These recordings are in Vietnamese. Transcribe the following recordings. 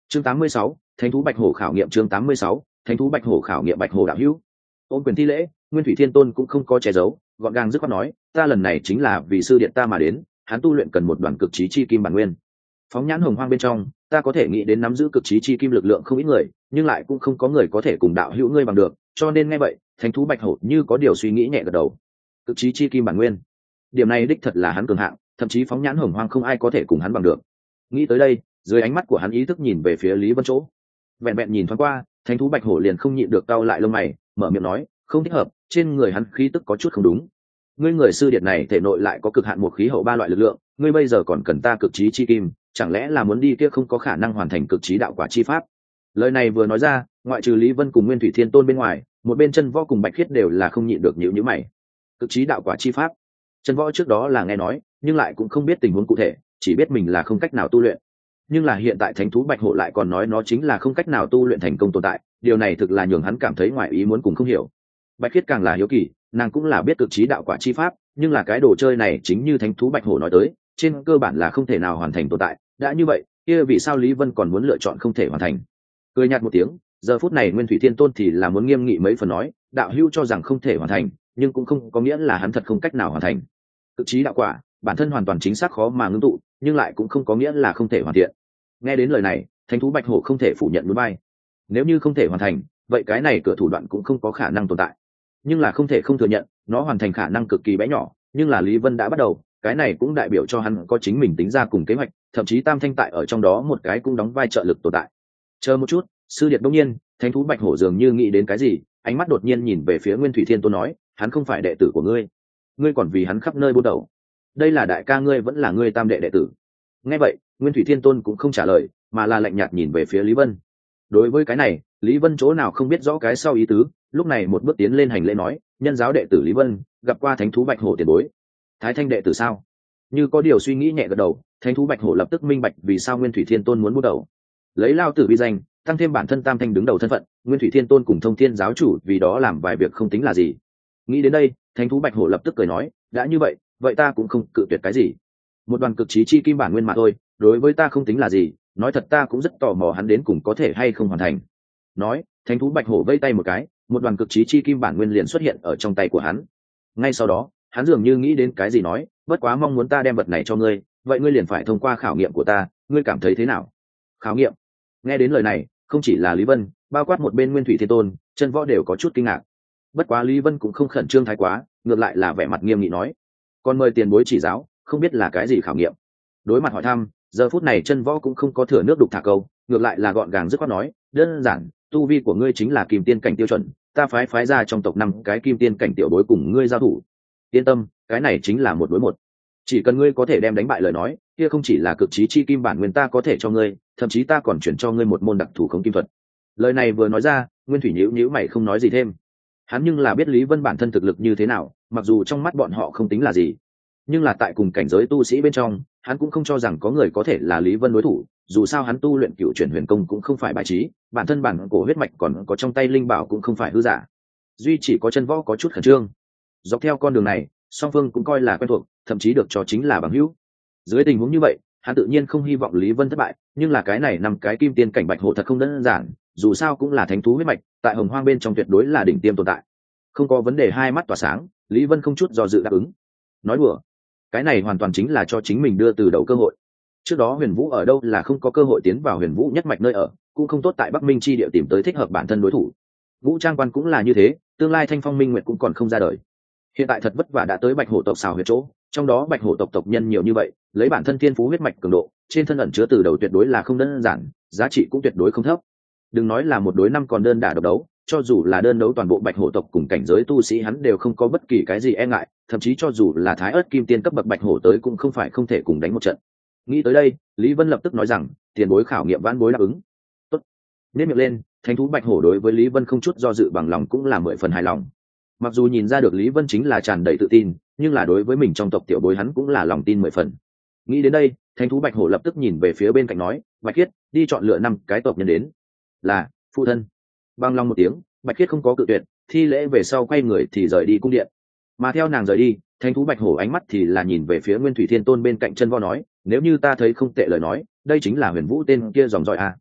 Chương 86, Thánh thú Bạch Hổ khảo nghiệm. Chương 86, Thánh thú Bạch Hổ khảo nghiệm. Bạch Hổ đạo hữu. Ôn quyền thi lễ, Nguyên Thủy Thiên Tôn cũng không có che giấu, gọn gàng dứt khoát nói, ta lần này chính là vì sư điện ta mà đến, hắn tu luyện cần một đoàn cực chí chi kim bản nguyên. Phóng nhãn hồng hoang bên trong, ta có thể nghĩ đến nắm giữ cực chí chi kim lực lượng không ít người, nhưng lại cũng không có người có thể cùng đạo hữu ngươi bằng được, cho nên nghe vậy, Thánh thú Bạch Hổ như có điều suy nghĩ nhẹ gật đầu. Cực chí chi kim bản nguyên, điểm này đích thật là hắn cường hạng, thậm chí phóng nhãn hồng hoang không ai có thể cùng hắn bằng được. Nghĩ tới đây, dưới ánh mắt của hắn ý thức nhìn về phía Lý Vân chỗ, vẹn vẹn nhìn thoáng qua, Thánh thú Bạch Hổ liền không nhịn được cau lại lông mày, mở miệng nói, không thích hợp, trên người hắn khí tức có chút không đúng. Ngươi người sư điệt này thể nội lại có cực hạn một khí hậu ba loại lực lượng, ngươi bây giờ còn cần ta cực chí chi kim, chẳng lẽ là muốn đi kia không có khả năng hoàn thành cực chí đạo quả chi pháp? Lời này vừa nói ra, ngoại trừ Lý Vân cùng Nguyên Thủy Thiên Tôn bên ngoài, một bên Chân Võ cùng Bạch Khiết đều là không nhịn được nhíu mày. Cực chí đạo quả chi pháp? Chân Võ trước đó là nghe nói, nhưng lại cũng không biết tình huống cụ thể, chỉ biết mình là không cách nào tu luyện. Nhưng là hiện tại Thánh thú Bạch Hổ lại còn nói nó chính là không cách nào tu luyện thành công tồn tại, điều này thực là nhường hắn cảm thấy ngoài ý muốn cùng không hiểu. Bạch Khiết càng là hiếu kỳ, nàng cũng là biết cực chí đạo quả chi pháp, nhưng là cái đồ chơi này chính như Thánh thú Bạch Hổ nói tới, trên cơ bản là không thể nào hoàn thành tồn tại. Đã như vậy, kia vì sao Lý Vân còn muốn lựa chọn không thể hoàn thành? Cười nhạt một tiếng, giờ phút này Nguyên Thủy Thiên Tôn thì là muốn nghiêm nghị mấy phần nói, đạo hữu cho rằng không thể hoàn thành, nhưng cũng không có nghĩa là hắn thật không cách nào hoàn thành. Cực chí đạo quả, bản thân hoàn toàn chính xác khó mà ngưng tụ, nhưng lại cũng không có nghĩa là không thể hoàn thiện. Nghe đến lời này, Thánh thú Bạch Hổ không thể phủ nhận núi bay. Nếu như không thể hoàn thành, vậy cái này cửa thủ đoạn cũng không có khả năng tồn tại. Nhưng là không thể không thừa nhận, nó hoàn thành khả năng cực kỳ bé nhỏ, nhưng là Lý Vân đã bắt đầu, cái này cũng đại biểu cho hắn có chính mình tính ra cùng kế hoạch, thậm chí Tam Thanh tại ở trong đó một cái cũng đóng vai trợ lực tồn tại. Chờ một chút, sư điệt đông nhiên, Thánh thú Bạch Hổ dường như nghĩ đến cái gì, ánh mắt đột nhiên nhìn về phía Nguyên Thủy Thiên Tôn nói, hắn không phải đệ tử của ngươi, ngươi còn vì hắn khắp nơi buôn đầu. Đây là đại ca ngươi vẫn là ngươi tam đệ đệ tử. Nghe vậy, Nguyên Thủy Thiên Tôn cũng không trả lời, mà là lạnh nhạt nhìn về phía Lý Vân. Đối với cái này, Lý Vân chỗ nào không biết rõ cái sau ý tứ, lúc này một bước tiến lên hành lễ nói, nhân giáo đệ tử Lý Vân, gặp qua Thánh thú Bạch Hổ tiền bối. Thái Thanh đệ tử sao? Như có điều suy nghĩ nhẹ gật đầu, Thánh thú Bạch Hổ lập tức minh bạch vì sao Nguyên Thủy Thiên Tôn muốn buôn đầu. Lấy lao tử vi danh, tăng thêm bản thân Tam Thanh đứng đầu thân phận, Nguyên Thủy Thiên Tôn cùng Thông Thiên giáo chủ vì đó làm vài việc không tính là gì. Nghĩ đến đây, Thánh thú Bạch Hổ lập tức cười nói, đã như vậy, vậy ta cũng không cự tuyệt cái gì. Một đoàn cực chí chi kim bản nguyên mà thôi, đối với ta không tính là gì, nói thật ta cũng rất tò mò hắn đến cùng có thể hay không hoàn thành. Nói, Thánh thú Bạch Hổ vây tay một cái, một đoàn cực chí chi kim bản nguyên liền xuất hiện ở trong tay của hắn. Ngay sau đó, hắn dường như nghĩ đến cái gì nói, bất quá mong muốn ta đem vật này cho ngươi, vậy ngươi liền phải thông qua khảo nghiệm của ta, ngươi cảm thấy thế nào? Khảo nghiệm? Nghe đến lời này, không chỉ là Lý Vân, bao quát một bên Nguyên Thủy Thiên Tôn, Chân Võ đều có chút kinh ngạc. Bất quá Lý Vân cũng không khẩn trương thái quá, ngược lại là vẻ mặt nghiêm nghị nói, còn mời tiền bối chỉ giáo, không biết là cái gì khảo nghiệm. Đối mặt hỏi thăm, giờ phút này Chân Võ cũng không có thừa nước đục thả câu, ngược lại là gọn gàng dứt khoát nói, đơn giản, tu vi của ngươi chính là kim tiên cảnh tiêu chuẩn, ta phái ra trong tộc 5 cái kim tiên cảnh tiểu bối cùng ngươi giao thủ. Yên tâm, cái này chính là 1 đối 1. Chỉ cần ngươi có thể đem đánh bại lời nói, kia không chỉ là cực chí chi kim bản nguyên ta có thể cho ngươi, thậm chí ta còn chuyển cho ngươi một môn đặc thủ khống kim thuật. Lời này vừa nói ra, Nguyên Thủy nhíu mày không nói gì thêm. Hắn nhưng là biết Lý Vân bản thân thực lực như thế nào, mặc dù trong mắt bọn họ không tính là gì, nhưng là tại cùng cảnh giới tu sĩ bên trong, hắn cũng không cho rằng có người có thể là Lý Vân đối thủ. Dù sao hắn tu luyện Cựu Chuyển Huyền Công cũng không phải bài trí, bản thân bản cổ huyết mạch còn có trong tay linh bảo cũng không phải hư giả. Duy chỉ có Chân Võ có chút khẩn trương. Dọc theo con đường này, song phương cũng coi là quen thuộc, thậm chí được cho chính là bằng hữu. Dưới tình huống như vậy, hắn tự nhiên không hy vọng Lý Vân thất bại, nhưng là cái này 5 cái kim tiên cảnh Bạch Hổ thật không đơn giản, dù sao cũng là thánh thú huyết mạch, tại Hồng Hoang bên trong tuyệt đối là đỉnh tiêm tồn tại. Không có vấn đề, hai mắt tỏa sáng, Lý Vân không chút do dự đáp ứng. Nói đùa, cái này hoàn toàn chính là cho chính mình đưa từ đầu cơ hội. Trước đó Huyền Vũ ở đâu là không có cơ hội tiến vào Huyền Vũ nhất mạch nơi ở, cũng không tốt tại Bắc Minh chi địa tìm tới thích hợp bản thân đối thủ. Vũ Trang Quan cũng là như thế, tương lai Thanh Phong Minh Nguyệt cũng còn không ra đời. Hiện tại thật vất vả đã tới Bạch Hổ tộc xào huyệt chỗ, trong đó Bạch Hổ tộc nhân nhiều như vậy, lấy bản thân thiên phú huyết mạch cường độ, trên thân ẩn chứa từ đầu tuyệt đối là không đơn giản, giá trị cũng tuyệt đối không thấp. Đừng nói là 1 đối 5 còn đơn đả độc đấu, cho dù là đơn đấu toàn bộ Bạch Hổ tộc cùng cảnh giới tu sĩ hắn đều không có bất kỳ cái gì e ngại, thậm chí cho dù là Thái Ức kim tiên cấp bậc Bạch Hổ tới cũng không phải không thể cùng đánh một trận. Nghĩ tới đây, Lý Vân lập tức nói rằng, tiền bối khảo nghiệm vãn bối đáp ứng. Tốt. Nhếch miệng lên, thánh thú Bạch Hổ đối với Lý Vân không chút do dự bằng lòng cũng là 10 phần hài lòng. Mặc dù nhìn ra được Lý Vân chính là tràn đầy tự tin, nhưng là đối với mình trong tộc tiểu bối hắn cũng là lòng tin 10 phần. Nghĩ đến đây, thánh thú Bạch Hổ lập tức nhìn về phía bên cạnh nói, Bạch Khiết, đi chọn lựa 5 cái tộc nhân đến. Là, phụ thân. Bằng lòng một tiếng, Bạch Khiết không có cự tuyệt, thi lễ về sau quay người thì rời đi cung điện. Mà theo nàng rời đi, thánh thú Bạch Hổ ánh mắt thì là nhìn về phía Nguyên Thủy Thiên Tôn bên cạnh Chân Võ nói, nếu như ta thấy không tệ lời nói, đây chính là Huyền Vũ tên kia dòng dõi à.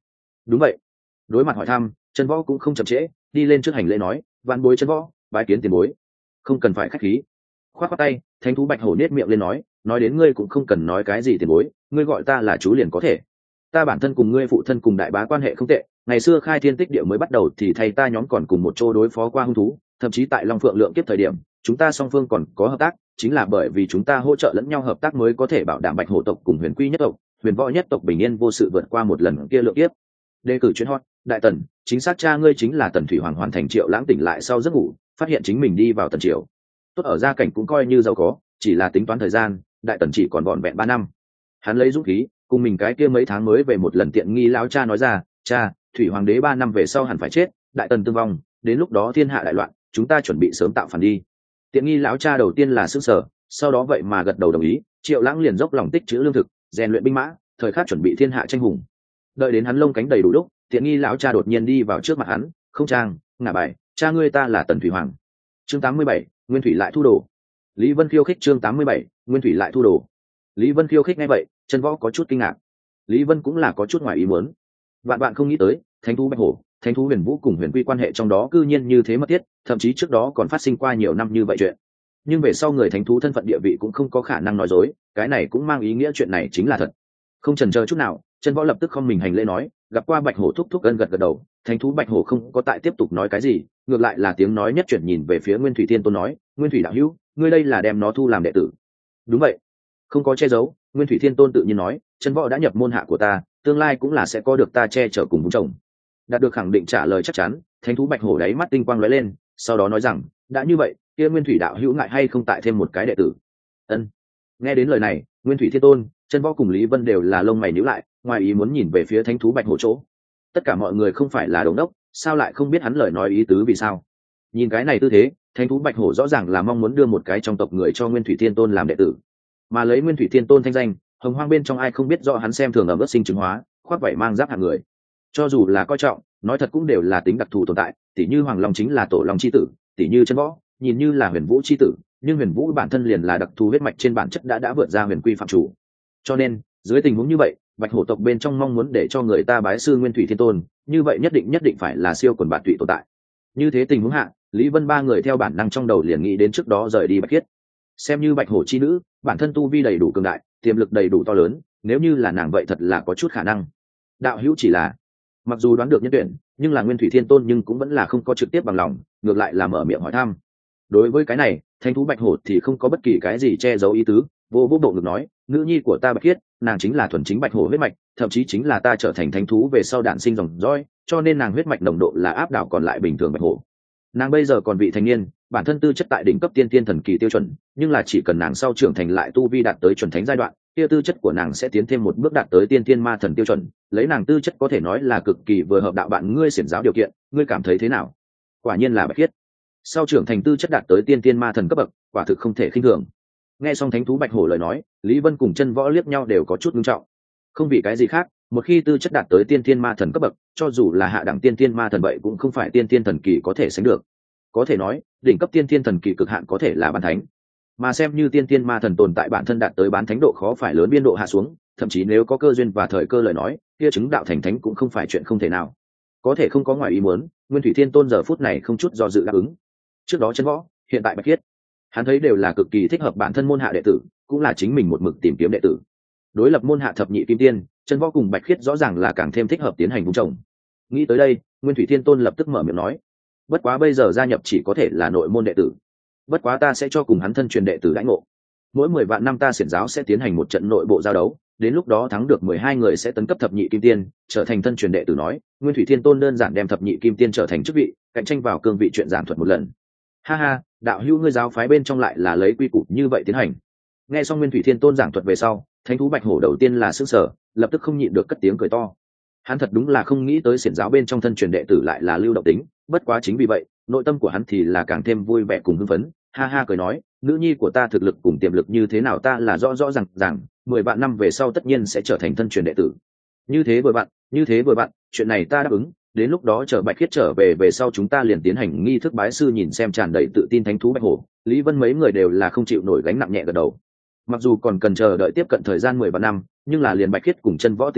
Đúng vậy. Đối mặt hỏi thăm, Chân Võ cũng không chậm trễ, đi lên trước hành lễ nói, vạn bối Chân Võ bái kiến tiền bối. Không cần phải khách khí. Khoát khoát tay, thánh thú bạch hổ nết miệng lên nói đến ngươi cũng không cần nói cái gì tiền bối, ngươi gọi ta là chú liền có thể. Ta bản thân cùng ngươi phụ thân cùng đại bá quan hệ không tệ, ngày xưa khai thiên tích địa mới bắt đầu thì thầy ta nhóm còn cùng một chỗ đối phó qua hung thú, thậm chí tại Long Phượng lượng kiếp thời điểm chúng ta song phương còn có hợp tác, chính là bởi vì chúng ta hỗ trợ lẫn nhau hợp tác mới có thể bảo đảm bạch hổ tộc cùng huyền quy nhất tộc, huyền võ nhất tộc bình yên vô sự vượt qua một lần kia lượng kiếp. Đề cử chuyên hot đại tần, chính xác cha ngươi chính là Tần Thủy Hoàng. Hoàn thành Triệu Lãng tỉnh lại sau giấc ngủ, phát hiện chính mình đi vào tần triều, tốt ở gia cảnh cũng coi như giàu có, chỉ là tính toán thời gian đại tần chỉ còn vỏn vẹn 3 năm. Hắn lấy dũng khí cùng mình cái kia mấy tháng mới về một lần tiện nghi lão cha nói ra, cha, Thủy Hoàng đế 3 năm về sau hẳn phải chết, đại tần tương vong, đến lúc đó thiên hạ đại loạn, chúng ta chuẩn bị sớm tạo phản đi. Tiện nghi lão cha đầu tiên là sững sờ, sau đó vậy mà gật đầu đồng ý. Triệu Lãng liền dốc lòng tích trữ lương thực, rèn luyện binh mã, thời khắc chuẩn bị thiên hạ tranh hùng. Đợi đến hắn lông cánh đầy đủ lúc, tiện nghi lão cha đột nhiên đi vào trước mặt hắn, không trang ngả bài, cha ngươi ta là Tần Thủy Hoàng. Chương 87, Nguyên Thủy lại thu đồ. Lý Vân khiêu khích. Chương 87, Nguyên Thủy lại thu đồ. Lý Vân khiêu khích nghe vậy, Chân Võ có chút kinh ngạc. Lý Vân cũng là có chút ngoài ý muốn. Vạn bạn không nghĩ tới, thánh thú bạch hổ, thánh thú huyền vũ cùng huyền quy quan hệ trong đó cư nhiên như thế mật thiết, thậm chí trước đó còn phát sinh qua nhiều năm như vậy chuyện. Nhưng về sau người thánh thú thân phận địa vị cũng không có khả năng nói dối, cái này cũng mang ý nghĩa chuyện này chính là thật. Không chần chờ chút nào, Chân Võ lập tức không mình hành lễ nói, gặp qua bạch hổ thúc thúc ân gật gật đầu. Thánh thú bạch hổ không có tại tiếp tục nói cái gì, ngược lại là tiếng nói nhất chuyển nhìn về phía Nguyên Thủy Thiên Tôn nói, Nguyên Thủy đạo hữu, ngươi đây là đem nó thu làm đệ tử? Đúng vậy. Không có che giấu, Nguyên Thủy Thiên Tôn tự nhiên nói, Chân Võ đã nhập môn hạ của ta, tương lai cũng là sẽ có được ta che chở cùng vun trồng. Đạt được khẳng định trả lời chắc chắn, thánh thú bạch hổ đáy mắt tinh quang lóe lên, sau đó nói rằng, đã như vậy, kia Nguyên Thủy đạo hữu ngại hay không tại thêm một cái đệ tử? Ân. Nghe đến lời này, Nguyên Thủy Thiên Tôn, Chân Võ cùng Lý Vân đều là lông mày nhíu lại, ngoài ý muốn nhìn về phía thánh thú bạch hổ chỗ. Tất cả mọi người không phải là đống đốc, sao lại không biết hắn lời nói ý tứ vì sao? Nhìn cái này tư thế, thánh thú bạch hổ rõ ràng là mong muốn đưa một cái trong tộc người cho Nguyên Thủy Thiên Tôn làm đệ tử, mà lấy Nguyên Thủy Thiên Tôn thanh danh, hồng hoang bên trong ai không biết rõ hắn xem thường ở bất sinh chứng hóa, khoác vảy mang giáp hạng người. Cho dù là coi trọng, nói thật cũng đều là tính đặc thù tồn tại, tỷ như Hoàng Long chính là tổ long chi tử, tỷ như Chân Võ, nhìn như là Huyền Vũ chi tử, nhưng Huyền Vũ bản thân liền là đặc thù huyết mạch trên bản chất đã vượt ra huyền quy phạm chủ. Cho nên, dưới tình huống như vậy, bạch hổ tộc bên trong mong muốn để cho người ta bái sư Nguyên Thủy Thiên Tôn, như vậy nhất định phải là siêu quần bạt tụy tồn tại. Như thế tình huống hạ, Lý Vân ba người theo bản năng trong đầu liền nghĩ đến trước đó rời đi Bạch Khiết. Xem như bạch hổ chi nữ, bản thân tu vi đầy đủ cường đại, tiềm lực đầy đủ to lớn, nếu như là nàng vậy thật là có chút khả năng. Đạo hữu chỉ là, mặc dù đoán được nhân tuyển, nhưng là Nguyên Thủy Thiên Tôn nhưng cũng vẫn là không có trực tiếp bằng lòng, ngược lại là mở miệng hỏi thăm. Đối với cái này, thánh thú bạch hổ thì không có bất kỳ cái gì che giấu ý tứ, vô bộ ngực nói, nữ nhi của ta Bạch Khiết, nàng chính là thuần chính bạch hổ huyết mạch, thậm chí chính là ta trở thành thánh thú về sau đản sinh dòng dõi, cho nên nàng huyết mạch nồng độ là áp đảo còn lại bình thường bạch hổ. Nàng bây giờ còn vị thành niên, bản thân tư chất tại đỉnh cấp tiên tiên thần kỳ tiêu chuẩn, nhưng là chỉ cần nàng sau trưởng thành lại tu vi đạt tới chuẩn thánh giai đoạn, kia tư chất của nàng sẽ tiến thêm một bước đạt tới tiên tiên ma thần tiêu chuẩn. Lấy nàng tư chất có thể nói là cực kỳ vừa hợp đạo bạn ngươi xiển giáo điều kiện, ngươi cảm thấy thế nào? Quả nhiên là Bạch Khiết. Sau trưởng thành tư chất đạt tới tiên tiên ma thần cấp bậc, quả thực không thể khinh thường. Nghe xong thánh thú bạch hổ lời nói, Lý Vân cùng Chân Võ liếc nhau đều có chút nghiêm trọng. Không vì cái gì khác, một khi tư chất đạt tới tiên tiên ma thần cấp bậc, cho dù là hạ đẳng tiên tiên ma thần vậy cũng không phải tiên tiên thần kỳ có thể sánh được. Có thể nói, đỉnh cấp tiên tiên thần kỳ cực hạn có thể là bán thánh, mà xem như tiên tiên ma thần tồn tại bản thân đạt tới bán thánh độ khó phải lớn biên độ hạ xuống, thậm chí nếu có cơ duyên và thời cơ lời nói, kia chứng đạo thành thánh cũng không phải chuyện không thể nào. Có thể không có ngoài ý muốn, Nguyên Thủy Thiên Tôn giờ phút này không chút do dự đáp ứng. Trước đó Chân Võ, hiện tại Bạch Khiết, hắn thấy đều là cực kỳ thích hợp bản thân môn hạ đệ tử, cũng là chính mình một mực tìm kiếm đệ tử. Đối lập môn hạ thập nhị kim tiên, Chân Võ cùng Bạch Khiết rõ ràng là càng thêm thích hợp tiến hành vun trồng. Nghĩ tới đây, Nguyên Thủy Thiên Tôn lập tức mở miệng nói, bất quá bây giờ gia nhập chỉ có thể là nội môn đệ tử, bất quá ta sẽ cho cùng hắn thân truyền đệ tử đãi ngộ. Mỗi 10 vạn năm ta xiển giáo sẽ tiến hành một trận nội bộ giao đấu, đến lúc đó thắng được 12 người sẽ tấn cấp thập nhị kim tiên, trở thành thân truyền đệ tử. Nói, Nguyên Thủy Thiên Tôn đơn giản đem thập nhị kim tiên trở thành chức vị, cạnh tranh vào cương vị chuyện giảng thuật một lần. Ha ha, đạo hữu ngươi giáo phái bên trong lại là lấy quy củ như vậy tiến hành. Nghe xong Nguyên Thủy Thiên Tôn giảng thuật về sau, thánh thú bạch hổ đầu tiên là sửng sở, lập tức không nhịn được cất tiếng cười to. Hắn thật đúng là không nghĩ tới xiển giáo bên trong thân truyền đệ tử lại là lưu động tính, bất quá chính vì vậy, nội tâm của hắn thì là càng thêm vui vẻ cùng hưng phấn, ha ha cười nói, nữ nhi của ta thực lực cùng tiềm lực như thế nào ta là rõ ràng, 10 vạn năm về sau tất nhiên sẽ trở thành thân truyền đệ tử. Như thế vừa bạn, chuyện này ta đáp ứng, đến lúc đó chờ Bạch Khiết trở về sau chúng ta liền tiến hành nghi thức bái sư. Nhìn xem tràn đầy tự tin thánh thú bạch hổ, Lý Vân mấy người đều là không chịu nổi gánh nặng nhẹ gật đầu. Mặc dù còn cần chờ đợi tiếp cận thời gian 10 vạn năm, nhưng là liền Bạch Khiết cùng Chân Võ tình huống,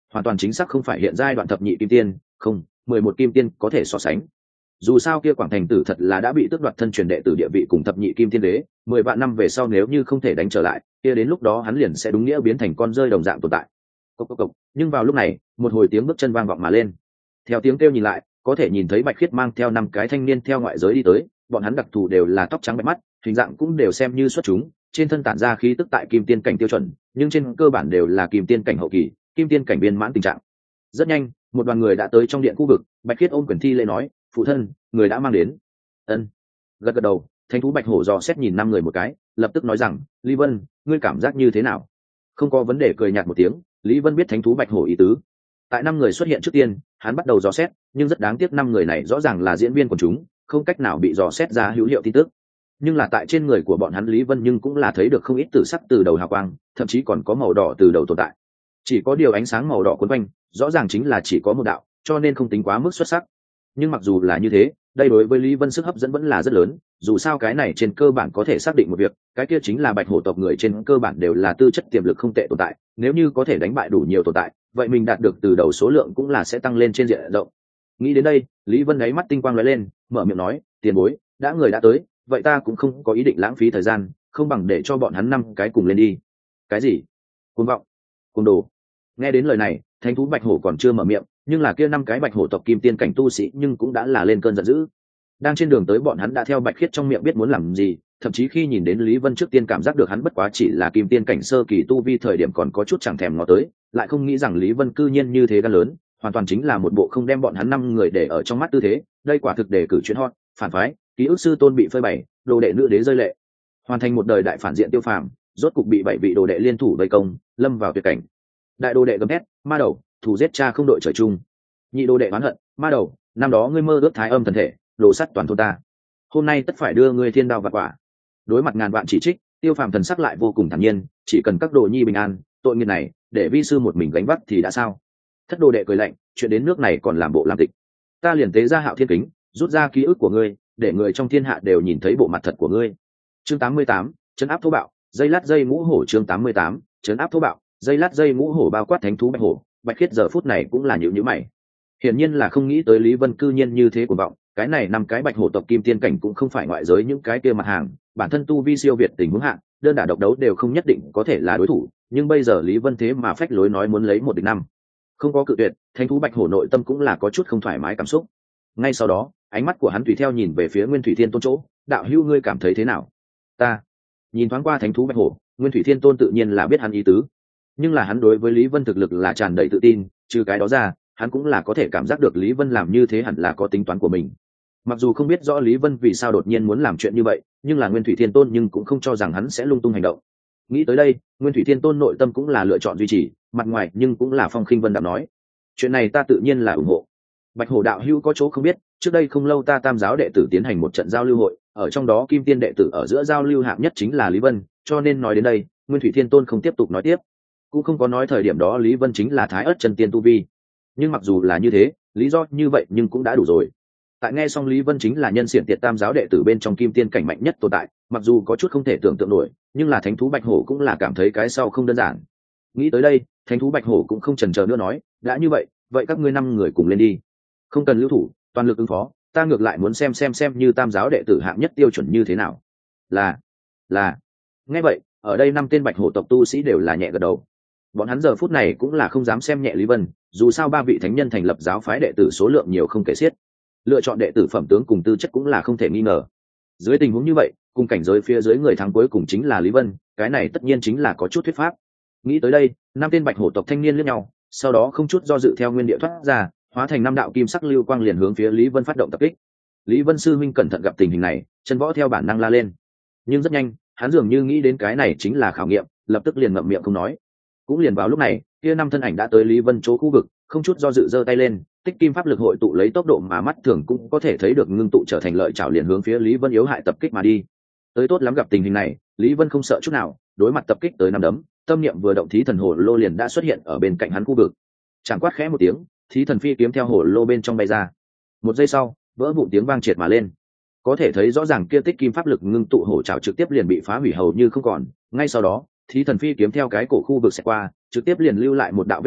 hoàn toàn chính xác không phải hiện giai đoạn thập nhị kim tiên, không, 11 kim tiên có thể so sánh. Dù sao kia Quảng Thành Tử thật là đã bị tước đoạt thân truyền đệ tử địa vị cùng thập nhị kim tiên đế, 10 vạn năm về sau nếu như không thể đánh trở lại, kia đến lúc đó hắn liền sẽ đúng nghĩa biến thành con rơi đồng dạng tồn tại. Cốc cốc cốc. Nhưng vào lúc này, một hồi tiếng bước chân vang vọng mà lên. Theo tiếng kêu nhìn lại, có thể nhìn thấy Bạch Khiết mang theo 5 cái thanh niên theo ngoại giới đi tới, bọn hắn đặc thù đều là tóc trắng bạch mắt, hình dạng cũng đều xem như xuất chúng, trên thân tản ra khí tức tại kim tiên cảnh tiêu chuẩn, nhưng trên cơ bản đều là kim tiên cảnh hậu kỳ, kim tiên cảnh viên mãn tình trạng. Rất nhanh, một đoàn người đã tới trong điện khu vực, Bạch Khiết ôm quyền thi lễ nói, phụ thân, người đã mang đến. Ân. Gật gật đầu, Thánh thú Bạch Hổ dò xét nhìn 5 người một cái, lập tức nói rằng, Lý Vân, ngươi cảm giác như thế nào? Không có vấn đề, cười nhạt một tiếng, Lý Vân biết Thánh thú Bạch Hổ ý tứ. Tại 5 người xuất hiện trước tiên, hắn bắt đầu dò xét, nhưng rất đáng tiếc 5 người này rõ ràng là diễn viên của chúng, không cách nào bị dò xét ra hữu hiệu tin tức. Nhưng là tại trên người của bọn hắn Lý Vân nhưng cũng là thấy được không ít tử sắc từ đầu hào quang, thậm chí còn có màu đỏ từ đầu tồn tại. Chỉ có điều ánh sáng màu đỏ quấn quanh, rõ ràng chính là chỉ có một đạo, cho nên không tính quá mức xuất sắc. Nhưng mặc dù là như thế, đây đối với Lý Vân sức hấp dẫn vẫn là rất lớn, dù sao cái này trên cơ bản có thể xác định một việc, cái kia chính là Bạch Hổ tộc người trên cơ bản đều là tư chất tiềm lực không tệ tồn tại, nếu như có thể đánh bại đủ nhiều tồn tại, vậy mình đạt được từ đầu số lượng cũng là sẽ tăng lên trên diện rộng. Nghĩ đến đây, Lý Vân đáy mắt tinh quang lóe lên, mở miệng nói, tiền bối, đã người đã tới, vậy ta cũng không có ý định lãng phí thời gian, không bằng để cho bọn hắn 5 cái cùng lên đi. Cái gì? Cuồng vọng, cuồng đồ. Nghe đến lời này, Thánh thú Bạch Hổ còn chưa mở miệng, nhưng là kia 5 cái Bạch Hổ tộc kim tiên cảnh tu sĩ nhưng cũng đã là lên cơn giận dữ. Đang trên đường tới bọn hắn đã theo Bạch Khiết trong miệng biết muốn làm gì, thậm chí khi nhìn đến Lý Vân trước tiên cảm giác được hắn bất quá chỉ là kim tiên cảnh sơ kỳ tu vi thời điểm còn có chút chẳng thèm ngó tới, lại không nghĩ rằng Lý Vân cư nhiên như thế gan lớn, hoàn toàn chính là một bộ không đem bọn hắn 5 người để ở trong mắt tư thế, đây quả thực để cử chuyến hot, phản phái, ký ức sư tôn bị phơi bày, đồ đệ nữ đế rơi lệ, hoàn thành một đời đại phản diện Tiêu Phàm, rốt cục bị 7 vị đồ đệ liên thủ vây công, lâm vào tuyệt cảnh. Đại đồ đệ gầm hét, ma đầu, thù giết cha không đội trời chung. Nhị đồ đệ oán hận, ma đầu, năm đó ngươi mơ ước thái âm thần thể, đồ sắt toàn thôn ta, hôm nay tất phải đưa ngươi thiên đao vạn quả. Đối mặt ngàn vạn chỉ trích, Tiêu Phàm thần sắc lại vô cùng thản nhiên, chỉ cần các đồ nhi bình an, tội nghiệp này để vi sư một mình gánh vác thì đã sao? Thất đồ đệ cười lạnh, chuyện đến nước này còn làm bộ làm tịch, ta liền tế ra Hạo Thiên Kính, rút ra ký ức của ngươi, để người trong thiên hạ đều nhìn thấy bộ mặt thật của ngươi. Chương 88, trấn áp thô bạo, dây lát dây ngũ hổ. Chương 88, trấn áp thô bạo, dây lát dây ngũ hổ bao quát Thánh thú Bạch Hổ. Bạch Khiết giờ phút này cũng là nhíu mày, hiển nhiên là không nghĩ tới Lý Vân cư nhiên như thế cuồng vọng, cái này 5 cái Bạch Hổ tộc kim tiên cảnh cũng không phải ngoại giới những cái kia mặt hàng, bản thân tu vi siêu việt tình huống hạng, đơn đả độc đấu đều không nhất định có thể là đối thủ, nhưng bây giờ Lý Vân thế mà phách lối nói muốn lấy 1 địch 5, không có cự tuyệt, Thánh thú Bạch Hổ nội tâm cũng là có chút không thoải mái cảm xúc. Ngay sau đó, ánh mắt của hắn tùy theo nhìn về phía Nguyên Thủy Thiên Tôn chỗ, đạo hữu ngươi cảm thấy thế nào? Ta nhìn thoáng qua Thánh thú Bạch Hổ, Nguyên Thủy Thiên Tôn tự nhiên là biết hắn ý tứ, nhưng là hắn đối với Lý Vân thực lực là tràn đầy tự tin, trừ cái đó ra, hắn cũng là có thể cảm giác được Lý Vân làm như thế hẳn là có tính toán của mình. Mặc dù không biết rõ Lý Vân vì sao đột nhiên muốn làm chuyện như vậy, nhưng là Nguyên Thủy Thiên Tôn nhưng cũng không cho rằng hắn sẽ lung tung hành động. Nghĩ tới đây, Nguyên Thủy Thiên Tôn nội tâm cũng là lựa chọn duy trì, mặt ngoài nhưng cũng là phong khinh vân đạm nói, chuyện này ta tự nhiên là ủng hộ. Bạch Hổ đạo hữu có chỗ không biết, trước đây không lâu ta Tam giáo đệ tử tiến hành một trận giao lưu hội, ở trong đó kim tiên đệ tử ở giữa giao lưu hạng nhất chính là Lý Vân, cho nên nói đến đây, Nguyên Thủy Thiên Tôn không tiếp tục nói tiếp, cũng không có nói thời điểm đó Lý Vân chính là Thái Ức chân tiên tu vi. Nhưng mặc dù là như thế, lý do như vậy nhưng cũng đã đủ rồi. Tại nghe xong Lý Vân chính là nhân xiển tiệt Tam giáo đệ tử bên trong kim tiên cảnh mạnh nhất tồn tại, mặc dù có chút không thể tưởng tượng nổi, nhưng là Thánh thú Bạch Hổ cũng là cảm thấy cái sau không đơn giản. Nghĩ tới đây, Thánh thú Bạch Hổ cũng không chần chờ nữa nói, đã như vậy, vậy các ngươi 5 người cùng lên đi, không cần lưu thủ, toàn lực ứng phó, ta ngược lại muốn xem như Tam giáo đệ tử hạng nhất tiêu chuẩn như thế nào. Là. Nghe vậy, ở đây 5 tên Bạch Hổ tộc tu sĩ đều là nhẹ gật đầu. Bọn hắn giờ phút này cũng là không dám xem nhẹ Lý Vân, dù sao 3 vị thánh nhân thành lập giáo phái đệ tử số lượng nhiều không kể xiết, lựa chọn đệ tử phẩm tướng cùng tư chất cũng là không thể nghi ngờ. Dưới tình huống như vậy, cùng cảnh giới phía dưới người thắng cuối cùng chính là Lý Vân, cái này tất nhiên chính là có chút thuyết pháp. Nghĩ tới đây, 5 tên Bạch Hổ tộc thanh niên liếc nhau, sau đó không chút do dự theo nguyên địa thoát ra, hóa thành 5 đạo kim sắc lưu quang liền hướng phía Lý Vân phát động tập kích. Lý Vân sư huynh cẩn thận gặp tình hình này, chân võ theo bản năng la lên, nhưng rất nhanh, hắn dường như nghĩ đến cái này chính là khảo nghiệm, lập tức liền ngậm miệng không nói. Cũng liền vào lúc này, kia 5 thân ảnh đã tới Lý Vân chỗ khu vực, không chút do dự giơ tay lên, tích kim pháp lực hội tụ lấy tốc độ mà mắt thường cũng có thể thấy được ngưng tụ trở thành lợi chảo liền hướng phía Lý Vân yếu hại tập kích mà đi. Tới tốt lắm gặp tình hình này, Lý Vân không sợ chút nào, đối mặt tập kích tới 5 đấm, tâm niệm vừa động thí thần hồ lô liền đã xuất hiện ở bên cạnh hắn khu vực. Chẳng quát khẽ một tiếng, thí thần phi kiếm theo hồ lô bên trong bay ra. Một giây sau, vỡ vụn tiếng vang triệt mà lên. Có thể thấy rõ ràng kia tích kim pháp lực ngưng tụ hổ trảo trực tiếp liền bị phá hủy hầu như không còn, ngay sau đó, thí thần phi kiếm theo cái cổ khu vực sẽ qua, trực tiếp liền lưu lại một đạo vết máu,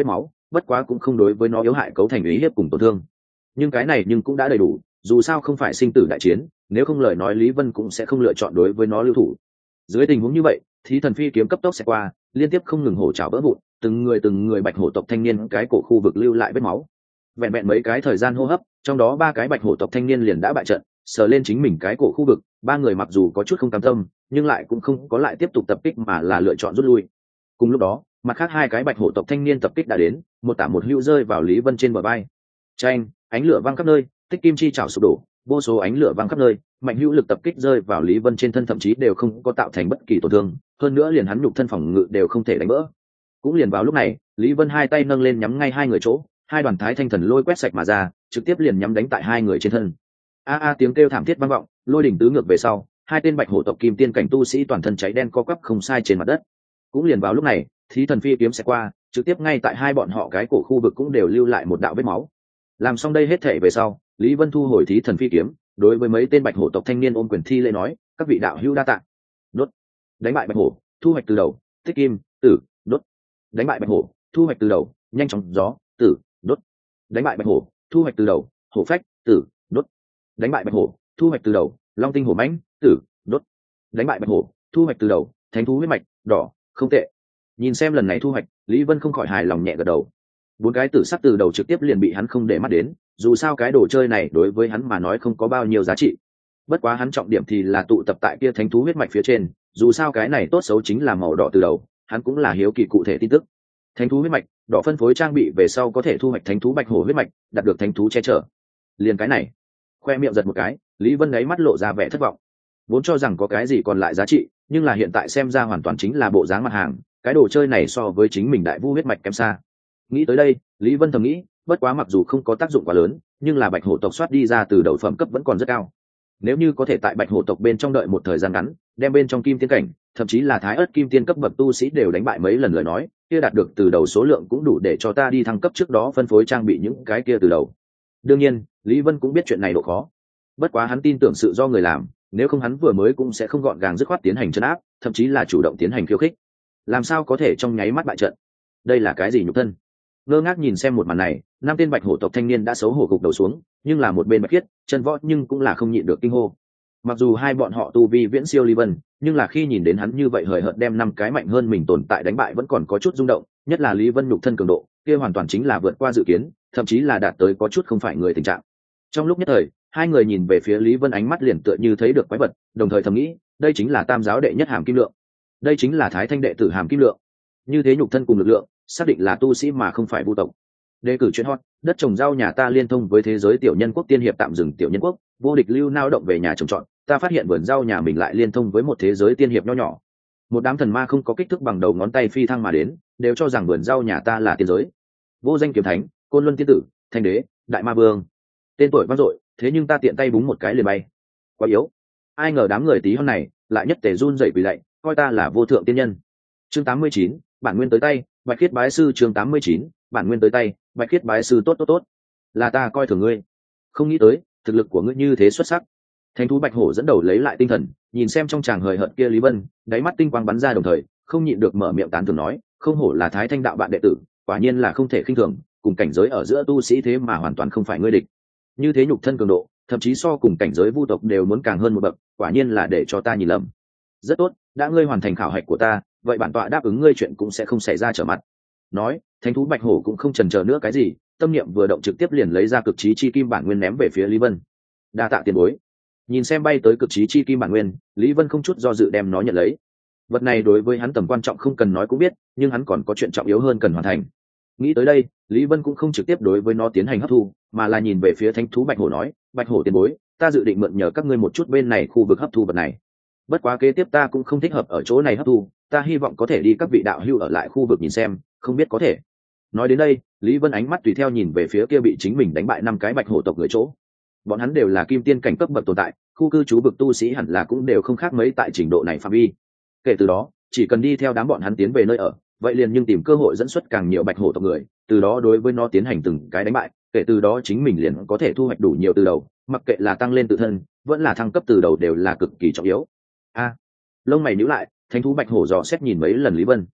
bất quá cũng không đối với nó yếu hại cấu thành ý hiếp cùng tổn thương. Nhưng cái này nhưng cũng đã đầy đủ, dù sao không phải sinh tử đại chiến, nếu không lời nói Lý Vân cũng sẽ không lựa chọn đối với nó lưu thủ. Dưới tình huống như vậy, Thí Thần Phi kiếm cấp tốc sẽ qua, liên tiếp không ngừng hổ trảo vỡ vụn, từng người bạch hổ tộc thanh niên cái cổ khu vực lưu lại vết máu. Vẹn vẹn mấy cái thời gian hô hấp, trong đó ba cái bạch hổ tộc thanh niên liền đã bại trận, sờ lên chính mình cái cổ khu vực, ba người mặc dù có chút không cam tâm, nhưng lại cũng không có lại tiếp tục tập kích mà là lựa chọn rút lui. Cùng lúc đó, mặt khác hai cái bạch hổ tộc thanh niên tập kích đã đến, một tả một hữu rơi vào Lý Vân trên bờ vai. Chanh, ánh lửa văng khắp nơi, tích kim chi chảo sụp đổ, vô số ánh lửa văng khắp nơi, mạnh hữu lực tập kích rơi vào Lý Vân trên thân, thậm chí đều không có tạo thành bất kỳ tổn thương, hơn nữa liền hắn nhục thân phòng ngự đều không thể đánh vỡ. Cũng liền vào lúc này, Lý Vân hai tay nâng lên nhắm ngay hai người chỗ, hai đoàn thái thanh thần lôi quét sạch mà ra, trực tiếp liền nhắm đánh tại hai người trên thân. A tiếng kêu thảm thiết vang vọng, lôi đỉnh tứ ngược về sau, hai tên bạch hổ tộc kim tiên cảnh tu sĩ toàn thân cháy đen co quắp không sai trên mặt đất. Cũng liền vào lúc này, Thí Thần Phi kiếm sẽ qua, trực tiếp ngay tại hai bọn họ cái cổ khu vực cũng đều lưu lại một đạo vết máu. Làm xong đây hết thể về sau, Lý Vân thu hồi Thí Thần Phi kiếm, đối với mấy tên bạch hổ tộc thanh niên ôm quyền thi lễ nói, các vị đạo hữu đa tạ. Đốt, đánh bại bạch hổ, thu hoạch từ đầu, tích kim, tử, đốt. Đánh bại bạch hổ, thu hoạch từ đầu, nhanh chóng gió, tử, đốt. Đánh bại bạch hổ, thu hoạch từ đầu, hổ phách, tử, đốt. Đánh bại bạch hổ, thu hoạch từ đầu, long tinh hổ mãnh, tử, đốt. Đánh bại bạch hổ, thu hoạch từ đầu, thánh thú huyết mạch, đỏ, không tệ. Nhìn xem lần này thu hoạch, Lý Vân không khỏi hài lòng nhẹ gật đầu. Bốn cái tử sắc từ đầu trực tiếp liền bị hắn không để mắt đến, dù sao cái đồ chơi này đối với hắn mà nói không có bao nhiêu giá trị. Bất quá hắn trọng điểm thì là tụ tập tại kia thánh thú huyết mạch phía trên, dù sao cái này tốt xấu chính là màu đỏ từ đầu, hắn cũng là hiếu kỳ cụ thể tin tức. Thánh thú huyết mạch, đỏ phân phối trang bị về sau có thể thu hoạch thánh thú bạch hổ huyết mạch, đạt được thánh thú che chở. Liền cái này, khoe miệng giật một cái, Lý Vân ấy mắt lộ ra vẻ thất vọng. Vốn cho rằng có cái gì còn lại giá trị, nhưng là hiện tại xem ra hoàn toàn chính là bộ dáng mặt hàng, cái đồ chơi này so với chính mình đại vu huyết mạch kém xa. Nghĩ tới đây, Lý Vân thầm nghĩ, bất quá mặc dù không có tác dụng quá lớn, nhưng là bạch hổ tộc soát đi ra từ đầu phẩm cấp vẫn còn rất cao. Nếu như có thể tại bạch hổ tộc bên trong đợi một thời gian ngắn, đem bên trong kim tiên cảnh, thậm chí là thái ớt kim tiên cấp bậc tu sĩ đều đánh bại mấy lần lời nói, kia đạt được từ đầu số lượng cũng đủ để cho ta đi thăng cấp trước đó phân phối trang bị những cái kia từ đầu. Đương nhiên, Lý Vân cũng biết chuyện này độ khó. Bất quá hắn tin tưởng sự do người làm, nếu không hắn vừa mới cũng sẽ không gọn gàng dứt khoát tiến hành trấn áp, thậm chí là chủ động tiến hành khiêu khích. Làm sao có thể trong nháy mắt bại trận? Đây là cái gì nhục thân? Ngơ ngác nhìn xem một màn này, năm tên bạch hổ tộc thanh niên đã xấu hổ gục đầu xuống, nhưng là một bên bạch khiết chân võ nhưng cũng là không nhịn được kinh hô. Mặc dù hai bọn họ tu vi viễn siêu Lý Vân, nhưng là khi nhìn đến hắn như vậy hời hợt đem năm cái mạnh hơn mình tồn tại đánh bại vẫn còn có chút rung động, nhất là Lý Vân nhục thân cường độ kia hoàn toàn chính là vượt qua dự kiến, thậm chí là đạt tới có chút không phải người tình trạng. Trong lúc nhất thời, hai người nhìn về phía Lý Vân ánh mắt liền tựa như thấy được quái vật, đồng thời thầm nghĩ, đây chính là tam giáo đệ nhất Hàm Kim Lượng, đây chính là thái thanh đệ tử Hàm Kim Lượng. Như thế nhục thân cùng lực lượng, xác định là tu sĩ mà không phải vu tộc. Đề cử chuyện hot, đất trồng rau nhà ta liên thông với thế giới tiểu nhân quốc tiên hiệp tạm dừng tiểu nhân quốc, vô địch lưu nao động về nhà trồng trọt, ta phát hiện vườn rau nhà mình lại liên thông với một thế giới tiên hiệp nho nhỏ. Một đám thần ma không có kích thước bằng đầu ngón tay phi thăng mà đến, đều cho rằng vườn rau nhà ta là tiên giới. Vô danh kiếm thánh, côn luân tiên tử, thanh đế, đại ma vương, tên tuổi vang dội, thế nhưng ta tiện tay búng một cái liền bay. Quá yếu. Ai ngờ đám người tí hon này lại nhất tề run rẩy quỳ lạy, coi ta là vô thượng tiên nhân. Chương 89, bản nguyên tới tay, Bạch Khiết bái sư. Chương 89, bản nguyên tới tay, Bạch Khiết bái sư. Tốt, là ta coi thường ngươi, không nghĩ tới thực lực của ngươi như thế xuất sắc. Thánh thú bạch hổ dẫn đầu lấy lại tinh thần, nhìn xem trong tràng hời hợt kia Lý Vân, đáy mắt tinh quang bắn ra, đồng thời không nhịn được mở miệng tán thưởng nói, không hổ là thái thanh đạo bạn đệ tử, quả nhiên là không thể khinh thường, cùng cảnh giới ở giữa tu sĩ thế mà hoàn toàn không phải ngươi địch. Như thế nhục thân cường độ, thậm chí so cùng cảnh giới vu tộc đều muốn càng hơn một bậc, quả nhiên là để cho ta nhìn lầm. Rất tốt, đã ngươi hoàn thành khảo hạch của ta, vậy bản tọa đáp ứng ngươi chuyện cũng sẽ không xảy ra trở mặt. Nói, thánh thú bạch hổ cũng không chần chờ nữa cái gì, tâm niệm vừa động trực tiếp liền lấy ra cực trí chi kim bản nguyên ném về phía Lý Vân. Đa tạ tiền bối. Nhìn xem bay tới cực trí chi kim bản nguyên, Lý Vân không chút do dự đem nó nhận lấy. Vật này đối với hắn tầm quan trọng không cần nói cũng biết, nhưng hắn còn có chuyện trọng yếu hơn cần hoàn thành. Nghĩ tới đây, Lý Vân cũng không trực tiếp đối với nó tiến hành hấp thu, mà là nhìn về phía thánh thú bạch hổ nói, bạch hổ tiền bối, ta dự định mượn nhờ các ngươi một chút bên này khu vực hấp thu vật này. Bất quá kế tiếp ta cũng không thích hợp ở chỗ này hấp thu, ta hy vọng có thể đi các vị đạo hữu ở lại khu vực nhìn xem, không biết có thể. Nói đến đây, Lý Vân ánh mắt tùy theo nhìn về phía kia bị chính mình đánh bại năm cái bạch hổ tộc người chỗ. Bọn hắn đều là kim tiên cảnh cấp bậc tồn tại, khu cư trú vực tu sĩ hẳn là cũng đều không khác mấy tại trình độ này phạm vi. Kể từ đó, chỉ cần đi theo đám bọn hắn tiến về nơi ở, vậy liền nhưng tìm cơ hội dẫn xuất càng nhiều bạch hổ tộc người, từ đó đối với nó tiến hành từng cái đánh bại, kể từ đó chính mình liền có thể thu hoạch đủ nhiều từ đầu, mặc kệ là tăng lên tự thân, vẫn là thăng cấp từ đầu đều là cực kỳ trọng yếu. Lông mày nhíu lại, thánh thú bạch hổ dò xét nhìn mấy lần Lý Vân.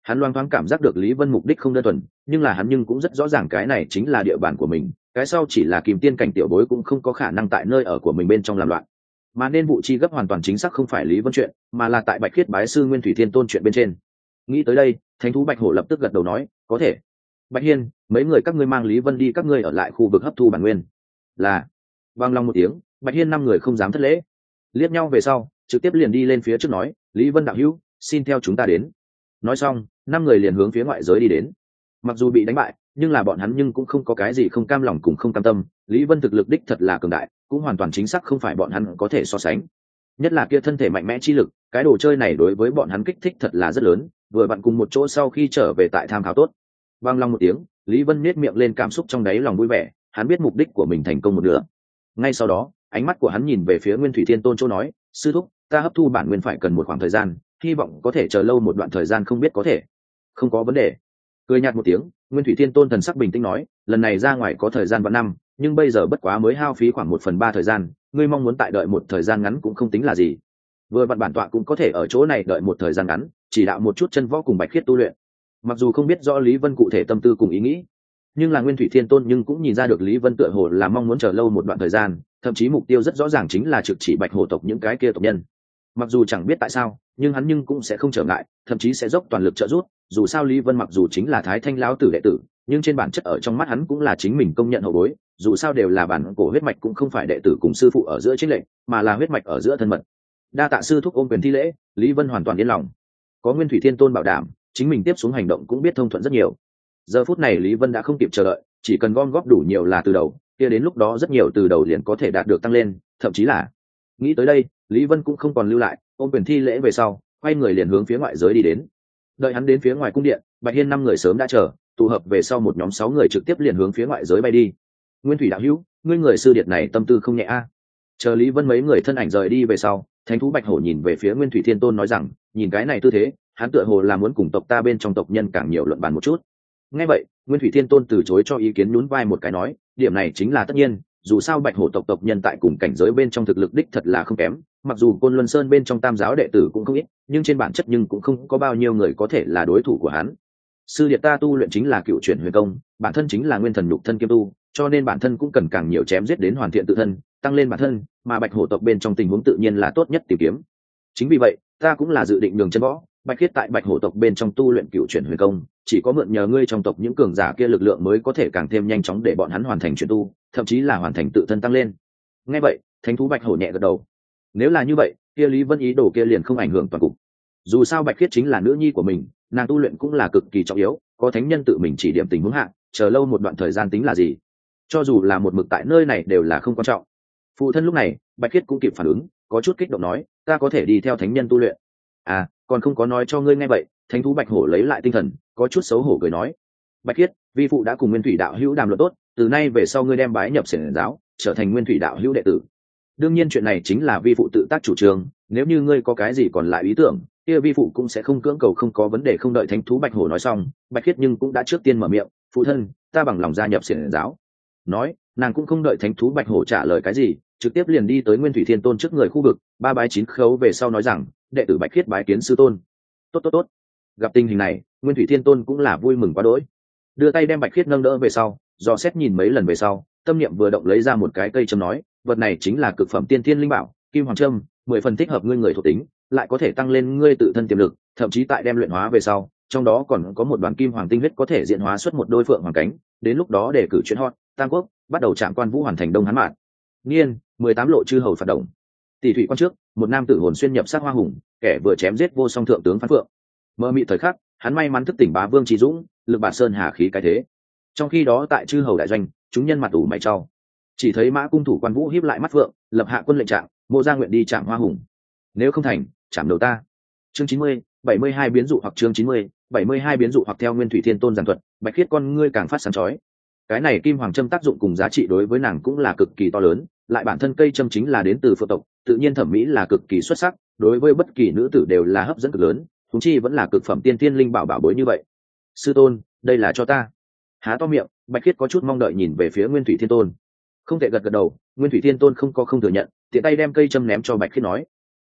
Hắn loang thoáng cảm giác được Lý Vân mục đích không đơn thuần, nhưng là hắn cũng rất rõ ràng cái này chính là địa bàn của mình, cái sau chỉ là kìm tiên cảnh tiểu bối cũng không có khả năng tại nơi ở của mình bên trong làm loạn. Mà nên vụ chi gấp hoàn toàn chính xác không phải Lý Vân chuyện, mà là tại Bạch Khiết bái sư Nguyên Thủy Thiên Tôn chuyện bên trên. Nghĩ tới đây, thánh thú Bạch Hổ lập tức gật đầu nói, có thể. Bạch Hiên, mấy người các ngươi mang Lý Vân đi, các ngươi ở lại khu vực hấp thu bản nguyên. Là. Vang long một tiếng, Bạch Hiên 5 người không dám thất lễ, liếc nhau về sau trực tiếp liền đi lên phía trước nói, Lý Vân đạo hữu, xin theo chúng ta đến. Nói xong 5 người liền hướng phía ngoại giới đi đến. Mặc dù bị đánh bại, nhưng là bọn hắn nhưng cũng không có cái gì không cam lòng cùng không cam tâm. Lý Vân thực lực đích thật là cường đại, cũng hoàn toàn chính xác không phải bọn hắn có thể so sánh. Nhất là kia thân thể mạnh mẽ chi lực, cái đồ chơi này đối với bọn hắn kích thích thật là rất lớn. Vừa bạn cùng một chỗ sau khi trở về tại tham khảo tốt. Vang long một tiếng, Lý Vân nhếch miệng lên, cảm xúc trong đáy lòng vui vẻ, hắn biết mục đích của mình thành công một nửa. Ngay sau đó, ánh mắt của hắn nhìn về phía Nguyên Thủy Thiên Tôn chỗ nói, sư thúc, ta hấp thu bản nguyên phải cần một khoảng thời gian, hy vọng có thể chờ lâu một đoạn thời gian, không biết có thể. Không có vấn đề. Cười nhạt một tiếng, Nguyên Thủy Thiên Tôn thần sắc bình tĩnh nói, lần này ra ngoài có thời gian vạn năm, nhưng bây giờ bất quá mới hao phí khoảng 1/3 thời gian, ngươi mong muốn tại đợi một thời gian ngắn cũng không tính là gì. Vừa vặn bản tọa cũng có thể ở chỗ này đợi một thời gian ngắn, chỉ đạo một chút chân võ cùng Bạch Khiết tu luyện. Mặc dù không biết rõ Lý Vân cụ thể tâm tư cùng ý nghĩ, nhưng là Nguyên Thủy Thiên Tôn nhưng cũng nhìn ra được Lý Vân tựa hồ là mong muốn chờ lâu một đoạn thời gian, thậm chí mục tiêu rất rõ ràng chính là trực chỉ Bạch Hổ tộc những cái kia tộc nhân. Mặc dù chẳng biết tại sao, nhưng hắn cũng sẽ không trở ngại, thậm chí sẽ dốc toàn lực trợ giúp. Dù sao Lý Vân mặc dù chính là Thái Thanh lão tử đệ tử, nhưng trên bản chất ở trong mắt hắn cũng là chính mình công nhận hậu bối. Dù sao đều là bản cổ huyết mạch, cũng không phải đệ tử cùng sư phụ ở giữa chênh lệch, mà là huyết mạch ở giữa thân mật. Đa tạ sư thúc ôm quyền thi lễ, Lý Vân hoàn toàn yên lòng. Có Nguyên Thủy Thiên Tôn bảo đảm, chính mình tiếp xuống hành động cũng biết thông thuận rất nhiều. Giờ phút này Lý Vân đã không kịp chờ đợi, chỉ cần gom góp đủ nhiều là từ đầu, kia đến lúc đó rất nhiều từ đầu liền có thể đạt được tăng lên, thậm chí là. Nghĩ tới đây, Lý Vân cũng không còn lưu lại, ôm quyền thi lễ về sau, quay người liền hướng phía ngoại giới đi đến. Đợi hắn đến phía ngoài cung điện, Bạch Hiên 5 người sớm đã chờ, tụ hợp về sau một nhóm 6 người trực tiếp liền hướng phía ngoại giới bay đi. Nguyên Thủy đạo hữu, ngươi người sư điệt này tâm tư không nhẹ a. Chờ Lý Vân mấy người thân ảnh rời đi về sau, thánh thú Bạch Hổ nhìn về phía Nguyên Thủy Thiên Tôn nói rằng, nhìn cái này tư thế, hắn tựa hồ là muốn cùng tộc ta bên trong tộc nhân càng nhiều luận bàn một chút. Nghe vậy, Nguyên Thủy Thiên Tôn từ chối cho ý kiến, nhún vai một cái nói, điểm này chính là tất nhiên, dù sao Bạch Hổ tộc nhân tại cùng cảnh giới bên trong thực lực đích thật là không kém, mặc dù Côn Luân Sơn bên trong tam giáo đệ tử cũng không ít, nhưng trên bản chất cũng không có bao nhiêu người có thể là đối thủ của hắn. Sư điệt ta tu luyện chính là cựu chuyển huyền công, bản thân chính là nguyên thần nhục thân kiêm tu, cho nên bản thân cũng cần càng nhiều chém giết đến hoàn thiện tự thân, tăng lên bản thân, mà Bạch Hổ tộc bên trong tình huống tự nhiên là tốt nhất tìm kiếm. Chính vì vậy, ta cũng là dự định đường chân võ, Bạch Khiết tại Bạch Hổ tộc bên trong tu luyện cựu chuyển huyền công, chỉ có mượn nhờ ngươi trong tộc những cường giả kia lực lượng mới có thể càng thêm nhanh chóng để bọn hắn hoàn thành chuyển tu, thậm chí là hoàn thành tự thân tăng lên. Nghe vậy, thánh thú Bạch Hổ nhẹ gật đầu. Nếu là như vậy, kia Lý Vân ý đồ kia liền không ảnh hưởng toàn cục. Dù sao Bạch Khiết chính là nữ nhi của mình, nàng tu luyện cũng là cực kỳ trọng yếu, có thánh nhân tự mình chỉ điểm tình huống hạ, chờ lâu một đoạn thời gian tính là gì? Cho dù là một mực tại nơi này đều là không quan trọng. Phụ thân lúc này, Bạch Khiết cũng kịp phản ứng, có chút kích động nói, ta có thể đi theo thánh nhân tu luyện. À, còn không có nói cho ngươi nghe vậy. Thánh thú Bạch Hổ lấy lại tinh thần, có chút xấu hổ cười nói, Bạch Khiết, vi phụ đã cùng Nguyên Thủy đạo hữu đàm luận tốt, từ nay về sau ngươi đem bái nhập xiển giáo, trở thành Nguyên Thủy đạo hữu đệ tử. Đương nhiên chuyện này chính là vi phụ tự tác chủ trương, nếu như ngươi có cái gì còn lại ý tưởng, kia vi phụ cũng sẽ không cưỡng cầu, không có vấn đề. Không đợi thánh thú Bạch Hổ nói xong, Bạch Khiết cũng đã trước tiên mở miệng, phụ thân, ta bằng lòng gia nhập xiển giáo. Nói, nàng cũng không đợi thánh thú Bạch Hổ trả lời cái gì, trực tiếp liền đi tới Nguyên Thủy Thiên Tôn trước người khu vực, ba bái 9 khấu về sau nói rằng, đệ tử Bạch Khiết bái kiến sư tôn. Tốt. Gặp tình hình này, Nguyên Thủy Thiên Tôn cũng là vui mừng quá đỗi, đưa tay đem Bạch Khiết nâng đỡ về sau, dò xét nhìn mấy lần về sau, tâm niệm vừa động lấy ra một cái cây châm nói, vật này chính là cực phẩm tiên thiên linh bảo, Kim Hoàng Châm, 10 phần thích hợp ngươi người thuộc tính, lại có thể tăng lên ngươi tự thân tiềm lực, thậm chí tại đem luyện hóa về sau, trong đó còn có một đoàn kim hoàng tinh huyết có thể diễn hóa xuất một đôi phượng hoàng cánh, đến lúc đó để cử chuyến hot, Tam Quốc, bắt đầu trạm quan vũ hoàn thành Đông Hán Mạn. Niên, 18 lộ chư hầu phạt động. Tỷ thủy quan trước, một nam tử hồn xuyên nhập sát hoa hùng, kẻ vừa chém giết vô song thượng tướng Phan Phượng. Mơ mị thời khắc, hắn may mắn thức tỉnh bá vương trí dũng, lực bản sơn hà khí cái thế. Trong khi đó tại chư hầu đại doanh, chúng nhân mặt ủ mày trao. Chỉ thấy Mã cung thủ quan vũ híp lại mắt Phượng, lập hạ quân lệnh trạng, Mộ Gia nguyện đi chạm hoa hùng. Nếu không thành, chạm đầu ta. Chương 90, 72 biến dụ hoặc chương 90, 72 biến dụ hoặc theo Nguyên Thủy Thiên Tôn giảng thuật, Bạch Khiết con ngươi càng phát sáng chói. Cái này kim hoàng châm tác dụng cùng giá trị đối với nàng cũng là cực kỳ to lớn, lại bản thân cây châm chính là đến từ phượng tộc, tự nhiên thẩm mỹ là cực kỳ xuất sắc, đối với bất kỳ nữ tử đều là hấp dẫn cực lớn, thúng chi vẫn là cực phẩm tiên tiên linh bảo bảo bối như vậy. Sư tôn, đây là cho ta. Há to miệng, Bạch Khiết có chút mong đợi nhìn về phía Nguyên Thủy Thiên Tôn. Không thể gật gật đầu, Nguyên Thủy Thiên Tôn không có không thừa nhận, tiện tay đem cây châm ném cho Bạch Khiết nói,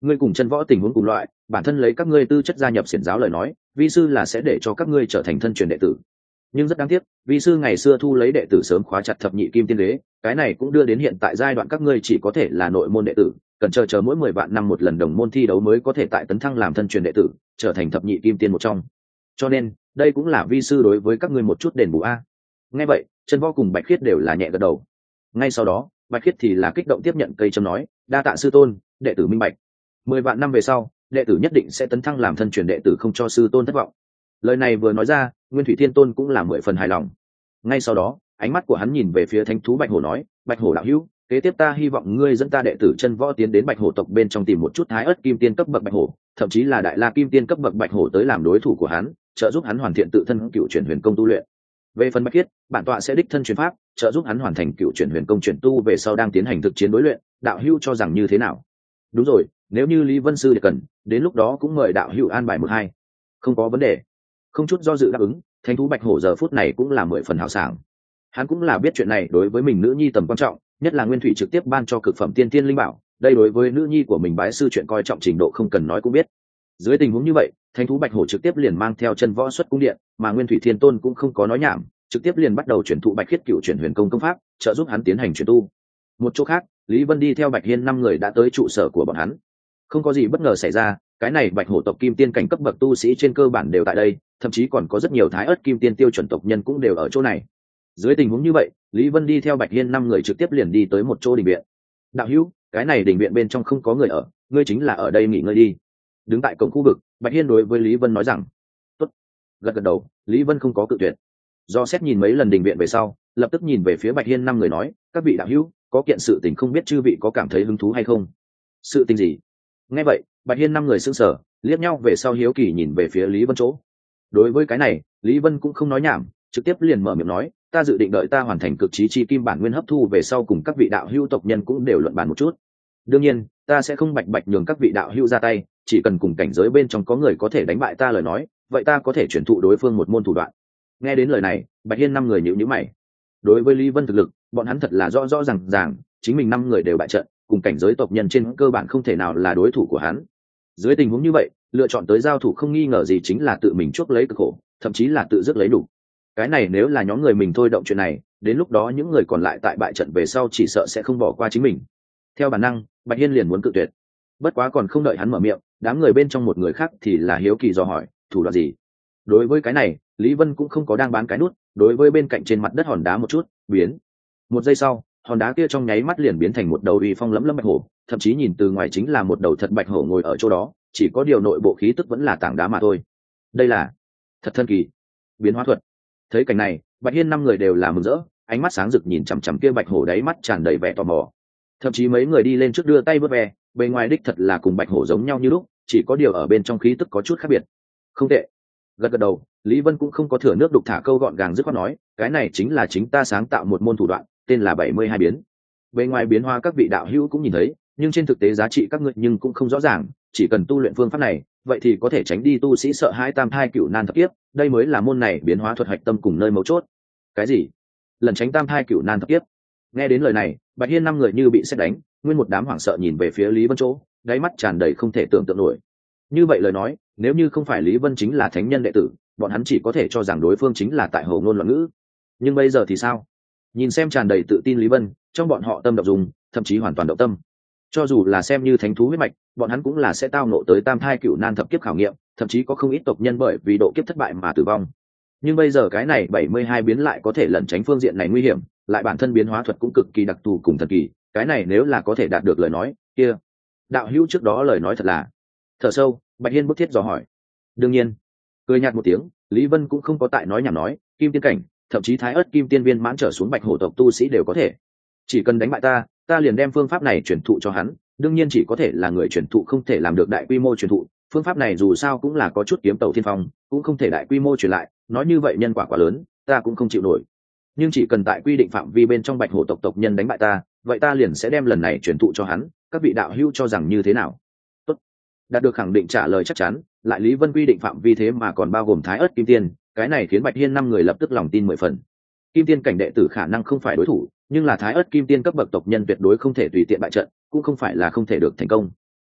ngươi cùng chân võ tình huống cùng loại, bản thân lấy các ngươi tư chất gia nhập xiển giáo lời nói, vi sư là sẽ để cho các ngươi trở thành thân truyền đệ tử. Nhưng rất đáng tiếc, vi sư ngày xưa thu lấy đệ tử sớm khóa chặt thập nhị kim tiên đế, cái này cũng đưa đến hiện tại giai đoạn các ngươi chỉ có thể là nội môn đệ tử, cần chờ mỗi 10 vạn năm một lần đồng môn thi đấu mới có thể tại tấn thăng làm thân truyền đệ tử, trở thành thập nhị kim tiên một trong. Cho nên, đây cũng là vi sư đối với các ngươi một chút đền bù a. Nghe vậy, Chân Võ cùng Bạch Khiết đều là nhẹ gật đầu. Ngay sau đó, Bạch Khiết thì là kích động tiếp nhận cây châm nói, đa tạ sư tôn, đệ tử minh bạch. 10 vạn năm về sau, đệ tử nhất định sẽ tấn thăng làm thân truyền đệ tử, không cho sư tôn thất vọng. Lời này vừa nói ra, Nguyên Thủy Thiên Tôn cũng là 10 phần hài lòng. Ngay sau đó, ánh mắt của hắn nhìn về phía thánh thú Bạch Hổ nói, Bạch Hổ đạo hữu, kế tiếp ta hy vọng ngươi dẫn ta đệ tử Chân Võ tiến đến Bạch Hổ tộc bên trong tìm một chút thái ớt kim tiên cấp bậc Bạch Hổ, thậm chí là đại la kim tiên cấp bậc Bạch Hổ tới làm đối thủ của hắn, trợ giúp hắn hoàn thiện tự thân cựu chuyển huyền công tu luyện. Về phần Bạch Khiết, bản tọa sẽ đích thân truyền pháp, trợ giúp hắn hoàn thành cựu chuyển huyền công chuyển tu về sau đang tiến hành thực chiến đối luyện, đạo hữu cho rằng như thế nào? Đúng rồi, nếu như Lý Vân sư cần, đến lúc đó cũng mời đạo hữu an bài một hai. Không có vấn đề. Không chút do dự đáp ứng, thánh thú Bạch Hổ giờ phút này cũng là 10 phần hào sảng. Hắn cũng là biết chuyện này đối với mình nữ nhi tầm quan trọng, nhất là Nguyên Thủy trực tiếp ban cho cực phẩm tiên tiên linh bảo, đây đối với nữ nhi của mình bái sư chuyện coi trọng trình độ không cần nói cũng biết. Dưới tình huống như vậy, thánh thú Bạch Hổ trực tiếp liền mang theo Chân Võ xuất cung điện, mà Nguyên Thủy Thiên Tôn cũng không có nói nhảm, trực tiếp liền bắt đầu chuyển thụ Bạch Khiết cựu chuyển huyền công công pháp, trợ giúp hắn tiến hành chuyển tu. Một chỗ khác, Lý Vân đi theo Bạch Hiên 5 người đã tới trụ sở của bọn hắn. Không có gì bất ngờ xảy ra, cái này Bạch Hổ tộc kim tiên cảnh cấp bậc tu sĩ trên cơ bản đều tại đây, thậm chí còn có rất nhiều thái ớt kim tiên tiêu chuẩn tộc nhân cũng đều ở chỗ này. Dưới tình huống như vậy, Lý Vân đi theo Bạch Hiên 5 người trực tiếp liền đi tới một chỗ đình viện. Đạo hữu, cái này đình viện bên trong không có người ở, ngươi chính là ở đây nghỉ ngơi đi. Đứng tại cổng khu vực, Bạch Hiên đối với Lý Vân nói rằng, tốt. Gật gật đầu, Lý Vân không có cự tuyệt. Do xét nhìn mấy lần đình viện về sau, lập tức nhìn về phía Bạch Hiên 5 người nói, các vị đạo hữu, có kiện sự tình không biết chư vị có cảm thấy hứng thú hay không? Sự tình gì? Nghe vậy, Bạch Hiên 5 người sững sờ, liếc nhau về sau hiếu kỳ nhìn về phía Lý Vân chỗ. Đối với cái này, Lý Vân cũng không nói nhảm, trực tiếp liền mở miệng nói, ta dự định đợi ta hoàn thành cực chí chi kim bản nguyên hấp thu về sau cùng các vị đạo hữu tộc nhân cũng đều luận bàn một chút. Đương nhiên, ta sẽ không bạch bạch nhường các vị đạo hữu ra tay, chỉ cần cùng cảnh giới bên trong có người có thể đánh bại ta lời nói, vậy ta có thể chuyển thụ đối phương một môn thủ đoạn. Nghe đến lời này, Bạch Hiên 5 người nhíu nhíu mày. Đối với Lý Vân thực lực, bọn hắn thật là rõ rõ ràng, chính mình 5 người đều bại trận, cùng cảnh giới tộc nhân trên cơ bản không thể nào là đối thủ của hắn. Dưới tình huống như vậy, lựa chọn tới giao thủ không nghi ngờ gì chính là tự mình chuốc lấy cực khổ, thậm chí là tự dứt lấy đủ. Cái này nếu là nhóm người mình thôi động chuyện này, đến lúc đó những người còn lại tại bại trận về sau chỉ sợ sẽ không bỏ qua chính mình. Theo bản năng, Bạch Hiên liền muốn cự tuyệt. Bất quá còn không đợi hắn mở miệng, đám người bên trong một người khác thì là hiếu kỳ dò hỏi, thủ đoạn gì? Đối với cái này, Lý Vân cũng không có đang bán cái nút, đối với bên cạnh trên mặt đất hòn đá một chút, biến. Một giây sau, hòn đá kia trong nháy mắt liền biến thành một đầu uy phong lẫm lẫm bạch hổ, thậm chí nhìn từ ngoài chính là một đầu thật bạch hổ ngồi ở chỗ đó, chỉ có điều nội bộ khí tức vẫn là tảng đá mà thôi. Đây là thật thần kỳ biến hóa thuật. Thấy cảnh này, Bạch Hiên 5 người đều là mừng rỡ, ánh mắt sáng rực nhìn chằm chằm kia bạch hổ, đáy mắt tràn đầy vẻ tò mò. Thậm chí mấy người đi lên trước đưa tay vớt ve, bề ngoài đích thật là cùng bạch hổ giống nhau như lúc, chỉ có điều ở bên trong khí tức có chút khác biệt. Không tệ. Gật gật đầu, Lý Vân cũng không có thừa nước đục thả câu, gọn gàng dứt khoát nói, cái này chính là chính ta sáng tạo một môn thủ đoạn, tên là 72 biến. Bề ngoài biến hóa các vị đạo hữu cũng nhìn thấy, nhưng trên thực tế giá trị các ngươi nhưng cũng không rõ ràng, chỉ cần tu luyện phương pháp này, vậy thì có thể tránh đi tu sĩ sợ hãi tam thai cửu nan thập kiếp, đây mới là môn này biến hóa thuật hạch tâm cùng nơi mấu chốt. Cái gì? Lần tránh tam thai cửu nan thập kiếp? Nghe đến lời này, Bạch Hiên 5 người như bị sét đánh, nguyên một đám hoảng sợ nhìn về phía Lý Vân chỗ, đáy mắt tràn đầy không thể tưởng tượng nổi. Như vậy lời nói, nếu như không phải Lý Vân chính là thánh nhân đệ tử, bọn hắn chỉ có thể cho rằng đối phương chính là tại hồ ngôn loạn ngữ. Nhưng bây giờ thì sao? Nhìn xem tràn đầy tự tin Lý Vân, trong bọn họ tâm động dùng, thậm chí hoàn toàn động tâm. Cho dù là xem như thánh thú huyết mạch, bọn hắn cũng là sẽ tao ngộ tới tam thai cửu nan thập kiếp khảo nghiệm, thậm chí có không ít tộc nhân bởi vì độ kiếp thất bại mà tử vong. Nhưng bây giờ cái này 72 biến lại có thể lẩn tránh phương diện này nguy hiểm, lại bản thân biến hóa thuật cũng cực kỳ đặc thù cùng thần kỳ, cái này nếu là có thể đạt được lời nói kia. Đạo hữu trước đó lời nói thật là. Thở sâu, Bạch Hiên bức thiết dò hỏi. Đương nhiên. Cười nhạt một tiếng, Lý Vân cũng không có tại nói nhảm nói, kim tiên cảnh, thậm chí thái ớt kim tiên viên mãn trở xuống bạch hổ tộc tu sĩ đều có thể. Chỉ cần đánh bại ta liền đem phương pháp này truyền thụ cho hắn, đương nhiên chỉ có thể là người truyền thụ, không thể làm được đại quy mô truyền thụ, phương pháp này dù sao cũng là có chút kiếm tàu thiên phong, cũng không thể đại quy mô truyền lại, nói như vậy nhân quả quá lớn, ta cũng không chịu nổi. Nhưng chỉ cần tại quy định phạm vi bên trong bạch hổ tộc tộc nhân đánh bại ta, vậy ta liền sẽ đem lần này truyền thụ cho hắn, các vị đạo hữu cho rằng như thế nào? Tốt. Đạt được khẳng định trả lời chắc chắn, lại Lý Vân quy định phạm vi thế mà còn bao gồm thái ớt kim tiên, cái này khiến Bạch Hiên 5 người lập tức lòng tin 10 phần. Kim tiên cảnh đệ tử khả năng không phải đối thủ, nhưng là thái ớt kim tiên cấp bậc tộc nhân tuyệt đối không thể tùy tiện bại trận, cũng không phải là không thể được thành công.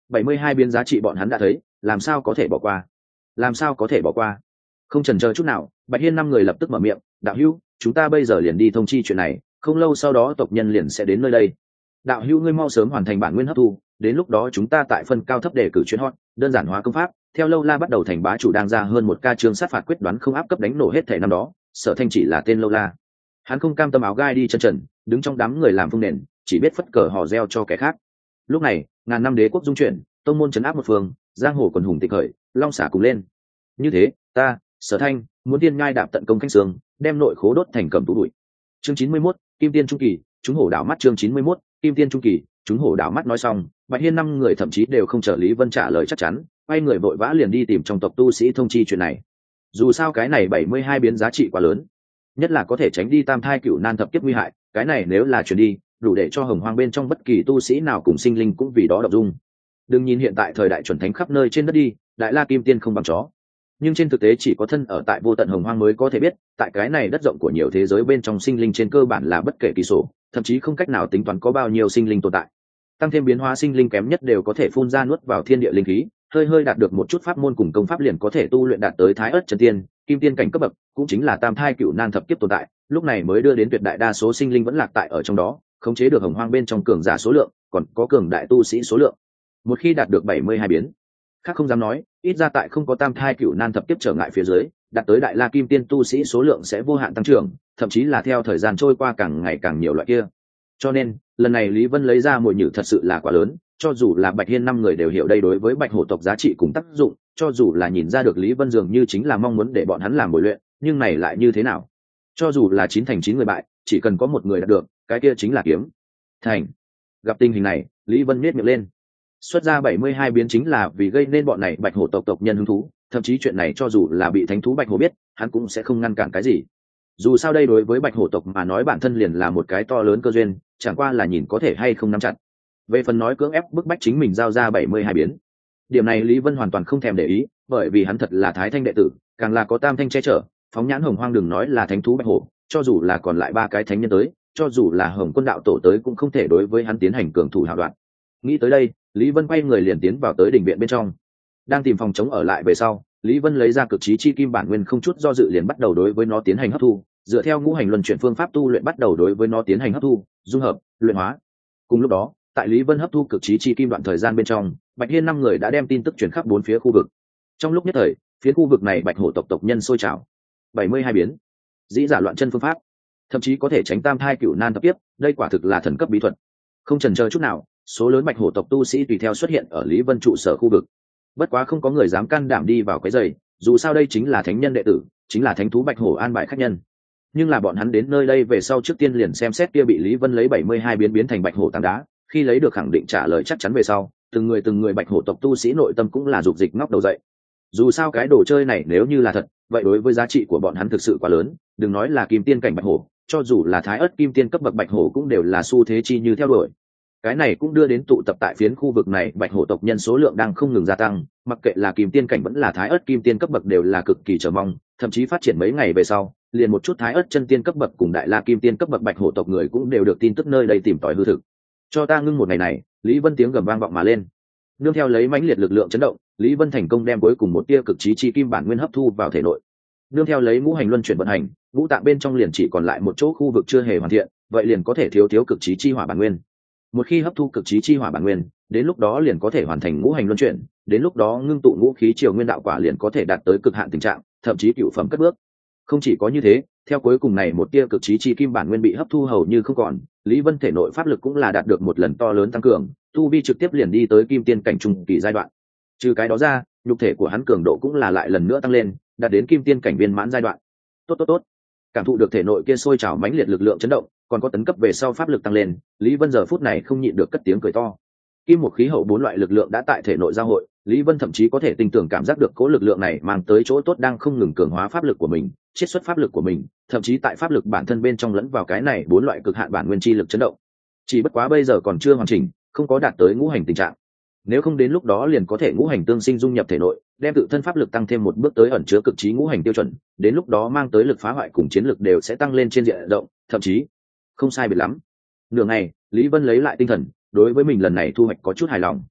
72 biến giá trị bọn hắn đã thấy, làm sao có thể bỏ qua, làm sao có thể bỏ qua. Không chần chờ chút nào, Bạch Hiên 5 người lập tức mở miệng, đạo hữu, chúng ta bây giờ liền đi thông chi chuyện này, không lâu sau đó tộc nhân liền sẽ đến nơi đây. Đạo hữu ngươi mau sớm hoàn thành bản nguyên hấp thu, đến lúc đó chúng ta tại phân cao thấp để cử chuyên hot, đơn giản hóa công pháp, theo lâu la bắt đầu thành bá chủ đang ra hơn một ca chương sát phạt quyết đoán không áp cấp đánh nổ hết thể năm đó, Sở Thanh chỉ là tên lâu la. Hắn không cam tâm áo gai đi chân trần, đứng trong đám người làm phương nền, chỉ biết phất cờ hò reo cho kẻ khác. Lúc này, ngàn năm đế quốc dung chuyển, tông môn trấn áp một phương, giang hồ quần hùng tịch khởi, long xả cùng lên. Như thế, ta, Sở Thanh, muốn tiên ngai đạp tận công khanh sương, đem nội khố đốt thành cầm tú bụi. Chương 91, Kim Tiên trung kỳ, chúng hổ đảo mắt chương 91, Kim Tiên trung kỳ, chúng hổ đảo mắt nói xong, Bạch Hiên 5 người thậm chí đều không chờ Lý Vân trả lời chắc chắn, quay người vội vã liền đi tìm trong tộc tu sĩ thông chi chuyện này. Dù sao cái này 72 biến giá trị quá lớn, nhất là có thể tránh đi tam thai cửu nan thập kiếp nguy hại, cái này nếu là chuyển đi, đủ để cho hồng hoang bên trong bất kỳ tu sĩ nào cùng sinh linh cũng vì đó động dung. Đừng nhìn hiện tại thời đại chuẩn thánh khắp nơi trên đất đi, đại la kim tiên không bằng chó, nhưng trên thực tế chỉ có thân ở tại vô tận hồng hoang mới có thể biết, tại cái này đất rộng của nhiều thế giới bên trong sinh linh trên cơ bản là bất kể kỳ số, thậm chí không cách nào tính toán có bao nhiêu sinh linh tồn tại. Tăng thêm biến hóa sinh linh kém nhất đều có thể phun ra nuốt vào thiên địa linh khí, hơi hơi đạt được một chút pháp môn cùng công pháp liền có thể tu luyện đạt tới thái ất chân tiên, kim tiên cảnh cấp bậc, cũng chính là tam thai cửu nan thập kiếp tồn tại, lúc này mới đưa đến tuyệt đại đa số sinh linh vẫn lạc tại ở trong đó, khống chế được hồng hoang bên trong cường giả số lượng, còn có cường đại tu sĩ số lượng. Một khi đạt được 72 biến, khác không dám nói, ít ra tại không có tam thai cửu nan thập kiếp trở ngại phía dưới, đạt tới đại la kim tiên tu sĩ số lượng sẽ vô hạn tăng trưởng, thậm chí là theo thời gian trôi qua càng ngày càng nhiều loại kia. Cho nên, lần này Lý Vân lấy ra mồi nhử thật sự là quá lớn, cho dù là Bạch Hiên 5 người đều hiểu đây đối với Bạch Hổ tộc giá trị cùng tác dụng, cho dù là nhìn ra được Lý Vân dường như chính là mong muốn để bọn hắn làm bồi luyện, nhưng này lại như thế nào? Cho dù là 9 thành 9 người bại, chỉ cần có một người đạt được, cái kia chính là kiếm thành. Gặp tình hình này, Lý Vân nhếch miệng lên. Xuất ra 72 biến chính là vì gây nên bọn này Bạch Hổ tộc tộc nhân hứng thú, thậm chí chuyện này cho dù là bị thánh thú Bạch Hổ biết, hắn cũng sẽ không ngăn cản cái gì. Dù sao đây đối với Bạch Hổ tộc mà nói bản thân liền là một cái to lớn cơ duyên, chẳng qua là nhìn có thể hay không nắm chặt. Về phần nói cưỡng ép bức bách chính mình giao ra 72 biến, điểm này Lý Vân hoàn toàn không thèm để ý, bởi vì hắn thật là thái thanh đệ tử, càng là có tam thanh che chở, phóng nhãn hồng hoang đừng nói là thánh thú Bạch Hổ, cho dù là còn lại 3 cái thánh nhân tới, cho dù là Hồng Quân đạo tổ tới cũng không thể đối với hắn tiến hành cường thủ hạo đoạn. Nghĩ tới đây, Lý Vân quay người liền tiến vào tới đỉnh viện bên trong. Đang tìm phòng chống ở lại về sau, Lý Vân lấy ra cực trí chi kim bản nguyên không chút do dự liền bắt đầu đối với nó tiến hành hấp thu, dựa theo ngũ hành luân chuyển phương pháp tu luyện bắt đầu đối với nó tiến hành hấp thu, dung hợp, luyện hóa. Cùng lúc đó, tại Lý Vân hấp thu cực trí chi kim đoạn thời gian bên trong, Bạch Hiên 5 người đã đem tin tức truyền khắp 4 phía khu vực. Trong lúc nhất thời, phía khu vực này Bạch Hổ tộc tộc nhân sôi trào. 72 biến, dĩ giả loạn chân phương pháp, thậm chí có thể tránh tam thai cửu nan thập kiếp, đây quả thực là thần cấp bí thuật. Không chần chờ chút nào, số lớn Bạch Hổ tộc tu sĩ tùy theo xuất hiện ở Lý Vân trụ sở khu vực. Bất quá không có người dám can đảm đi vào cái giày, dù sao đây chính là thánh nhân đệ tử, chính là thánh thú Bạch Hổ an bài khách nhân. Nhưng là bọn hắn đến nơi đây về sau trước tiên liền xem xét kia bị Lý Vân lấy 72 biến thành Bạch Hổ tảng đá, khi lấy được khẳng định trả lời chắc chắn về sau, từng người Bạch Hổ tộc tu sĩ nội tâm cũng là dục dịch ngóc đầu dậy. Dù sao cái đồ chơi này nếu như là thật, vậy đối với giá trị của bọn hắn thực sự quá lớn, đừng nói là kim tiên cảnh Bạch Hổ, cho dù là thái ớt kim tiên cấp bậc Bạch Hổ cũng đều là xu thế chi như theo đuổi. Cái này cũng đưa đến tụ tập tại phiến khu vực này Bạch Hổ tộc nhân số lượng đang không ngừng gia tăng, mặc kệ là kim tiên cảnh vẫn là thái ớt kim tiên cấp bậc đều là cực kỳ chờ mong, thậm chí phát triển mấy ngày về sau, liền một chút thái ớt chân tiên cấp bậc cùng đại la kim tiên cấp bậc Bạch Hổ tộc người cũng đều được tin tức nơi đây tìm tòi hư thực. Cho ta ngưng một ngày này, Lý Vân tiếng gầm vang vọng mà lên. Nương theo lấy mãnh liệt lực lượng chấn động, Lý Vân thành công đem cuối cùng một tia cực trí chi kim bản nguyên hấp thu vào thể nội. Nương theo lấy ngũ hành luân chuyển vận hành, ngũ tạng bên trong liền chỉ còn lại một chỗ khu vực chưa hề hoàn thiện, vậy liền có thể thiếu cực trí chi hỏa bản nguyên. Một khi hấp thu cực trí chi hỏa bản nguyên, đến lúc đó liền có thể hoàn thành ngũ hành luân chuyển, đến lúc đó ngưng tụ ngũ khí triều nguyên đạo quả liền có thể đạt tới cực hạn tình trạng, thậm chí cửu phẩm cất bước. Không chỉ có như thế, theo cuối cùng này một tia cực trí chi kim bản nguyên bị hấp thu hầu như không còn, Lý Vân thể nội pháp lực cũng là đạt được một lần to lớn tăng cường, tu vi trực tiếp liền đi tới kim tiên cảnh trung kỳ giai đoạn. Trừ cái đó ra, nhục thể của hắn cường độ cũng là lại lần nữa tăng lên, đạt đến kim tiên cảnh viên mãn giai đoạn. Tốt. Cảm thụ được thể nội kia sôi trào mãnh liệt lực lượng chấn động, còn có tấn cấp về sau pháp lực tăng lên, Lý Vân giờ phút này không nhịn được cất tiếng cười to. Kim một khí hậu 4 loại lực lượng đã tại thể nội giao hội, Lý Vân thậm chí có thể tinh tường cảm giác được cố lực lượng này mang tới chỗ tốt đang không ngừng cường hóa pháp lực của mình, chiết xuất pháp lực của mình, thậm chí tại pháp lực bản thân bên trong lẫn vào cái này 4 loại cực hạn bản nguyên chi lực chấn động. Chỉ bất quá bây giờ còn chưa hoàn chỉnh, không có đạt tới ngũ hành tình trạng. Nếu không đến lúc đó liền có thể ngũ hành tương sinh dung nhập thể nội, đem tự thân pháp lực tăng thêm một bước tới ẩn chứa cực trí ngũ hành tiêu chuẩn, đến lúc đó mang tới lực phá hoại cùng chiến lực đều sẽ tăng lên trên diện rộng, thậm chí không sai biệt lắm. Nửa ngày, Lý Vân lấy lại tinh thần, đối với mình lần này thu hoạch có chút hài lòng.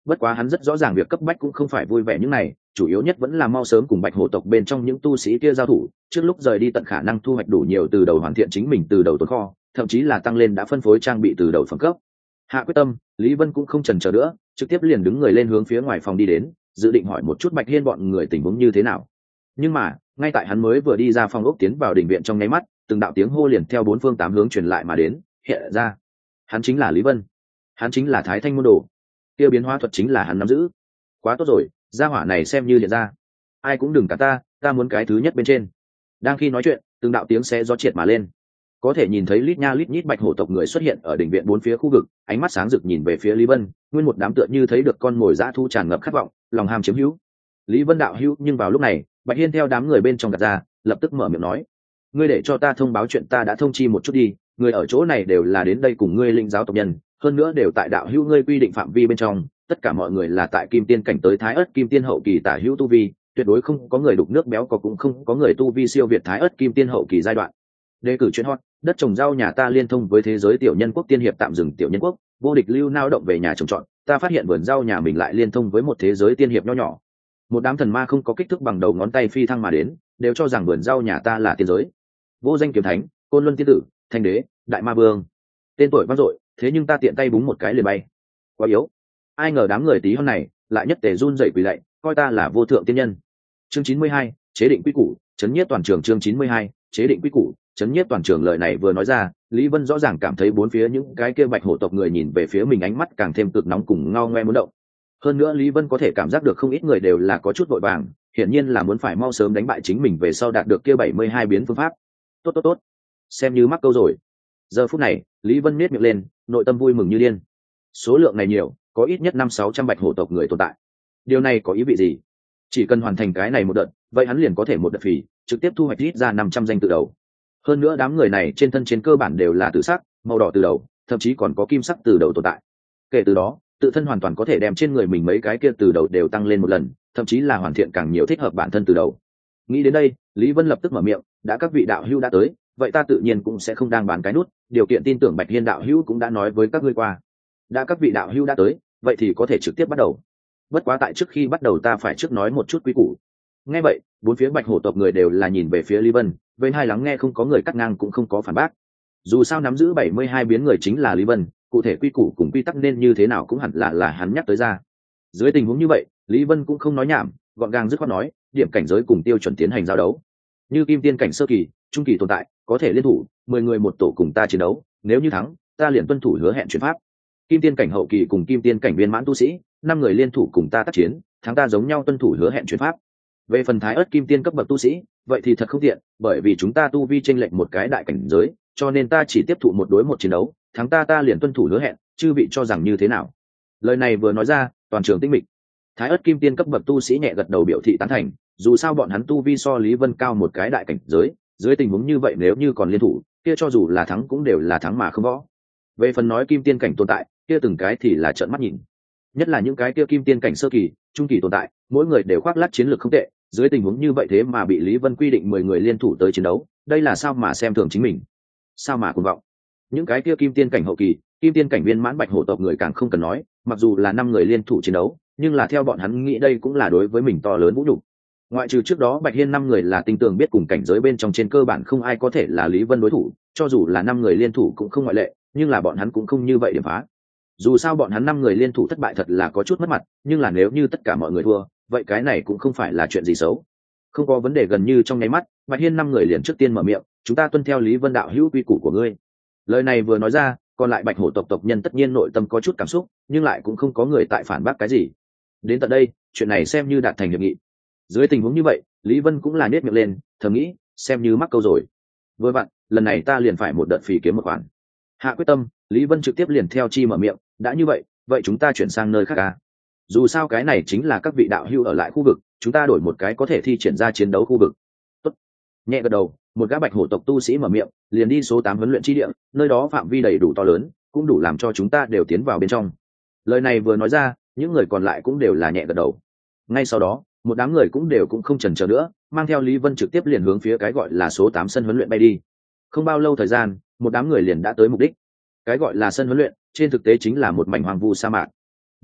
Bất quá hắn rất rõ ràng việc cấp bách cũng không phải vui vẻ những này, chủ yếu nhất vẫn là mau sớm cùng bạch hổ tộc bên trong những tu sĩ kia giao thủ, trước lúc rời đi tận khả năng thu hoạch đủ nhiều từ đầu hoàn thiện chính mình từ đầu tồn kho, thậm chí là tăng lên đã phân phối trang bị từ đầu phẩm cấp. Hạ quyết tâm, Lý Vân cũng không chần chờ nữa, trực tiếp liền đứng người lên hướng phía ngoài phòng đi đến, dự định hỏi một chút Bạch Hiên bọn người tình huống như thế nào. Nhưng mà ngay tại hắn mới vừa đi ra phòng ốc tiến vào đình viện trong nháy mắt, từng đạo tiếng hô liền theo bốn phương tám hướng truyền lại mà đến, hiện ra hắn chính là Lý Vân, hắn chính là Thái Thanh môn đồ, kia biến hóa thuật chính là hắn nắm giữ. Quá tốt rồi, gia hỏa này xem như hiện ra, ai cũng đừng cả ta muốn cái thứ nhất bên trên. Đang khi nói chuyện, từng đạo tiếng xé gió triệt mà lên, có thể nhìn thấy lít nha lít nhít bạch hổ tộc người xuất hiện ở đỉnh viện bốn phía khu vực, ánh mắt sáng rực nhìn về phía Lý Vân, nguyên một đám tựa như thấy được con mồi dã thu tràn ngập khát vọng, lòng ham chiếm hữu. Lý Vân đạo hữu, nhưng vào lúc này Bạch Hiên theo đám người bên trong gạt ra, lập tức mở miệng nói: ngươi để cho ta thông báo chuyện ta đã thông chi một chút đi, người ở chỗ này đều là đến đây cùng ngươi linh giáo tộc nhân, hơn nữa đều tại đạo hữu ngươi quy định phạm vi bên trong, tất cả mọi người là tại kim tiên cảnh tới thái ớt kim tiên hậu kỳ tả hữu tu vi, tuyệt đối không có người đục nước béo có, cũng không có người tu vi siêu việt thái ớt kim tiên hậu kỳ giai đoạn. Đề cử chuyện hot, đất trồng rau nhà ta liên thông với thế giới tiểu nhân quốc tiên hiệp tạm dừng tiểu nhân quốc, vô địch lưu nao động về nhà trồng trọt, ta phát hiện vườn rau nhà mình lại liên thông với một thế giới tiên hiệp nho nhỏ. Một đám thần ma không có kích thước bằng đầu ngón tay phi thăng mà đến, đều cho rằng vườn rau nhà ta là tiên giới. Vô danh kiếm thánh, côn luân tiên tử, thanh đế, đại ma vương, tên tuổi vang dội, thế nhưng ta tiện tay búng một cái liền bay, quá yếu. Ai ngờ đám người tí hon này lại nhất tề run dậy quỳ lạy, coi ta là vô thượng tiên nhân. Chương 92, chế định quy củ, chấn nhiếp toàn trường. Chương 92, chế định quy củ, chấn nhiếp toàn trường. Lời này vừa nói ra, Lý Vân rõ ràng cảm thấy bốn phía những cái kia bạch hổ tộc người nhìn về phía mình ánh mắt càng thêm cực nóng cùng ngao ngoe muốn động. Hơn nữa Lý Vân có thể cảm giác được không ít người đều là có chút vội vàng, hiển nhiên là muốn phải mau sớm đánh bại chính mình về sau đạt được kia 72 biến phương pháp. Tốt, xem như mắc câu rồi. Giờ phút này Lý Vân nhếch miệng lên, nội tâm vui mừng như điên. Số lượng này nhiều, có ít nhất 500-600 bạch hổ tộc người tồn tại. Điều này có ý vị gì? Chỉ cần hoàn thành cái này một đợt, vậy hắn liền có thể một đợt phì trực tiếp thu hoạch ít ra 500 danh từ đầu. Hơn nữa đám người này trên thân trên cơ bản đều là tử sắc, màu đỏ từ đầu, thậm chí còn có kim sắc từ đầu tồn tại. Kể từ đó, tự thân hoàn toàn có thể đem trên người mình mấy cái kia từ đầu đều tăng lên một lần, thậm chí là hoàn thiện càng nhiều thích hợp bản thân từ đầu. Nghĩ đến đây, Lý Vân lập tức mở miệng: đã các vị đạo hữu đã tới, vậy ta tự nhiên cũng sẽ không đang bán cái nút, điều kiện tin tưởng Bạch Hiên đạo hữu cũng đã nói với các ngươi qua. Đã các vị đạo hữu đã tới, vậy thì có thể trực tiếp bắt đầu. Bất quá tại trước khi bắt đầu ta phải trước nói một chút quy củ. Nghe vậy, bốn phía bạch hổ tộc người đều là nhìn về phía Lý Vân, với hai lắng nghe, không có người cắt ngang cũng không có phản bác. Dù sao nắm giữ 72 biến người chính là Lý Vân, cụ thể quy củ cùng quy tắc nên như thế nào cũng hẳn là hắn nhắc tới ra. Dưới tình huống như vậy, Lý Vân cũng không nói nhảm, gọn gàng dứt khoát nói: điểm cảnh giới cùng tiêu chuẩn tiến hành giao đấu. Như kim tiên cảnh sơ kỳ, trung kỳ tồn tại, có thể liên thủ 10 người một tổ cùng ta chiến đấu, nếu như thắng, ta liền tuân thủ hứa hẹn chuyển pháp. Kim tiên cảnh hậu kỳ cùng kim tiên cảnh viên mãn tu sĩ, 5 người liên thủ cùng ta tác chiến, thắng ta giống nhau tuân thủ hứa hẹn chuyển pháp. Về phần thái ớt kim tiên cấp bậc tu sĩ, vậy thì thật không tiện, bởi vì chúng ta tu vi chênh lệch một cái đại cảnh giới, cho nên ta chỉ tiếp thụ một đối một chiến đấu, thắng ta liền tuân thủ hứa hẹn, chư vị cho rằng như thế nào? Lời này vừa nói ra, toàn trường tĩnh mịch. Thái ớt kim tiên cấp bậc tu sĩ nhẹ gật đầu biểu thị tán thành, dù sao bọn hắn tu vi so Lý Vân cao một cái đại cảnh giới, dưới tình huống như vậy nếu như còn liên thủ, kia cho dù là thắng cũng đều là thắng mà không võ. Về phần nói kim tiên cảnh tồn tại, kia từng cái thì là trợn mắt nhìn. Nhất là những cái kia kim tiên cảnh sơ kỳ, trung kỳ tồn tại, mỗi người đều khoác lác chiến lược không tệ, dưới tình huống như vậy thế mà bị Lý Vân quy định 10 người liên thủ tới chiến đấu, đây là sao mà xem thường chính mình? Sao mà cuồng vọng? Những cái kia kim tiên cảnh hậu kỳ, kim tiên cảnh viên mãn bạch hổ tộc người càng không cần nói, mặc dù là 5 người liên thủ chiến đấu, nhưng là theo bọn hắn nghĩ đây cũng là đối với mình to lớn vũ nhục. Ngoại trừ trước đó Bạch Hiên 5 người là tinh tường biết cùng cảnh giới bên trong trên cơ bản không ai có thể là Lý Vân đối thủ, cho dù là 5 người liên thủ cũng không ngoại lệ, nhưng là bọn hắn cũng không như vậy điểm phá. Dù sao bọn hắn 5 người liên thủ thất bại thật là có chút mất mặt, nhưng là nếu như tất cả mọi người thua, vậy cái này cũng không phải là chuyện gì xấu. Không có vấn đề. Gần như trong nháy mắt, Bạch Hiên 5 người liền trước tiên mở miệng: chúng ta tuân theo Lý Vân đạo hữu quy củ của ngươi. Lời này vừa nói ra, còn lại bạch hổ tộc tộc nhân tất nhiên nội tâm có chút cảm xúc, nhưng lại cũng không có người tại phản bác cái gì. Đến tận đây, chuyện này xem như đạt thành hiệp nghị. Dưới tình huống như vậy, Lý Vân cũng là nhếch miệng lên, thầm nghĩ, xem như mắc câu rồi. Vừa vặn, lần này ta liền phải một đợt phì kiếm một khoản. Hạ quyết tâm, Lý Vân trực tiếp liền theo chi mở miệng: đã như vậy, vậy chúng ta chuyển sang nơi khác à? Dù sao cái này chính là các vị đạo hữu ở lại khu vực, chúng ta đổi một cái có thể thi triển ra chiến đấu khu vực. Tốt. Nhẹ gật đầu, một gã bạch hổ tộc tu sĩ mở miệng, liền đi số 8 huấn luyện chi địa, nơi đó phạm vi đầy đủ to lớn, cũng đủ làm cho chúng ta đều tiến vào bên trong. Lời này vừa nói ra, những người còn lại cũng đều là nhẹ gật đầu. Ngay sau đó, một đám người cũng đều cũng không chần chờ nữa, mang theo Lý Vân trực tiếp liền hướng phía cái gọi là số 8 sân huấn luyện bay đi. Không bao lâu thời gian, một đám người liền đã tới mục đích. Cái gọi là sân huấn luyện, trên thực tế chính là một mảnh hoang vu sa mạc.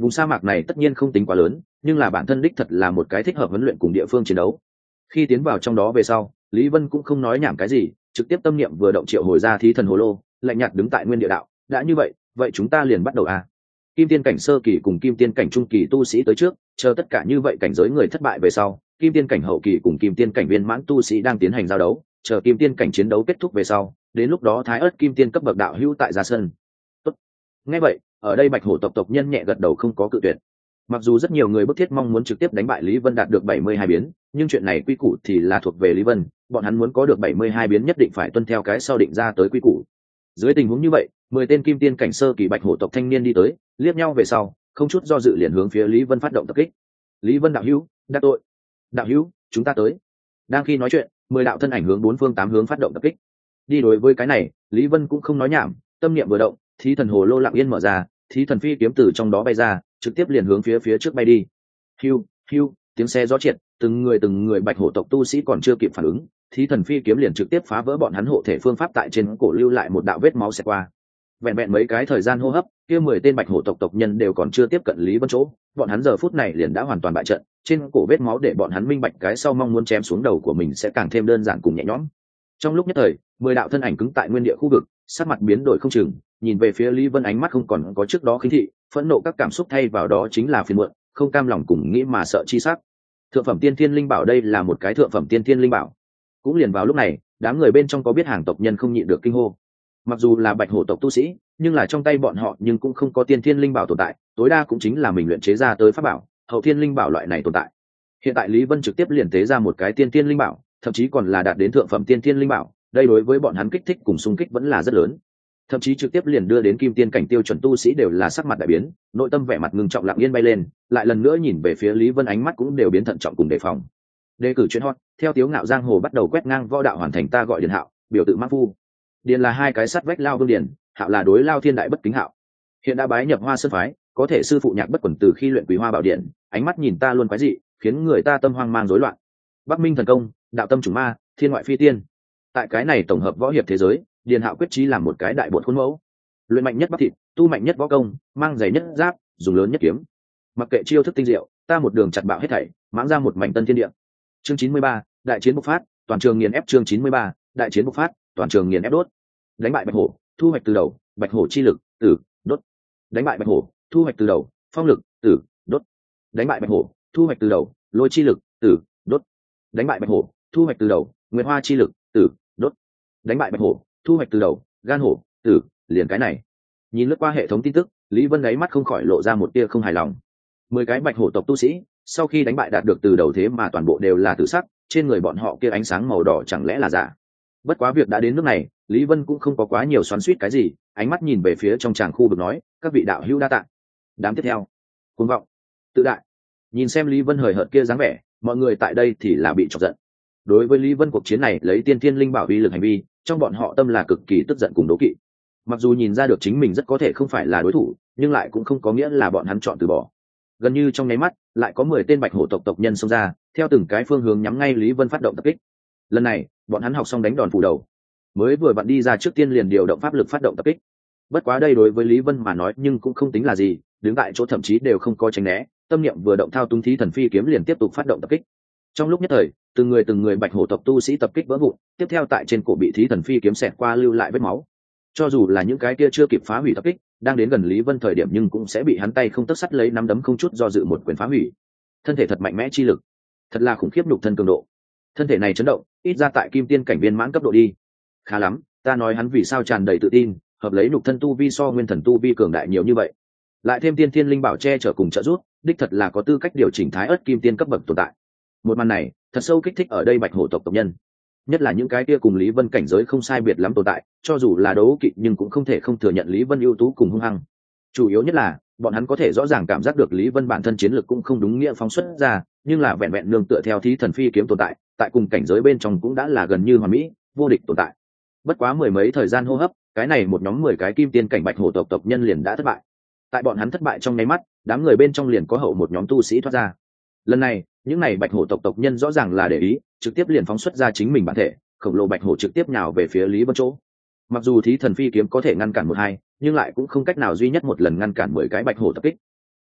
Vùng sa mạc này tất nhiên không tính quá lớn, nhưng là bản thân đích thật là một cái thích hợp huấn luyện cùng địa phương chiến đấu. Khi tiến vào trong đó về sau, Lý Vân cũng không nói nhảm cái gì, trực tiếp tâm niệm vừa động triệu hồi ra thí thần hồ lô, lạnh nhạt đứng tại nguyên địa đạo. Đã như vậy chúng ta liền bắt đầu à? Kim tiên cảnh sơ kỳ cùng kim tiên cảnh trung kỳ tu sĩ tới trước, chờ tất cả như vậy cảnh giới người thất bại về sau, kim tiên cảnh hậu kỳ cùng kim tiên cảnh viên mãn tu sĩ đang tiến hành giao đấu, chờ kim tiên cảnh chiến đấu kết thúc về sau, đến lúc đó thái ớt kim tiên cấp bậc đạo hữu tại ra sân. Tốt. Nghe vậy, ở đây bạch hổ tộc nhân nhẹ gật đầu không có cự tuyệt. Mặc dù rất nhiều người bức thiết mong muốn trực tiếp đánh bại Lý Vân đạt được 72 biến, nhưng chuyện này quy củ thì là thuộc về Lý Vân, bọn hắn muốn có được 72 biến nhất định phải tuân theo cái sau định ra tới quy củ. Dưới tình huống như vậy, 10 tên kim tiên cảnh sơ kỳ bạch hổ tộc thanh niên đi tới, liếc nhau về sau, không chút do dự liền hướng phía Lý Vân phát động tập kích. Lý Vân đạo hữu, đắc tội. Đạo hữu, chúng ta tới. Đang khi nói chuyện, 10 đạo thân ảnh hướng bốn phương tám hướng phát động tập kích. Đi đối với cái này, Lý Vân cũng không nói nhảm, tâm niệm vừa động, thí thần hồ lô lặng yên mở ra, thí thần phi kiếm từ trong đó bay ra, trực tiếp liền hướng phía trước bay đi. Hiu, hiu, tiếng xe gió triệt, từng người bạch hổ tộc tu sĩ còn chưa kịp phản ứng, thí thần phi kiếm liền trực tiếp phá vỡ bọn hắn hộ thể phương pháp tại trên cổ lưu lại một đạo vết máu xẹt qua. Vẹn vẹn mấy cái thời gian hô hấp, kia 10 tên bạch hổ tộc tộc nhân đều còn chưa tiếp cận Lý Vân chỗ, bọn hắn giờ phút này liền đã hoàn toàn bại trận, trên cổ vết máu để bọn hắn minh bạch cái sau mong muốn chém xuống đầu của mình sẽ càng thêm đơn giản cùng nhẹ nhõm. Trong lúc nhất thời, 10 đạo thân ảnh cứng tại nguyên địa khu vực, sắc mặt biến đổi không chừng, nhìn về phía Lý Vân ánh mắt không còn có trước đó khinh thị, phẫn nộ các cảm xúc thay vào đó chính là phiền muộn, không cam lòng cùng nghĩ mà sợ chi sắc. Thượng phẩm tiên thiên linh bảo đây là một cái thượng phẩm tiên thiên linh bảo. Cũng liền vào lúc này, đám người bên trong có biết hàng tộc nhân không nhịn được kinh hô. Mặc dù là bạch hổ tộc tu sĩ, nhưng là trong tay bọn họ nhưng cũng không có tiên thiên linh bảo tồn tại, tối đa cũng chính là mình luyện chế ra tới pháp bảo, hậu thiên linh bảo loại này tồn tại. Hiện tại Lý Vân trực tiếp liền tế ra một cái tiên thiên linh bảo, thậm chí còn là đạt đến thượng phẩm tiên thiên linh bảo, đây đối với bọn hắn kích thích cùng xung kích vẫn là rất lớn. Thậm chí trực tiếp liền đưa đến kim tiên cảnh tiêu chuẩn tu sĩ đều là sắc mặt đại biến, nội tâm vẻ mặt ngưng trọng lặng yên bay lên, lại lần nữa nhìn về phía Lý Vân ánh mắt cũng đều biến thận trọng cùng đề phòng. Đề cử chuyện hot, theo Tiếu Ngạo giang hồ bắt đầu quét ngang võ đạo hoàn thành ta gọi Điền Hạo, biểu tự Mã Phu. Điền là hai cái sắt vách lao vương điền, Hạo là đối lao thiên đại bất kính Hạo. Hiện đã bái nhập Hoa Sơn phái, có thể sư phụ nhạc bất quần từ khi luyện Quý Hoa Bảo Điện, ánh mắt nhìn ta luôn quái dị, khiến người ta tâm hoang mang rối loạn. Bắc Minh thần công, đạo tâm chủng ma, thiên ngoại phi tiên. Tại cái này tổng hợp võ hiệp thế giới, Điền Hạo quyết chí làm một cái đại bột khuôn mẫu. Luyện mạnh nhất bắp thịt, tu mạnh nhất võ công, mang giày nhất giáp, dùng lớn nhất kiếm. Mặc kệ chiêu thức tinh diệu, ta một đường chặt bạo hết thảy, mãng ra một mảnh tân thiên địa. Chương 93, đại chiến bộc phát, toàn trường nghiền ép. Chương 93, đại chiến bộc phát, toàn trường nghiền ép. Đốt. Đánh bại bạch hổ, thu hoạch từ đầu, bạch hổ chi lực, tử, đốt. Đánh bại bạch hổ, thu hoạch từ đầu, phong lực, tử, đốt. Đánh bại bạch hổ, thu hoạch từ đầu, lôi chi lực, tử, đốt. Đánh bại bạch hổ, thu hoạch từ đầu, nguyệt hoa chi lực, tử, đốt. Đánh bại bạch hổ, thu hoạch từ đầu, gan hổ, tử, liền cái này. Nhìn lướt qua hệ thống tin tức, Lý Vân đáy mắt không khỏi lộ ra một tia không hài lòng. 10 cái bạch hổ tộc tu sĩ, sau khi đánh bại đạt được từ đầu thế mà toàn bộ đều là tử sắc, trên người bọn họ kia ánh sáng màu đỏ chẳng lẽ là giả. Bất quá việc đã đến nước này, Lý Vân cũng không có quá nhiều xoắn xuýt cái gì, ánh mắt nhìn về phía trong tràng khu vực nói, các vị đạo hữu đa tạ. Đám tiếp theo, cuồng vọng, tự đại. Nhìn xem Lý Vân hời hợt kia dáng vẻ, mọi người tại đây thì là bị chọc giận. Đối với Lý Vân cuộc chiến này lấy tiên thiên linh bảo uy lực hành vi, trong bọn họ tâm là cực kỳ tức giận cùng đố kỵ. Mặc dù nhìn ra được chính mình rất có thể không phải là đối thủ, nhưng lại cũng không có nghĩa là bọn hắn chọn từ bỏ. Gần như trong nháy mắt, lại có 10 tên bạch hổ tộc tộc nhân xông ra, theo từng cái phương hướng nhắm ngay Lý Vân phát động tập kích. Lần này, bọn hắn học xong đánh đòn phủ đầu, mới vừa vặn đi ra trước tiên liền điều động pháp lực phát động tập kích. Bất quá đây đối với Lý Vân mà nói nhưng cũng không tính là gì, đứng tại chỗ thậm chí đều không có tránh né, tâm niệm vừa động thao túng thí thần phi kiếm liền tiếp tục phát động tập kích. Trong lúc nhất thời, từng người bạch hổ tộc tu sĩ tập kích vỡ vụn, tiếp theo tại trên cổ bị thí thần phi kiếm xẹt qua lưu lại vết máu. Cho dù là những cái kia chưa kịp phá hủy tập kích, đang đến gần Lý Vân thời điểm nhưng cũng sẽ bị hắn tay không tấc sắt lấy nắm đấm không chút do dự một quyền phá hủy. Thân thể thật mạnh mẽ chi lực, thật là khủng khiếp nhục thân cường độ. Thân thể này chấn động, ít ra tại kim tiên cảnh viên mãn cấp độ đi. Khá lắm, ta nói hắn vì sao tràn đầy tự tin, hợp lấy nhục thân tu vi so nguyên thần tu vi cường đại nhiều như vậy. Lại thêm tiên thiên linh bảo che chở cùng trợ giúp, đích thật là có tư cách điều chỉnh thái ớt kim tiên cấp bậc tồn tại. Một màn này, thật sâu kích thích ở đây bạch hổ tộc tộc nhân. Nhất là những cái kia cùng Lý Vân cảnh giới không sai biệt lắm tồn tại, cho dù là đấu kỵ nhưng cũng không thể không thừa nhận Lý Vân ưu tú cùng hung hăng. Chủ yếu nhất là, bọn hắn có thể rõ ràng cảm giác được Lý Vân bản thân chiến lược cũng không đúng nghĩa phóng xuất ra, nhưng là vẹn vẹn nương tựa theo thí thần phi kiếm tồn tại, tại cùng cảnh giới bên trong cũng đã là gần như hoàn mỹ, vô địch tồn tại. Bất quá mười mấy thời gian hô hấp, cái này một nhóm 10 cái kim tiên cảnh bạch hổ tộc tộc nhân liền đã thất bại. Tại bọn hắn thất bại trong nháy mắt, đám người bên trong liền có hậu một nhóm tu sĩ thoát ra. Lần này, những này bạch hổ tộc tộc nhân rõ ràng là để ý, trực tiếp liền phóng xuất ra chính mình bản thể, khổng lồ bạch hổ trực tiếp nhào về phía Lý Vân chỗ. Mặc dù thí thần phi kiếm có thể ngăn cản 1-2, nhưng lại cũng không cách nào duy nhất một lần ngăn cản 10 cái bạch hổ tập kích.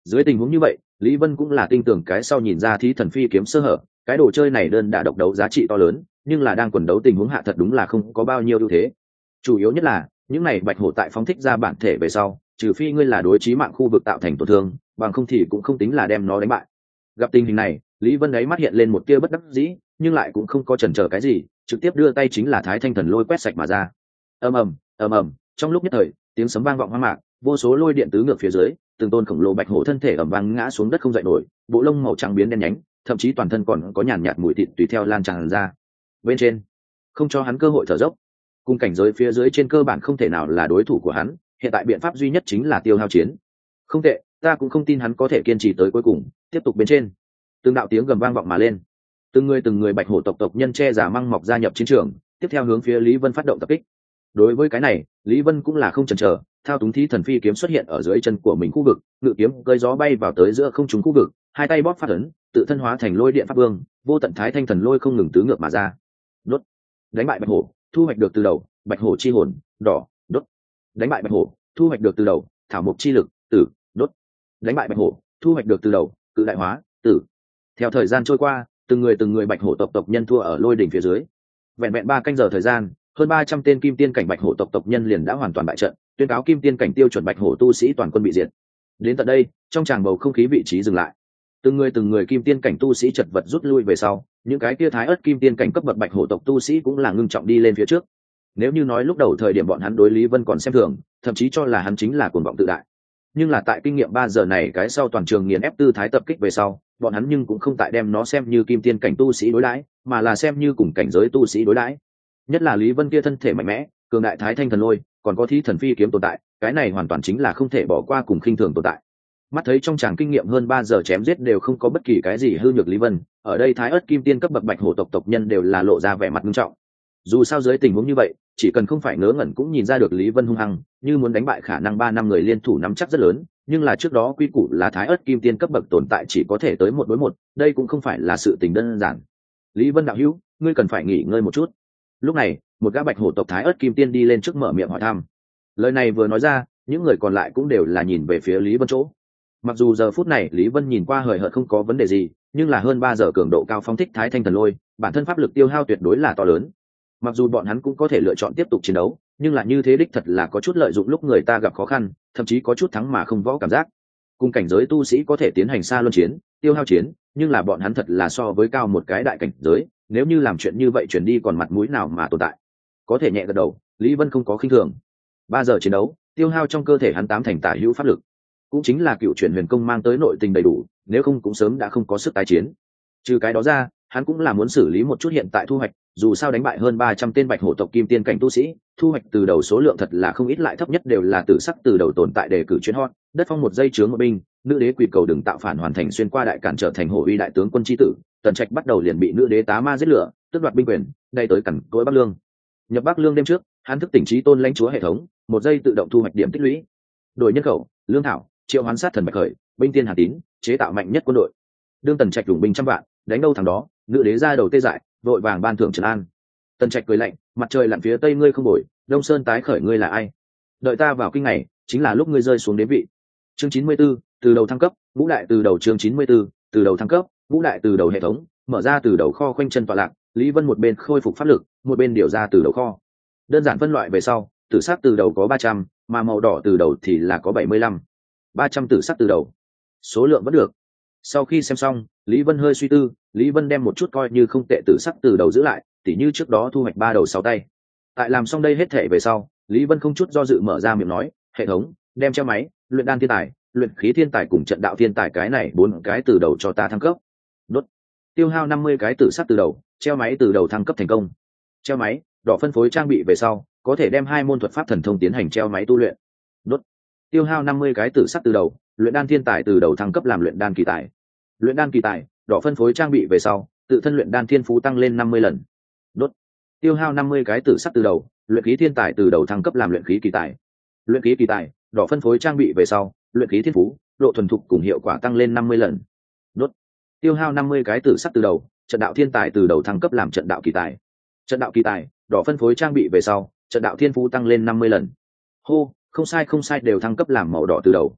Dưới tình huống như vậy, Lý Vân cũng là tin tưởng cái sau nhìn ra thí thần phi kiếm sơ hở, cái đồ chơi này đơn đả độc đấu giá trị to lớn, nhưng là đang quần đấu tình huống hạ thật đúng là không có bao nhiêu ưu thế. Chủ yếu nhất là những này bạch hổ tại phóng thích ra bản thể về sau, trừ phi ngươi là đối chí mạng khu vực tạo thành tổn thương, bằng không thì cũng không tính là đem nó đánh bại. Gặp tình hình này, Lý Vân ấy mắt hiện lên một tia bất đắc dĩ, nhưng lại cũng không có chần chờ cái gì, trực tiếp đưa tay chính là Thái Thanh Thần Lôi quét sạch mà ra. Ầm ầm, ầm ầm, trong lúc nhất thời, tiếng sấm vang vọng hoang mạc, vô số lôi điện tứ ngược phía dưới, từng tôn khổng lồ bạch hổ thân thể ầm vang ngã xuống đất không dậy nổi, bộ lông màu trắng biến đen nhánh, thậm chí toàn thân còn có nhàn nhạt mùi thịt tùy theo lan tràn ra. Bên trên, không cho hắn cơ hội thở dốc. Cùng cảnh giới phía dưới trên cơ bản không thể nào là đối thủ của hắn, hiện tại biện pháp duy nhất chính là tiêu hao chiến. Không tệ, ta cũng không tin hắn có thể kiên trì tới cuối cùng, tiếp tục bên trên. Từng đạo tiếng gầm vang vọng mà lên, từng người bạch hổ tộc nhân che giả măng mọc gia nhập chiến trường, tiếp theo hướng phía Lý Vân phát động tập kích. Đối với cái này, Lý Vân cũng là không chần chờ, thao túng thí thần phi kiếm xuất hiện ở dưới chân của mình khu vực, ngự kiếm cơi gió bay vào tới giữa không trung khu vực, hai tay bóp phát ấn, tự thân hóa thành lôi điện pháp vương, vô tận thái thanh thần lôi không ngừng tứ ngược mà ra. Đốt, đánh bại bạch hổ, thu hoạch được từ đầu, bạch hổ chi hồn, đỏ, đốt, đánh bại bạch hổ, thu hoạch được từ đầu, thảo mộc chi lực, tử, đốt, đánh bại bạch hổ, thu hoạch được từ đầu, cự đại hóa, tử. Theo thời gian trôi qua, từng người bạch hổ tộc nhân thua ở lôi đỉnh phía dưới. Vẹn vẹn 3 canh giờ thời gian, hơn 300 tên kim tiên cảnh bạch hổ tộc nhân liền đã hoàn toàn bại trận, tuyên cáo kim tiên cảnh tiêu chuẩn bạch hổ tu sĩ toàn quân bị diệt. Đến tận đây, trong tràng bầu không khí vị trí dừng lại. Từng người kim tiên cảnh tu sĩ chật vật rút lui về sau, những cái kia thái ớt kim tiên cảnh cấp bậc bạch hổ tộc tu sĩ cũng là ngưng trọng đi lên phía trước. Nếu như nói lúc đầu thời điểm bọn hắn đối Lý Vân còn xem thường, thậm chí cho là hắn chính là cuồng vọng tự đại, nhưng là tại kinh nghiệm 3 giờ này cái sau toàn trường nghiền ép tư thái tập kích về sau, bọn hắn nhưng cũng không tại đem nó xem như kim tiên cảnh tu sĩ đối đãi, mà là xem như cùng cảnh giới tu sĩ đối đãi. Nhất là Lý Vân kia thân thể mạnh mẽ, cường đại thái thanh thần lôi, còn có thí thần phi kiếm tồn tại, cái này hoàn toàn chính là không thể bỏ qua cùng khinh thường tồn tại. Mắt thấy trong tràng kinh nghiệm hơn 3 giờ chém giết đều không có bất kỳ cái gì hư nhược Lý Vân, ở đây thái ớt kim tiên cấp bậc bạch hổ tộc nhân đều là lộ ra vẻ mặt nghiêm trọng. Dù sao dưới tình huống như vậy, chỉ cần không phải ngớ ngẩn cũng nhìn ra được Lý Vân hung hăng, như muốn đánh bại khả năng 3 năm người liên thủ nắm chắc rất lớn, nhưng là trước đó quy củ là thái ớt kim tiên cấp bậc tồn tại chỉ có thể tới 1 đối 1, đây cũng không phải là sự tình đơn giản. Lý Vân đạo hữu, ngươi cần phải nghỉ ngơi một chút. Lúc này, một gã bạch hổ tộc thái ớt kim tiên đi lên trước mở miệng hỏi thăm. Lời này vừa nói ra, những người còn lại cũng đều là nhìn về phía Lý Vân chỗ. Mặc dù giờ phút này Lý Vân nhìn qua hời hợt không có vấn đề gì, nhưng là hơn 3 giờ cường độ cao phóng thích thái thanh thần lôi, bản thân pháp lực tiêu hao tuyệt đối là to lớn. Mặc dù bọn hắn cũng có thể lựa chọn tiếp tục chiến đấu, nhưng là như thế đích thật là có chút lợi dụng lúc người ta gặp khó khăn, thậm chí có chút thắng mà không võ cảm giác. Cùng cảnh giới tu sĩ có thể tiến hành xa luân chiến, tiêu hao chiến, nhưng là bọn hắn thật là so với cao một cái đại cảnh giới, nếu như làm chuyện như vậy chuyển đi còn mặt mũi nào mà tồn tại. Có thể nhẹ gật đầu, Lý Vân không có khinh thường. 3 giờ chiến đấu, tiêu hao trong cơ thể hắn 8 thành tả hữu pháp lực, cũng chính là cựu chuyển huyền công mang tới nội tình đầy đủ, nếu không cũng sớm đã không có sức tái chiến. Trừ cái đó ra, hắn cũng là muốn xử lý một chút hiện tại thu hoạch, dù sao đánh bại hơn 300 tên bạch hổ tộc kim tiên cảnh tu sĩ, thu hoạch từ đầu số lượng thật là không ít, lại thấp nhất đều là tử sắc từ đầu tồn tại để cử chuyến hot, đất phong một giây chướng một binh, nữ đế quỳ cầu đừng tạo phản hoàn thành xuyên qua đại cản trở thành hổ uy đại tướng quân chi tử, Tần Trạch bắt đầu liền bị nữ đế tá ma giết lửa, tước đoạt binh quyền, đây tới cẩn cối Bắc Lương. Nhập Bắc Lương đêm trước, hắn thức tỉnh trí tôn lãnh chúa hệ thống, một giây tự động thu hoạch điểm tích lũy. Đổi nhân khẩu, lương thảo, triệu hoán sát thần bạch khởi, binh tiên hà tín, chế tạo mạnh nhất quân đội. Đương Tần Trạch dùng binh trăm vạn, đánh đâu thằng đó, nữ đế ra đầu tê dại, vội vàng ban thưởng trấn an. Tần Trạch cười lạnh, mặt trời lặn phía tây ngươi không bồi, đông sơn tái khởi ngươi là ai? Đợi ta vào kinh ngày, chính là lúc ngươi rơi xuống đế vị. Chương 94, từ đầu thăng cấp, ngũ đại từ đầu. Chương 94, từ đầu thăng cấp, ngũ đại từ đầu hệ thống, mở ra từ đầu kho khoanh chân tọa lạc. Lý Vân một bên khôi phục pháp lực, một bên điều ra từ đầu kho. Đơn giản phân loại về sau, tử sắc từ đầu có 300, mà màu đỏ từ đầu thì là có 75. 300 tử sắc từ đầu, số lượng vẫn được. Sau khi xem xong, Lý Vân hơi suy tư, Lý Vân đem một chút coi như không tệ tử sắc từ đầu giữ lại, tỉ như trước đó thu hoạch 3 đầu 6 tay. Tại làm xong đây hết thể về sau, Lý Vân không chút do dự mở ra miệng nói, hệ thống, đem treo máy, luyện đan thiên tài, luyện khí thiên tài cùng trận đạo thiên tài cái này 4 cái từ đầu cho ta thăng cấp. Đốt. Tiêu hao 50 cái tử sắc từ đầu, treo máy từ đầu thăng cấp thành công. Treo máy, đỏ phân phối trang bị về sau, có thể đem 2 môn thuật pháp thần thông tiến hành treo máy tu luyện. Đốt. Tiêu hao 50 cái tử sắc từ đầu, luyện đan thiên tài từ đầu thăng cấp làm luyện đan kỳ tài. Luyện đan kỳ tài, đỏ phân phối trang bị về sau, tự thân luyện đan thiên phú tăng lên 50 lần. Đốt. Tiêu hao 50 cái tử sắc từ đầu, luyện khí thiên tài từ đầu thăng cấp làm luyện khí kỳ tài. Luyện khí kỳ tài, đỏ phân phối trang bị về sau, luyện khí thiên phú, độ thuần thục cùng hiệu quả tăng lên 50 lần. Đốt. Tiêu hao 50 cái tử sắc từ đầu, trận đạo thiên tài từ đầu thăng cấp làm trận đạo kỳ tài. Trận đạo kỳ tài, đỏ phân phối trang bị về sau, trận đạo thiên phú tăng lên 50 lần. Hô, không sai đều thăng cấp làm màu đỏ từ đầu.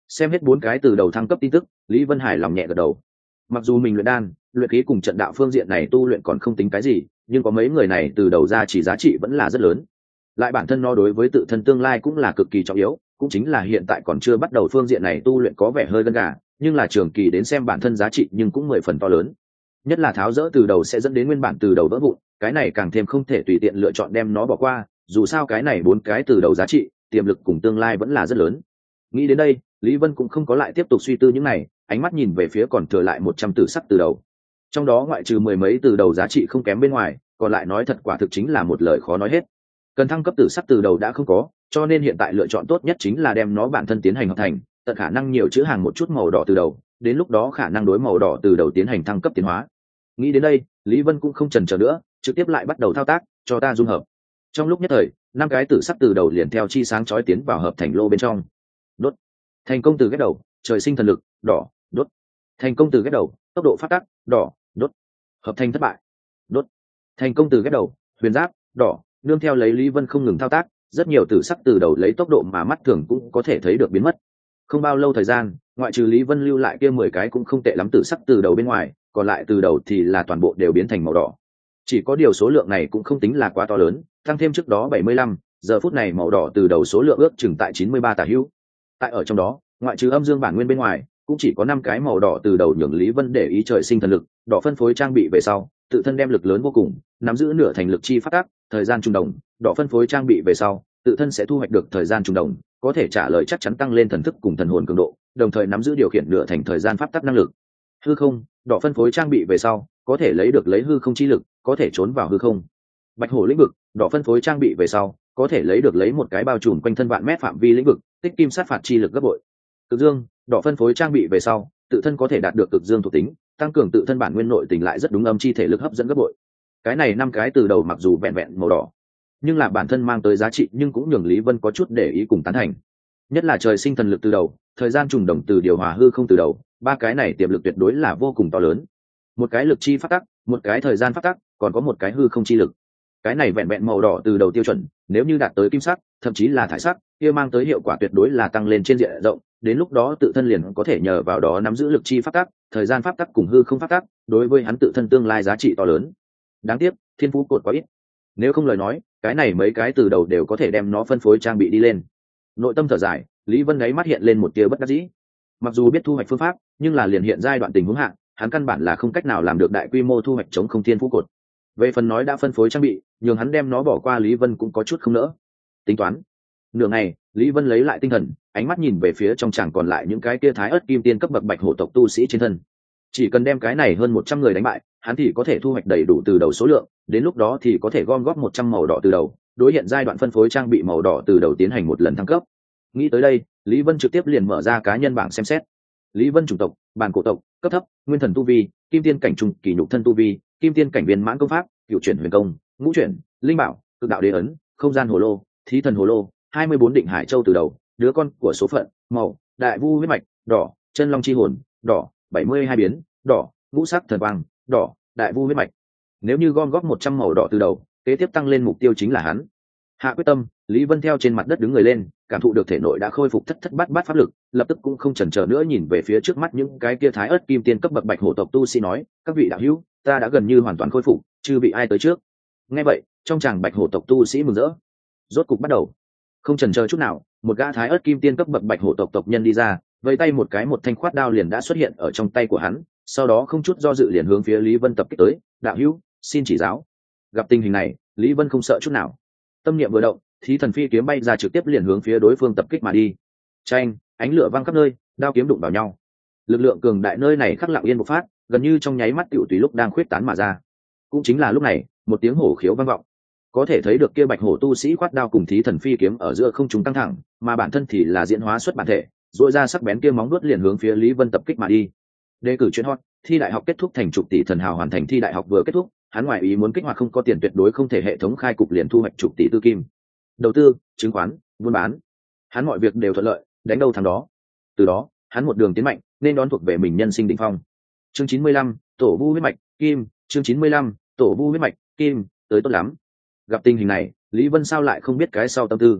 Xem hết 4 cái từ đầu thăng cấp tin tức, Lý Vân hài lòng nhẹ gật đầu. Mặc dù mình luyện đan, luyện khí cùng trận đạo phương diện này tu luyện còn không tính cái gì, nhưng có mấy người này từ đầu ra chỉ giá trị vẫn là rất lớn. Lại bản thân nó đối với tự thân tương lai cũng là cực kỳ trọng yếu, cũng chính là hiện tại còn chưa bắt đầu phương diện này tu luyện có vẻ hơi gân gà, nhưng là trường kỳ đến xem bản thân giá trị nhưng cũng 10 phần to lớn. Nhất là tháo dỡ từ đầu sẽ dẫn đến nguyên bản từ đầu vỡ vụn, cái này càng thêm không thể tùy tiện lựa chọn đem nó bỏ qua, dù sao cái này 4 cái từ đầu giá trị, tiềm lực cùng tương lai vẫn là rất lớn. Nghĩ đến đây, Lý Vân cũng không có lại tiếp tục suy tư những này, ánh mắt nhìn về phía còn thừa lại 100 tử sắc từ đầu. Trong đó ngoại trừ 10 mấy từ đầu giá trị không kém bên ngoài, còn lại nói thật quả thực chính là một lời khó nói hết. Cần thăng cấp tử sắc từ đầu đã không có, cho nên hiện tại lựa chọn tốt nhất chính là đem nó bản thân tiến hành hợp thành, tận khả năng nhiều chữ hàng một chút màu đỏ từ đầu, đến lúc đó khả năng đối màu đỏ từ đầu tiến hành thăng cấp tiến hóa. Nghĩ đến đây, Lý Vân cũng không chần chờ nữa, trực tiếp lại bắt đầu thao tác, cho ta dung hợp. Trong lúc nhất thời, 5 cái tử sắc từ đầu liền theo chi sáng chói tiến vào hợp thành lô bên trong. Đốt. Thành công từ ghép đầu, trời sinh thần lực, đỏ, đốt. Thành công từ ghép đầu, tốc độ phát tác, đỏ, đốt. Hợp thành thất bại, đốt. Thành công từ ghép đầu, huyền giáp, đỏ. Nương theo lấy Lý Vân không ngừng thao tác, rất nhiều tử sắc từ đầu lấy tốc độ mà mắt thường cũng có thể thấy được biến mất. Không bao lâu thời gian, ngoại trừ Lý Vân lưu lại kia 10 cái cũng không tệ lắm tử sắc từ đầu bên ngoài, còn lại từ đầu thì là toàn bộ đều biến thành màu đỏ. Chỉ có điều số lượng này cũng không tính là quá to lớn, tăng thêm trước đó 75, giờ phút này màu đỏ từ đầu số lượng ước chừng tại 93 tả hữu. Tại ở trong đó, ngoại trừ âm dương bản nguyên bên ngoài, cũng chỉ có 5 cái màu đỏ từ đầu nhường Lý Vân để ý trời sinh thần lực, đỏ phân phối trang bị về sau, tự thân đem lực lớn vô cùng, nắm giữ nửa thành lực chi phát tác, thời gian trùng đồng, đỏ phân phối trang bị về sau, tự thân sẽ thu hoạch được thời gian trùng đồng, có thể trả lời chắc chắn tăng lên thần thức cùng thần hồn cường độ, đồng thời nắm giữ điều khiển nửa thành thời gian pháp tắc năng lực. Hư không, đỏ phân phối trang bị về sau, có thể lấy hư không chi lực, có thể trốn vào hư không. Bạch hổ lĩnh vực, đỏ phân phối trang bị về sau, có thể lấy một cái bao trùm quanh thân vạn mét phạm vi lĩnh vực, tích kim sát phạt chi lực gấp bội. Cực dương, đỏ phân phối trang bị về sau, tự thân có thể đạt được cực dương thuộc tính, tăng cường tự thân bản nguyên nội tình lại rất đúng âm chi thể lực hấp dẫn gấp bội. Cái này 5 cái từ đầu mặc dù vẹn vẹn màu đỏ, nhưng là bản thân mang tới giá trị nhưng cũng nhường Lý Vân có chút để ý cùng tán thành. Nhất là trời sinh thần lực từ đầu, thời gian trùng đồng từ điều hòa hư không từ đầu, 3 cái này tiềm lực tuyệt đối là vô cùng to lớn. Một cái lực chi phát tắc, một cái thời gian phát tắc, còn có một cái hư không chi lực. Cái này vẹn vẹn màu đỏ từ đầu tiêu chuẩn, nếu như đạt tới kim sắc, thậm chí là thải sắc, kia mang tới hiệu quả tuyệt đối là tăng lên trên diện rộng, đến lúc đó tự thân liền có thể nhờ vào đó nắm giữ lực chi phát tắc, thời gian pháp tắc cùng hư không pháp tắc, đối với hắn tự thân tương lai giá trị to lớn. Đáng tiếc, thiên phú cột quá ít. Nếu không lời nói, cái này mấy cái từ đầu đều có thể đem nó phân phối trang bị đi lên. Nội tâm thở dài, Lý Vân gáy mắt hiện lên một tia bất đắc dĩ. Mặc dù biết thu hoạch phương pháp, nhưng là liền hiện giai đoạn tình huống hạn, hắn căn bản là không cách nào làm được đại quy mô thu hoạch chống không thiên phú cột. Về phần nói đã phân phối trang bị, nhường hắn đem nó bỏ qua Lý Vân cũng có chút không nỡ. Tính toán. Nửa ngày, Lý Vân lấy lại tinh thần, ánh mắt nhìn về phía trong tràng còn lại những cái kia thái ớt kim tiên cấp bậc bạch hổ tộc tu sĩ trên thân. Chỉ cần đem cái này hơn 100 người đánh bại, hắn thì có thể thu hoạch đầy đủ từ đầu số lượng, đến lúc đó thì có thể gom góp 100 màu đỏ từ đầu, đối hiện giai đoạn phân phối trang bị màu đỏ từ đầu tiến hành một lần thăng cấp. Nghĩ tới đây, Lý Vân trực tiếp liền mở ra cá nhân bảng xem xét. Lý Vân chủng tộc, bản cổ tộc, cấp thấp, nguyên thần tu vi, kim tiên cảnh trung kỳ nhục thân tu vi, kim tiên cảnh viên mãn công pháp, cửu chuyển huyền công, ngũ chuyển, linh bảo, cực đạo đế ấn, không gian hồ lô, thí thần hồ lô, 24 định hải châu từ đầu, đứa con của số phận, màu, đại vu huyết mạch, đỏ, chân long chi hồn, đỏ, 72 biến, đỏ, ngũ sắc thần quang, đỏ, đại vu huyết mạch. Nếu như gom góp 100 màu đỏ từ đầu, kế tiếp tăng lên mục tiêu chính là hắn. Hạ quyết tâm, Lý Vân theo trên mặt đất đứng người lên, cảm thụ được thể nội đã khôi phục thất thất bát bát pháp lực, lập tức cũng không chần chờ nữa nhìn về phía trước mắt những cái kia thái ớt kim tiên cấp bậc bạch hổ tộc tu sĩ nói, các vị đạo hữu, ta đã gần như hoàn toàn khôi phục, chưa bị ai tới trước. Nghe vậy, trong chàng bạch hổ tộc tu sĩ mừng rỡ. Rốt cục bắt đầu. Không chần chờ chút nào, một gã thái ớt kim tiên cấp bậc bạch hổ tộc tộc nhân đi ra, vẫy tay một thanh khoát đao liền đã xuất hiện ở trong tay của hắn, sau đó không chút do dự liền hướng phía Lý Vân tập kích tới, đạo hữu, xin chỉ giáo. Gặp tình hình này, Lý Vân không sợ chút nào. Tâm niệm vừa động, thí thần phi kiếm bay ra trực tiếp liền hướng phía đối phương tập kích mà đi. Chanh, ánh lửa văng khắp nơi, đao kiếm đụng vào nhau. Lực lượng cường đại nơi này khắc lặng yên bộc phát, gần như trong nháy mắt tiểu tùy lúc đang khuyết tán mà ra. Cũng chính là lúc này, một tiếng hổ khiếu vang vọng. Có thể thấy được kia bạch hổ tu sĩ khoát đao cùng thí thần phi kiếm ở giữa không trung căng thẳng, mà bản thân thì là diễn hóa xuất bản thể, duỗi ra sắc bén kia móng vuốt liền hướng phía Lý Vân tập kích mà đi. Đề cử chuyên hot, thi đại học kết thúc thành chục tỷ thần hào hoàn thành thi đại học vừa kết thúc, hắn ngoại ý muốn kích hoạt không có tiền tuyệt đối không thể hệ thống khai cục liền thu hoạch chục tỷ tư kim. Đầu tư, chứng khoán, buôn bán, hắn mọi việc đều thuận lợi, đánh đâu thắng đó. Từ đó, hắn một đường tiến mạnh, nên đón thuộc về mình nhân sinh đỉnh phong. Chương 95, tổ vu huyết mạch, kim, chương 95, tổ vu huyết mạch, kim, tới tốt lắm. Gặp tình hình này, Lý Vân sao lại không biết cái sau tâm tư.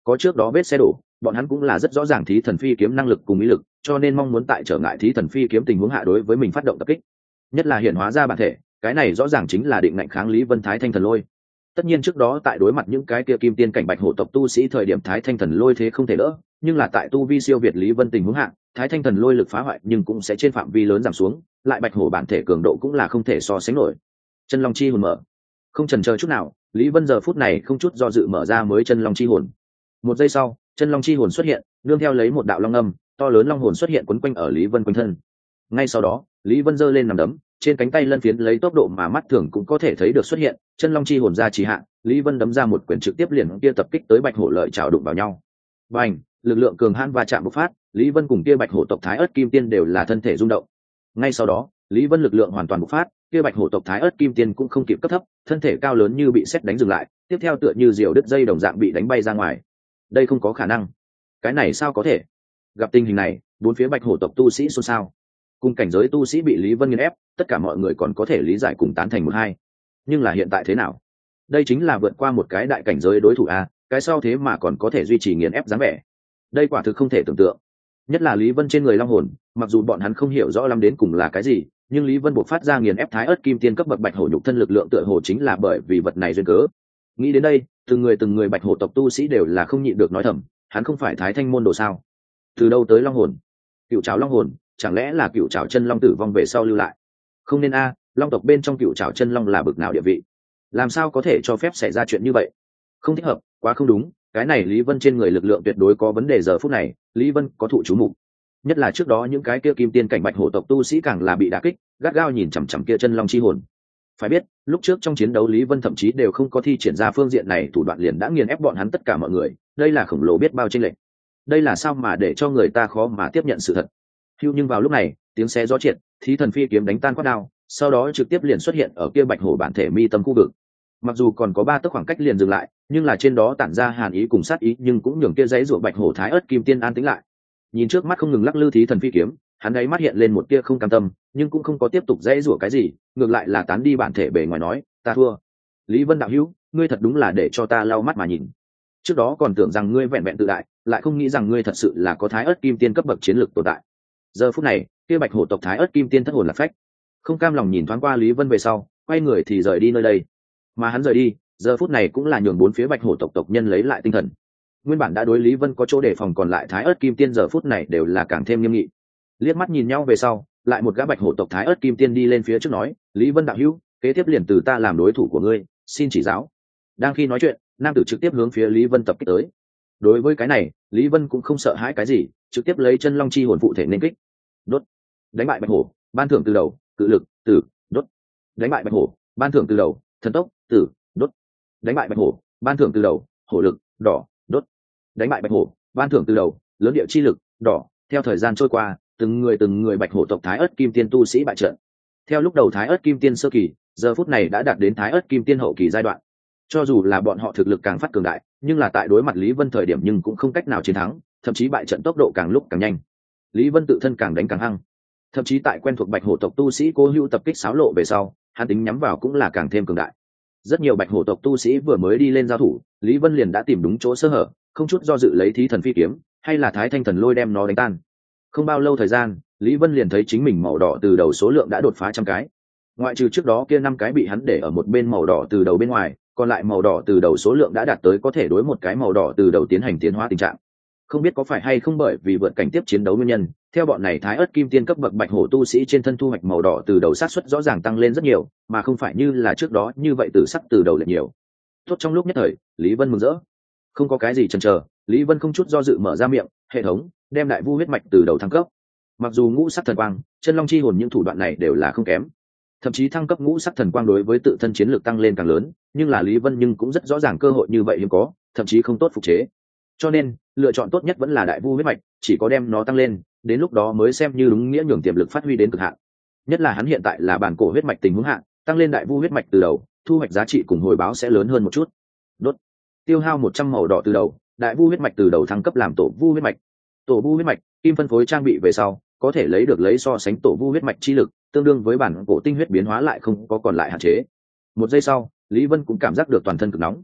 có trước đó vết xe đổ, bọn hắn cũng là rất rõ ràng thí thần phi kiếm năng lực cùng ý lực, cho nên mong muốn tại trở ngại thí thần phi kiếm tình huống hạ đối với mình phát động tập kích, nhất là hiện hóa ra bản thể, cái này rõ ràng chính là định ngạnh kháng Lý Vân Thái Thanh Thần Lôi. Tất nhiên trước đó tại đối mặt những cái kia kim tiên cảnh bạch hổ tộc tu sĩ thời điểm Thái Thanh Thần Lôi thế không thể đỡ, nhưng là tại tu vi siêu việt Lý Vân tình huống hạ, Thái Thanh Thần Lôi lực phá hoại nhưng cũng sẽ trên phạm vi lớn giảm xuống, lại bạch hổ bản thể cường độ cũng là không thể so sánh nổi. Chân long chi hồn mở, không chần chờ chút nào, Lý Vân giờ phút này không chút do dự mở ra mới chân long chi hồn. Một giây sau, chân long chi hồn xuất hiện, nương theo lấy một đạo long âm, to lớn long hồn xuất hiện quấn quanh ở Lý Vân quanh thân. Ngay sau đó, Lý Vân giơ lên nằm đấm, trên cánh tay lân phiến lấy tốc độ mà mắt thường cũng có thể thấy được xuất hiện, chân long chi hồn ra trì hạ, Lý Vân đấm ra một quyền trực tiếp liền kia tập kích tới bạch hổ lợi chảo đụng vào nhau. Bành, lực lượng cường hãn va chạm bộc phát, Lý Vân cùng kia bạch hổ tộc Thái Ức Kim Tiên đều là thân thể rung động. Ngay sau đó, Lý Vân lực lượng hoàn toàn bộc phát, kia bạch hổ tộc Thái Ức Kim Tiên cũng không kịp cấp thấp, thân thể cao lớn như bị sét đánh dừng lại, tiếp theo tựa như diều đứt dây đồng dạng bị đánh bay ra ngoài. Đây không có khả năng. Cái này sao có thể? Gặp tình hình này, bốn phía bạch hổ tộc tu sĩ xôn xao. Cùng cảnh giới tu sĩ bị Lý Vân nghiền ép, tất cả mọi người còn có thể lý giải cùng tán thành một hai. Nhưng là hiện tại thế nào? Đây chính là vượt qua một cái đại cảnh giới đối thủ a, cái sau thế mà còn có thể duy trì nghiền ép dáng vẻ. Đây quả thực không thể tưởng tượng. Nhất là Lý Vân trên người long hồn, mặc dù bọn hắn không hiểu rõ lắm đến cùng là cái gì, nhưng Lý Vân buộc phát ra nghiền ép Thái Ức Kim Tiên cấp bậc bạch hổ nhục thân lực lượng tựa hồ chính là bởi vì vật này duyên cớ. Nghĩ đến đây, từng người bạch hổ tộc tu sĩ đều là không nhịn được nói thầm, hắn không phải Thái Thanh môn đồ sao? Từ đâu tới long hồn? Cựu trảo long hồn, chẳng lẽ là cựu trảo chân long tử vong về sau lưu lại? Không nên a, long tộc bên trong cựu trảo chân long là bực nào địa vị? Làm sao có thể cho phép xảy ra chuyện như vậy? Không thích hợp, quá không đúng, cái này Lý Vân trên người lực lượng tuyệt đối có vấn đề. Giờ phút này, Lý Vân có thụ chú mục, nhất là trước đó những cái kia kim tiên cảnh bạch hổ tộc tu sĩ càng là bị đả kích, gắt gao nhìn chằm chằm kia chân long chi hồn. Phải biết, lúc trước trong chiến đấu Lý Vân thậm chí đều không có thi triển ra phương diện này thủ đoạn liền đã nghiền ép bọn hắn tất cả mọi người, đây là khổng lồ biết bao chênh lệch. Đây là sao mà để cho người ta khó mà tiếp nhận sự thật. Nhưng vào lúc này, tiếng xé gió triệt, thí thần phi kiếm đánh tan quát đao, sau đó trực tiếp liền xuất hiện ở kia bạch hổ bản thể mi tâm khu vực. Mặc dù còn có 3 tấc khoảng cách liền dừng lại, nhưng là trên đó tản ra hàn ý cùng sát ý, nhưng cũng nhường kia giấy rủa bạch hổ Thái Ức Kim Tiên an tĩnh lại. Nhìn trước mắt không ngừng lắc lư thí thần phi kiếm, hắn ấy mắt hiện lên một tia không cam tâm, nhưng cũng không có tiếp tục dãy rủa cái gì, ngược lại là tán đi bản thể bề ngoài nói, ta thua. Lý Vân đạo hữu, ngươi thật đúng là để cho ta lau mắt mà nhìn. Trước đó còn tưởng rằng ngươi vẹn vẹn tự đại, lại không nghĩ rằng ngươi thật sự là có Thái Ức Kim Tiên cấp bậc chiến lược tồn tại. Giờ phút này, kia bạch hổ tộc Thái Ức Kim Tiên thất hồn lạc phách, không cam lòng nhìn thoáng qua Lý Vân về sau, quay người thì rời đi nơi đây. Mà hắn rời đi, giờ phút này cũng là nhường bốn phía bạch hổ tộc tộc nhân lấy lại tinh thần. Nguyên bản đã đối Lý Vân có chỗ đề phòng, còn lại Thái Ức Kim Tiên giờ phút này đều là càng thêm nghiêm nghị. Liếc mắt nhìn nhau về sau, lại một gã bạch hổ tộc Thái Ức Kim Tiên đi lên phía trước nói, Lý Vân đạo hữu, kế tiếp liền từ ta làm đối thủ của ngươi, xin chỉ giáo. Đang khi nói chuyện, nam tử trực tiếp hướng phía Lý Vân tập kích tới. Đối với cái này, Lý Vân cũng không sợ hãi cái gì, trực tiếp lấy chân long chi hồn phụ thể nên kích. Đốt. Đánh bại bạch hổ, ban thưởng từ đầu, cự lực, tử, đốt. Đánh bại bạch hổ, ban thưởng từ đầu, thần tốc, tử, đốt. Đánh bại bạch hổ, ban thưởng từ đầu, hổ lực, đỏ, đốt. Đánh bại bạch hổ, ban thưởng từ đầu, lớn địa chi lực, đỏ. Theo thời gian trôi qua, từng người bạch hổ tộc Thái Ức Kim Tiên tu sĩ bại trận. Theo lúc đầu Thái Ức Kim Tiên sơ kỳ, giờ phút này đã đạt đến Thái Ức Kim Tiên hậu kỳ giai đoạn. Cho dù là bọn họ thực lực càng phát cường đại, nhưng là tại đối mặt Lý Vân thời điểm nhưng cũng không cách nào chiến thắng, thậm chí bại trận tốc độ càng lúc càng nhanh. Lý Vân tự thân càng đánh càng hăng, thậm chí tại quen thuộc bạch hổ tộc tu sĩ cố hữu tập kích xáo lộ về sau, hắn tính nhắm vào cũng là càng thêm cường đại. Rất nhiều bạch hổ tộc tu sĩ vừa mới đi lên giao thủ, Lý Vân liền đã tìm đúng chỗ sơ hở, không chút do dự lấy thí thần phi kiếm hay là Thái Thanh Thần Lôi đem nó đánh tan. Không bao lâu thời gian, Lý Vân liền thấy chính mình màu đỏ từ đầu số lượng đã đột phá 100 cái. Ngoại trừ trước đó kia 5 cái bị hắn để ở một bên màu đỏ từ đầu bên ngoài, còn lại màu đỏ từ đầu số lượng đã đạt tới có thể đối một cái màu đỏ từ đầu tiến hành tiến hóa tình trạng. Không biết có phải hay không bởi vì vượt cảnh tiếp chiến đấu nguyên nhân, theo bọn này Thái Ức Kim Tiên cấp bậc bạch hổ tu sĩ trên thân thu hoạch màu đỏ từ đầu sát suất rõ ràng tăng lên rất nhiều, mà không phải như là trước đó như vậy từ sắc từ đầu lại nhiều. Tốt, trong lúc nhất thời, Lý Vân mừng rỡ. Không có cái gì chần chờ, Lý Vân không chút do dự mở ra miệng, hệ thống đem đại vu huyết mạch từ đầu thăng cấp. Mặc dù ngũ sắc thần quang, chân long chi hồn những thủ đoạn này đều là không kém, thậm chí thăng cấp ngũ sắc thần quang đối với tự thân chiến lược tăng lên càng lớn, nhưng là Lý Vân nhưng cũng rất rõ ràng cơ hội như vậy hiếm có, thậm chí không tốt phục chế. Cho nên, lựa chọn tốt nhất vẫn là đại vu huyết mạch, chỉ có đem nó tăng lên, đến lúc đó mới xem như đúng nghĩa nhường tiềm lực phát huy đến cực hạn. Nhất là hắn hiện tại là bản cổ huyết mạch tình huống hạn, tăng lên đại vu huyết mạch từ đầu, thu hoạch giá trị cùng hồi báo sẽ lớn hơn một chút. Đốt. Tiêu hao 100 màu đỏ từ đầu, đại vu huyết mạch từ đầu thăng cấp làm tổ vu huyết mạch. Tổ vu huyết mạch, kim phân phối trang bị về sau, có thể lấy so sánh tổ vu huyết mạch chi lực, tương đương với bản cổ tinh huyết biến hóa lại không có còn lại hạn chế. Một giây sau, Lý Vân cũng cảm giác được toàn thân cực nóng.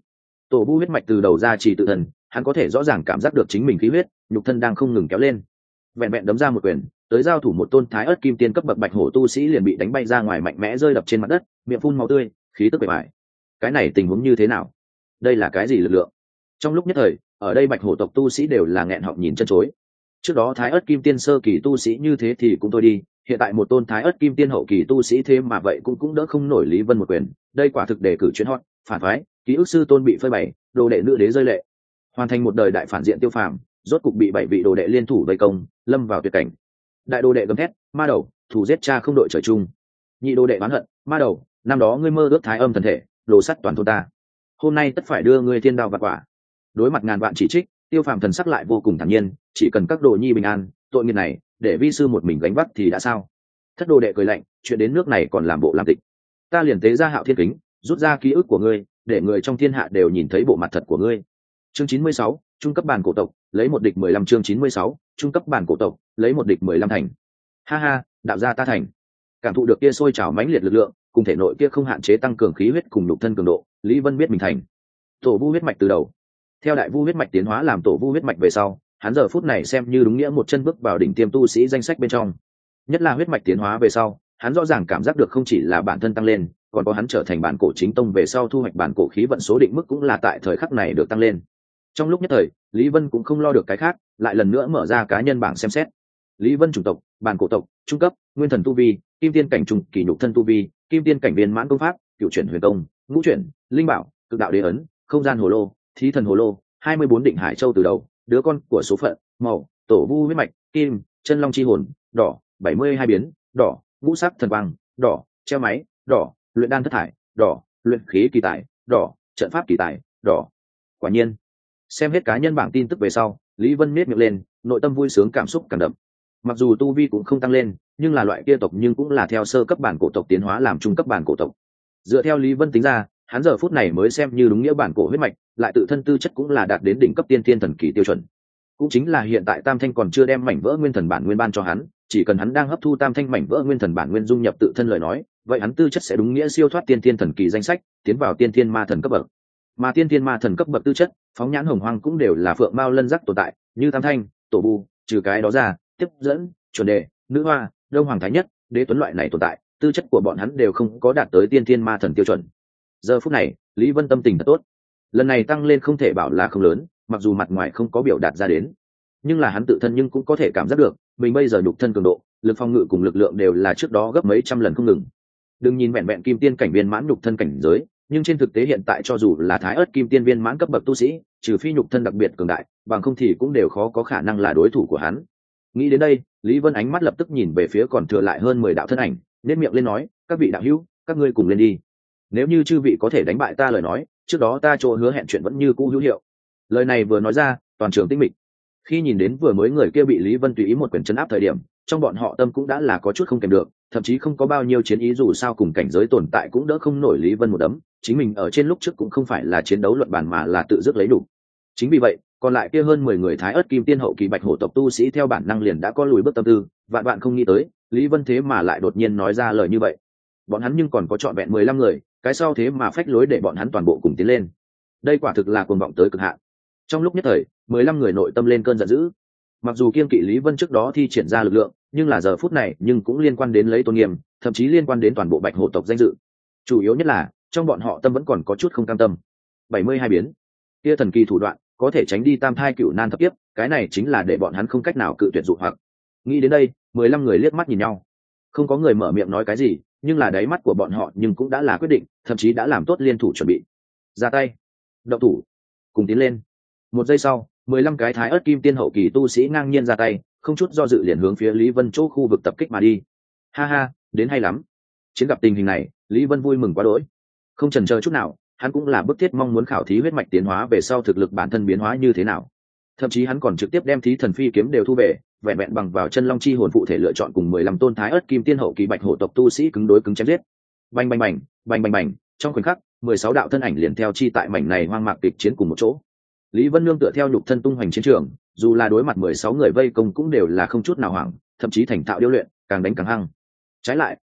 Tổ vu huyết mạch từ đầu ra chỉ tự thân, hắn có thể rõ ràng cảm giác được chính mình khí huyết nhục thân đang không ngừng kéo lên. Vẹn vẹn đấm ra một quyền, tới giao thủ một tôn thái ớt kim tiên cấp bậc bạch hổ tu sĩ liền bị đánh bay ra ngoài, mạnh mẽ rơi đập trên mặt đất, miệng phun máu tươi, khí tức bề bại. Cái này tình huống như thế nào? Đây là cái gì lực lượng? Trong lúc nhất thời, ở đây bạch hổ tộc tu sĩ đều là nghẹn họng nhìn chân chối. Trước đó thái ớt kim tiên sơ kỳ tu sĩ như thế thì cũng thôi đi, hiện tại một tôn thái ớt kim tiên hậu kỳ tu sĩ thế mà vậy cũng đỡ không nổi Lý Vân một quyền. Đây quả thực đề cử chuyến hot, phản phái, ký ức sư tôn bị phơi bày, đồ đệ nữ đế rơi lệ, hoàn thành một đời đại phản diện Tiêu Phàm, rốt cục bị 7 vị đồ đệ liên thủ vây công, lâm vào tuyệt cảnh. Đại đồ đệ gầm thét, ma đầu, thủ giết cha không đội trời chung. Nhị đồ đệ oán hận, ma đầu, năm đó ngươi mơ ước thái âm thần thể, đồ sắt toàn thôn ta, hôm nay tất phải đưa ngươi thiên đao vạn quả. Đối mặt ngàn vạn chỉ trích, Tiêu Phàm thần sắc lại vô cùng thản nhiên, chỉ cần các đồ nhi bình an, tội nghiệp này để vi sư một mình gánh vác thì đã sao? Thất đồ đệ cười lạnh, chuyện đến nước này còn làm bộ làm tịch. Ta liền tế ra Hạo Thiên Kính, rút ra ký ức của ngươi, để người trong thiên hạ đều nhìn thấy bộ mặt thật của ngươi. Chương 96, trung cấp bản cổ tộc, lấy một địch 15. Chương 96, trung cấp bản cổ tộc, lấy một địch 15 thành. Ha ha, đạo gia ta thành. Cảm thụ được kia sôi trào mãnh liệt lực lượng, cùng thể nội kia không hạn chế tăng cường khí huyết cùng nhục thân cường độ, Lý Vân biết mình thành. Tổ vu huyết mạch từ đầu. Theo đại vu huyết mạch tiến hóa làm tổ vu huyết mạch về sau, hắn giờ phút này xem như đúng nghĩa một chân bước vào đỉnh tiêm tu sĩ danh sách bên trong. Nhất là huyết mạch tiến hóa về sau, hắn rõ ràng cảm giác được không chỉ là bản thân tăng lên, còn có hắn trở thành bản cổ chính tông về sau thu hoạch bản cổ khí vận số định mức cũng là tại thời khắc này được tăng lên. Trong lúc nhất thời, Lý Vân cũng không lo được cái khác, lại lần nữa mở ra cá nhân bảng xem xét. Lý Vân chủng tộc, bản cổ tộc, trung cấp, nguyên thần tu vi, kim tiên cảnh trung kỳ nhục thân tu vi, kim tiên cảnh viên mãn công pháp, cựu chuyển huyền công, ngũ chuyển, linh bảo, cực đạo đế ấn, không gian hồ lô, thí thần hồ lô, 24 định hải châu từ đầu, đứa con của số phận, màu, tổ vu huyết mạch, kim, chân long chi hồn, đỏ, 72 biến, đỏ, ngũ sắc thần quang, đỏ, treo máy, đỏ, luyện đan thất thải, đỏ, luyện khí kỳ tài, đỏ, trận pháp kỳ tài, đỏ. Quả nhiên, xem hết cá nhân bảng tin tức về sau, Lý Vân miết miệng lên, nội tâm vui sướng cảm xúc càng đậm. Mặc dù tu vi cũng không tăng lên, nhưng là loại kia tộc nhưng cũng là theo sơ cấp bản cổ tộc tiến hóa làm trung cấp bản cổ tộc. Dựa theo Lý Vân tính ra, hắn giờ phút này mới xem như đúng nghĩa bản cổ huyết mạch, lại tự thân tư chất cũng là đạt đến đỉnh cấp tiên thiên thần kỳ tiêu chuẩn. Cũng chính là hiện tại Tam Thanh còn chưa đem mảnh vỡ nguyên thần bản nguyên ban cho hắn, chỉ cần hắn đang hấp thu Tam Thanh mảnh vỡ nguyên thần bản nguyên dung nhập tự thân lời nói, vậy hắn tư chất sẽ đúng nghĩa siêu thoát tiên thiên thần kỳ danh sách, tiến vào tiên thiên ma thần cấp bậc. Mà tiên thiên ma thần cấp bậc tư chất, phóng nhãn hồng hoang cũng đều là phượng mao lân giác tồn tại, như Tam Thanh, Tổ Bu, trừ cái đó ra, tiếp dẫn, chuẩn đề, nữ hoa, đông hoàng thái nhất, đế tuấn loại này tồn tại, tư chất của bọn hắn đều không có đạt tới tiên thiên ma thần tiêu chuẩn. Giờ phút này, Lý Vân tâm tình thật tốt. Lần này tăng lên không thể bảo là không lớn, mặc dù mặt ngoài không có biểu đạt ra đến, nhưng là hắn tự thân nhưng cũng có thể cảm giác được, mình bây giờ nhục thân cường độ, lực phòng ngự cùng lực lượng đều là trước đó gấp mấy trăm lần không ngừng. Đừng nhìn vẹn vẹn kim tiên cảnh viên mãn nhục thân cảnh giới, nhưng trên thực tế hiện tại cho dù là thái ớt kim tiên viên mãn cấp bậc tu sĩ, trừ phi nhục thân đặc biệt cường đại, bằng không thì cũng đều khó có khả năng là đối thủ của hắn. Nghĩ đến đây, Lý Vân ánh mắt lập tức nhìn về phía còn thừa lại hơn 10 đạo thân ảnh, nên miệng lên nói, các vị đạo hữu, các ngươi cùng lên đi. Nếu như chư vị có thể đánh bại ta lời nói, trước đó ta chỗ hứa hẹn chuyện vẫn như cũ hữu hiệu. Lời này vừa nói ra, toàn trường tĩnh mịch. Khi nhìn đến vừa mới người kia bị Lý Vân tùy ý một quyền chấn áp thời điểm, trong bọn họ tâm cũng đã là có chút không kèm được, thậm chí không có bao nhiêu chiến ý, dù sao cùng cảnh giới tồn tại cũng đỡ không nổi Lý Vân một đấm, chính mình ở trên lúc trước cũng không phải là chiến đấu luận bàn mà là tự dứt lấy đủ. Chính vì vậy, còn lại kia hơn 10 người thái ớt kim tiên hậu kỳ bạch hổ tộc tu sĩ theo bản năng liền đã có lùi bước tâm tư, vạn vạn không nghĩ tới, Lý Vân thế mà lại đột nhiên nói ra lời như vậy. Bọn hắn nhưng còn có trọn vẹn 15 người, cái sau thế mà phách lối để bọn hắn toàn bộ cùng tiến lên. Đây quả thực là cuồng vọng tới cực hạn. Trong lúc nhất thời, 15 người nội tâm lên cơn giận dữ. Mặc dù kiên kỵ Lý Vân trước đó thi triển ra lực lượng, nhưng là giờ phút này nhưng cũng liên quan đến lấy tôn nghiêm, thậm chí liên quan đến toàn bộ bạch hổ tộc danh dự. Chủ yếu nhất là, trong bọn họ tâm vẫn còn có chút không cam tâm. 72 biến, kia thần kỳ thủ đoạn, có thể tránh đi tam thai cựu nan thập kiếp, cái này chính là để bọn hắn không cách nào cự tuyệt dụ hoặc. Nghĩ đến đây, 15 người liếc mắt nhìn nhau. Không có người mở miệng nói cái gì, nhưng là đáy mắt của bọn họ nhưng cũng đã là quyết định, thậm chí đã làm tốt liên thủ chuẩn bị. Ra tay, động thủ, cùng tiến lên. Một giây sau, 15 cái thái ớt kim tiên hậu kỳ tu sĩ ngang nhiên ra tay, không chút do dự liền hướng phía Lý Vân chỗ khu vực tập kích mà đi. Ha ha, đến hay lắm. Chiến gặp tình hình này, Lý Vân vui mừng quá đỗi. Không chần chờ chút nào, hắn cũng là bức thiết mong muốn khảo thí huyết mạch tiến hóa về sau thực lực bản thân biến hóa như thế nào. Thậm chí hắn còn trực tiếp đem thí thần phi kiếm đều thu về, vẹn vẹn bằng vào chân long chi hồn phụ thể lựa chọn cùng 15 tôn thái ớt kim tiên hậu kỳ bạch hổ tộc tu sĩ cứng đối cứng chém giết. Bành bành bành, bành bành bành, trong khoảnh khắc, 16 đạo thân ảnh liền theo chi tại mảnh này hoang mạc kịch chiến cùng một chỗ. Lý Vân Nương tựa theo nhục thân tung hoành chiến trường, dù là đối mặt 16 người vây công cũng đều là không chút nào hoảng, thậm chí thành thạo điêu luyện, càng đánh càng hăng. Trái lại,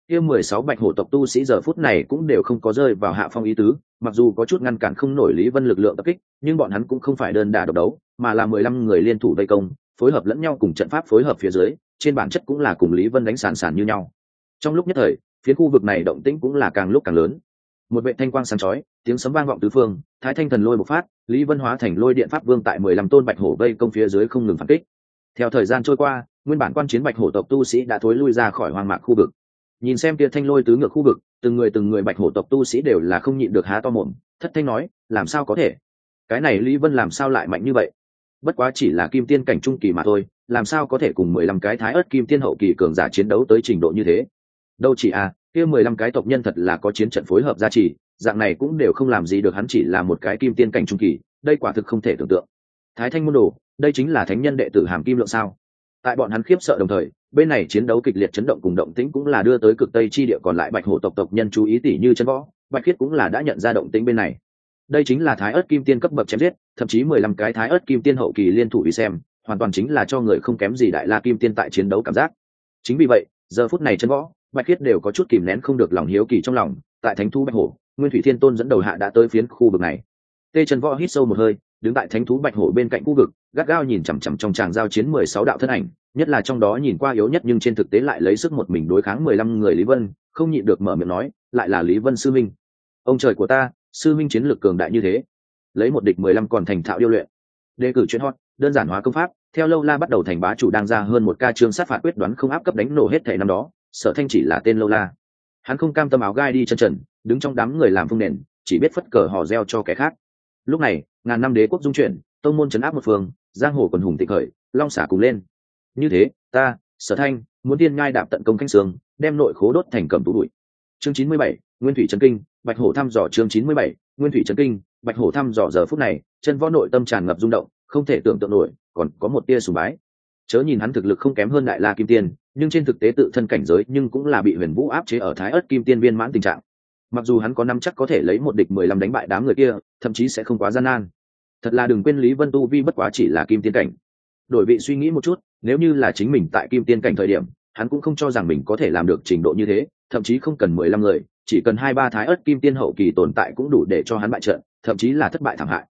kia 16 bạch hổ tộc tu sĩ giờ phút này cũng đều không có rơi vào hạ phong ý tứ, mặc dù có chút ngăn cản không nổi Lý Vân lực lượng tập kích, nhưng bọn hắn cũng không phải đơn đả độc đấu, mà là 15 người liên thủ vây công, phối hợp lẫn nhau cùng trận pháp phối hợp phía dưới, trên bản chất cũng là cùng Lý Vân đánh sàn sàn như nhau. Trong lúc nhất thời, phía khu vực này động tĩnh cũng là càng lúc càng lớn. Một vệ thanh quang sáng chói, tiếng sấm vang vọng tứ phương, Thái Thanh thần lôi bộc phát, Lý Vân hóa thành lôi điện pháp vương tại 15 tôn bạch hổ vây công phía dưới không ngừng phản kích. Theo thời gian trôi qua, nguyên bản quan chiến bạch hổ tộc tu sĩ đã thối lui ra khỏi hoang mạc khu vực. Nhìn xem kia thanh lôi tứ ngược khu vực, từng người bạch hổ tộc tu sĩ đều là không nhịn được há to mồm, thất thanh nói, làm sao có thể? Cái này Lý Vân làm sao lại mạnh như vậy? Bất quá chỉ là kim tiên cảnh trung kỳ mà thôi, làm sao có thể cùng 15 cái thái ớt kim tiên hậu kỳ cường giả chiến đấu tới trình độ như thế? Đâu chỉ kia 15 cái tộc nhân thật là có chiến trận phối hợp gia trì, dạng này cũng đều không làm gì được hắn, chỉ là một cái kim tiên cảnh trung kỳ, đây quả thực không thể tưởng tượng. Thái Thanh môn đồ, đây chính là thánh nhân đệ tử Hàm Kim Lượng sao? Tại bọn hắn khiếp sợ đồng thời, bên này chiến đấu kịch liệt chấn động cùng động tĩnh cũng là đưa tới cực tây chi địa còn lại bạch hổ tộc nhân chú ý, tỷ như chân võ, Bạch Khiết cũng là đã nhận ra động tĩnh bên này. Đây chính là thái ớt kim tiên cấp bậc chém giết, thậm chí 15 cái thái ớt kim tiên hậu kỳ liên thủ đi xem, hoàn toàn chính là cho người không kém gì đại la kim tiên tại chiến đấu cảm giác. Chính vì vậy, giờ phút này chân võ, Bạch Khiết đều có chút kìm nén không được lòng hiếu kỳ trong lòng, tại thánh thú bạch hổ, Nguyên Thủy Thiên Tôn dẫn đầu hạ đã tới phiến khu vực này. Tê Chân Võ hít sâu một hơi, đứng tại thánh thú bạch hổ bên cạnh khu vực, gắt gao nhìn chằm chằm trong tràng giao chiến 16 đạo thân ảnh, nhất là trong đó nhìn qua yếu nhất nhưng trên thực tế lại lấy sức một mình đối kháng 15 người Lý Vân, không nhịn được mở miệng nói, lại là Lý Vân sư minh. Ông trời của ta, sư minh chiến lược cường đại như thế, lấy một địch 15 còn thành thạo điêu luyện. Đề cử chuyện hot, đơn giản hóa công pháp, theo lâu la bắt đầu thành bá chủ đang ra hơn một ca chương sát phạt quyết đoán không áp cấp đánh nổ hết thảy năm đó, Sở Thanh chỉ là tên lâu la. Hắn không cam tâm áo gai đi chân trần, đứng trong đám người làm phương nền, chỉ biết phất cờ hò reo cho kẻ khác. Lúc này, ngàn năm đế quốc dung chuyển, tông môn trấn áp một phương, giang hồ quần hùng tịch khởi, long xả cùng lên. Như thế, ta, Sở Thanh, muốn tiên ngai đạp tận công canh sương, đem nội khố đốt thành cầm tú đuổi. Chương 97, Nguyên Thủy Trấn Kinh, Bạch Hổ thăm dò. Chương 97, Nguyên Thủy Trấn Kinh, Bạch Hổ thăm dò. Giờ phút này, chân võ nội tâm tràn ngập rung động, không thể tưởng tượng nổi, còn có một tia sùng bái. Chớ nhìn hắn thực lực không kém hơn đại la kim tiên, nhưng trên thực tế tự thân cảnh giới nhưng cũng là bị Huyền Vũ áp chế ở thái ớt kim tiên viên mãn tình trạng. Mặc dù hắn có nắm chắc có thể lấy một địch 15 đánh bại đám người kia, thậm chí sẽ không quá gian nan. Thật là đừng quên Lý Vân tu vi bất quá chỉ là kim tiên cảnh. Đổi vị suy nghĩ một chút, nếu như là chính mình tại kim tiên cảnh thời điểm, hắn cũng không cho rằng mình có thể làm được trình độ như thế, thậm chí không cần 15 người, chỉ cần 2-3 thái ớt kim tiên hậu kỳ tồn tại cũng đủ để cho hắn bại trận, thậm chí là thất bại thảm hại.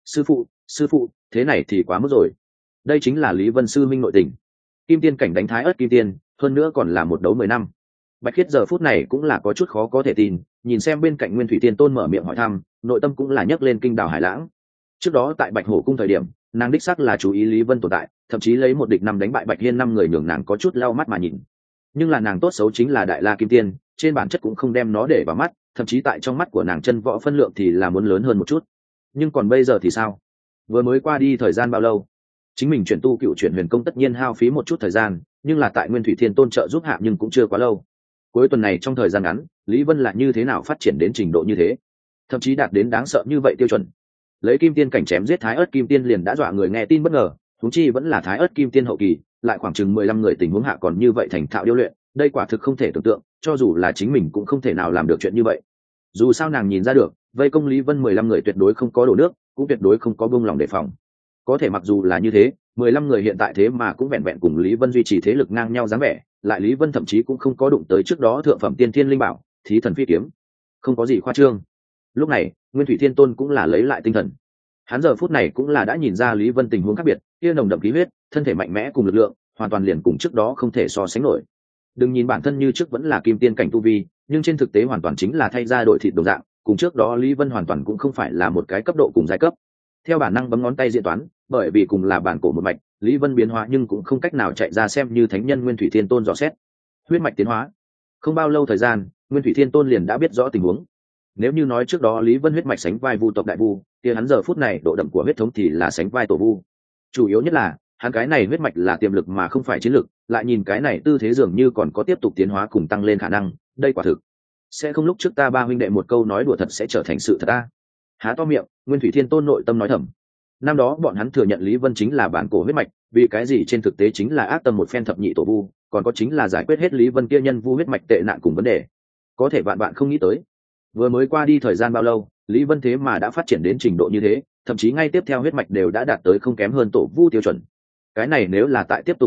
Sư phụ, thế này thì quá mức rồi. Đây chính là Lý Vân sư minh nội tình. Kim tiên cảnh đánh thái ớt kim tiên, hơn nữa còn là một đấu 10 năm. Bạch Khiết giờ phút này cũng là có chút khó có thể tin, nhìn xem bên cạnh Nguyên Thủy Thiên Tôn mở miệng hỏi thăm, nội tâm cũng là nhấc lên kinh đảo hải lãng. Trước đó tại Bạch Hổ cung thời điểm, nàng đích xác là chú ý Lý Vân tồn tại, thậm chí lấy một địch 5 đánh bại Bạch Hiên 5 người, nhường nàng có chút lau mắt mà nhìn. Nhưng là nàng tốt xấu chính là đại la kim tiên, trên bản chất cũng không đem nó để vào mắt, thậm chí tại trong mắt của nàng chân võ phân lượng thì là muốn lớn hơn một chút. Nhưng còn bây giờ thì sao? Vừa mới qua đi thời gian bao lâu? Chính mình chuyển tu Cựu Chuyển Huyền Công tất nhiên hao phí một chút thời gian, nhưng là tại Nguyên Thủy Thiên Tôn trợ giúp hạ nhưng cũng chưa quá lâu. Cuối tuần này trong thời gian ngắn, Lý Vân là như thế nào phát triển đến trình độ như thế, thậm chí đạt đến đáng sợ như vậy tiêu chuẩn. Lấy kim tiên cảnh chém giết thái ớt kim tiên liền đã dọa người nghe tin bất ngờ, huống chi vẫn là thái ớt kim tiên hậu kỳ, lại khoảng chừng 15 người tình huống hạ còn như vậy thành thạo điêu luyện, đây quả thực không thể tưởng tượng, cho dù là chính mình cũng không thể nào làm được chuyện như vậy. Dù sao nàng nhìn ra được, vây công Lý Vân 15 người tuyệt đối không có đổ nước, cũng tuyệt đối không có buông lòng đề phòng. Có thể mặc dù là như thế, 15 người hiện tại thế mà cũng vẹn vẹn cùng Lý Vân duy trì thế lực ngang nhau dáng vẻ, lại Lý Vân thậm chí cũng không có đụng tới trước đó thượng phẩm tiên thiên linh bảo, Thí Thần Phi Kiếm. Không có gì khoa trương. Lúc này, Nguyên Thủy Thiên Tôn cũng là lấy lại tinh thần. Hắn giờ phút này cũng là đã nhìn ra Lý Vân tình huống khác biệt, kia nồng đậm khí huyết, thân thể mạnh mẽ cùng lực lượng, hoàn toàn liền cùng trước đó không thể so sánh nổi. Đừng nhìn bản thân như trước vẫn là kim tiên cảnh tu vi, nhưng trên thực tế hoàn toàn chính là thay ra đổi thịt đồng dạng, cùng trước đó Lý Vân hoàn toàn cũng không phải là một cái cấp độ cùng giai cấp. Theo bản năng bấm ngón tay diễn toán, bởi vì cùng là bản cổ một mạch, Lý Vân biến hóa nhưng cũng không cách nào chạy ra xem như thánh nhân Nguyên Thủy Thiên Tôn dò xét. Huyết mạch tiến hóa. Không bao lâu thời gian, Nguyên Thủy Thiên Tôn liền đã biết rõ tình huống. Nếu như nói trước đó Lý Vân huyết mạch sánh vai Vu tộc đại vu, thì hắn giờ phút này độ đậm của huyết thống thì là sánh vai tổ vu. Chủ yếu nhất là, hắn cái này huyết mạch là tiềm lực mà không phải chiến lực, lại nhìn cái này tư thế dường như còn có tiếp tục tiến hóa cùng tăng lên khả năng, đây quả thực sẽ không lúc trước ta ba huynh đệ một câu nói đùa thật sẽ trở thành sự thật ta. Há to miệng, Nguyên Thủy Thiên Tôn nội tâm nói thầm. Năm đó bọn hắn thừa nhận Lý Vân chính là bản cổ huyết mạch, vì cái gì trên thực tế chính là ác tâm một phen thập nhị tổ vu, còn có chính là giải quyết hết Lý Vân kia nhân vu huyết mạch tệ nạn cùng vấn đề. Có thể bạn không nghĩ tới, vừa mới qua đi thời gian bao lâu, Lý Vân thế mà đã phát triển đến trình độ như thế, thậm chí ngay tiếp theo huyết mạch đều đã đạt tới không kém hơn tổ vu tiêu chuẩn. Cái này nếu là tại tiếp tục hoàn thiện,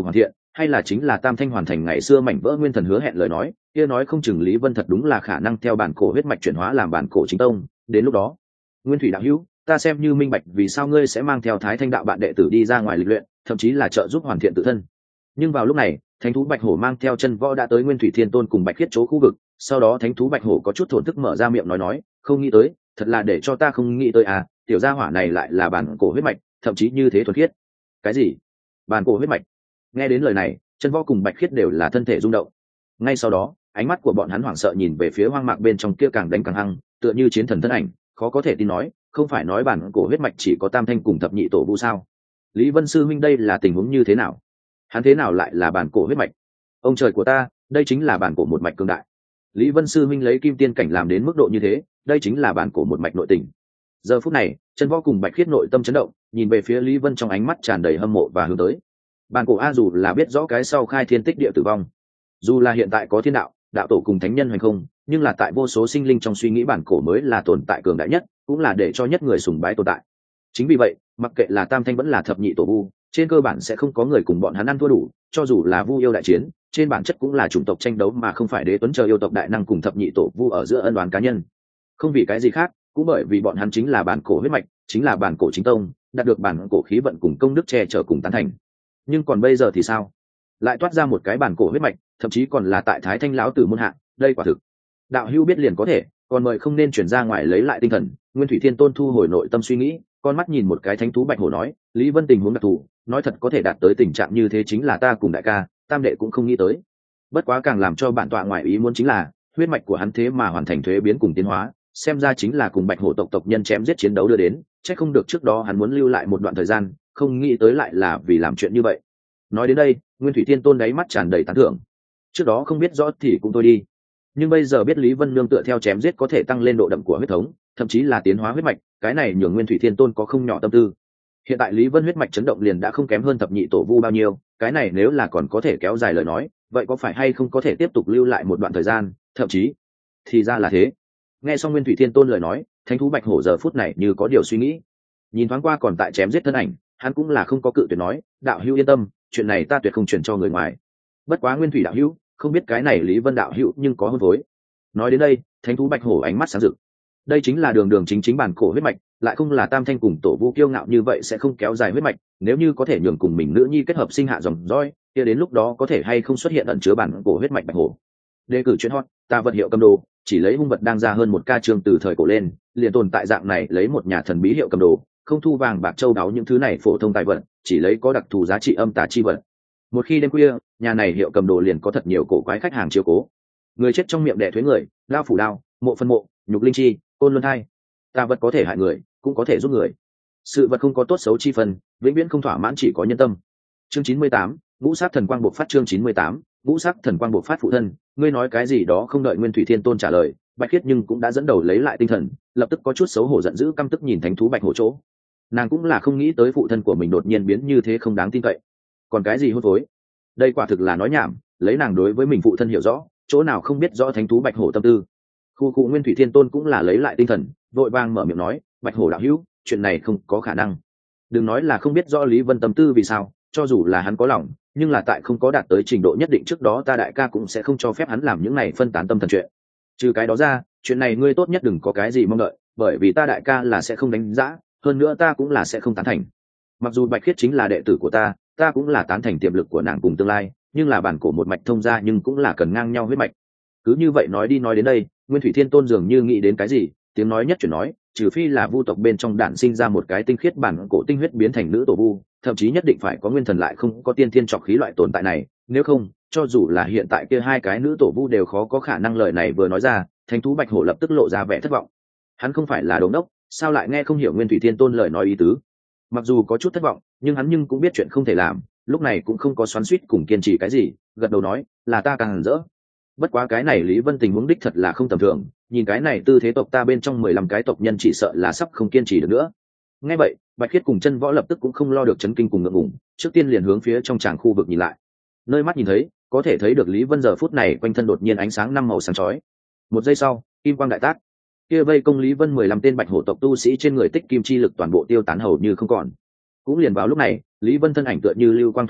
hay là chính là tam thanh hoàn thành ngày xưa mảnh vỡ nguyên thần hứa hẹn lời nói, kia nói không chừng Lý Vân thật đúng là khả năng theo bản cổ huyết mạch chuyển hóa làm bản cổ chính tông. Đến lúc đó, Nguyên Thủy đạo hữu, ta xem như minh bạch vì sao ngươi sẽ mang theo Thái Thanh đạo bạn đệ tử đi ra ngoài lịch luyện, thậm chí là trợ giúp hoàn thiện tự thân. Nhưng vào lúc này, thánh thú bạch hổ mang theo chân võ đã tới Nguyên Thủy Thiên Tôn cùng Bạch Khiết chỗ khu vực. Sau đó thánh thú bạch hổ có chút thổn thức mở ra miệng nói, không nghĩ tới, thật là để cho ta không nghĩ tới à, tiểu gia hỏa này lại là bản cổ huyết mạch, thậm chí như thế thuần khiết. Cái gì? Bản cổ huyết mạch? Nghe đến lời này, chân võ cùng Bạch Khiết đều là thân thể rung động. Ngay sau đó, ánh mắt của bọn hắn hoảng sợ nhìn về phía hoang mạc bên trong kia càng đánh càng hăng, tựa như chiến thần thân ảnh, khó có thể tin nói, không phải nói bản cổ huyết mạch chỉ có tam thanh cùng thập nhị tổ vu sao? Lý Vân sư huynh đây là tình huống như thế nào? Hắn thế nào lại là bản cổ huyết mạch? Ông trời của ta, đây chính là bản cổ một mạch cường đại. Lý Vân sư huynh lấy kim tiên cảnh làm đến mức độ như thế, đây chính là bản cổ một mạch nội tình. Giờ phút này, chân võ cùng Bạch Khiết nội tâm chấn động, nhìn về phía Lý Vân trong ánh mắt tràn đầy hâm mộ và hướng tới. Bản cổ a dù là biết rõ cái sau khai thiên tích địa tử vong, dù là hiện tại có thiên đạo, đạo tổ cùng thánh nhân hoành không, nhưng là tại vô số sinh linh trong suy nghĩ bản cổ mới là tồn tại cường đại nhất, cũng là để cho nhất người sùng bái tồn tại. Chính vì vậy, mặc kệ là tam thanh vẫn là thập nhị tổ vu, trên cơ bản sẽ không có người cùng bọn hắn ăn thua đủ, cho dù là vu yêu đại chiến, trên bản chất cũng là chủng tộc tranh đấu mà không phải đế tuấn chờ yêu tộc đại năng cùng thập nhị tổ vu ở giữa ân oán cá nhân. Không vì cái gì khác, cũng bởi vì bọn hắn chính là bản cổ huyết mạch, chính là bản cổ chính tông, đạt được bản cổ khí vận cùng công đức che chở cùng tán thành. Nhưng còn bây giờ thì sao? Lại toát ra một cái bản cổ huyết mạch, thậm chí còn là tại Thái Thanh lão tử môn hạ, đây quả thực. Đạo hữu biết liền có thể, còn mời không nên chuyển ra ngoài lấy lại tinh thần. Nguyên Thủy Thiên Tôn thu hồi nội tâm suy nghĩ, con mắt nhìn một cái thánh thú bạch hổ nói, Lý Vân tình huống đặc thù, nói thật có thể đạt tới tình trạng như thế chính là ta cùng đại ca, tam đệ cũng không nghĩ tới. Bất quá càng làm cho bản tọa ngoại ý muốn chính là, huyết mạch của hắn thế mà hoàn thành thuế biến cùng tiến hóa, xem ra chính là cùng bạch hổ tộc nhân chém giết chiến đấu đưa đến, chắc không được trước đó hắn muốn lưu lại một đoạn thời gian, không nghĩ tới lại là vì làm chuyện như vậy. Nói đến đây, Nguyên Thủy Thiên Tôn đáy mắt tràn đầy tán thưởng. Trước đó không biết rõ thì cũng thôi đi, nhưng bây giờ biết Lý Vân nương tựa theo chém giết có thể tăng lên độ đậm của huyết thống, thậm chí là tiến hóa huyết mạch, cái này nhường Nguyên Thủy Thiên Tôn có không nhỏ tâm tư. Hiện tại Lý Vân huyết mạch chấn động liền đã không kém hơn thập nhị tổ vu bao nhiêu, cái này nếu là còn có thể kéo dài lời nói, vậy có phải hay không có thể tiếp tục lưu lại một đoạn thời gian, thậm chí thì ra là thế. Nghe xong Nguyên Thủy Thiên Tôn lời nói, thánh thú bạch hổ giờ phút này như có điều suy nghĩ, nhìn thoáng qua còn tại chém giết thân ảnh, hắn cũng là không có cự tuyệt nói, đạo hữu yên tâm, chuyện này ta tuyệt không truyền cho người ngoài. Bất quá Nguyên Thủy đạo hữu, không biết cái này Lý Vân đạo hữu nhưng có hôn phối. Nói đến đây, thánh thú bạch hổ ánh mắt sáng rực. Đây chính là đường đường chính chính bản cổ huyết mạch, lại không là tam thanh cùng tổ vu kiêu ngạo như vậy sẽ không kéo dài huyết mạch, nếu như có thể nhường cùng mình nữ nhi kết hợp sinh hạ dòng dõi, kia đến lúc đó có thể hay không xuất hiện ẩn chứa bản cổ huyết mạch bạch hổ. Đề cử chuyện hot, ta vật hiệu cầm đồ, chỉ lấy hung vật đang ra hơn một ca chương từ thời cổ lên, liền tồn tại dạng này lấy một nhà thần bí hiệu cầm đồ, không thu vàng bạc châu đáo những thứ này phổ thông tài vật, chỉ lấy có đặc thù giá trị âm tà chi vật. Một khi đêm khuya, nhà này hiệu cầm đồ liền có thật nhiều cổ quái khách hàng chiếu cố. Người chết trong miệng đẻ thuế người, lao phủ đao, mộ phân mộ, nhục linh chi, côn luân thai. Tà vật có thể hại người, cũng có thể giúp người. Sự vật không có tốt xấu chi phần, vĩnh viễn không thỏa mãn chỉ có nhân tâm. Chương 98, ngũ sát thần quang bộc phát. Chương 98, ngũ sắc thần quang bộc phát. Phụ thân, ngươi nói cái gì đó? Không đợi Nguyên Thủy Thiên Tôn trả lời, Bạch Khiết nhưng cũng đã dẫn đầu lấy lại tinh thần, lập tức có chút xấu hổ giận dữ căm tức nhìn thánh thú bạch hổ chỗ. Nàng cũng là không nghĩ tới phụ thân của mình đột nhiên biến như thế không đáng tin cậy. Còn cái gì hôn phối? Đây quả thực là nói nhảm, lấy nàng đối với mình phụ thân hiểu rõ, chỗ nào không biết rõ thánh thú bạch hổ tâm tư. Khu cụ Nguyên Thủy Thiên Tôn cũng là lấy lại tinh thần, vội vàng mở miệng nói, bạch hổ đạo hữu, chuyện này không có khả năng. Đừng nói là không biết rõ Lý Vân tâm tư vì sao, cho dù là hắn có lòng, nhưng là tại không có đạt tới trình độ nhất định trước đó ta đại ca cũng sẽ không cho phép hắn làm những này phân tán tâm thần chuyện. Trừ cái đó ra, chuyện này ngươi tốt nhất đừng có cái gì mong đợi, bởi vì ta đại ca là sẽ không đánh giá, hơn nữa ta cũng là sẽ không tán thành. Mặc dù Bạch Khiết chính là đệ tử của ta cũng là tán thành tiềm lực của nàng cùng tương lai, nhưng là bản cổ một mạch thông ra nhưng cũng là cần ngang nhau huyết mạch. Cứ như vậy nói đi nói đến đây, Nguyên Thủy Thiên Tôn dường như nghĩ đến cái gì, tiếng nói nhất chuyển nói, trừ phi là vu tộc bên trong đản sinh ra một cái tinh khiết bản cổ tinh huyết biến thành nữ tổ vu, thậm chí nhất định phải có nguyên thần lại không có tiên thiên trọc khí loại tồn tại này, nếu không, cho dù là hiện tại kia hai cái nữ tổ vu đều khó có khả năng. Lời này vừa nói ra, thánh thú bạch hổ lập tức lộ ra vẻ thất vọng. Hắn không phải là đống đốc, sao lại nghe không hiểu Nguyên Thủy Thiên Tôn lời nói ý tứ? Mặc dù có chút thất vọng, nhưng hắn cũng biết chuyện không thể làm, lúc này cũng không có xoắn xuýt cùng kiên trì cái gì, gật đầu nói, là ta càng hẳn rỡ. Bất quá cái này Lý Vân tình huống đích thật là không tầm thường, nhìn cái này tư thế tộc ta bên trong 15 cái tộc nhân chỉ sợ là sắp không kiên trì được nữa. Nghe vậy, Bạch Khiết cùng Chân Võ lập tức cũng không lo được chấn kinh cùng ngượng ngùng, trước tiên liền hướng phía trong tràng khu vực nhìn lại. Nơi mắt nhìn thấy, có thể thấy được Lý Vân giờ phút này quanh thân đột nhiên ánh sáng năm màu sáng chói. Một giây sau, kim quang đại tác, kia vây công Lý Vân 15 tên Bạch Hổ tộc tu sĩ trên người tích kim chi lực toàn bộ tiêu tán hầu như không còn. Cũng liền vào lúc này, Lý Vân thân ảnh tựa như lưu quang thoát ra,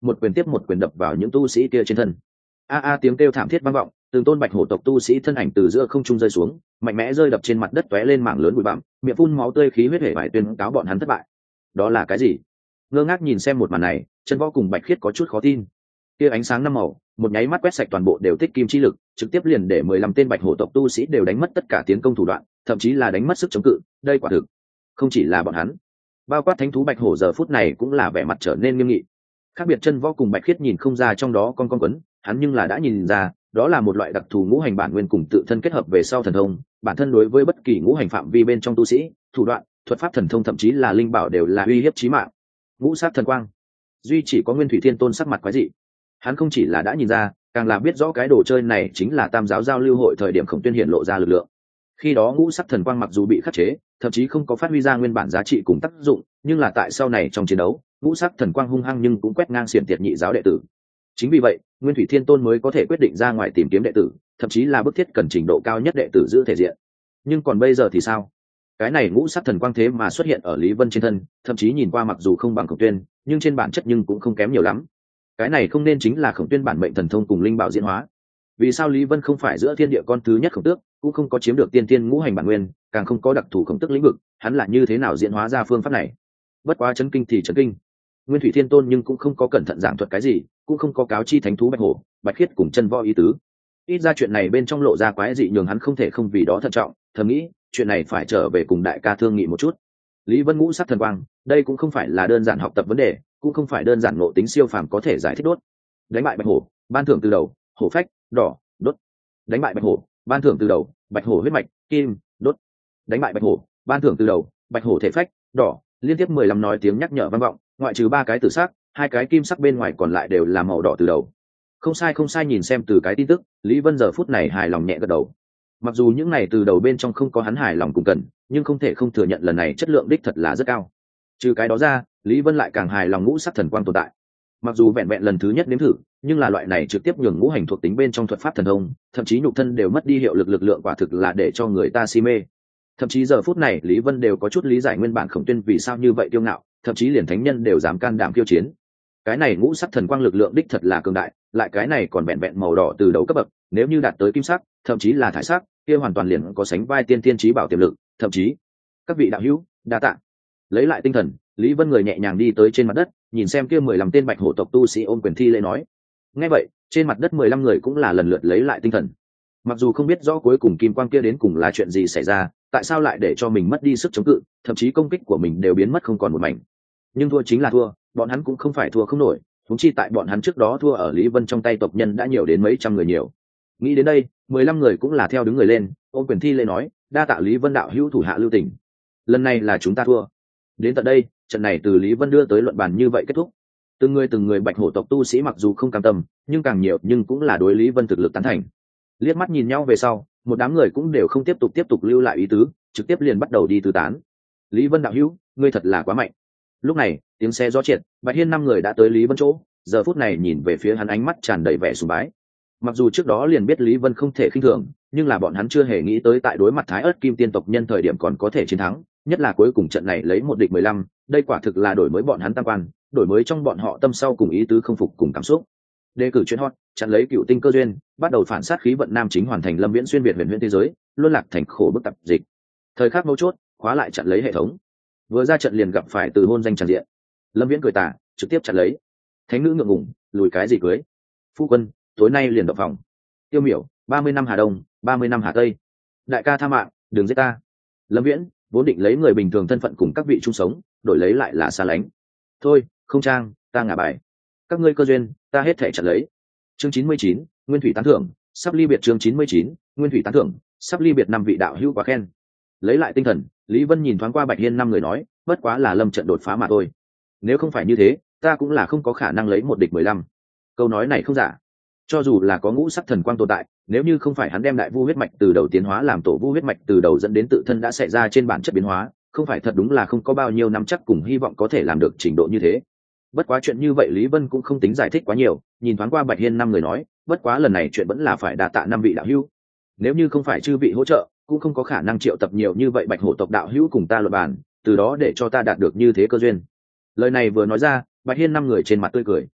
một quyền tiếp một quyền đập vào những tu sĩ kia trên thân. Tiếng kêu thảm thiết vang vọng, từng tôn bạch hổ tộc tu sĩ thân ảnh từ giữa không trung rơi xuống, mạnh mẽ rơi đập trên mặt đất, tóe lên mảng lớn bụi bặm, miệng phun máu tươi, khí huyết hệ vải, tuyên cáo bọn hắn thất bại. Đó là cái gì? Ngơ ngác nhìn xem một màn này, Trần Võ cùng Bạch Khiết có chút khó tin. Kia ánh sáng năm màu, một nháy mắt quét sạch toàn bộ đều tích kim chi lực, trực tiếp liền để 15 tên bạch hổ tộc tu sĩ đều đánh mất tất cả tiến công thủ đoạn, thậm chí là đánh mất sức chống cự. Đây quả thực không chỉ là bọn hắn, bao quát thánh thú bạch hổ giờ phút này cũng là vẻ mặt trở nên nghiêm nghị. Khác biệt Trần Võ cùng Bạch Khiết nhìn không ra trong đó con quấn, hắn nhưng là đã nhìn ra, đó là một loại đặc thù ngũ hành bản nguyên cùng tự thân kết hợp về sau thần thông, bản thân đối với bất kỳ ngũ hành phạm vi bên trong tu sĩ, thủ đoạn, thuật pháp thần thông thậm chí là linh bảo đều là uy hiếp chí mạng. Ngũ sát thần quang, duy chỉ có Nguyên Thủy Thiên Tôn sắc mặt quái dị. Hắn không chỉ là đã nhìn ra, càng là biết rõ cái đồ chơi này chính là Tam giáo giao lưu hội thời điểm Khổng Tuyên hiện lộ ra lực lượng. Khi đó ngũ sắc thần quang mặc dù bị khắc chế, thậm chí không có phát huy ra nguyên bản giá trị cùng tác dụng, nhưng là tại sau này trong chiến đấu, ngũ sắc thần quang hung hăng nhưng cũng quét ngang xiển tiệt nhị giáo đệ tử. Chính vì vậy, Nguyên Thủy Thiên Tôn mới có thể quyết định ra ngoài tìm kiếm đệ tử, thậm chí là bức thiết cần trình độ cao nhất đệ tử giữ thể diện. Nhưng còn bây giờ thì sao? Cái này ngũ sắc thần quang thế mà xuất hiện ở Lý Vân trên thân, thậm chí nhìn qua mặc dù không bằng Khổng Tuyên, nhưng trên bản chất nhưng cũng không kém nhiều lắm. Cái này không nên chính là Khổng Tuyên bản mệnh thần thông cùng linh bảo diễn hóa? Vì sao Lý Vân không phải giữa thiên địa con thứ nhất khổng tước, cũng không có chiếm được tiên tiên ngũ hành bản nguyên, càng không có đặc thù khổng tước lĩnh vực, hắn là như thế nào diễn hóa ra phương pháp này? Bất quá chấn kinh thì chấn kinh. Nguyên Thủy Thiên Tôn nhưng cũng không có cẩn thận giảng thuật cái gì, cũng không có cáo chi thánh thú bạch hổ, Bạch Khiết cùng Trần Võ ý tứ. Ít ra chuyện này bên trong lộ ra quái dị nhường hắn không thể không vì đó thận trọng, thầm nghĩ, chuyện này phải trở về cùng đại ca thương nghị một chút. Lý Vân ngũ sắc thần quang, đây cũng không phải là đơn giản học tập vấn đề, cũng không phải đơn giản ngộ tính siêu phàm có thể giải thích đốt. Đánh bại bạch hổ, ban thưởng từ đầu, hổ phách, đỏ, đốt. Đánh bại bạch hổ, ban thưởng từ đầu, bạch hổ huyết mạch, kim, đốt. Đánh bại bạch hổ, ban thưởng từ đầu, bạch hổ thể phách, đỏ. Liên tiếp 15 nói tiếng nhắc nhở vang vọng, ngoại trừ 3 cái tử sắc, 2 cái kim sắc bên ngoài còn lại đều là màu đỏ từ đầu. Không sai, nhìn xem từ cái tin tức, Lý Vân giờ phút này hài lòng nhẹ gật đầu. Mặc dù những này từ đầu bên trong không có hắn hài lòng cùng cần, nhưng không thể không thừa nhận lần này chất lượng đích thật là rất cao. Trừ cái đó ra, Lý Vân lại càng hài lòng ngũ sắc thần quang tồn tại. Mặc dù vẹn vẹn lần thứ nhất nếm thử, nhưng là loại này trực tiếp nhường ngũ hành thuộc tính bên trong thuật pháp thần thông, thậm chí nhục thân đều mất đi hiệu lực, lực lượng quả thực là để cho người ta si mê. Thậm chí giờ phút này Lý Vân đều có chút lý giải nguyên bản Khổng Tuyên vì sao như vậy kiêu ngạo, thậm chí liền thánh nhân đều dám can đảm khiêu chiến. Cái này ngũ sắc thần quang lực lượng đích thật là cường đại, lại cái này còn vẹn vẹn màu đỏ từ đấu cấp bậc, nếu như đạt tới kim sắc, thậm chí là thải sắc, kia hoàn toàn liền có sánh vai tiên tiên chí bảo tiềm lực, thậm chí các vị đạo hữu, đa tạ. Lấy lại tinh thần, Lý Vân người nhẹ nhàng đi tới trên mặt đất, nhìn xem kia 15 tên bạch hổ tộc tu sĩ ôm quyền thi lễ nói. Nghe vậy, trên mặt đất 15 người cũng là lần lượt lấy lại tinh thần. Mặc dù không biết rõ cuối cùng kim quang kia đến cùng là chuyện gì xảy ra, tại sao lại để cho mình mất đi sức chống cự, thậm chí công kích của mình đều biến mất không còn một mảnh. Nhưng thua chính là thua, bọn hắn cũng không phải thua không nổi, huống chi tại bọn hắn trước đó thua ở Lý Vân trong tay tộc nhân đã nhiều đến mấy trăm người nhiều. Nghĩ đến đây, 15 người cũng là theo đứng người lên, ôm quyền thi lễ nói, đa tạ Lý Vân đạo hữu thủ hạ lưu tình. Lần này là chúng ta thua. Đến tận đây, trận này từ Lý Vân đưa tới luận bàn như vậy kết thúc. Từng người bạch hổ tộc tu sĩ mặc dù không cam tâm, nhưng càng nhiều nhưng cũng là đối Lý Vân thực lực tán thành. Liếc mắt nhìn nhau về sau, một đám người cũng đều không tiếp tục lưu lại ý tứ, trực tiếp liền bắt đầu đi tứ tán. Lý Vân đạo hữu, ngươi thật là quá mạnh. Lúc này, tiếng xe gió triệt, Bạch Hiên 5 người đã tới Lý Vân chỗ, giờ phút này nhìn về phía hắn ánh mắt tràn đầy vẻ sùng bái. Mặc dù trước đó liền biết Lý Vân không thể khinh thường, nhưng là bọn hắn chưa hề nghĩ tới tại đối mặt Thái Ức Kim Tiên tộc nhân thời điểm còn có thể chiến thắng, nhất là cuối cùng trận này lấy 1 địch 15, đây quả thực là đổi mới bọn hắn tam quan, đổi mới trong bọn họ tâm sau cùng ý tứ không phục cùng cảm xúc. Đề cử chuyên hot, chặn lấy cựu tinh cơ duyên, bắt đầu phản sát khí vận nam chính hoàn thành Lâm Viễn xuyên việt huyền thế giới, luân lạc thành khổ bức tập dịch. Thời khắc mấu chốt, khóa lại chặn lấy hệ thống. Vừa ra trận liền gặp phải từ hôn danh tràn diện. Lâm Viễn cười tà, trực tiếp chặn lấy. Thánh nữ ngượng ngùng, lùi cái gì cưới? Phu quân, tối nay liền động phòng. Tiêu Miểu, 30 năm Hà Đông, 30 năm Hà Tây. Đại ca tha mạng, đừng giết ta. Lâm Viễn vốn định lấy người bình thường thân phận cùng các vị chung sống, đổi lấy lại là xa lánh. Thôi, không trang, ta ngả bài. Các ngươi cơ duyên, ta hết thể chặn lấy. Chương 99, Nguyên Thủy tán thưởng, sắp ly biệt. Chương 99, Nguyên Thủy tán thưởng, sắp ly biệt. 5 vị đạo hữu quá khen. Lấy lại tinh thần, Lý Vân nhìn thoáng qua Bạch Hiên 5 người nói, bất quá là lâm trận đột phá mà thôi. Nếu không phải như thế, ta cũng là không có khả năng lấy 1 địch 15. Câu nói này không giả. Cho dù là có ngũ sắc thần quang tồn tại, nếu như không phải hắn đem đại vu huyết mạch từ đầu tiến hóa làm tổ vu huyết mạch từ đầu dẫn đến tự thân đã xảy ra trên bản chất biến hóa, không phải thật đúng là không có bao nhiêu năm chắc cùng hy vọng có thể làm được trình độ như thế. Bất quá chuyện như vậy Lý Vân cũng không tính giải thích quá nhiều, nhìn thoáng qua Bạch Hiên 5 người nói, bất quá lần này chuyện vẫn là phải đa tạ 5 vị đạo hữu. Nếu như không phải chư vị hỗ trợ, cũng không có khả năng triệu tập nhiều như vậy bạch hổ tộc đạo hữu cùng ta luận bàn, từ đó để cho ta đạt được như thế cơ duyên. Lời này vừa nói ra, Bạch Hiên 5 người trên mặt tươi cười.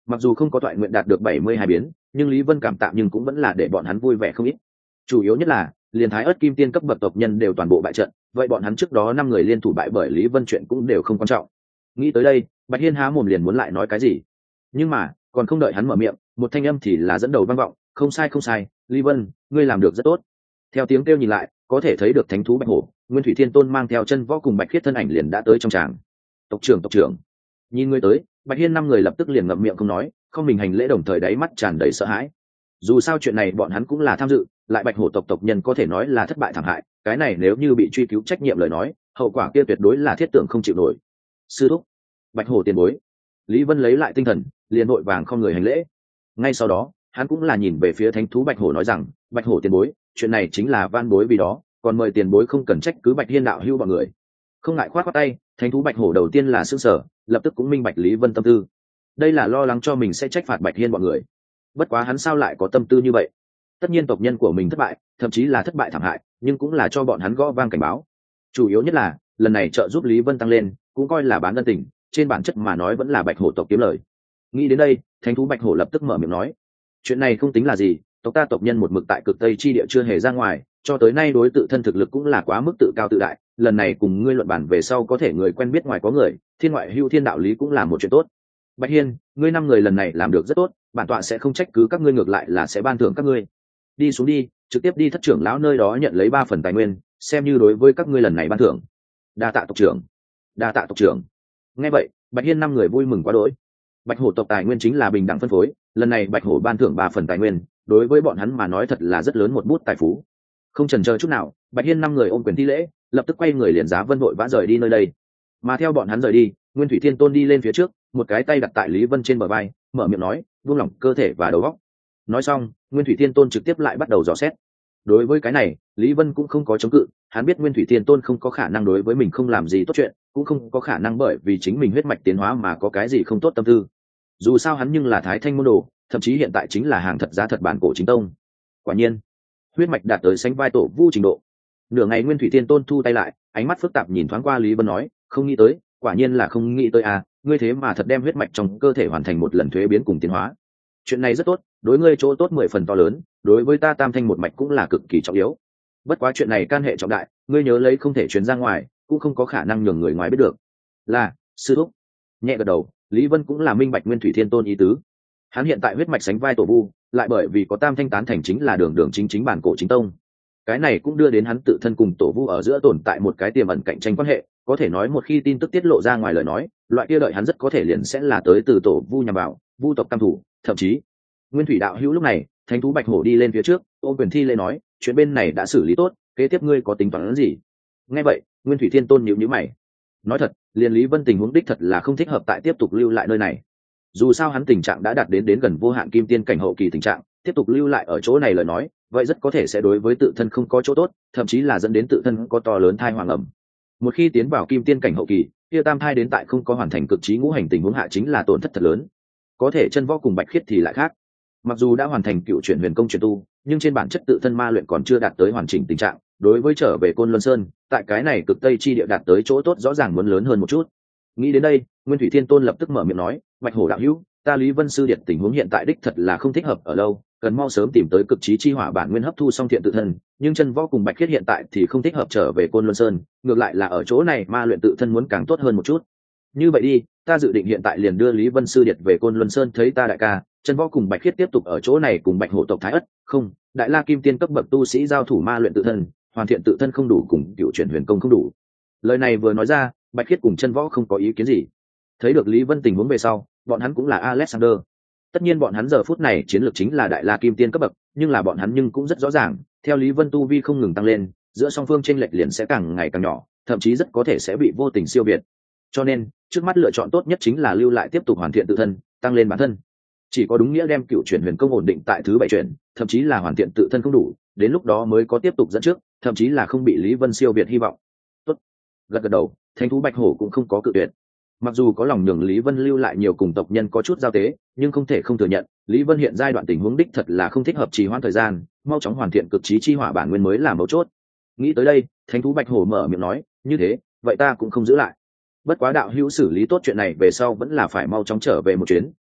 Mặc dù không có toại nguyện đạt được 72 biến, nhưng Lý Vân cảm tạm nhưng cũng vẫn là để bọn hắn vui vẻ không ít. Chủ yếu nhất là liền Thái Ức Kim Tiên cấp bậc tộc nhân đều toàn bộ bại trận, vậy bọn hắn trước đó 5 người liên thủ bại bởi Lý Vân chuyện cũng đều không quan trọng. Nghĩ tới đây, Bạch Hiên há mồm liền muốn lại nói cái gì, nhưng mà còn không đợi hắn mở miệng, một thanh âm thì là dẫn đầu vang vọng, không sai không sai, Lý Vân, ngươi làm được rất tốt. Theo tiếng kêu nhìn lại, có thể thấy được thánh thú Bạch Hổ, Nguyên Thủy Thiên Tôn mang theo chân võ cùng Bạch Khiết thân ảnh liền đã tới trong tràng. Tộc trưởng, nhìn ngươi tới, Bạch Hiên 5 người lập tức liền ngậm miệng không nói, không mình hành lễ, đồng thời đáy mắt tràn đầy sợ hãi. Dù sao chuyện này bọn hắn cũng là tham dự, lại Bạch Hổ tộc nhân có thể nói là thất bại thảm hại, cái này nếu như bị truy cứu trách nhiệm lời nói, hậu quả kia tuyệt đối là thiết tưởng không chịu nổi. Sư thúc, Bạch Hổ tiền bối. Lý Vân lấy lại tinh thần, liền vội vàng không người hành lễ. Ngay sau đó, hắn cũng là nhìn về phía thánh thú Bạch Hổ nói rằng, Bạch Hổ tiền bối, chuyện này chính là van bối vì đó, còn mời tiền bối không cần trách cứ Bạch Hiên đạo hữu bọn người. Không ngại khoát khoát tay, thánh thú Bạch Hổ đầu tiên là sửng sở, lập tức cũng minh bạch Lý Vân tâm tư. Đây là lo lắng cho mình sẽ trách phạt Bạch Hiên bọn người. Bất quá hắn sao lại có tâm tư như vậy? Tất nhiên tộc nhân của mình thất bại, thậm chí là thất bại thảm hại, nhưng cũng là cho bọn hắn gõ vang cảnh báo. Chủ yếu nhất là lần này trợ giúp Lý Vân tăng lên, cũng coi là bán ân tình, trên bản chất mà nói vẫn là Bạch Hổ tộc kiếm lời. Nghĩ đến đây, thánh thú Bạch Hổ lập tức mở miệng nói, chuyện này không tính là gì, tộc ta tộc nhân một mực tại cực tây chi địa chưa hề ra ngoài, cho tới nay đối tự thân thực lực cũng là quá mức tự cao tự đại, lần này cùng ngươi luận bản về sau có thể người quen biết ngoài có người, thiên ngoại hữu thiên, đạo lý cũng là một chuyện tốt. Bạch Hiên, ngươi 5 người lần này làm được rất tốt, bản tọa sẽ không trách cứ các ngươi, ngược lại là sẽ ban thưởng các ngươi. Đi xuống đi, trực tiếp đi thất trưởng lão nơi đó nhận lấy 3 phần tài nguyên, xem như đối với các ngươi lần này ban thưởng. Đa tạ tộc trưởng. Đa tạ tộc trưởng. Nghe vậy, Bạch Hiên 5 người vui mừng quá đỗi. Bạch Hổ tộc tài nguyên chính là bình đẳng phân phối, lần này Bạch Hổ ban thưởng 3 phần tài nguyên, đối với bọn hắn mà nói thật là rất lớn một bút tài phú. Không chần chờ chút nào, Bạch Hiên 5 người ôm quyền thi lễ, lập tức quay người liền giá vân vội vã rời đi nơi đây. Mà theo bọn hắn rời đi, Nguyên Thủy Thiên Tôn đi lên phía trước, một cái tay đặt tại Lý Vân trên bờ vai, mở miệng nói, buông lỏng cơ thể và đầu óc. Nói xong, Nguyên Thủy Thiên Tôn trực tiếp lại bắt đầu dò xét. Đối với cái này, Lý Vân cũng không có chống cự, hắn biết Nguyên Thủy Thiên Tôn không có khả năng đối với mình không làm gì tốt chuyện, cũng không có khả năng bởi vì chính mình huyết mạch tiến hóa mà có cái gì không tốt tâm tư. Dù sao hắn nhưng là Thái Thanh môn đồ, thậm chí hiện tại chính là hàng thật giá thật bản cổ chính tông. Quả nhiên, huyết mạch đạt tới sánh vai tổ vu trình độ. Nửa ngày Nguyên Thủy Thiên Tôn thu tay lại, ánh mắt phức tạp nhìn thoáng qua Lý Vân nói, không nghĩ tới, quả nhiên là không nghĩ tới à, ngươi thế mà thật đem huyết mạch trong cơ thể hoàn thành một lần thuế biến cùng tiến hóa. Chuyện này rất tốt, đối ngươi chỗ tốt 10 phần to lớn, đối với ta Tam Thanh một mạch cũng là cực kỳ trọng yếu. Bất quá chuyện này can hệ trọng đại, ngươi nhớ lấy không thể truyền ra ngoài, cũng không có khả năng nhường người ngoài biết được. Là, sư thúc. Nhẹ gật đầu, Lý Vân cũng là minh bạch Nguyên Thủy Thiên Tôn ý tứ. Hắn hiện tại huyết mạch sánh vai tổ vu, lại bởi vì có Tam Thanh tán thành chính là đường đường chính bản cổ chính tông. Cái này cũng đưa đến hắn tự thân cùng tổ vu ở giữa tồn tại một cái tiềm ẩn cạnh tranh quan hệ, có thể nói một khi tin tức tiết lộ ra ngoài lời nói, loại kia đợi hắn rất có thể liền sẽ là tới từ tổ vu nhằm vào vu tộc tam thủ, thậm chí Nguyên Thủy đạo hữu lúc này, thánh thú Bạch Hổ đi lên phía trước, ôm quyền thi lễ nói, chuyện bên này đã xử lý tốt, kế tiếp ngươi có tính toán gì? Nghe vậy, Nguyên Thủy Thiên Tôn nhíu nhíu mày. Nói thật, liền Lý Vân tình huống đích thật là không thích hợp tại tiếp tục lưu lại nơi này. Dù sao hắn tình trạng đã đạt đến gần vô hạn kim tiên cảnh hậu kỳ tình trạng, tiếp tục lưu lại ở chỗ này lời nói, vậy rất có thể sẽ đối với tự thân không có chỗ tốt, thậm chí là dẫn đến tự thân có to lớn thai hoàng ẩm. Một khi tiến vào kim tiên cảnh hậu kỳ, kia tam thai đến tại không có hoàn thành cực trí ngũ hành tình huống hạ chính là tổn thất thật lớn. Có thể chân võ cùng Bạch Khiết thì lại khác. Mặc dù đã hoàn thành cựu chuyển huyền công truyền tu, nhưng trên bản chất tự thân ma luyện còn chưa đạt tới hoàn chỉnh tình trạng, đối với trở về Côn Luân Sơn, tại cái này cực tây chi địa đạt tới chỗ tốt rõ ràng muốn lớn hơn một chút. Nghĩ đến đây, Nguyên Thủy Thiên Tôn lập tức mở miệng nói, Bạch Hổ đạo hữu, ta Lý Vân sư điệt tình huống hiện tại đích thật là không thích hợp ở lâu, cần mau sớm tìm tới cực trí chi hỏa bản nguyên hấp thu xong thiện tự thân, nhưng chân võ cùng Bạch Khiết hiện tại thì không thích hợp trở về Côn Luân Sơn, ngược lại là ở chỗ này ma luyện tự thân muốn càng tốt hơn một chút. Như vậy đi, ta dự định hiện tại liền đưa Lý Vân sư điệt về Côn Luân Sơn thấy ta đại ca, chân võ cùng Bạch Khiết tiếp tục ở chỗ này cùng Bạch Hổ tộc Thái Ất, không, Đại La Kim Tiên cấp bậc tu sĩ giao thủ ma luyện tự thân, hoàn thiện tự thân không đủ cùng cựu chuyển huyền công không đủ. Lời này vừa nói ra, Bạch Khiết cùng chân võ không có ý kiến gì. Thấy được Lý Vân tình huống về sau, bọn hắn cũng là Alexander. Tất nhiên bọn hắn giờ phút này chiến lược chính là Đại La Kim Tiên cấp bậc, nhưng là bọn hắn nhưng cũng rất rõ ràng, theo Lý Vân tu vi không ngừng tăng lên, giữa song phương chênh lệch liền sẽ càng ngày càng nhỏ, thậm chí rất có thể sẽ bị vô tình siêu việt. Cho nên, trước mắt lựa chọn tốt nhất chính là lưu lại tiếp tục hoàn thiện tự thân, tăng lên bản thân. Chỉ có đúng nghĩa đem cựu chuyển huyền công ổn định tại thứ 7 chuyển, thậm chí là hoàn thiện tự thân không đủ, đến lúc đó mới có tiếp tục dẫn trước, thậm chí là không bị Lý Vân siêu việt hy vọng. Tốt. Gật gật đầu, Thánh thú Bạch Hổ cũng không có cự tuyệt. Mặc dù có lòng nhường Lý Vân lưu lại nhiều cùng tộc nhân có chút giao tế, nhưng không thể không thừa nhận, Lý Vân hiện giai đoạn tình huống đích thật là không thích hợp trì hoãn thời gian, mau chóng hoàn thiện cực trí chi hỏa bản nguyên mới là mấu chốt. Nghĩ tới đây, Thánh thú Bạch Hổ mở miệng nói, như thế, vậy ta cũng không giữ lại. Bất quá đạo hữu xử lý tốt chuyện này về sau vẫn là phải mau chóng trở về một chuyến,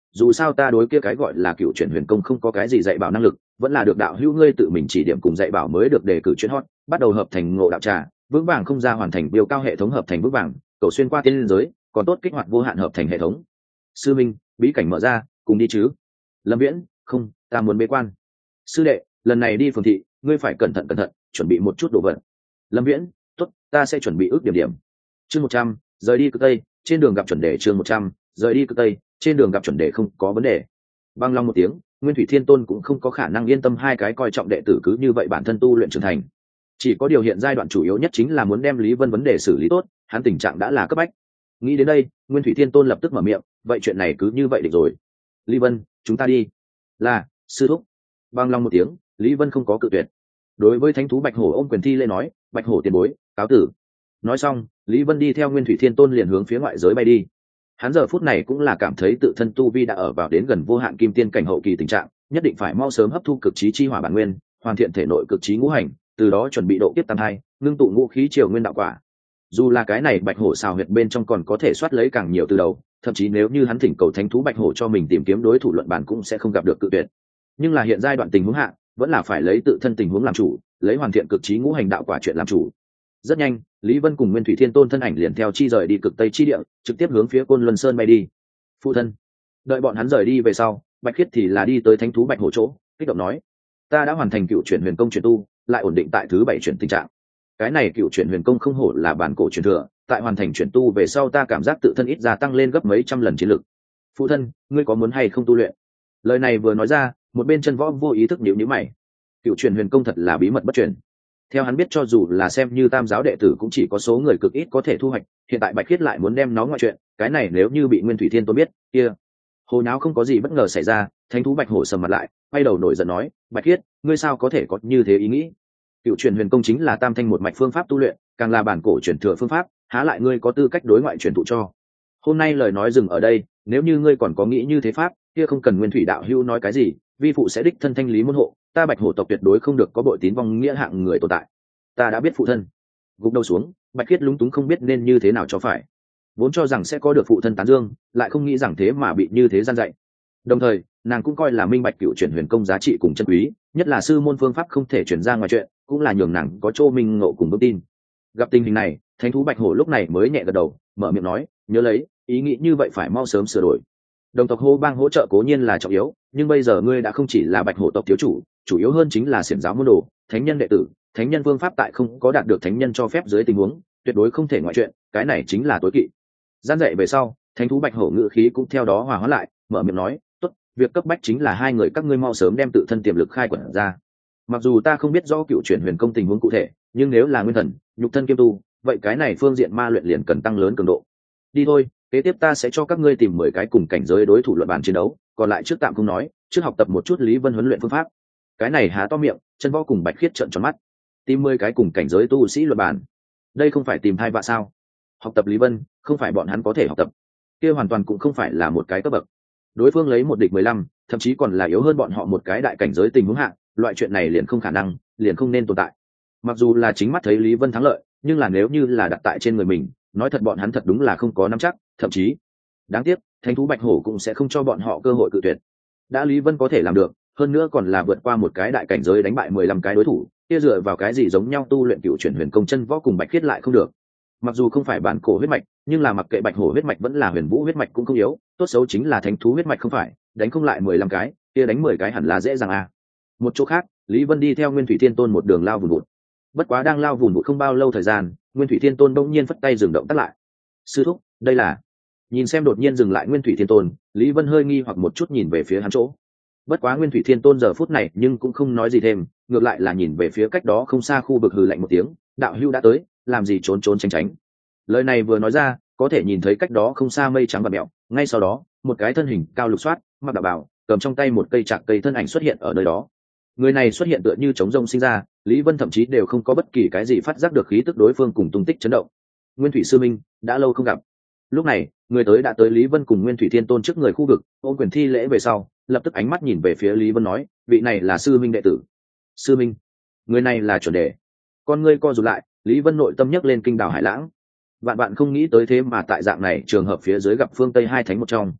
dù sao ta đối kia cái gọi là cựu chuyển huyền công không có cái gì dạy bảo năng lực, vẫn là được đạo hữu ngươi tự mình chỉ điểm cùng dạy bảo mới được đề cử chuyên hot, bắt đầu hợp thành ngộ đạo trà, vững vàng không ra hoàn thành biểu cao hệ thống hợp thành vững vàng, cầu xuyên qua tiên giới, còn tốt kích hoạt vô hạn hợp thành hệ thống. Sư minh, bí cảnh mở ra, cùng đi chứ? Lâm Viễn, không, ta muốn bế quan. Sư đệ, lần này đi phường thị, ngươi phải cẩn thận, chuẩn bị một chút đồ vật. Lâm Viễn, tốt, ta sẽ chuẩn bị ước điểm. Chương 100, rời đi cực tây, trên đường gặp chuẩn đề. Chương 100, rời đi cực tây, trên đường gặp chuẩn đề không có vấn đề. Băng long một tiếng, Nguyên Thủy Thiên Tôn cũng không có khả năng yên tâm hai cái coi trọng đệ tử cứ như vậy bản thân tu luyện trưởng thành. Chỉ có điều hiện giai đoạn chủ yếu nhất chính là muốn đem Lý Vân vấn đề xử lý tốt, hắn tình trạng đã là cấp bách. Nghĩ đến đây, Nguyên Thủy Thiên Tôn lập tức mở miệng, vậy chuyện này cứ như vậy định rồi. Lý Vân, chúng ta đi. Là, sư thúc. Băng long một tiếng, Lý Vân không có cự tuyệt. Đối với thánh thú Bạch Hổ ôm quyền thi lễ nói, Bạch Hổ tiền bối, cáo tử. Nói xong, Lý Vân đi theo Nguyên Thủy Thiên Tôn liền hướng phía ngoại giới bay đi. Hắn giờ phút này cũng là cảm thấy tự thân tu vi đã ở vào đến gần vô hạn kim tiên cảnh hậu kỳ tình trạng, nhất định phải mau sớm hấp thu cực chí chi hỏa bản nguyên, hoàn thiện thể nội cực chí ngũ hành, từ đó chuẩn bị độ kiếp tam hai, ngưng tụ ngũ khí triều nguyên đạo quả. Dù là cái này Bạch Hổ xào huyệt bên trong còn có thể soát lấy càng nhiều từ đầu, thậm chí nếu như hắn thỉnh cầu thánh thú Bạch Hổ cho mình tìm kiếm đối thủ luận bàn cũng sẽ không gặp được cự tuyệt. Nhưng là hiện giai đoạn tình huống hạ, vẫn là phải lấy tự thân tình huống làm chủ, lấy hoàn thiện cực chí ngũ hành đạo quả chuyện làm chủ. Rất nhanh, Lý Vân cùng Nguyên Thủy Thiên Tôn thân ảnh liền theo chi rời đi cực tây chi địa, trực tiếp hướng phía Côn Luân Sơn bay đi. Phụ thân, đợi bọn hắn rời đi về sau, Bạch Khiết thì là đi tới thánh thú Bạch Hổ chỗ, kích động nói: ta đã hoàn thành cựu chuyển huyền công chuyển tu, lại ổn định tại thứ 7 chuyển tình trạng. Cái này cựu chuyển huyền công không hổ là bản cổ truyền thừa, tại hoàn thành chuyển tu về sau ta cảm giác tự thân ít ra tăng lên gấp mấy trăm lần chiến lực. Phụ thân, ngươi có muốn hay không tu luyện? Lời này vừa nói ra, một bên chân võ vô ý thức nhíu nhíu mày. Cựu chuyển huyền công thật là bí mật bất truyền. Theo hắn biết cho dù là xem như tam giáo đệ tử cũng chỉ có số người cực ít có thể thu hoạch, hiện tại Bạch Khiết lại muốn đem nó ngoại chuyện, cái này nếu như bị Nguyên Thủy Thiên Tôn biết, kia hồ nháo không có gì bất ngờ xảy ra. Thánh thú Bạch Hổ sầm mặt lại, quay đầu nổi giận nói: Bạch Khiết, ngươi sao có thể có như thế ý nghĩ? Cựu truyền huyền công chính là tam thanh một mạch phương pháp tu luyện, càng là bản cổ truyền thừa phương pháp, há lại ngươi có tư cách đối ngoại truyền thụ cho? Hôm nay lời nói dừng ở đây, nếu như ngươi còn có nghĩ như thế pháp, kia không cần Nguyên Thủy đạo hữu nói cái gì, vi phụ sẽ đích thân thanh lý môn hộ, ta Bạch Hổ tộc tuyệt đối không được có bội tín vong nghĩa hạng người tồn tại. Ta đã biết phụ thân. Gục đầu xuống, Bạch Khiết lúng túng không biết nên như thế nào cho phải. Vốn cho rằng sẽ có được phụ thân tán dương, lại không nghĩ rằng thế mà bị như thế gian dạy. Đồng thời, nàng cũng coi là minh bạch cựu chuyển huyền công giá trị cùng chân quý, nhất là sư môn phương pháp không thể chuyển ra ngoài chuyện, cũng là nhường nàng có chỗ minh ngộ cùng vững tin. Gặp tình hình này, thánh thú Bạch Hổ lúc này mới nhẹ gật đầu, mở miệng nói: nhớ lấy, ý nghĩ như vậy phải mau sớm sửa đổi. Đồng tộc hô bang hỗ trợ cố nhiên là trọng yếu, nhưng bây giờ ngươi đã không chỉ là Bạch Hổ tộc thiếu chủ, chủ yếu hơn chính là xiển giáo môn đồ, thánh nhân đệ tử. Thánh nhân phương pháp tại không có đạt được thánh nhân cho phép dưới tình huống, tuyệt đối không thể ngoại chuyện, cái này chính là tối kỵ. Gian dạy về sau, thánh thú Bạch Hổ ngự khí cũng theo đó hòa hóa lại, mở miệng nói: tốt, việc cấp bách chính là hai người các ngươi mau sớm đem tự thân tiềm lực khai quật ra. Mặc dù ta không biết rõ cựu chuyển huyền công tình huống cụ thể, nhưng nếu là nguyên thần, nhục thân kiêm tu, vậy cái này phương diện ma luyện liền cần tăng lớn cường độ. Đi thôi, kế tiếp ta sẽ cho các ngươi tìm 10 cái cùng cảnh giới đối thủ luận bàn chiến đấu, còn lại trước tạm không nói, trước học tập một chút Lý Vân huấn luyện phương pháp. Cái này há to miệng, chân võ cùng Bạch Khiết trợn tròn mắt. Tìm 10 cái cùng cảnh giới tu sĩ luận bàn, đây không phải tìm hai vạ sao? Học tập Lý Vân, không phải bọn hắn có thể học tập, kia hoàn toàn cũng không phải là một cái cấp bậc. Đối phương lấy 1 địch 15, thậm chí còn là yếu hơn bọn họ một cái đại cảnh giới tình huống hạng, loại chuyện này liền không khả năng, liền không nên tồn tại. Mặc dù là chính mắt thấy Lý Vân thắng lợi, nhưng là nếu như là đặt tại trên người mình, nói thật bọn hắn thật đúng là không có nắm chắc, thậm chí đáng tiếc, thánh thú Bạch Hổ cũng sẽ không cho bọn họ cơ hội cự tuyệt. Đã Lý Vân có thể làm được, hơn nữa còn là vượt qua một cái đại cảnh giới đánh bại 15 cái đối thủ, kia dựa vào cái gì giống nhau tu luyện cựu chuyển huyền công chân võ cùng Bạch Khiết lại không được? Mặc dù không phải bản cổ huyết mạch, nhưng là mặc kệ Bạch Hổ huyết mạch vẫn là Huyền Vũ huyết mạch cũng không yếu, tốt xấu chính là thánh thú huyết mạch không phải, đánh không lại 15 cái, kia đánh 10 cái hẳn là dễ dàng à. Một chỗ khác, Lý Vân đi theo Nguyên Thủy Thiên Tôn một đường lao vùn vụt. Bất quá đang lao vùn vụt không bao lâu thời gian, Nguyên Thủy Thiên Tôn bỗng nhiên phất tay dừng động tác lại. Sư thúc, đây là? Nhìn xem đột nhiên dừng lại Nguyên Thủy Thiên Tôn, Lý Vân hơi nghi hoặc một chút nhìn về phía hắn chỗ. Bất quá Nguyên Thủy Thiên Tôn giờ phút này nhưng cũng không nói gì thêm, ngược lại là nhìn về phía cách đó không xa khu vực hừ lạnh một tiếng: đạo hưu đã tới, làm gì trốn trốn tránh tránh? Lời này vừa nói ra, có thể nhìn thấy cách đó không xa mây trắng và mèo, ngay sau đó một cái thân hình cao lục soát, mặc đạo bào, cầm trong tay một cây chạc cây thân ảnh xuất hiện ở nơi đó. Người này xuất hiện tựa như trống rông sinh ra, Lý Vân thậm chí đều không có bất kỳ cái gì phát giác được khí tức đối phương cùng tung tích chấn động. Nguyên Thủy sư minh, đã lâu không gặp. Lúc này, người tới đã tới Lý Vân cùng Nguyên Thủy Thiên Tôn trước người khu vực, ôn quyền thi lễ về sau, lập tức ánh mắt nhìn về phía Lý Vân nói: vị này là sư minh đệ tử. Sư minh? Người này là chuẩn đề. Con ngươi co rụt lại, Lý Vân nội tâm nhấc lên kinh đảo hải lãng. Bạn không nghĩ tới thế mà tại dạng này trường hợp phía dưới gặp phương Tây hai thánh một trong.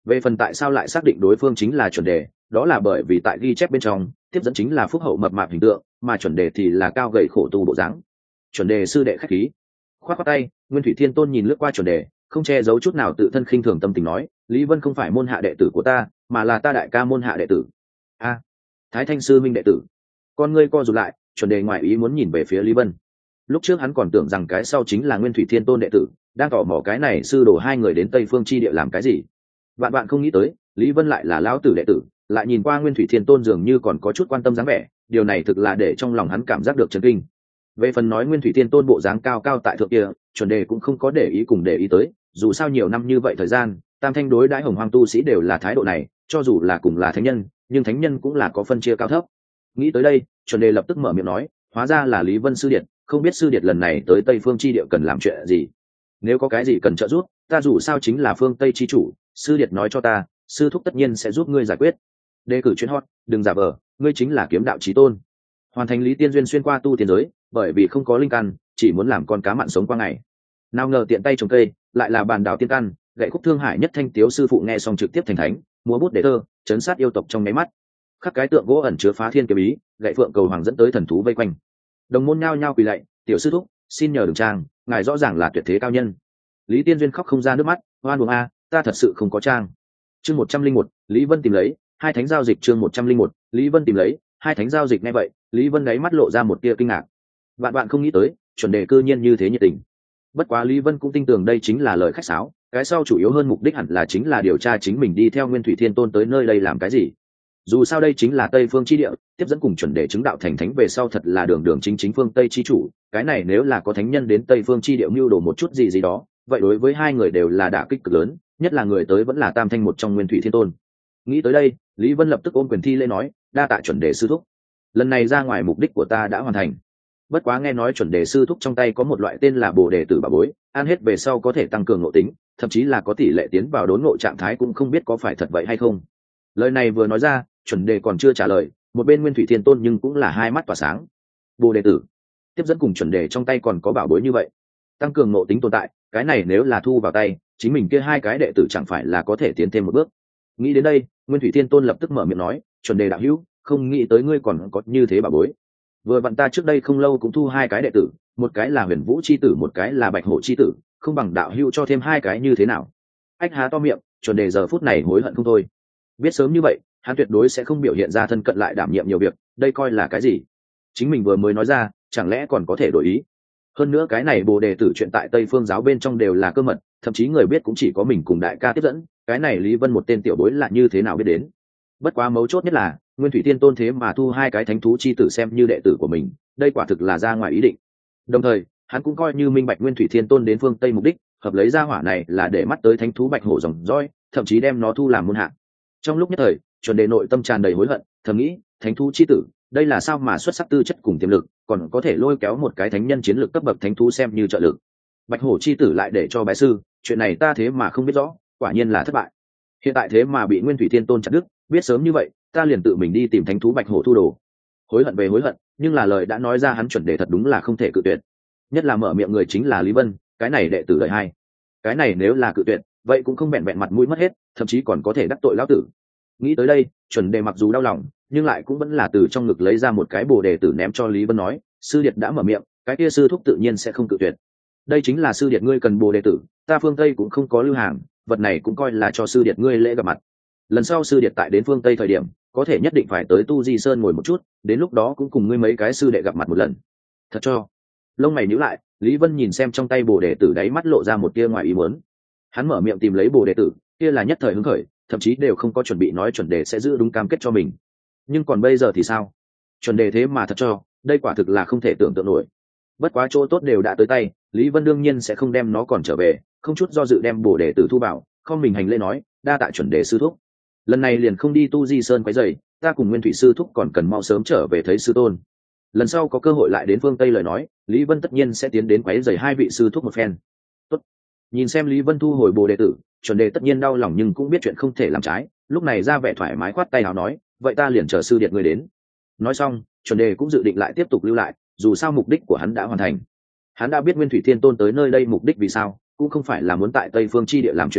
Về phần tại sao lại xác định đối phương chính là chuẩn đề, đó là bởi vì tại ghi chép bên trong tiếp dẫn chính là phúc hậu mập mạp hình tượng, mà chuẩn đề thì là cao gầy khổ tu bộ dáng. Chuẩn đề sư đệ khách khí. Khoát khoát tay, Nguyên Thủy Thiên Tôn nhìn lướt qua chuẩn đề, không che giấu chút nào tự thân khinh thường tâm tình nói, Lý Vân không phải môn hạ đệ tử của ta, mà là ta đại ca môn hạ đệ tử. A, Thái Thanh sư minh đệ tử. Con ngươi co rụt lại, chuẩn đề ngoài ý muốn nhìn về phía Lý Vân. Lúc trước hắn còn tưởng rằng cái sau chính là Nguyên Thủy Thiên Tôn đệ tử, đang tò mò cái này sư đồ hai người đến Tây Phương chi địa làm cái gì. Vạn bạn không nghĩ tới, Lý Vân lại là lão tử đệ tử, lại nhìn qua Nguyên Thủy Thiên Tôn dường như còn có chút quan tâm dáng vẻ, điều này thực là để trong lòng hắn cảm giác được chấn kinh. Về phần nói Nguyên Thủy Thiên Tôn bộ dáng cao cao tại thượng kia, chuẩn đề cũng không có để ý cùng để ý tới, dù sao nhiều năm như vậy thời gian, tam thanh đối đãi hồng hoang tu sĩ đều là thái độ này, cho dù là cùng là thánh nhân, nhưng thánh nhân cũng là có phân chia cao thấp. Nghĩ tới đây, chuẩn đề lập tức mở miệng nói, hóa ra là Lý Vân sư điệt, không biết sư điệt lần này tới Tây Phương chi địa cần làm chuyện gì. Nếu có cái gì cần trợ giúp, ta dù sao chính là phương Tây chi chủ, sư điệt nói cho ta, sư thúc tất nhiên sẽ giúp ngươi giải quyết. Đề cử chuyên hot, đừng giả vờ, ngươi chính là kiếm đạo chí tôn. Hoàn thành Lý Tiên duyên xuyên qua tu tiên giới, bởi vì không có linh căn, chỉ muốn làm con cá mặn sống qua ngày. Nào ngờ tiện tay trồng cây, lại là bàn đảo tiên căn, gậy khúc thương hải nhất thanh tiếu sư phụ nghe xong trực tiếp thành thánh, múa bút để thơ, chấn sát yêu tộc trong máy mắt. Khắc cái tượng gỗ ẩn chứa phá thiên kiếm ý, gậy phượng cầu hoàng dẫn tới thần thú vây quanh. Đồng môn nhao nhao quỳ lạy, tiểu sư thúc, xin nhờ đừng trang, ngài rõ ràng là tuyệt thế cao nhân. Lý Tiên duyên khóc không ra nước mắt, oan uổng a, ta thật sự không có trang. Chương 101, Lý Vân tìm lấy, hai thánh giao dịch. Chương 101, Lý Vân tìm lấy, hai thánh giao dịch. Nghe vậy, Lý Vân đáy mắt lộ ra một tia kinh ngạc. Bạn không nghĩ tới, chuẩn đề cư nhiên như thế nhiệt tình. Bất quá Lý Vân cũng tin tưởng đây chính là lời khách sáo, cái sau chủ yếu hơn mục đích hẳn là chính là điều tra chính mình đi theo Nguyên Thủy Thiên Tôn tới nơi đây làm cái gì. Dù sao đây chính là Tây Phương chi địa, tiếp dẫn cùng chuẩn đề chứng đạo thành thánh về sau thật là đường đường chính phương Tây chi chủ, cái này nếu là có thánh nhân đến Tây Phương chi địa mưu đồ một chút gì đó, vậy đối với hai người đều là đả kích cực lớn, nhất là người tới vẫn là tam thanh một trong Nguyên Thủy Thiên Tôn. Nghĩ tới đây, Lý Vân lập tức ôm quyền thi lễ nói, đa tạ chuẩn đề sư thúc, lần này ra ngoài mục đích của ta đã hoàn thành. Bất quá nghe nói chuẩn đề sư thúc trong tay có một loại tên là bồ đề tử bảo bối, ăn hết về sau có thể tăng cường nội tính, thậm chí là có tỷ lệ tiến vào đốn ngộ trạng thái, cũng không biết có phải thật vậy hay không. Lời này vừa nói ra, chuẩn đề còn chưa trả lời, một bên Nguyên Thủy Thiên Tôn nhưng cũng là hai mắt tỏa sáng. Bồ đề tử, tiếp dẫn cùng chuẩn đề trong tay còn có bảo bối như vậy, tăng cường nội tính tồn tại, cái này nếu là thu vào tay, chính mình kia hai cái đệ tử chẳng phải là có thể tiến thêm một bước. Nghĩ đến đây, Nguyên Thủy Thiên Tôn lập tức mở miệng nói, chuẩn đề đạo hữu, không nghĩ tới ngươi còn có như thế bảo bối. Vừa vặn ta trước đây không lâu cũng thu hai cái đệ tử, một cái là Huyền Vũ chi tử, một cái là Bạch Hổ chi tử, không bằng đạo hữu cho thêm hai cái như thế nào. Ách há to miệng, chuẩn đề giờ phút này hối hận không thôi. Biết sớm như vậy, hắn tuyệt đối sẽ không biểu hiện ra thân cận lại đảm nhiệm nhiều việc, đây coi là cái gì? Chính mình vừa mới nói ra, chẳng lẽ còn có thể đổi ý? Hơn nữa cái này bồ đề tử chuyện tại Tây Phương giáo bên trong đều là cơ mật, thậm chí người biết cũng chỉ có mình cùng đại ca tiếp dẫn, cái này Lý Vân một tên tiểu bối là như thế nào biết đến? Bất quá mấu chốt nhất là Nguyên Thủy Thiên Tôn thế mà thu hai cái thánh thú chi tử xem như đệ tử của mình, đây quả thực là ra ngoài ý định. Đồng thời hắn cũng coi như minh bạch Nguyên Thủy Thiên Tôn đến phương Tây mục đích, hợp lấy ra hỏa này là để mắt tới thánh thú Bạch Hổ dòng dõi, thậm chí đem nó thu làm môn hạ. Trong lúc nhất thời, chuẩn đề nội tâm tràn đầy hối hận, thầm nghĩ, thánh thú chi tử, đây là sao mà xuất sắc tư chất cùng tiềm lực, còn có thể lôi kéo một cái thánh nhân chiến lược cấp bậc thánh thú xem như trợ lực. Bạch Hổ chi tử lại để cho bái sư, chuyện này ta thế mà không biết rõ, quả nhiên là thất bại. Hiện tại thế mà bị Nguyên Thủy Thiên Tôn chặt đứt, biết sớm như vậy, ta liền tự mình đi tìm thánh thú Bạch Hổ thu đồ. Hối hận về hối hận, nhưng là lời đã nói ra, hắn chuẩn đề thật đúng là không thể cự tuyệt. Nhất là mở miệng người chính là Lý Vân, cái này đệ tử đời hai. Cái này nếu là cự tuyệt, vậy cũng không vẹn vẹn mặt mũi mất hết, thậm chí còn có thể đắc tội lão tử. Nghĩ tới đây, chuẩn đề mặc dù đau lòng, nhưng lại cũng vẫn là từ trong ngực lấy ra một cái bồ đề tử ném cho Lý Vân nói, sư điệt đã mở miệng, cái kia sư thúc tự nhiên sẽ không cự tuyệt. Đây chính là sư điệt ngươi cần bồ đề tử, ta phương Tây cũng không có lưu hàng, vật này cũng coi là cho sư điệt ngươi lễ gặp mặt. Lần sau sư điệt tại đến phương Tây thời điểm, có thể nhất định phải tới Tu Di Sơn ngồi một chút, đến lúc đó cũng cùng ngươi mấy cái sư đệ gặp mặt một lần. Thật cho. Lông mày nhíu lại, Lý Vân nhìn xem trong tay bồ đề tử, đáy mắt lộ ra một tia ngoài ý muốn. Hắn mở miệng tìm lấy bồ đề tử, kia là nhất thời hứng khởi, thậm chí đều không có chuẩn bị nói chuẩn đề sẽ giữ đúng cam kết cho mình. Nhưng còn bây giờ thì sao? Chuẩn đề thế mà thật cho, đây quả thực là không thể tưởng tượng nổi. Bất quá chỗ tốt đều đã tới tay, Lý Vân đương nhiên sẽ không đem nó còn trở về, không chút do dự đem bồ đề tử thu bảo, không mình hành lễ nói, đa tạ chuẩn đề sư thúc. Lần này liền không đi Tu Di Sơn quấy rầy, ta cùng Nguyên Thủy sư thúc còn cần mau sớm trở về thấy sư tôn. Lần sau có cơ hội lại đến phương Tây lời nói, Lý Vân tất nhiên sẽ tiến đến quấy rầy hai vị sư thúc một phen. Tốt. Nhìn xem Lý Vân thu hồi bồ đề tử, chuẩn đề tất nhiên đau lòng nhưng cũng biết chuyện không thể làm trái, lúc này ra vẻ thoải mái khoát tay áo nói, vậy ta liền chờ sư điệt ngươi đến. Nói xong, chuẩn đề cũng dự định lại tiếp tục lưu lại, dù sao mục đích của hắn đã hoàn thành. Hắn đã biết Nguyên Thủy Thiên Tôn tới nơi đây mục đích vì sao, cũng không phải là muốn tại Tây Phương chi địa làm chuyện gì,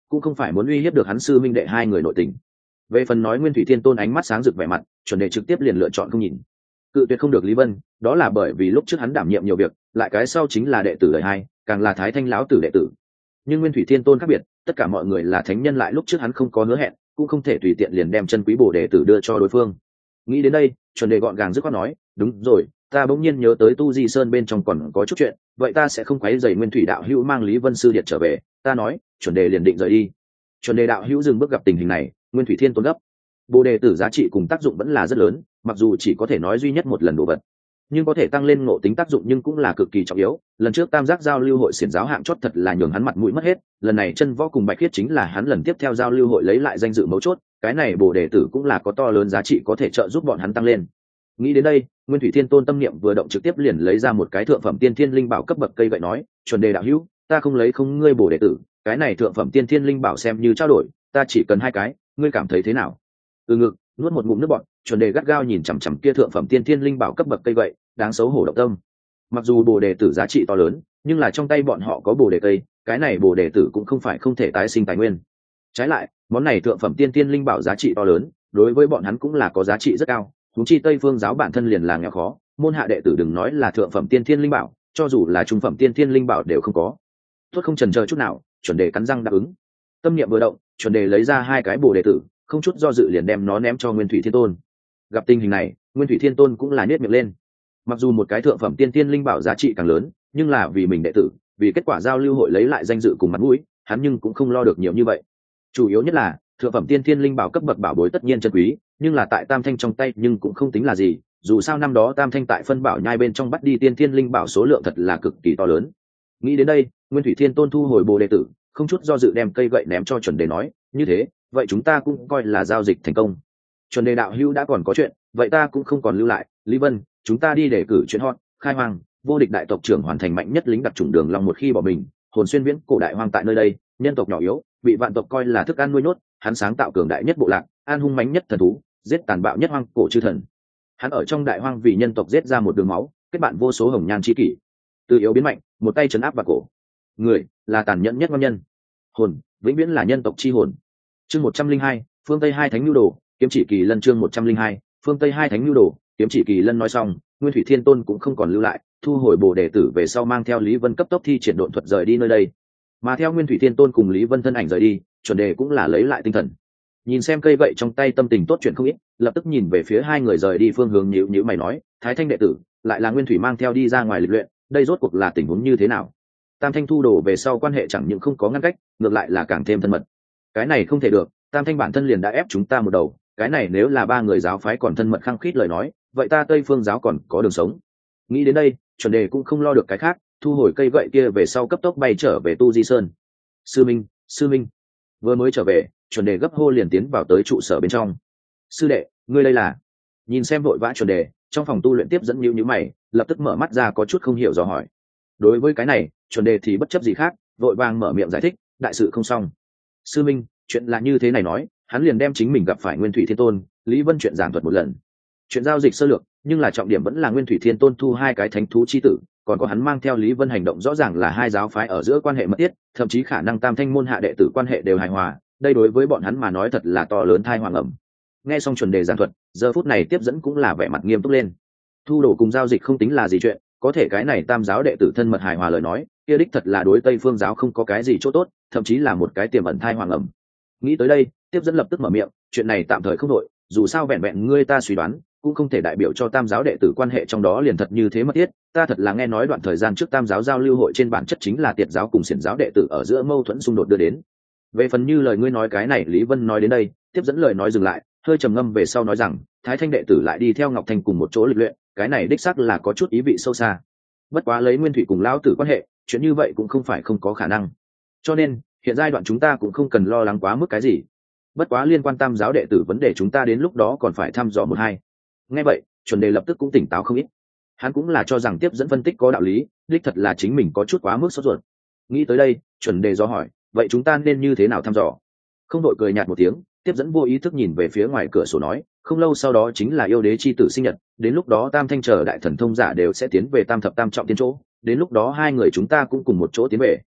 cũng không phải muốn uy hiếp được hắn sư minh đệ hai người nội tình. Về phần nói Nguyên Thủy Thiên Tôn ánh mắt sáng rực vẻ mặt, chuẩn đề trực tiếp liền lựa chọn không nhìn. Cự tuyệt không được Lý Vân, đó là bởi vì lúc trước hắn đảm nhiệm nhiều việc, lại cái sau chính là đệ tử đời hai, càng là Thái Thanh lão tử đệ tử. Nhưng Nguyên Thủy Thiên Tôn khác biệt, tất cả mọi người là thánh nhân, lại lúc trước hắn không có hứa hẹn, cũng không thể tùy tiện liền đem chân quý bổ đệ tử đưa cho đối phương. Nghĩ đến đây, chuẩn đề gọn gàng dứt khoát nói, đúng rồi, ta bỗng nhiên nhớ tới Tu Di Sơn bên trong còn có chút chuyện, vậy ta sẽ không quấy rầy Nguyên Thủy đạo hữu mang Lý Vân sư điệt trở về. Ta nói, chuẩn đề liền định rời đi. Chuẩn đề đạo hữu dừng bước gặp tình hình này, Nguyên Thủy Thiên Tôn gấp. Bồ đề tử giá trị cùng tác dụng vẫn là rất lớn, mặc dù chỉ có thể nói duy nhất một lần đồ vật, nhưng có thể tăng lên ngộ tính tác dụng nhưng cũng là cực kỳ trọng yếu. Lần trước tam giác giao lưu hội xiển giáo hạng chót thật là nhường hắn mặt mũi mất hết, lần này chân võ cùng bạch khiết chính là hắn lần tiếp theo giao lưu hội lấy lại danh dự mấu chốt, cái này bồ đề tử cũng là có to lớn giá trị có thể trợ giúp bọn hắn tăng lên. Nghĩ đến đây, Nguyên Thủy Thiên Tôn tâm niệm vừa động, trực tiếp liền lấy ra một cái thượng phẩm tiên thiên linh bảo cấp bậc cây gậy nói, chuẩn đề đạo hữu, ta không lấy không ngươi bồ đề tử, cái này thượng phẩm tiên thiên linh bảo xem như trao đổi, ta chỉ cần hai cái, ngươi cảm thấy thế nào? Từ ngực nuốt một ngụm nước bọt, chuẩn đề gắt gao nhìn chằm chằm kia thượng phẩm tiên thiên linh bảo cấp bậc cây gậy, đáng xấu hổ động tâm. Mặc dù bồ đề tử giá trị to lớn, nhưng là trong tay bọn họ có bồ đề cây, cái này bồ đề tử cũng không phải không thể tái sinh tài nguyên. Trái lại, món này thượng phẩm tiên thiên linh bảo giá trị to lớn, đối với bọn hắn cũng là có giá trị rất cao. Huống chi Tây Phương giáo bản thân liền là nghèo khó, môn hạ đệ tử đừng nói là thượng phẩm tiên thiên linh bảo, cho dù là trung phẩm tiên thiên linh bảo đều không có. Tốt không chần chờ chút nào, chuẩn đề cắn răng đáp ứng. Tâm niệm vừa động, chuẩn đề lấy ra hai cái bồ đề tử, không chút do dự liền đem nó ném cho Nguyên Thủy Thiên Tôn. Gặp tình hình này, Nguyên Thủy Thiên Tôn cũng là nhếch miệng lên. Mặc dù một cái thượng phẩm tiên thiên linh bảo giá trị càng lớn, nhưng là vì mình đệ tử, vì kết quả giao lưu hội lấy lại danh dự cùng mặt mũi, hắn nhưng cũng không lo được nhiều như vậy. Chủ yếu nhất là thượng phẩm tiên thiên linh bảo cấp bậc bảo bối tất nhiên chân quý, nhưng là tại Tam Thanh trong tay nhưng cũng không tính là gì, dù sao năm đó Tam Thanh tại phân bảo nhai bên trong bắt đi tiên thiên linh bảo số lượng thật là cực kỳ to lớn. Nghĩ đến đây, Nguyên Thủy Thiên Tôn thu hồi bồ đề tử, không chút do dự đem cây gậy ném cho chuẩn đề nói, như thế, vậy chúng ta cũng coi là giao dịch thành công. Chuẩn đề đạo hữu đã còn có chuyện, vậy ta cũng không còn lưu lại. Lý Vân, chúng ta đi để cử chuyện hot, khai hoang, vô địch đại tộc trưởng hoàn thành mạnh nhất lính đặc chủng đường long một khi bỏ mình, hồn xuyên viễn cổ đại hoang tại nơi đây, nhân tộc nhỏ yếu, bị vạn tộc coi là thức ăn nuôi nhốt, hắn sáng tạo cường đại nhất bộ lạc, an hung mãnh nhất thần thú, giết tàn bạo nhất hoang cổ chư thần. Hắn ở trong đại hoang vì nhân tộc giết ra một đường máu, kết bạn vô số hồng nhan chi kỷ, từ yếu biến mạnh, một tay trấn áp vào cổ. Người là tàn nhẫn nhất ngon nhân, hồn vĩnh viễn là nhân tộc chi hồn. Chương 102, phương Tây hai thánh nhu đồ, kiếm chỉ kỳ lân. Chương 102, phương Tây hai thánh nhu đồ, kiếm chỉ kỳ lân. Nói xong, Nguyên Thủy Thiên Tôn cũng không còn lưu lại, thu hồi bồ đề tử về sau mang theo Lý Vân cấp tốc thi triển độn thuật rời đi nơi đây. Mà theo Nguyên Thủy Thiên Tôn cùng Lý Vân thân ảnh rời đi, chuẩn đề cũng là lấy lại tinh thần, nhìn xem cây gậy trong tay tâm tình tốt chuyện không ít, lập tức nhìn về phía hai người rời đi phương hướng, nhíu nhíu mày nói, Thái Thanh đệ tử lại là Nguyên Thủy mang theo đi ra ngoài lịch luyện, đây rốt cuộc là tình huống như thế nào? Tam Thanh thu đồ về sau quan hệ chẳng những không có ngăn cách, ngược lại là càng thêm thân mật. Cái này không thể được, Tam Thanh bản thân liền đã ép chúng ta một đầu, cái này nếu là ba người giáo phái còn thân mật khăng khít lời nói, vậy ta Tây Phương giáo còn có đường sống. Nghĩ đến đây, chuẩn đề cũng không lo được cái khác, thu hồi cây gậy kia về sau cấp tốc bay trở về Tu Di Sơn. Sư Minh, sư Minh. Vừa mới trở về, chuẩn đề gấp hô liền tiến vào tới trụ sở bên trong. Sư đệ, ngươi đây là? Nhìn xem vội vã chuẩn đề, trong phòng tu luyện tiếp dẫn nhíu mày, lập tức mở mắt ra có chút không hiểu dò hỏi. Đối với cái này, chuẩn đề thì bất chấp gì khác, vội vàng mở miệng giải thích, đại sự không xong. Sư Minh, chuyện là như thế này nói, hắn liền đem chính mình gặp phải Nguyên Thủy Thiên Tôn, Lý Vân chuyện giảng thuật một lần. Chuyện giao dịch sơ lược, nhưng là trọng điểm vẫn là Nguyên Thủy Thiên Tôn thu hai cái thánh thú chi tử, còn có hắn mang theo Lý Vân hành động rõ ràng là hai giáo phái ở giữa quan hệ mật thiết, thậm chí khả năng Tam Thanh môn hạ đệ tử quan hệ đều hài hòa, đây đối với bọn hắn mà nói thật là to lớn thai hoàng ẩm. Nghe xong chuẩn đề giảng thuật, giờ phút này tiếp dẫn cũng là vẻ mặt nghiêm túc lên. Thu đồ cùng giao dịch không tính là gì chuyện, có thể cái này tam giáo đệ tử thân mật hài hòa lời nói, kia đích thật là đối Tây Phương giáo không có cái gì chỗ tốt, thậm chí là một cái tiềm ẩn thai hoàng ẩm. Nghĩ tới đây, tiếp dẫn lập tức mở miệng, chuyện này tạm thời không đội, dù sao vẹn vẹn ngươi ta suy đoán, cũng không thể đại biểu cho tam giáo đệ tử quan hệ trong đó liền thật như thế mật thiết. Ta thật là nghe nói đoạn thời gian trước tam giáo giao lưu hội trên bản chất chính là tiệt giáo cùng xiển giáo đệ tử ở giữa mâu thuẫn xung đột đưa đến. Về phần như lời ngươi nói cái này, Lý Vân nói đến đây, tiếp dẫn lời nói dừng lại, hơi trầm ngâm về sau nói rằng, Thái Thanh đệ tử lại đi theo Ngọc Thanh cùng một chỗ lịch luyện, cái này đích xác là có chút ý vị sâu xa. Bất quá lấy Nguyên Thủy cùng lão tử quan hệ, chuyện như vậy cũng không phải không có khả năng. Cho nên, hiện giai đoạn chúng ta cũng không cần lo lắng quá mức cái gì. Bất quá liên quan tam giáo đệ tử vấn đề chúng ta đến lúc đó còn phải thăm dò một hai. Nghe vậy, chuẩn đề lập tức cũng tỉnh táo không ít. Hắn cũng là cho rằng tiếp dẫn phân tích có đạo lý, đích thật là chính mình có chút quá mức sốt ruột. Nghĩ tới đây, chuẩn đề do hỏi, vậy chúng ta nên như thế nào thăm dò? Không đội cười nhạt một tiếng, tiếp dẫn vô ý thức nhìn về phía ngoài cửa sổ nói, không lâu sau đó chính là yêu đế chi tử sinh nhật, đến lúc đó Tam Thanh chờ đại thần thông giả đều sẽ tiến về Tam thập tam trọng tiến chỗ, đến lúc đó hai người chúng ta cũng cùng một chỗ tiến về.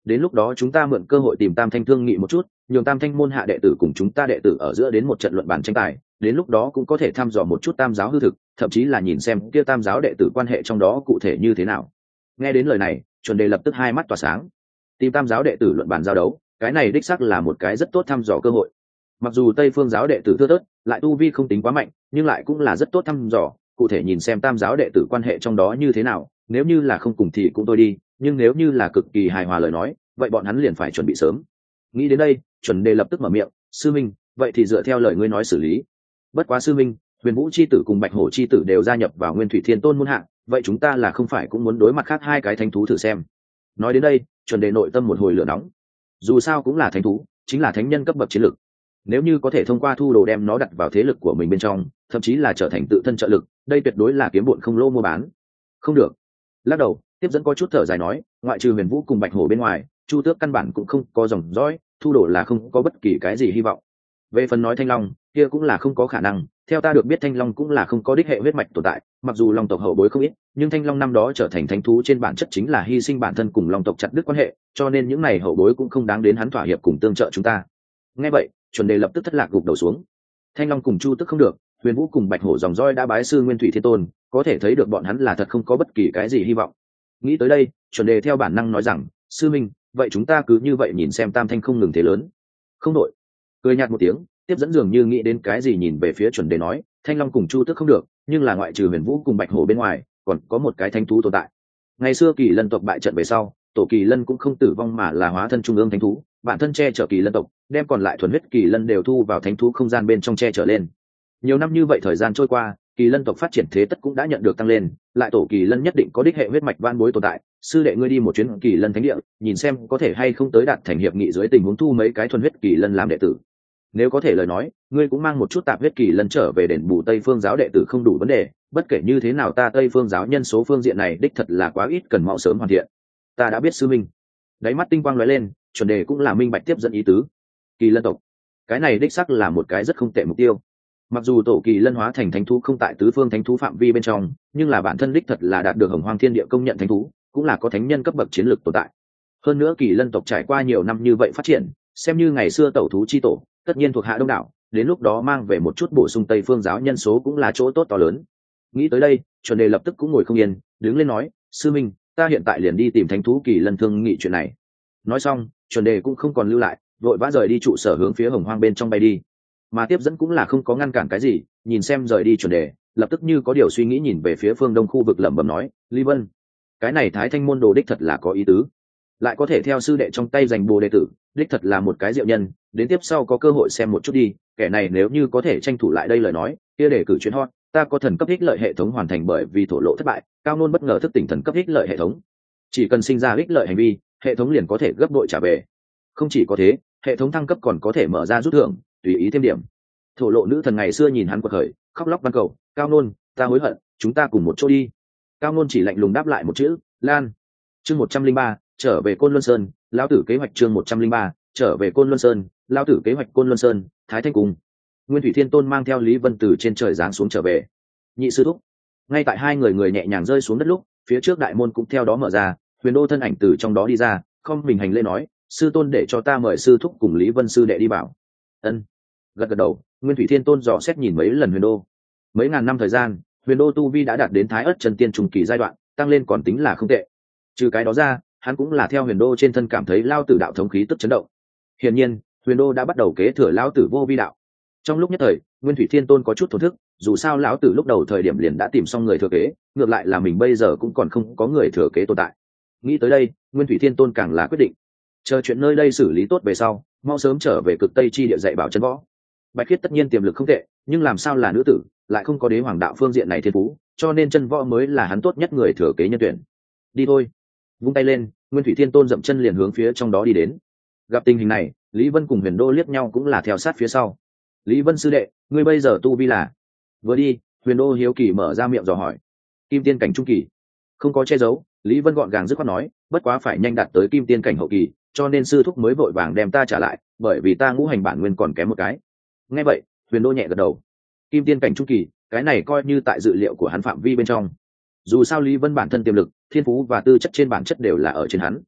đến lúc đó chúng ta mượn cơ hội tìm tam thanh thương nghị một chút, nhường tam thanh môn hạ đệ tử cùng chúng ta đệ tử ở giữa đến một trận luận bàn tranh tài, đến lúc đó cũng có thể thăm dò một chút tam giáo hư thực, thậm chí là nhìn xem kia tam giáo đệ tử quan hệ trong đó cụ thể như thế nào. Nghe đến lời này, Chuẩn Đề lập tức hai mắt tỏa sáng. Tìm tam giáo đệ tử luận bàn giao đấu, cái này đích xác là một cái rất tốt thăm dò cơ hội. Mặc dù Tây Phương giáo đệ tử thưa thớt, lại tu vi không tính quá mạnh, nhưng lại cũng là rất tốt thăm dò, cụ thể nhìn xem tam giáo đệ tử quan hệ trong đó như thế nào, nếu như là không cùng thì cũng thôi đi, nhưng nếu như là cực kỳ hài hòa lời nói, vậy bọn hắn liền phải chuẩn bị sớm. Nghĩ đến đây, Chuẩn Đề lập tức mở miệng, sư minh, vậy thì dựa theo lời ngươi nói xử lý. Bất quá sư minh, Huyền Vũ chi tử cùng Bạch Hổ chi tử đều gia nhập vào Nguyên Thủy Thiên Tôn môn hạ, vậy chúng ta là không phải cũng muốn đối mặt khác hai cái thánh thú thử xem. Nói đến đây, Chuẩn Đề nội tâm một hồi lửa nóng. Dù sao cũng là thánh thú, chính là thánh nhân cấp bậc chiến lực. Nếu như có thể thông qua thu đồ đem nó đặt vào thế lực của mình bên trong, thậm chí là trở thành tự thân trợ lực, đây tuyệt đối là kiếm bộn không lỗ mua bán. Không được. Lắc đầu, tiếp dẫn có chút thở dài nói, ngoại trừ Huyền Vũ cùng Bạch Hổ bên ngoài, Chu Tước căn bản cũng không có dòng dõi, thu đồ là không có bất kỳ cái gì hy vọng. Về phần nói Thanh Long, kia cũng là không có khả năng, theo ta được biết Thanh Long cũng là không có đích hệ huyết mạch tồn tại, mặc dù Long tộc hậu bối không ít, nhưng Thanh Long năm đó trở thành thánh thú trên bản chất chính là hy sinh bản thân cùng Long tộc chặt đứt quan hệ, cho nên những này hậu bối cũng không đáng đến hắn thỏa hiệp cùng tương trợ chúng ta. Nghe vậy, Chuẩn Đề lập tức thất lạc gục đầu xuống. Thanh Long cùng Chu Tước không được, Huyền Vũ cùng Bạch Hổ dòng roi đã bái sư Nguyên Thủy Thiên Tôn, có thể thấy được bọn hắn là thật không có bất kỳ cái gì hy vọng. Nghĩ tới đây, Chuẩn Đề theo bản năng nói rằng, sư minh, vậy chúng ta cứ như vậy nhìn xem tam thanh không ngừng thế lớn. Không đội. Cười nhạt một tiếng, tiếp dẫn dường như nghĩ đến cái gì nhìn về phía Chuẩn Đề nói, Thanh Long cùng Chu Tước không được, nhưng là ngoại trừ Huyền Vũ cùng Bạch Hổ bên ngoài, còn có một cái thánh thú tồn tại. Ngày xưa Kỳ Lân tộc bại trận về sau, tổ Kỳ Lân cũng không tử vong mà là hóa thân trung ương thánh thú, bản thân che chở Kỳ Lân tộc, đem còn lại thuần huyết Kỳ Lân đều thu vào thánh thú không gian bên trong che chở lên. Nhiều năm như vậy thời gian trôi qua, Kỳ Lân tộc phát triển thế tất cũng đã nhận được tăng lên, lại tổ Kỳ Lân nhất định có đích hệ huyết mạch van bối tồn tại. Sư đệ ngươi đi một chuyến Kỳ Lân thánh địa, nhìn xem có thể hay không tới đạt thành hiệp nghị dưới tình huống thu mấy cái thuần huyết Kỳ Lân làm đệ tử. Nếu có thể lời nói, ngươi cũng mang một chút tạp huyết Kỳ Lân trở về đền bù Tây Phương giáo đệ tử không đủ vấn đề. Bất kể như thế nào ta Tây Phương giáo nhân số phương diện này đích thật là quá ít, cần mau sớm hoàn thiện. Ta đã biết sư minh. Đáy mắt tinh quang lóe lên, Chuẩn Đề cũng là minh bạch tiếp dẫn ý tứ. Kỳ Lân tộc, cái này đích xác là một cái rất không tệ mục tiêu. Mặc dù tổ Kỳ Lân hóa thành thánh thú không tại tứ phương thánh thú phạm vi bên trong, nhưng là bản thân đích thật là đạt được Hồng Hoang Thiên Địa công nhận thánh thú, cũng là có thánh nhân cấp bậc chiến lược tồn tại. Hơn nữa Kỳ Lân tộc trải qua nhiều năm như vậy phát triển, xem như ngày xưa tẩu thú chi tổ, tất nhiên thuộc hạ đông đảo, đến lúc đó mang về một chút bổ sung Tây Phương giáo nhân số cũng là chỗ tốt to lớn. Nghĩ tới đây, Chuẩn Đề lập tức cũng ngồi không yên, đứng lên nói, sư minh, ta hiện tại liền đi tìm thánh thú Kỳ Lân thương nghị chuyện này. Nói xong, Chuẩn Đề cũng không còn lưu lại, vội vã rời đi trụ sở hướng phía Hồng Hoang bên trong bay đi. Mà tiếp dẫn cũng là không có ngăn cản cái gì, nhìn xem rời đi Chuẩn Đề, lập tức như có điều suy nghĩ nhìn về phía phương đông khu vực lẩm bẩm nói, Lý Vân, cái này Thái Thanh môn đồ đích thật là có ý tứ, lại có thể theo sư đệ trong tay giành bồ đệ tử, đích thật là một cái diệu nhân, đến tiếp sau có cơ hội xem một chút đi, kẻ này nếu như có thể tranh thủ lại đây lời nói, kia để cử chuyến hot, ta có thần cấp ích lợi hệ thống hoàn thành bởi vì thổ lộ thất bại, cao nôn bất ngờ thức tỉnh thần cấp ích lợi hệ thống, chỉ cần sinh ra ích lợi hành vi, hệ thống liền có thể gấp bội trả về. Không chỉ có thế, hệ thống thăng cấp còn có thể mở ra rút thưởng, tùy ý thêm điểm. Thổ lộ nữ thần ngày xưa nhìn hắn quật khởi, khóc lóc van cầu, cao nôn, ta hối hận, chúng ta cùng một chỗ đi. Cao nôn chỉ lạnh lùng đáp lại một chữ, lan. Chương 103, trở về Côn Luân Sơn, lão tử kế hoạch. Chương 103, trở về Côn Luân Sơn, lão tử kế hoạch. Côn Luân Sơn, Thái Thanh Cung. Nguyên Thủy Thiên Tôn mang theo Lý Vân từ trên trời giáng xuống trở về. Nhị sư thúc. Ngay tại hai người nhẹ nhàng rơi xuống đất lúc, phía trước đại môn cũng theo đó mở ra, Huyền Đô thân ảnh từ trong đó đi ra, không mình hành lễ nói, sư tôn để cho ta mời sư thúc cùng Lý Vân sư đệ đi bảo. Ân. Gật gật đầu, Nguyên Thủy Thiên Tôn dò xét nhìn mấy lần Huyền Đô. Mấy ngàn năm thời gian, Huyền Đô tu vi đã đạt đến Thái Ức chân tiên trung kỳ giai đoạn, tăng lên còn tính là không tệ. Trừ cái đó ra, hắn cũng là theo Huyền Đô trên thân cảm thấy lao tử đạo thống khí tức chấn động. Hiển nhiên, Huyền Đô đã bắt đầu kế thừa lao tử vô vi đạo. Trong lúc nhất thời, Nguyên Thủy Thiên Tôn có chút thổn thức, dù sao lão tử lúc đầu thời điểm liền đã tìm xong người thừa kế, ngược lại là mình bây giờ cũng còn không có người thừa kế tồn tại. Nghĩ tới đây, Nguyên Thủy Thiên Tôn càng là quyết định, chờ chuyện nơi đây xử lý tốt về sau, mau sớm trở về Cực Tây chi địa dạy bảo chân võ. Bạch Khiết tất nhiên tiềm lực không tệ, nhưng làm sao là nữ tử, lại không có đế hoàng đạo phương diện này thiên phú, cho nên chân võ mới là hắn tốt nhất người thừa kế nhân tuyển. Đi thôi. Vung tay lên, Nguyên Thủy Thiên Tôn dậm chân liền hướng phía trong đó đi đến. Gặp tình hình này, Lý Vân cùng Huyền Đô liếc nhau cũng là theo sát phía sau. Lý Vân sư đệ, ngươi bây giờ tu vi là? Vừa đi, Huyền Đô hiếu kỳ mở ra miệng dò hỏi. Kim tiên cảnh trung kỳ. Không có che giấu, Lý Vân gọn gàng dứt khoát nói, bất quá phải nhanh đạt tới kim tiên cảnh hậu kỳ, cho nên sư thúc mới vội vàng đem ta trả lại, bởi vì ta ngũ hành bản nguyên còn kém một cái. Nghe vậy, Huyền Đô nhẹ gật đầu. Kim tiên cảnh trung kỳ, cái này coi như tại dự liệu của hắn phạm vi bên trong. Dù sao Lý Vân bản thân tiềm lực, thiên phú và tư chất trên bản chất đều là ở trên hắn.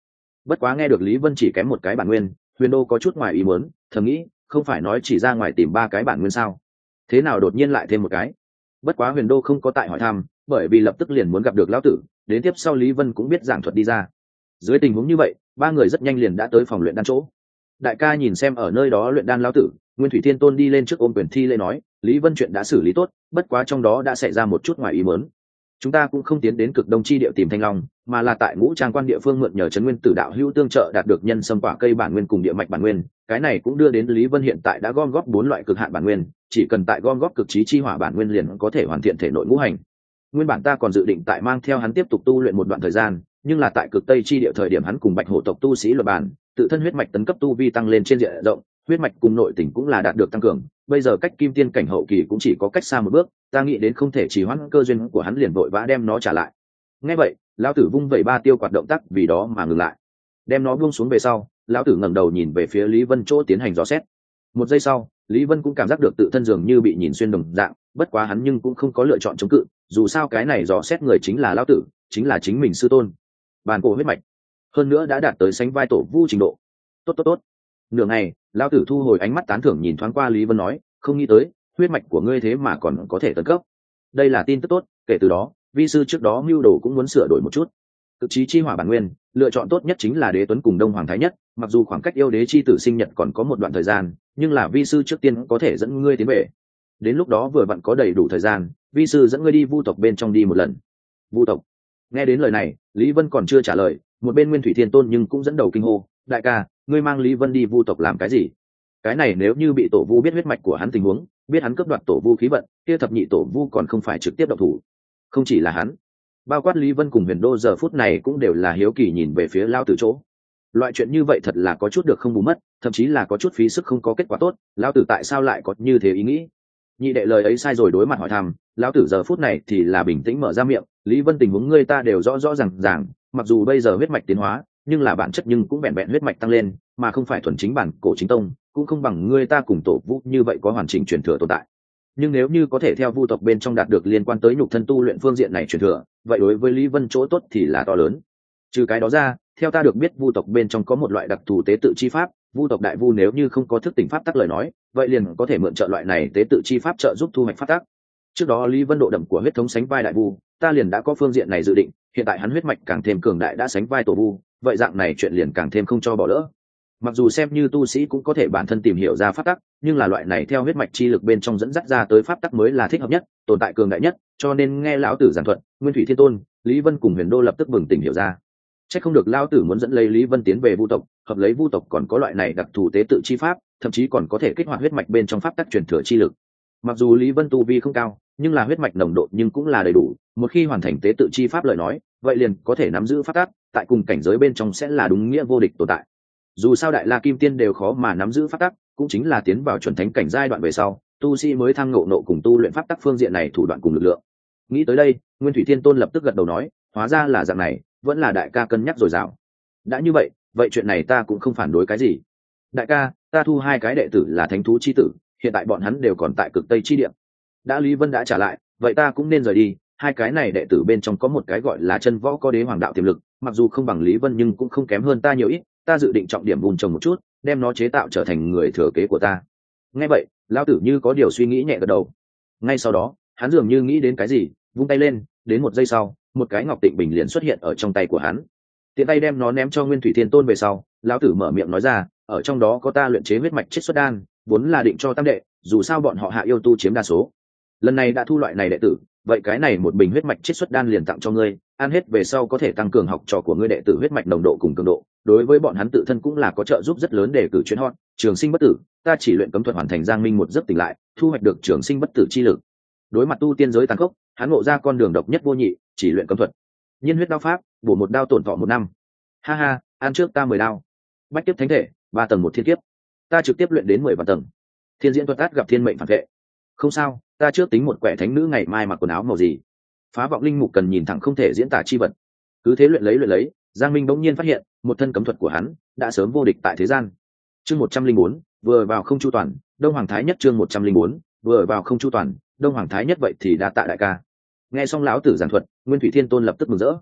Bất quá nghe được Lý Vân chỉ kém một cái bản nguyên, Huyền Đô có chút ngoài ý muốn, thầm nghĩ không phải nói chỉ ra ngoài tìm 3 cái bản nguyên sao, thế nào đột nhiên lại thêm một cái. Bất quá Huyền Đô không có tại hỏi thăm, bởi vì lập tức liền muốn gặp được lão tử, đến tiếp sau Lý Vân cũng biết giảng thuật đi ra. Dưới tình huống như vậy, 3 người rất nhanh liền đã tới phòng luyện đan chỗ. Đại ca nhìn xem ở nơi đó luyện đan lão tử, Nguyên Thủy Thiên Tôn đi lên trước ôm quyền thi lễ nói, Lý Vân chuyện đã xử lý tốt, bất quá trong đó đã xảy ra một chút ngoài ý muốn. Chúng ta cũng không tiến đến cực đông chi địa tìm thanh long, mà là tại Ngũ Trang quan địa phương mượn nhờ trấn nguyên tử đạo hữu tương trợ đạt được nhân sâm quả cây bản nguyên cùng địa mạch bản nguyên, cái này cũng đưa đến Lý Vân hiện tại đã gom góp 4 loại cực hạn bản nguyên, chỉ cần tại gom góp cực trí chi hỏa bản nguyên liền có thể hoàn thiện thể nội ngũ hành. Nguyên bản ta còn dự định tại mang theo hắn tiếp tục tu luyện một đoạn thời gian, nhưng là tại cực tây chi địa thời điểm hắn cùng bạch hổ tộc tu sĩ luật bản, tự thân huyết mạch tấn cấp tu vi tăng lên trên diện rộng, huyết mạch cùng nội tình cũng là đạt được tăng cường, bây giờ cách kim tiên cảnh hậu kỳ cũng chỉ có cách xa một bước, ta nghĩ đến không thể trì hoãn cơ duyên của hắn liền vội vã đem nó trả lại. Nghe vậy, lão tử vung vẩy 3 tiêu quạt động tác vì đó mà ngừng lại. Đem nó buông xuống về sau, lão tử ngẩng đầu nhìn về phía Lý Vân chỗ tiến hành dò xét. Một giây sau, Lý Vân cũng cảm giác được tự thân dường như bị nhìn xuyên đồng dạng, bất quá hắn nhưng cũng không có lựa chọn chống cự, dù sao cái này dò xét người chính là lão tử, chính là chính mình sư tôn. Bàn cổ huyết mạch, hơn nữa đã đạt tới sánh vai tổ vu trình độ. Tốt tốt tốt. Nửa ngày, lão tử thu hồi ánh mắt tán thưởng nhìn thoáng qua Lý Vân nói, không nghĩ tới, huyết mạch của ngươi thế mà còn có thể tấn cấp. Đây là tin tức tốt, kể từ đó, vi sư trước đó mưu đồ cũng muốn sửa đổi một chút. Cực trí chi hỏa bản nguyên, lựa chọn tốt nhất chính là Đế Tuấn cùng Đông Hoàng Thái Nhất, mặc dù khoảng cách yêu đế chi tử sinh nhật còn có một đoạn thời gian, nhưng là vi sư trước tiên có thể dẫn ngươi tiến về. Đến lúc đó vừa vặn có đầy đủ thời gian, vi sư dẫn ngươi đi vu tộc bên trong đi một lần. Vu tộc. Nghe đến lời này, Lý Vân còn chưa trả lời, một bên Nguyên Thủy Thiên Tôn nhưng cũng dẫn đầu kinh hô, đại ca, ngươi mang Lý Vân đi vu tộc làm cái gì? Cái này nếu như bị tổ vu biết huyết mạch của hắn tình huống, biết hắn cướp đoạt tổ vu khí vận, kia thập nhị tổ vu còn không phải trực tiếp động thủ. Không chỉ là hắn, bao quát Lý Vân cùng Huyền Đô giờ phút này cũng đều là hiếu kỳ nhìn về phía lão tử chỗ. Loại chuyện như vậy thật là có chút được không bù mất, thậm chí là có chút phí sức không có kết quả tốt, lão tử tại sao lại có như thế ý nghĩ? Nhị đệ lời ấy sai rồi, đối mặt hỏi thăm, lão tử giờ phút này thì là bình tĩnh mở ra miệng, Lý Vân tình huống ngươi ta đều rõ rõ ràng, mặc dù bây giờ huyết mạch tiến hóa, nhưng là bản chất nhưng cũng vẹn vẹn huyết mạch tăng lên, mà không phải thuần chính bản cổ chính tông, cũng không bằng ngươi ta cùng tổ vu như vậy có hoàn chỉnh truyền thừa tồn tại. Nhưng nếu như có thể theo vu tộc bên trong đạt được liên quan tới nhục thân tu luyện phương diện này truyền thừa, vậy đối với Lý Vân chỗ tốt thì là to lớn. Trừ cái đó ra, theo ta được biết vu tộc bên trong có một loại đặc thù tế tự chi pháp, vu tộc đại vu nếu như không có thức tỉnh pháp tắc lời nói, vậy liền có thể mượn trợ loại này tế tự chi pháp trợ giúp thu hoạch pháp tắc. Trước đó Lý Vân độ đậm của huyết thống sánh vai đại vu, ta liền đã có phương diện này dự định, hiện tại hắn huyết mạch càng thêm cường đại đã sánh vai tổ vu, vậy dạng này chuyện liền càng thêm không cho bỏ lỡ. Mặc dù xem như tu sĩ cũng có thể bản thân tìm hiểu ra pháp tắc, nhưng là loại này theo huyết mạch chi lực bên trong dẫn dắt ra tới pháp tắc mới là thích hợp nhất, tồn tại cường đại nhất, cho nên nghe lão tử giảng thuật, Nguyên Thủy Thiên Tôn, Lý Vân cùng Huyền Đô lập tức bừng tỉnh hiểu ra. Chắc không được lão tử muốn dẫn lấy Lý Vân tiến về vu tộc, hợp lấy vu tộc còn có loại này đặc thù tế tự chi pháp, thậm chí còn có thể kích hoạt huyết mạch bên trong pháp tắc truyền thừa chi lực. Mặc dù Lý Vân tu vi không cao, nhưng là huyết mạch nồng độ nhưng cũng là đầy đủ, một khi hoàn thành tế tự chi pháp lời nói, vậy liền có thể nắm giữ pháp tắc, tại cùng cảnh giới bên trong sẽ là đúng nghĩa vô địch tồn tại. Dù sao đại la kim tiên đều khó mà nắm giữ pháp tắc, cũng chính là tiến vào chuẩn thánh cảnh giai đoạn về sau, tu sĩ mới thăng ngộ nộ cùng tu luyện pháp tắc phương diện này thủ đoạn cùng lực lượng. Nghĩ tới đây, Nguyên Thủy Thiên Tôn lập tức gật đầu nói, hóa ra là dạng này, vẫn là đại ca cân nhắc dồi dào. Đã như vậy, vậy chuyện này ta cũng không phản đối cái gì. Đại ca, ta thu 2 cái đệ tử là thánh thú chi tử, hiện tại bọn hắn đều còn tại cực tây chi địa. Đã Lý Vân đã trả lại, vậy ta cũng nên rời đi. 2 cái này đệ tử bên trong có một cái gọi là chân võ có đế hoàng đạo tiềm lực, mặc dù không bằng Lý Vân nhưng cũng không kém hơn ta nhiều ít, ta dự định trọng điểm vun trồng một chút, đem nó chế tạo trở thành người thừa kế của ta. Nghe vậy, lão tử như có điều suy nghĩ nhẹ gật đầu. Ngay sau đó, hắn dường như nghĩ đến cái gì, vung tay lên, đến một giây sau, một cái ngọc tịnh bình liền xuất hiện ở trong tay của hắn. Tiện tay đem nó ném cho Nguyên Thủy Thiên Tôn về sau, lão tử mở miệng nói ra, ở trong đó có ta luyện chế huyết mạch chiết xuất đan, vốn là định cho tam đệ, dù sao bọn họ hạ yêu tu chiếm đa số. Lần này đã thu loại này đệ tử, vậy cái này một bình huyết mạch chiết xuất đan liền tặng cho ngươi, ăn hết về sau có thể tăng cường học trò của ngươi đệ tử huyết mạch nồng độ cùng cường độ, đối với bọn hắn tự thân cũng là có trợ giúp rất lớn để cử chuyến hot, trường sinh bất tử, ta chỉ luyện cấm thuật hoàn thành giang minh một giấc tỉnh lại, thu hoạch được trường sinh bất tử chi lực. Đối mặt tu tiên giới tàn khốc, hắn ngộ ra con đường độc nhất vô nhị, chỉ luyện cấm thuật. Nhiên huyết đao pháp, bổ một đao tổn thọ 1 năm. Ha ha, ăn trước ta 10 đao. Bách tiếp thánh thể, 3 tầng một thiên kiếp. Ta trực tiếp luyện đến 10 vạn tầng. Thiên diễn thuật át gặp thiên mệnh phản vệ. Không sao, ta trước tính một quẻ thánh nữ ngày mai mặc quần áo màu gì. Phá vọng linh mục cần nhìn thẳng không thể diễn tả chi vật. Cứ thế luyện lấy, Giang Minh bỗng nhiên phát hiện, một thân cấm thuật của hắn đã sớm vô địch tại thế gian. Chương 104, vừa vào không chu toàn, Đông Hoàng Thái Nhất chương 104, vừa vào không chu toàn, Đông Hoàng Thái Nhất vậy thì đã tạ đại ca. Nghe xong lão tử giảng thuật, Nguyên Thủy Thiên Tôn lập tức mừng rỡ.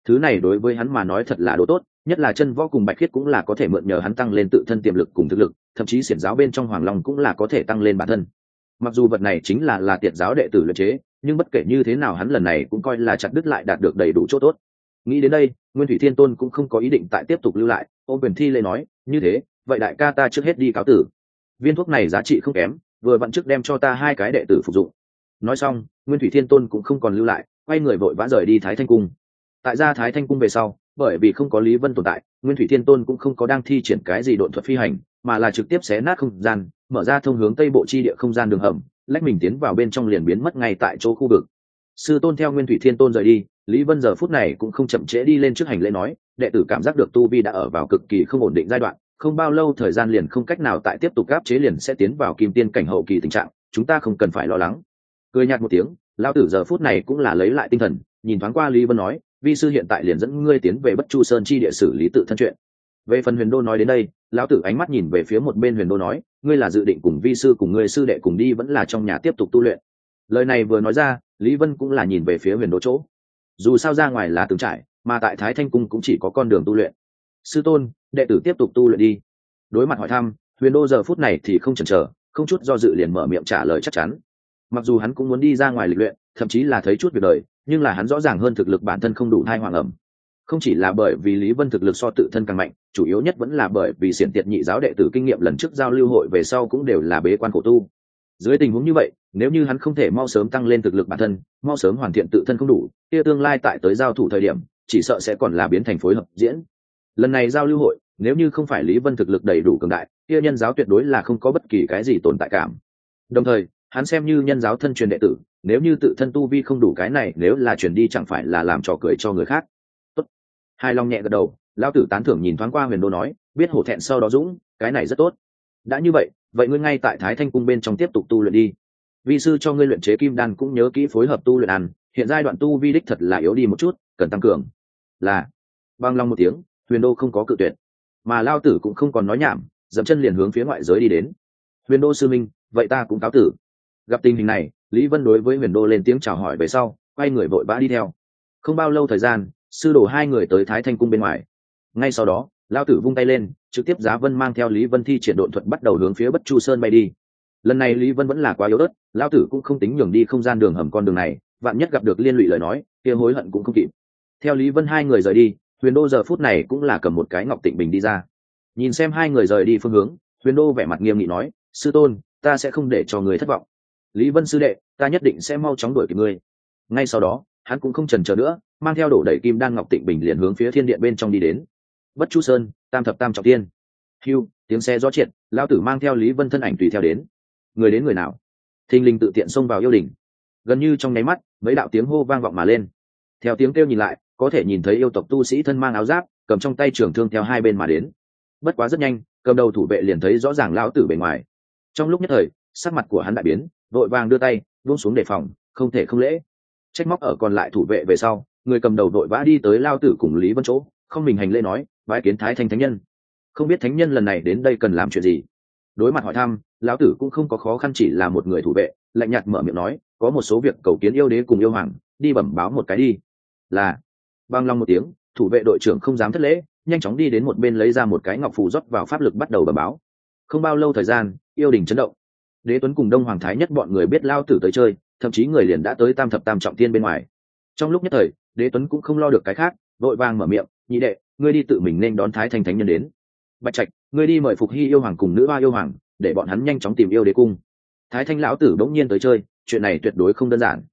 Thứ này đối với hắn mà nói thật là đồ tốt, nhất là chân võ cùng bạch khiết cũng là có thể mượn nhờ hắn tăng lên tự thân tiềm lực cùng thực lực, thậm chí xiển giáo bên trong hoàng long cũng là có thể tăng lên bản thân. Mặc dù vật này chính là tiệt giáo đệ tử luyện chế, nhưng bất kể như thế nào hắn lần này cũng coi là chặt đứt lại đạt được đầy đủ chỗ tốt. Nghĩ đến đây, Nguyên Thủy Thiên Tôn cũng không có ý định tại tiếp tục lưu lại, ôm quyền thi lễ nói, như thế, vậy đại ca ta trước hết đi cáo tử. Viên thuốc này giá trị không kém, vừa vặn trước đem cho ta 2 cái đệ tử phục dụng. Nói xong, Nguyên Thủy Thiên Tôn cũng không còn lưu lại, quay người vội vã rời đi Thái Thanh Cung. Tại ra Thái Thanh Cung về sau, bởi vì không có Lý Vân tồn tại, Nguyên Thủy Thiên Tôn cũng không có đang thi triển cái gì độn thuật phi hành, mà là trực tiếp xé nát không gian, mở ra thông hướng tây bộ chi địa không gian đường hầm, lách mình tiến vào bên trong liền biến mất ngay tại chỗ khu vực. Sư tôn theo Nguyên Thủy Thiên Tôn rời đi, Lý Vân giờ phút này cũng không chậm trễ đi lên trước hành lễ nói, đệ tử cảm giác được tu vi đã ở vào cực kỳ không ổn định giai đoạn, không bao lâu thời gian liền không cách nào tại tiếp tục áp chế liền sẽ tiến vào kim tiên cảnh hậu kỳ tình trạng, chúng ta không cần phải lo lắng. Cười nhạt một tiếng, lão tử giờ phút này cũng là lấy lại tinh thần, nhìn thoáng qua Lý Vân nói, vi sư hiện tại liền dẫn ngươi tiến về Bất Chu Sơn chi địa xử lý tự thân chuyện. Về phần Huyền Đô nói đến đây, lão tử ánh mắt nhìn về phía một bên Huyền Đô nói, ngươi là dự định cùng vi sư cùng ngươi sư đệ cùng đi vẫn là trong nhà tiếp tục tu luyện. Lời này vừa nói ra, Lý Vân cũng là nhìn về phía Huyền Đô chỗ. Dù sao ra ngoài là từng trải, mà tại Thái Thanh Cung cũng chỉ có con đường tu luyện. Sư tôn, đệ tử tiếp tục tu luyện đi. Đối mặt hỏi thăm, Huyền Đô giờ phút này thì không chần chờ, không chút do dự liền mở miệng trả lời chắc chắn. Mặc dù hắn cũng muốn đi ra ngoài lịch luyện, thậm chí là thấy chút việc đời, nhưng là hắn rõ ràng hơn thực lực bản thân không đủ thai hoàng ẩm. Không chỉ là bởi vì Lý Vân thực lực so tự thân càng mạnh, chủ yếu nhất vẫn là bởi vì xiển tiệt nhị giáo đệ tử kinh nghiệm lần trước giao lưu hội về sau cũng đều là bế quan khổ tu. Dưới tình huống như vậy, nếu như hắn không thể mau sớm tăng lên thực lực bản thân, mau sớm hoàn thiện tự thân không đủ, kia tương lai tại tới giao thủ thời điểm, chỉ sợ sẽ còn là biến thành phối hợp diễn. Lần này giao lưu hội, nếu như không phải Lý Vân thực lực đầy đủ cường đại, kia nhân giáo tuyệt đối là không có bất kỳ cái gì tồn tại cảm. Đồng thời, hắn xem như nhân giáo thân truyền đệ tử, nếu như tự thân tu vi không đủ cái này, nếu là truyền đi chẳng phải là làm trò cười cho người khác. Tốt. Hai Long nhẹ gật đầu, lão tử tán thưởng nhìn thoáng qua Huyền Đô nói, biết hổ thẹn sau đó dũng, cái này rất tốt. Đã như vậy, vậy ngươi ngay tại Thái Thanh Cung bên trong tiếp tục tu luyện đi. Vi sư cho ngươi luyện chế kim đan cũng nhớ kỹ phối hợp tu luyện ăn, hiện giai đoạn tu vi đích thật là yếu đi một chút, cần tăng cường. Là. Bang long một tiếng, Huyền Đô không có cự tuyệt, mà lão tử cũng không còn nói nhảm, dậm chân liền hướng phía ngoại giới đi đến. Huyền Đô sư minh, vậy ta cũng cáo tử. Gặp tình hình này, Lý Vân đối với Huyền Đô lên tiếng chào hỏi về sau, quay người vội vã đi theo. Không bao lâu thời gian, sư đồ 2 người tới Thái Thanh Cung bên ngoài. Ngay sau đó, lão tử vung tay lên, trực tiếp Giá Vân mang theo Lý Vân thi triển độn thuật bắt đầu hướng phía Bất Chu Sơn bay đi. Lần này Lý Vân vẫn là quá yếu ớt, lão tử cũng không tính nhường đi không gian đường hầm con đường này, vạn nhất gặp được liên lụy lời nói, kia hối hận cũng không kịp. Theo Lý Vân 2 người rời đi, Huyền Đô giờ phút này cũng là cầm một cái ngọc tịnh bình đi ra. Nhìn xem 2 người rời đi phương hướng, Huyền Đô vẻ mặt nghiêm nghị nói, sư tôn, ta sẽ không để cho người thất vọng. Lý Vân sư đệ, ta nhất định sẽ mau chóng đuổi kịp ngươi. Ngay sau đó, hắn cũng không chần chờ nữa, mang theo đổ đẩy kim đan ngọc tịnh bình liền hướng phía thiên điện bên trong đi đến. Bất Chu Sơn, tam thập tam trọng thiên. Hưu, tiếng xe gió triệt, lão tử mang theo Lý Vân thân ảnh tùy theo đến. Người đến người nào? Thình lình tự tiện xông vào yêu đình. Gần như trong nháy mắt, mấy đạo tiếng hô vang vọng mà lên. Theo tiếng kêu nhìn lại, có thể nhìn thấy yêu tộc tu sĩ thân mang áo giáp, cầm trong tay trường thương theo 2 bên mà đến. Bất quá rất nhanh, cầm đầu thủ vệ liền thấy rõ ràng lão tử bề ngoài. Trong lúc nhất thời, sắc mặt của hắn đại biến, vội vàng đưa tay buông xuống đề phòng, không thể không lễ. Trách móc ở còn lại thủ vệ về sau, người cầm đầu đội vã đi tới lao tử cùng Lý Vân chỗ, không mình hành lễ nói, bái kiến Thái Thanh thánh nhân. Không biết thánh nhân lần này đến đây cần làm chuyện gì. Đối mặt hỏi thăm, lão tử cũng không có khó khăn, chỉ là một người thủ vệ, lạnh nhạt mở miệng nói, có một số việc cầu kiến yêu đế cùng yêu hoàng, đi bẩm báo một cái đi. Là. Bang long một tiếng, thủ vệ đội trưởng không dám thất lễ, nhanh chóng đi đến một bên lấy ra một cái ngọc phù rót vào pháp lực bắt đầu bẩm báo. Không bao lâu thời gian, yêu đình chấn động. Đế Tuấn cùng Đông Hoàng Thái Nhất bọn người biết lao tử tới chơi, thậm chí người liền đã tới tam thập tam trọng thiên bên ngoài. Trong lúc nhất thời, Đế Tuấn cũng không lo được cái khác, vội vàng mở miệng, nhị đệ, ngươi đi tự mình nên đón Thái Thanh thánh nhân đến. Bạch Trạch, ngươi đi mời Phục Hy yêu hoàng cùng nữ hoa yêu hoàng, để bọn hắn nhanh chóng tìm yêu đế cung. Thái Thanh lão tử bỗng nhiên tới chơi, chuyện này tuyệt đối không đơn giản.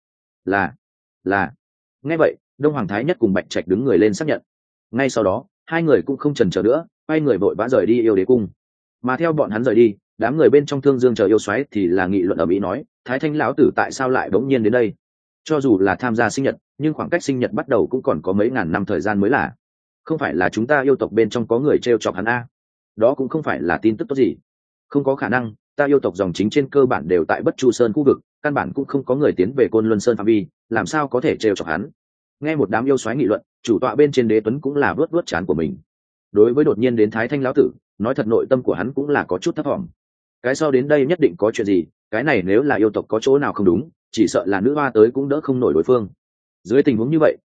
Là. Nghe vậy, Đông Hoàng Thái Nhất cùng Bạch Trạch đứng người lên xác nhận. Ngay sau đó, 2 người cũng không chần chờ nữa, quay người vội vã rời đi yêu đế cung. Mà theo bọn hắn rời đi, đám người bên trong Thương Dương chờ yêu xoáy thì là nghị luận ở mỹ nói, Thái Thanh lão tử tại sao lại bỗng nhiên đến đây? Cho dù là tham gia sinh nhật, nhưng khoảng cách sinh nhật bắt đầu cũng còn có mấy ngàn năm thời gian mới là. Không phải là chúng ta yêu tộc bên trong có người trêu chọc hắn a? Đó cũng không phải là tin tức tốt gì. Không có khả năng, ta yêu tộc dòng chính trên cơ bản đều tại Bất Chu Sơn khu vực, căn bản cũng không có người tiến về Côn Luân Sơn phạm vi, làm sao có thể trêu chọc hắn? Nghe một đám yêu xoáy nghị luận, chủ tọa bên trên Đế Tuấn cũng là vớt trán của mình. Đối với đột nhiên đến Thái Thanh lão tử, nói thật nội tâm của hắn cũng là có chút thấp vọng. Cái sau đến đây nhất định có chuyện gì, cái này nếu là yêu tộc có chỗ nào không đúng, chỉ sợ là nữ hoa tới cũng đỡ không nổi đối phương. Dưới tình huống như vậy,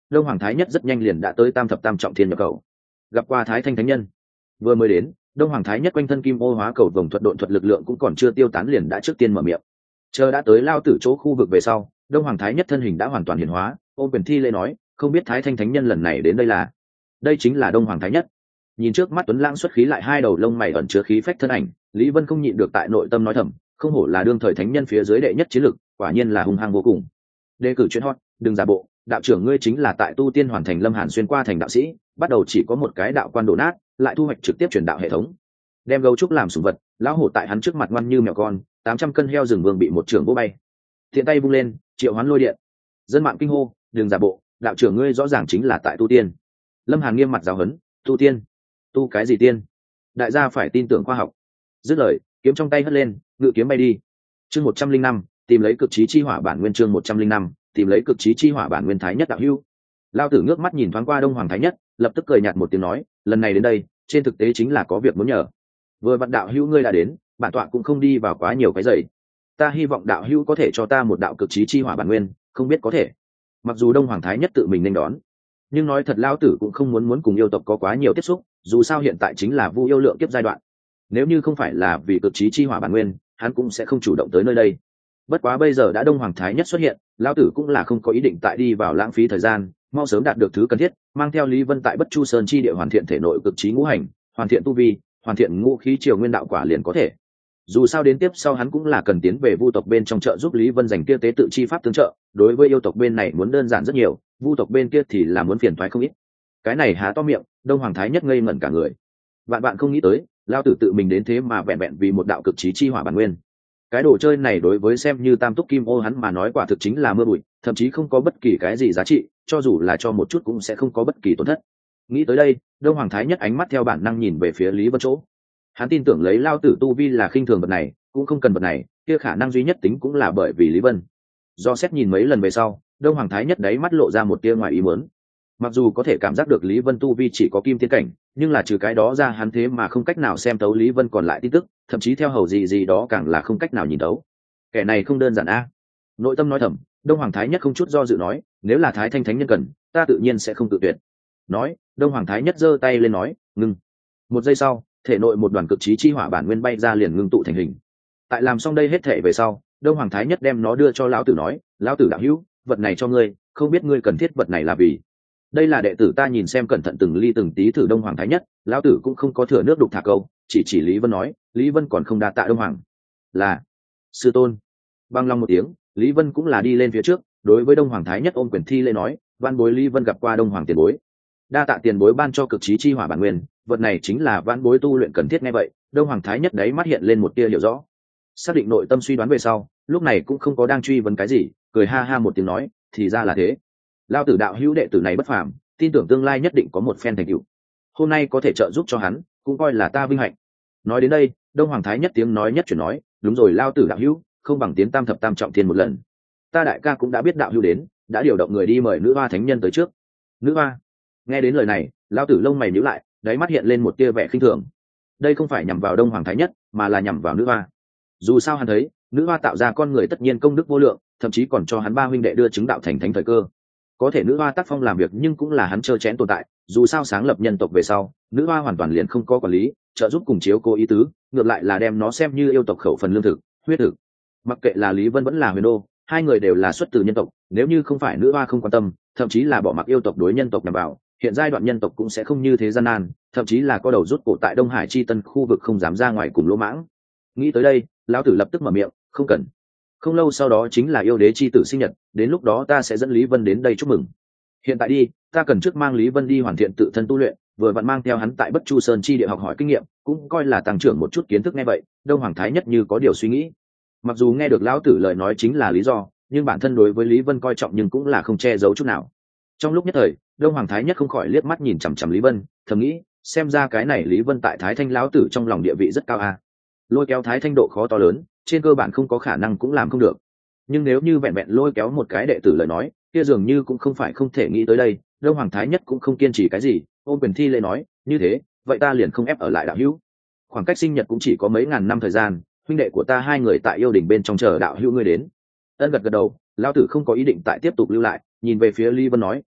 đông hoàng thái nhất rất nhanh liền đã tới tam thập tam trọng thiên nhập cầu, gặp qua thái thanh thánh nhân. Vừa mới đến, đông hoàng thái nhất quanh thân kim ô hóa cầu vồng thuật độn thuật lực lượng cũng còn chưa tiêu tán liền đã trước tiên mở miệng. Chờ đã tới lao tử chỗ khu vực về sau, đông hoàng thái nhất thân hình đã hoàn toàn hiển hóa, ôm quyền thi lễ nói, không biết thái thanh thánh nhân lần này đến đây là. Đây chính là đông hoàng thái nhất. Nhìn trước mắt tuấn lãng xuất khí lại hai đầu lông mày ẩn chứa khí phách thân ảnh, Lý Vân không nhịn được tại nội tâm nói thầm, không hổ là đương thời thánh nhân phía dưới đệ nhất chiến lực, quả nhiên là hung hăng vô cùng. Đề cử chuyện hot, đừng giả bộ, đạo trưởng ngươi chính là tại tu tiên hoàn thành Lâm Hàn xuyên qua thành đạo sĩ, bắt đầu chỉ có một cái đạo quan đổ nát, lại thu hoạch trực tiếp truyền đạo hệ thống. Đem gấu trúc làm sủng vật, lão hổ tại hắn trước mặt ngoan như mèo con, 800 cân heo rừng vương bị một trưởng vỗ bay. Thiện tay vung lên, triệu hoán lôi điện. Dân mạng kinh hô, đừng giả bộ, đạo trưởng ngươi rõ ràng chính là tại tu tiên. Lâm Hàn nghiêm mặt giáo huấn, tu tiên? Tu cái gì tiên? Đại gia phải tin tưởng khoa học. Dứt lời, kiếm trong tay hất lên, ngự kiếm bay đi. Chương 105, tìm lấy cực chí chi hỏa bản nguyên. Chương 105, tìm lấy cực chí chi hỏa bản nguyên. Thái nhất đạo hữu. Lao tử ngước mắt nhìn thoáng qua đông hoàng thái nhất, lập tức cười nhạt một tiếng nói, lần này đến đây trên thực tế chính là có việc muốn nhờ. Vừa vặn đạo hữu ngươi đã đến, bản tọa cũng không đi vào quá nhiều cái giày. Ta hy vọng đạo hữu có thể cho ta một đạo cực chí chi hỏa bản nguyên, không biết có thể. Mặc dù đông hoàng thái nhất tự mình nên đón, nhưng nói thật lao tử cũng không muốn cùng yêu tộc có quá nhiều tiếp xúc, dù sao hiện tại chính là vu yêu lượng kiếp giai đoạn. Nếu như không phải là vì cực chí chi hỏa bản nguyên, hắn cũng sẽ không chủ động tới nơi đây. Bất quá bây giờ đã đông hoàng thái nhất xuất hiện, lao tử cũng là không có ý định tại đi vào lãng phí thời gian, mau sớm đạt được thứ cần thiết, mang theo Lý Vân tại Bất Chu Sơn chi địa hoàn thiện thể nội cực chí ngũ hành, hoàn thiện tu vi, hoàn thiện ngũ khí triều nguyên đạo quả liền có thể. Dù sao đến tiếp sau hắn cũng là cần tiến về vu tộc bên trong trợ giúp Lý Vân giành kia tế tự chi pháp tương trợ, đối với yêu tộc bên này muốn đơn giản rất nhiều, vu tộc bên kia thì là muốn phiền toái không ít. Cái này há to miệng, đông hoàng thái nhất ngây ngẩn cả người. Bạn không nghĩ tới, lao tử tự mình đến thế mà vẹn vẹn vì một đạo cực chí chi hỏa bản nguyên. Cái đồ chơi này đối với xem như tam túc kim ô hắn mà nói quả thực chính là mưa bụi, thậm chí không có bất kỳ cái gì giá trị, cho dù là cho một chút cũng sẽ không có bất kỳ tổn thất. Nghĩ tới đây, đông hoàng thái nhất ánh mắt theo bản năng nhìn về phía Lý Vân chỗ. Hắn tin tưởng lấy lao tử tu vi là khinh thường vật này, cũng không cần vật này, kia khả năng duy nhất tính cũng là bởi vì Lý Vân. Do xét nhìn mấy lần về sau, đông hoàng thái nhất đấy mắt lộ ra một tia ngoài ý muốn. Mặc dù có thể cảm giác được Lý Vân tu vi chỉ có kim tiên cảnh, nhưng là trừ cái đó ra hắn thế mà không cách nào xem tấu Lý Vân còn lại tin tức, thậm chí theo hầu gì đó càng là không cách nào nhìn tấu. Kẻ này không đơn giản a. Nội tâm nói thầm, đông hoàng thái nhất không chút do dự nói, nếu là thái thanh thánh nhân cần, ta tự nhiên sẽ không tự tuyệt. Nói, đông hoàng thái nhất giơ tay lên nói, ngưng. Một giây sau, thể nội một đoàn cực chí chi hỏa bản nguyên bay ra liền ngưng tụ thành hình. Tại làm xong đây hết thể về sau, đông hoàng thái nhất đem nó đưa cho lão tử nói, lão tử đạo hữu, vật này cho ngươi, không biết ngươi cần thiết vật này là vì. Đây là đệ tử ta nhìn xem cẩn thận từng ly từng tí thử đông hoàng thái nhất, lão tử cũng không có thừa nước đục thả câu, chỉ Lý Vân nói, Lý Vân còn không đa tạ đông hoàng. Là sư tôn. Băng long một tiếng, Lý Vân cũng là đi lên phía trước, đối với đông hoàng thái nhất ôm quyền thi lễ nói, văn bối Lý Vân gặp qua đông hoàng tiền bối. Đa tạ tiền bối ban cho cực chí chi hỏa bản nguyên, vật này chính là văn bối tu luyện cần thiết. Nghe vậy, đông hoàng thái nhất đấy mắt hiện lên một tia hiểu rõ, xác định nội tâm suy đoán về sau, lúc này cũng không có đang truy vấn cái gì, cười ha ha một tiếng nói, thì ra là thế. Lao tử đạo hữu đệ tử này bất phàm, tin tưởng tương lai nhất định có một phen thành tựu. Hôm nay có thể trợ giúp cho hắn, cũng coi là ta vinh hạnh. Nói đến đây, đông hoàng thái nhất tiếng nói nhất chuyển nói, đúng rồi lao tử đạo hữu, không bằng tiến tam thập tam trọng thiên một lần. Ta đại ca cũng đã biết đạo hữu đến, đã điều động người đi mời nữ hoa thánh nhân tới trước. Nữ hoa? Nghe đến lời này, lao tử lông mày nhíu lại, đáy mắt hiện lên một tia vẻ khinh thường. Đây không phải nhằm vào đông hoàng thái nhất, mà là nhằm vào nữ hoa. Dù sao hắn thấy, nữ hoa tạo ra con người tất nhiên công đức vô lượng, thậm chí còn cho hắn ba huynh đệ đưa chứng đạo thành thánh thời cơ. Có thể nữ hoa tác phong làm việc nhưng cũng là hắn trơ chén tồn tại, dù sao sáng lập nhân tộc về sau, nữ hoa hoàn toàn liền không có quản lý, trợ giúp cùng chiếu cố ý tứ, ngược lại là đem nó xem như yêu tộc khẩu phần lương thực, huyết thực. Mặc kệ là Lý Vân vẫn là Huyền Đô, hai người đều là xuất từ nhân tộc, nếu như không phải nữ hoa không quan tâm, thậm chí là bỏ mặc yêu tộc đối nhân tộc nhằm vào, hiện giai đoạn nhân tộc cũng sẽ không như thế gian nan, thậm chí là có đầu rút cổ tại Đông Hải chi tân khu vực không dám ra ngoài cùng lỗ mãng. Nghĩ tới đây, lão tử lập tức mở miệng, không cần. Không lâu sau đó chính là yêu đế chi tử sinh nhật, đến lúc đó ta sẽ dẫn Lý Vân đến đây chúc mừng. Hiện tại đi, ta cần trước mang Lý Vân đi hoàn thiện tự thân tu luyện, vừa vặn mang theo hắn tại Bất Chu Sơn chi địa học hỏi kinh nghiệm, cũng coi là tăng trưởng một chút kiến thức. Nghe vậy, đông hoàng thái nhất như có điều suy nghĩ. Mặc dù nghe được lão tử lời nói chính là lý do, nhưng bản thân đối với Lý Vân coi trọng nhưng cũng là không che giấu chút nào. Trong lúc nhất thời, đông hoàng thái nhất không khỏi liếc mắt nhìn chằm chằm Lý Vân, thầm nghĩ, xem ra cái này Lý Vân tại Thái Thanh lão tử trong lòng địa vị rất cao a. Lôi kéo Thái Thanh độ khó to lớn, trên cơ bản không có khả năng cũng làm không được. Nhưng nếu như vẹn vẹn lôi kéo một cái đệ tử lời nói, kia dường như cũng không phải không thể nghĩ tới đây. Đông hoàng thái nhất cũng không kiên trì cái gì, ôm quyền thi lễ nói, như thế, vậy ta liền không ép ở lại đạo hữu. Khoảng cách sinh nhật cũng chỉ có mấy ngàn năm thời gian, huynh đệ của ta hai người tại yêu đình bên trong chờ đạo hữu ngươi đến. Ân gật gật đầu, lão tử không có ý định tại tiếp tục lưu lại, nhìn về phía Lý Vân nói,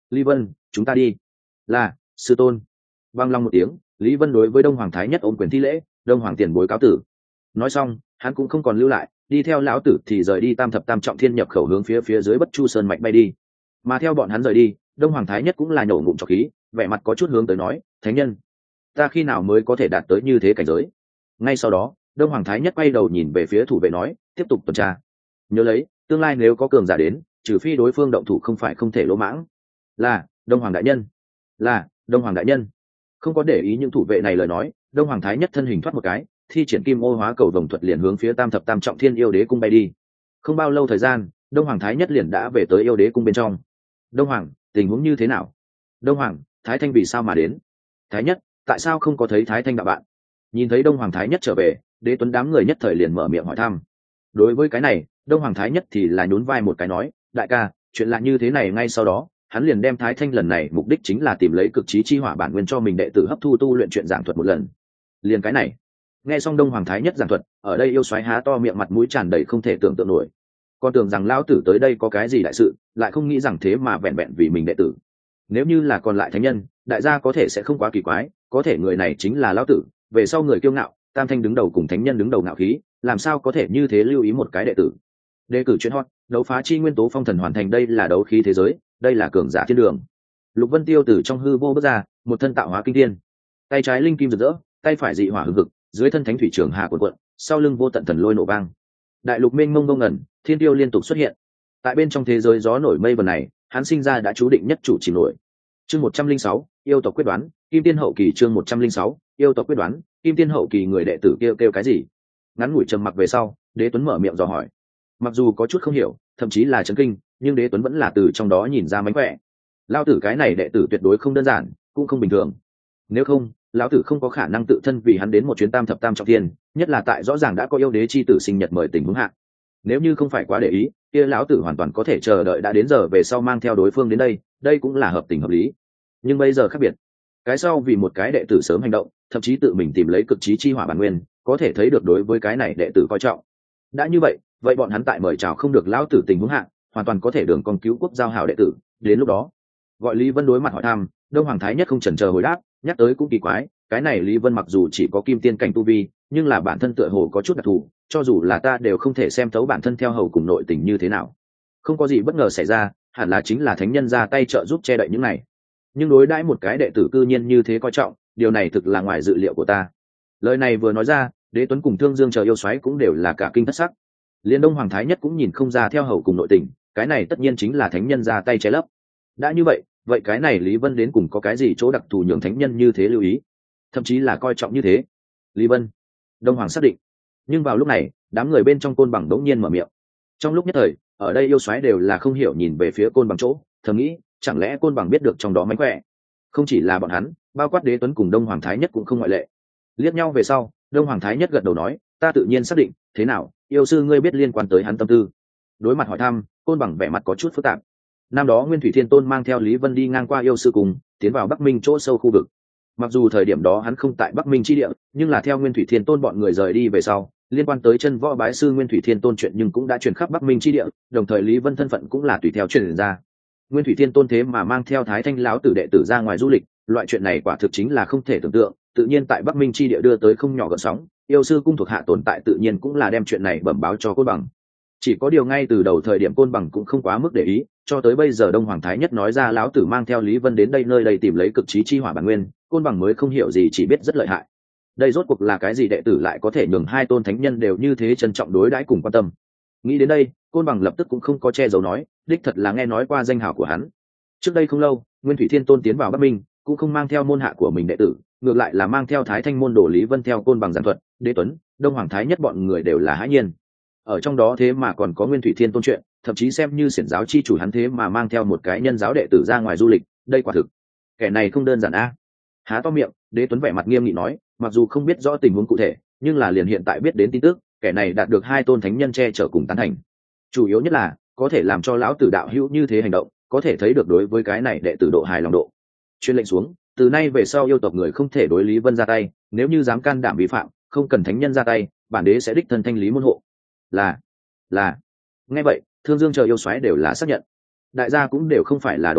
Lý Vân, chúng ta đi. Là, sư tôn. Vang long một tiếng, Lý Vân đối với Đông Hoàng Thái Nhất ôm quyền thi lễ, Đông Hoàng tiền bối cáo tử. Nói xong, hắn cũng không còn lưu lại, đi theo lão tử thì rời đi Tam Thập Tam Trọng Thiên nhập khẩu hướng phía dưới Bất Chu Sơn mạch bay đi. Mà theo bọn hắn rời đi, Đông Hoàng Thái Nhất cũng là nhổ ngụm trọc khí, vẻ mặt có chút hướng tới nói, thánh nhân, ta khi nào mới có thể đạt tới như thế cảnh giới? Ngay sau đó, Đông Hoàng Thái Nhất quay đầu nhìn về phía thủ vệ nói, tiếp tục tuần tra. Nhớ lấy, tương lai nếu có cường giả đến, trừ phi đối phương động thủ không phải không thể lỗ mãng. Là, Đông Hoàng đại nhân. Là, Đông Hoàng đại nhân. Không có để ý những thủ vệ này lời nói, Đông Hoàng Thái Nhất thân hình thoát một cái, thi triển kim ô hóa cầu vồng thuật liền hướng phía Tam Thập Tam Trọng Thiên yêu đế cung bay đi. Không bao lâu thời gian, Đông Hoàng Thái Nhất liền đã về tới yêu đế cung bên trong. Đông Hoàng, tình huống như thế nào? Đông Hoàng, Thái Thanh vì sao mà đến? Thái Nhất, tại sao không có thấy Thái Thanh đạo bạn? Nhìn thấy Đông Hoàng Thái Nhất trở về, Đế Tuấn đám người nhất thời liền mở miệng hỏi thăm. Đối với cái này, Đông Hoàng Thái Nhất thì là nhún vai một cái nói, đại ca, chuyện lạ như thế này. Ngay sau đó, hắn liền đem Thái Thanh lần này mục đích chính là tìm lấy cực chí chi hỏa bản nguyên cho mình đệ tử hấp thu tu luyện chuyện giảng thuật một lần. Liền cái này, nghe xong Đông Hoàng Thái Nhất giảng thuật, ở đây yêu xoáy há to miệng, mặt mũi tràn đầy không thể tưởng tượng nổi. Con tưởng rằng lão tử tới đây có cái gì đại sự, lại không nghĩ rằng thế mà vẹn vẹn vì mình đệ tử. Nếu như là còn lại thánh nhân, đại gia có thể sẽ không quá kỳ quái, có thể người này chính là lão tử, về sau người kiêu ngạo, tam thanh đứng đầu cùng thánh nhân đứng đầu ngạo khí, làm sao có thể như thế lưu ý một cái đệ tử. Đề cử chuyên hot, đấu phá chi nguyên tố phong thần hoàn thành, đây là đấu khí thế giới, đây là cường giả thiên đường. Lục Vân Tiêu từ trong hư vô bước ra, một thân tạo hóa kinh thiên, tay trái linh kim rực rỡ, tay phải dị hỏa hừng hực, dưới thân thánh thủy trường hà cuộn cuộn, sau lưng vô tận thần lôi nổ vang. Đại lục mênh mông ngông ngẩn, thiên tiêu liên tục xuất hiện. Tại bên trong thế giới gió nổi mây vần này, hắn sinh ra đã chú định nhất chủ chỉ nổi. Chương 106, yêu tộc quyết đoán, Kim Tiên hậu kỳ. Chương 106, yêu tộc quyết đoán, Kim Tiên hậu kỳ. Người đệ tử kêu cái gì? Ngắn ngủi trầm mặc về sau, Đế Tuấn mở miệng dò hỏi. Mặc dù có chút không hiểu, thậm chí là chấn kinh, nhưng Đế Tuấn vẫn là từ trong đó nhìn ra mánh khỏe. Lão tử cái này đệ tử tuyệt đối không đơn giản, cũng không bình thường. Nếu không, lão tử không có khả năng tự thân vì hắn đến một chuyến Tam Thập Tam Trọng Thiên, nhất là tại rõ ràng đã có yêu đế chi tử sinh nhật mời tình huống hạ. Nếu như không phải quá để ý, kia lão tử hoàn toàn có thể chờ đợi đã đến giờ về sau mang theo đối phương đến đây, đây cũng là hợp tình hợp lý. Nhưng bây giờ khác biệt, cái sau vì một cái đệ tử sớm hành động, thậm chí tự mình tìm lấy cực chí chi hỏa bản nguyên, có thể thấy được đối với cái này đệ tử coi trọng. Đã như vậy, vậy bọn hắn tại mời chào không được lão tử tình huống hạ, hoàn toàn có thể đường con cứu quốc giao hảo đệ tử. Đến lúc đó, gọi Lý Vân đối mặt hỏi thăm, Đông Hoàng Thái Nhất không chần chờ hồi đáp, nhắc tới cũng kỳ quái, cái này Lý Vân mặc dù chỉ có kim tiên cảnh tu vi, nhưng là bản thân tựa hồ có chút đặc thù, cho dù là ta đều không thể xem thấu bản thân theo hầu cùng nội tình như thế nào. Không có gì bất ngờ xảy ra, hẳn là chính là thánh nhân ra tay trợ giúp che đậy những này. Nhưng đối đãi một cái đệ tử cư nhiên như thế coi trọng, điều này thực là ngoài dự liệu của ta. Lời này vừa nói ra, Đế Tuấn cùng Thương Dương chờ yêu xoáy cũng đều là cả kinh thất sắc. Liên Đông Hoàng Thái Nhất cũng nhìn không ra theo hầu cùng nội tình, cái này tất nhiên chính là thánh nhân ra tay che lấp. Đã như vậy, vậy cái này Lý Vân đến cùng có cái gì chỗ đặc thù nhường thánh nhân như thế lưu ý, thậm chí là coi trọng như thế? Lý Vân, Đông Hoàng xác định. Nhưng vào lúc này, đám người bên trong Côn Bằng đống nhiên mở miệng. Trong lúc nhất thời, ở đây yêu xoáy đều là không hiểu nhìn về phía Côn Bằng chỗ, thầm nghĩ, chẳng lẽ Côn Bằng biết được trong đó mánh khỏe? Không chỉ là bọn hắn, bao quát Đế Tuấn cùng Đông Hoàng Thái Nhất cũng không ngoại lệ. Liếc nhau về sau, Đông Hoàng Thái Nhất gật đầu nói, ta tự nhiên xác định. Thế nào, yêu sư ngươi biết liên quan tới hắn tâm tư? Đối mặt hỏi thăm, Côn Bằng vẻ mặt có chút phức tạp. Năm đó Nguyên Thủy Thiên Tôn mang theo Lý Vân đi ngang qua yêu sư cùng tiến vào Bắc Minh chỗ sâu khu vực. Mặc dù thời điểm đó hắn không tại Bắc Minh chi địa, nhưng là theo Nguyên Thủy Thiên Tôn bọn người rời đi về sau, liên quan tới chân võ bái sư Nguyên Thủy Thiên Tôn chuyện nhưng cũng đã truyền khắp Bắc Minh chi địa, đồng thời Lý Vân thân phận cũng là tùy theo truyền ra. Nguyên Thủy Thiên Tôn thế mà mang theo Thái Thanh lão tử đệ tử ra ngoài du lịch, loại chuyện này quả thực chính là không thể tưởng tượng, tự nhiên tại Bắc Minh chi địa đưa tới không nhỏ gợn sóng, yêu sư cung thuộc hạ tồn tại tự nhiên cũng là đem chuyện này bẩm báo cho Côn Bằng. Chỉ có điều ngay từ đầu thời điểm Côn Bằng cũng không quá mức để ý, cho tới bây giờ Đông Hoàng Thái Nhất nói ra lão tử mang theo Lý Vân đến đây nơi đây tìm lấy cực chí chi hỏa bản nguyên, Côn Bằng mới không hiểu gì, chỉ biết rất lợi hại. Đây rốt cuộc là cái gì đệ tử lại có thể nhường hai tôn thánh nhân đều như thế trân trọng đối đãi cùng quan tâm. Nghĩ đến đây, Côn Bằng lập tức cũng không có che giấu nói, đích thật là nghe nói qua danh hào của hắn. Trước đây không lâu, Nguyên Thủy Thiên Tôn tiến vào Bắc Minh, cũng không mang theo môn hạ của mình đệ tử, ngược lại là mang theo Thái Thanh môn đồ Lý Vân theo Côn Bằng giảng thuật, Đế Tuấn, Đông Hoàng Thái Nhất bọn người đều là hãi nhiên. Ở trong đó thế mà còn có Nguyên Thủy Thiên Tôn chuyện, thậm chí xem như xiển giáo chi chủ hắn thế mà mang theo một cái nhân giáo đệ tử ra ngoài du lịch, đây quả thực, kẻ này không đơn giản a. Há to miệng, Đế Tuấn vẻ mặt nghiêm nghị nói, mặc dù không biết rõ tình huống cụ thể, nhưng là liền hiện tại biết đến tin tức, kẻ này đạt được hai tôn thánh nhân che chở cùng tán thành. Chủ yếu nhất là có thể làm cho lão tử đạo hữu như thế hành động, có thể thấy được đối với cái này đệ tử độ hài lòng độ. Truyền lệnh xuống, từ nay về sau yêu tộc người không thể đối Lý Vân ra tay, nếu như dám can đảm vi phạm, không cần thánh nhân ra tay, bản đế sẽ đích thân thanh lý môn hộ. Là. Nghe vậy, Thương Dương chờ yêu xoáy đều là xác nhận. Đại gia cũng đều không phải là đồ ngốc,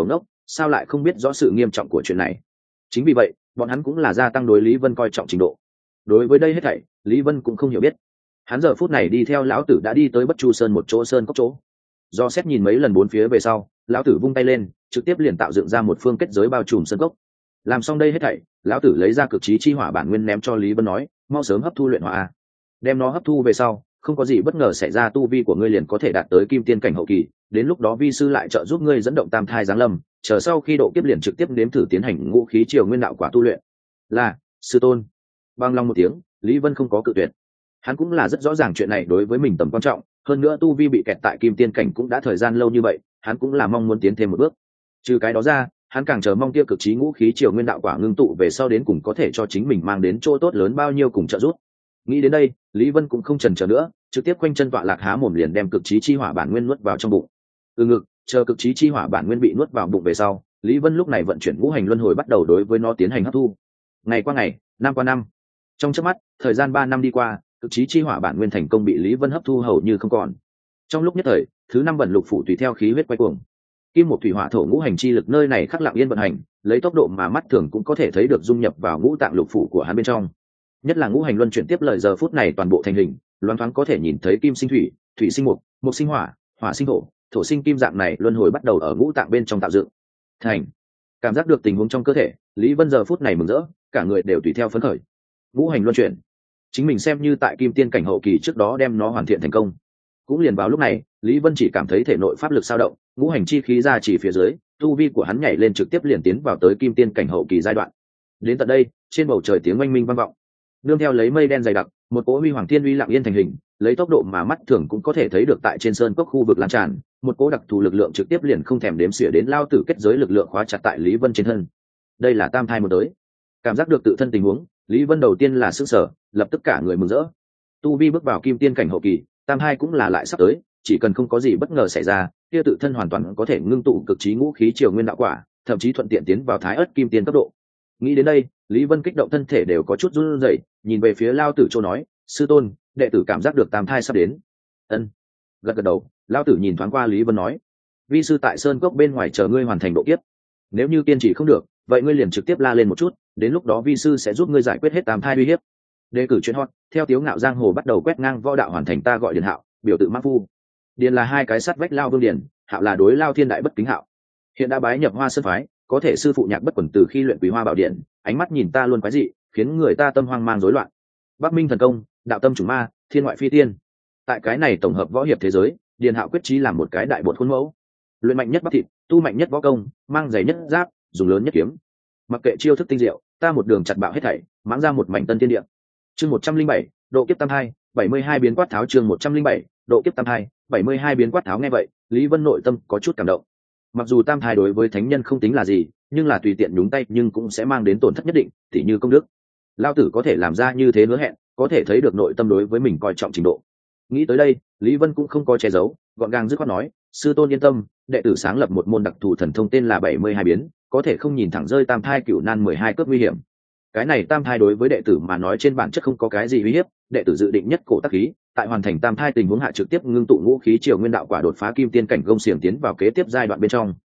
sao lại không biết rõ sự nghiêm trọng của chuyện này. Chính vì vậy bọn hắn cũng là gia tăng đối Lý Vân coi trọng trình độ. Đối với đây hết thảy Lý Vân cũng không hiểu biết. Hắn giờ phút này đi theo lão tử đã đi tới Bất Chu Sơn một chỗ sơn cốc chỗ. Do xét nhìn mấy lần bốn phía về sau, lão tử vung tay lên trực tiếp liền tạo dựng ra một phương kết giới bao trùm sơn cốc. Làm xong đây hết thảy, lão tử lấy ra cực chí chi hỏa bản nguyên ném cho Lý Vân nói, mau sớm hấp thu luyện hỏa a. Đem nó hấp thu về sau, không có gì bất ngờ xảy ra, tu vi của ngươi liền có thể đạt tới kim tiên cảnh hậu kỳ, đến lúc đó vi sư lại trợ giúp ngươi dẫn động tam thai giáng lâm, chờ sau khi độ kiếp liền trực tiếp nếm thử tiến hành ngũ khí triều nguyên đạo quả tu luyện. Là, sư tôn. Bằng lòng một tiếng, Lý Vân không có cự tuyệt. Hắn cũng là rất rõ ràng chuyện này đối với mình tầm quan trọng, hơn nữa tu vi bị kẹt tại kim tiên cảnh cũng đã thời gian lâu như vậy, hắn cũng là mong muốn tiến thêm một bước. Trừ cái đó ra, hắn càng chờ mong kia cực chí ngũ khí triều nguyên đạo quả ngưng tụ về sau đến cùng có thể cho chính mình mang đến chỗ tốt lớn bao nhiêu cùng trợ giúp. Nghĩ đến đây, Lý Vân cũng không chần chờ nữa, trực tiếp quanh chân tọa lạc há mồm liền đem cực chí chi hỏa bản nguyên nuốt vào trong bụng. Từ ngực, chờ cực chí chi hỏa bản nguyên bị nuốt vào bụng về sau, Lý Vân lúc này vận chuyển ngũ hành luân hồi bắt đầu đối với nó tiến hành hấp thu. Ngày qua ngày, năm qua năm, trong chớp mắt, thời gian 3 năm đi qua, cực chí chi hỏa bản nguyên thành công bị Lý Vân hấp thu hầu như không còn. Trong lúc nhất thời, thứ 5 bẩn lục phủ tùy theo khí huyết quay cuồng. Kim một thủy hỏa thổ ngũ hành chi lực nơi này khắc lặng yên vận hành, lấy tốc độ mà mắt thường cũng có thể thấy được dung nhập vào ngũ tạng lục phủ của hắn bên trong. Nhất là ngũ hành luân chuyển tiếp lời giờ phút này toàn bộ thành hình, loáng thoáng có thể nhìn thấy kim sinh thủy, thủy sinh mộc, mộc sinh hỏa, hỏa sinh thổ, thổ sinh kim dạng này luân hồi bắt đầu ở ngũ tạng bên trong tạo dựng. Thành. Cảm giác được tình huống trong cơ thể, Lý Vân giờ phút này mừng rỡ, cả người đều tùy theo phấn khởi. Ngũ hành luân chuyển, chính mình xem như tại kim tiên cảnh hậu kỳ trước đó đem nó hoàn thiện thành công. Cũng liền vào lúc này, Lý Vân chỉ cảm thấy thể nội pháp lực dao động, ngũ hành chi khí ra chỉ phía dưới, tu vi của hắn nhảy lên trực tiếp liền tiến vào tới kim tiên cảnh hậu kỳ giai đoạn. Đến tận đây, trên bầu trời tiếng oanh minh vang vọng, nương theo lấy mây đen dày đặc, một cỗ huy hoàng thiên uy lặng yên thành hình, lấy tốc độ mà mắt thường cũng có thể thấy được tại trên sơn cốc khu vực lan tràn, một cỗ đặc thù lực lượng trực tiếp liền không thèm đếm xỉa đến lao tử kết giới lực lượng khóa chặt tại Lý Vân trên thân. Đây là tam thai một đới. Cảm giác được tự thân tình huống, Lý Vân đầu tiên là sửng sở, lập tức cả người mừng rỡ. Tu vi bước vào kim tiên cảnh hậu kỳ, tam thai cũng là lại sắp tới, chỉ cần không có gì bất ngờ xảy ra, kia tự thân hoàn toàn có thể ngưng tụ cực chí ngũ khí triều nguyên đạo quả, thậm chí thuận tiện tiến vào thái ớt kim tiên cấp độ. Nghĩ đến đây, Lý Vân kích động thân thể đều có chút run rẩy, nhìn về phía lao tử châu nói, sư tôn, đệ tử cảm giác được tam thai sắp đến. Ân. Gật gật đầu, lao tử nhìn thoáng qua Lý Vân nói, vi sư tại sơn cốc bên ngoài chờ ngươi hoàn thành độ kiếp, nếu như kiên trì không được, vậy ngươi liền trực tiếp la lên một chút, đến lúc đó vi sư sẽ giúp ngươi giải quyết hết tam thai uy hiếp. Đề cử chuyện hot, theo Tiếu Ngạo giang hồ bắt đầu quét ngang võ đạo hoàn thành, ta gọi Điền Hạo, biểu tự mã phu. Điền là hai cái sắt vách lao vương điền, Hạo là đối lao thiên đại bất kính Hạo. Hiện đã bái nhập Hoa Sơn phái, có thể sư phụ nhạc bất quần từ khi luyện Quý Hoa Bảo Điện, ánh mắt nhìn ta luôn quái dị, khiến người ta tâm hoang mang rối loạn. Bắc Minh thần công, đạo tâm chủng ma, thiên ngoại phi tiên. Tại cái này tổng hợp võ hiệp thế giới, Điền Hạo quyết chí làm một cái đại bột khuôn mẫu. Luyện mạnh nhất bắp thịt, tu mạnh nhất võ công, mang giày nhất giáp, dùng lớn nhất kiếm. Mặc kệ chiêu thức tinh diệu, ta một đường chặt bạo hết thảy, mãng ra một mảnh tân thiên địa. Chương 107, độ kiếp tam hai, 72 biến quát tháo. Chương 107, độ kiếp tam hai, 72 biến quát tháo. Nghe vậy, Lý Vân nội tâm có chút cảm động. Mặc dù tam thai đối với thánh nhân không tính là gì, nhưng là tùy tiện nhúng tay nhưng cũng sẽ mang đến tổn thất nhất định, tỉ như công đức. Lao tử có thể làm ra như thế hứa hẹn, có thể thấy được nội tâm đối với mình coi trọng trình độ. Nghĩ tới đây, Lý Vân cũng không có che giấu, gọn gàng dứt khoát nói, sư tôn yên tâm, đệ tử sáng lập một môn đặc thù thần thông tên là 72 biến, có thể không nhìn thẳng rơi tam thai cửu nan 12 cướp nguy hiểm. Cái này tam thai đối với đệ tử mà nói trên bản chất không có cái gì uy hiếp, đệ tử dự định nhất cổ tác khí, tại hoàn thành tam thai tình huống hạ trực tiếp ngưng tụ ngũ khí triều nguyên đạo quả đột phá kim tiên cảnh gông xiềng tiến vào kế tiếp giai đoạn bên trong.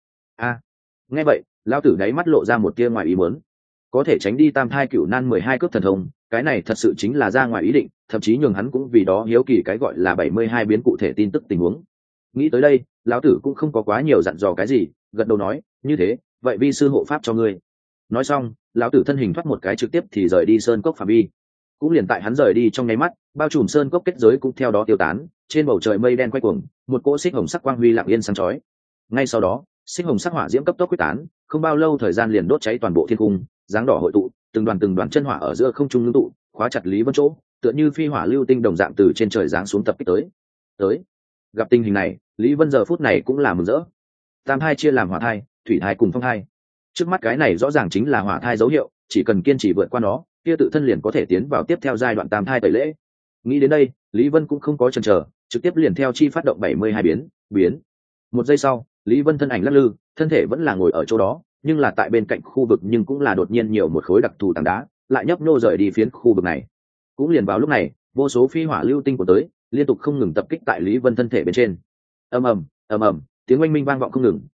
Nghe vậy, lão tử đáy mắt lộ ra một tia ngoài ý muốn. Có thể tránh đi tam thai cửu nan 12 cướp thần thông, cái này thật sự chính là ra ngoài ý định, thậm chí nhường hắn cũng vì đó hiếu kỳ cái gọi là 72 biến cụ thể tin tức tình huống. Nghĩ tới đây, lão tử cũng không có quá nhiều dặn dò cái gì, gật đầu nói, như thế, vậy vi sư hộ pháp cho ngươi. Nói xong, lão tử thân hình thoát một cái trực tiếp thì rời đi sơn cốc phạm vi. Cũng liền tại hắn rời đi trong nháy mắt, bao trùm sơn cốc kết giới cũng theo đó tiêu tán, trên bầu trời mây đen quay cuồng, một cỗ xích hồng sắc quang huy lặng yên sáng chói. Ngay sau đó, xích hồng sắc hỏa diễm cấp tốc quyết tán, không bao lâu thời gian liền đốt cháy toàn bộ thiên cung, dáng đỏ hội tụ, từng đoàn chân hỏa ở giữa không trung ngưng tụ, khóa chặt Lý Vân chỗ, tựa như phi hỏa lưu tinh đồng dạng từ trên trời giáng xuống tập kích tới. Gặp tình hình này, Lý Vân giờ phút này cũng là mừng rỡ. Tam thai chia làm hỏa thai, thủy thai cùng phong thai. Trước mắt cái này rõ ràng chính là hỏa thai dấu hiệu, chỉ cần kiên trì vượt qua nó, kia tự thân liền có thể tiến vào tiếp theo giai đoạn tam thai tẩy lễ. Nghĩ đến đây, Lý Vân cũng không có chần chờ, trực tiếp liền theo chi phát động 72 biến. Một giây sau, Lý Vân thân ảnh lắc lư, thân thể vẫn là ngồi ở chỗ đó, nhưng là tại bên cạnh khu vực nhưng cũng là đột nhiên nhiều một khối đặc thù tảng đá, lại nhấp nhô rời đi phiến khu vực này. Cũng liền vào lúc này, vô số phi hỏa lưu tinh của tới, liên tục không ngừng tập kích tại Lý Vân thân thể bên trên. Ầm ầm, tiếng oanh minh vang vọng không ngừng,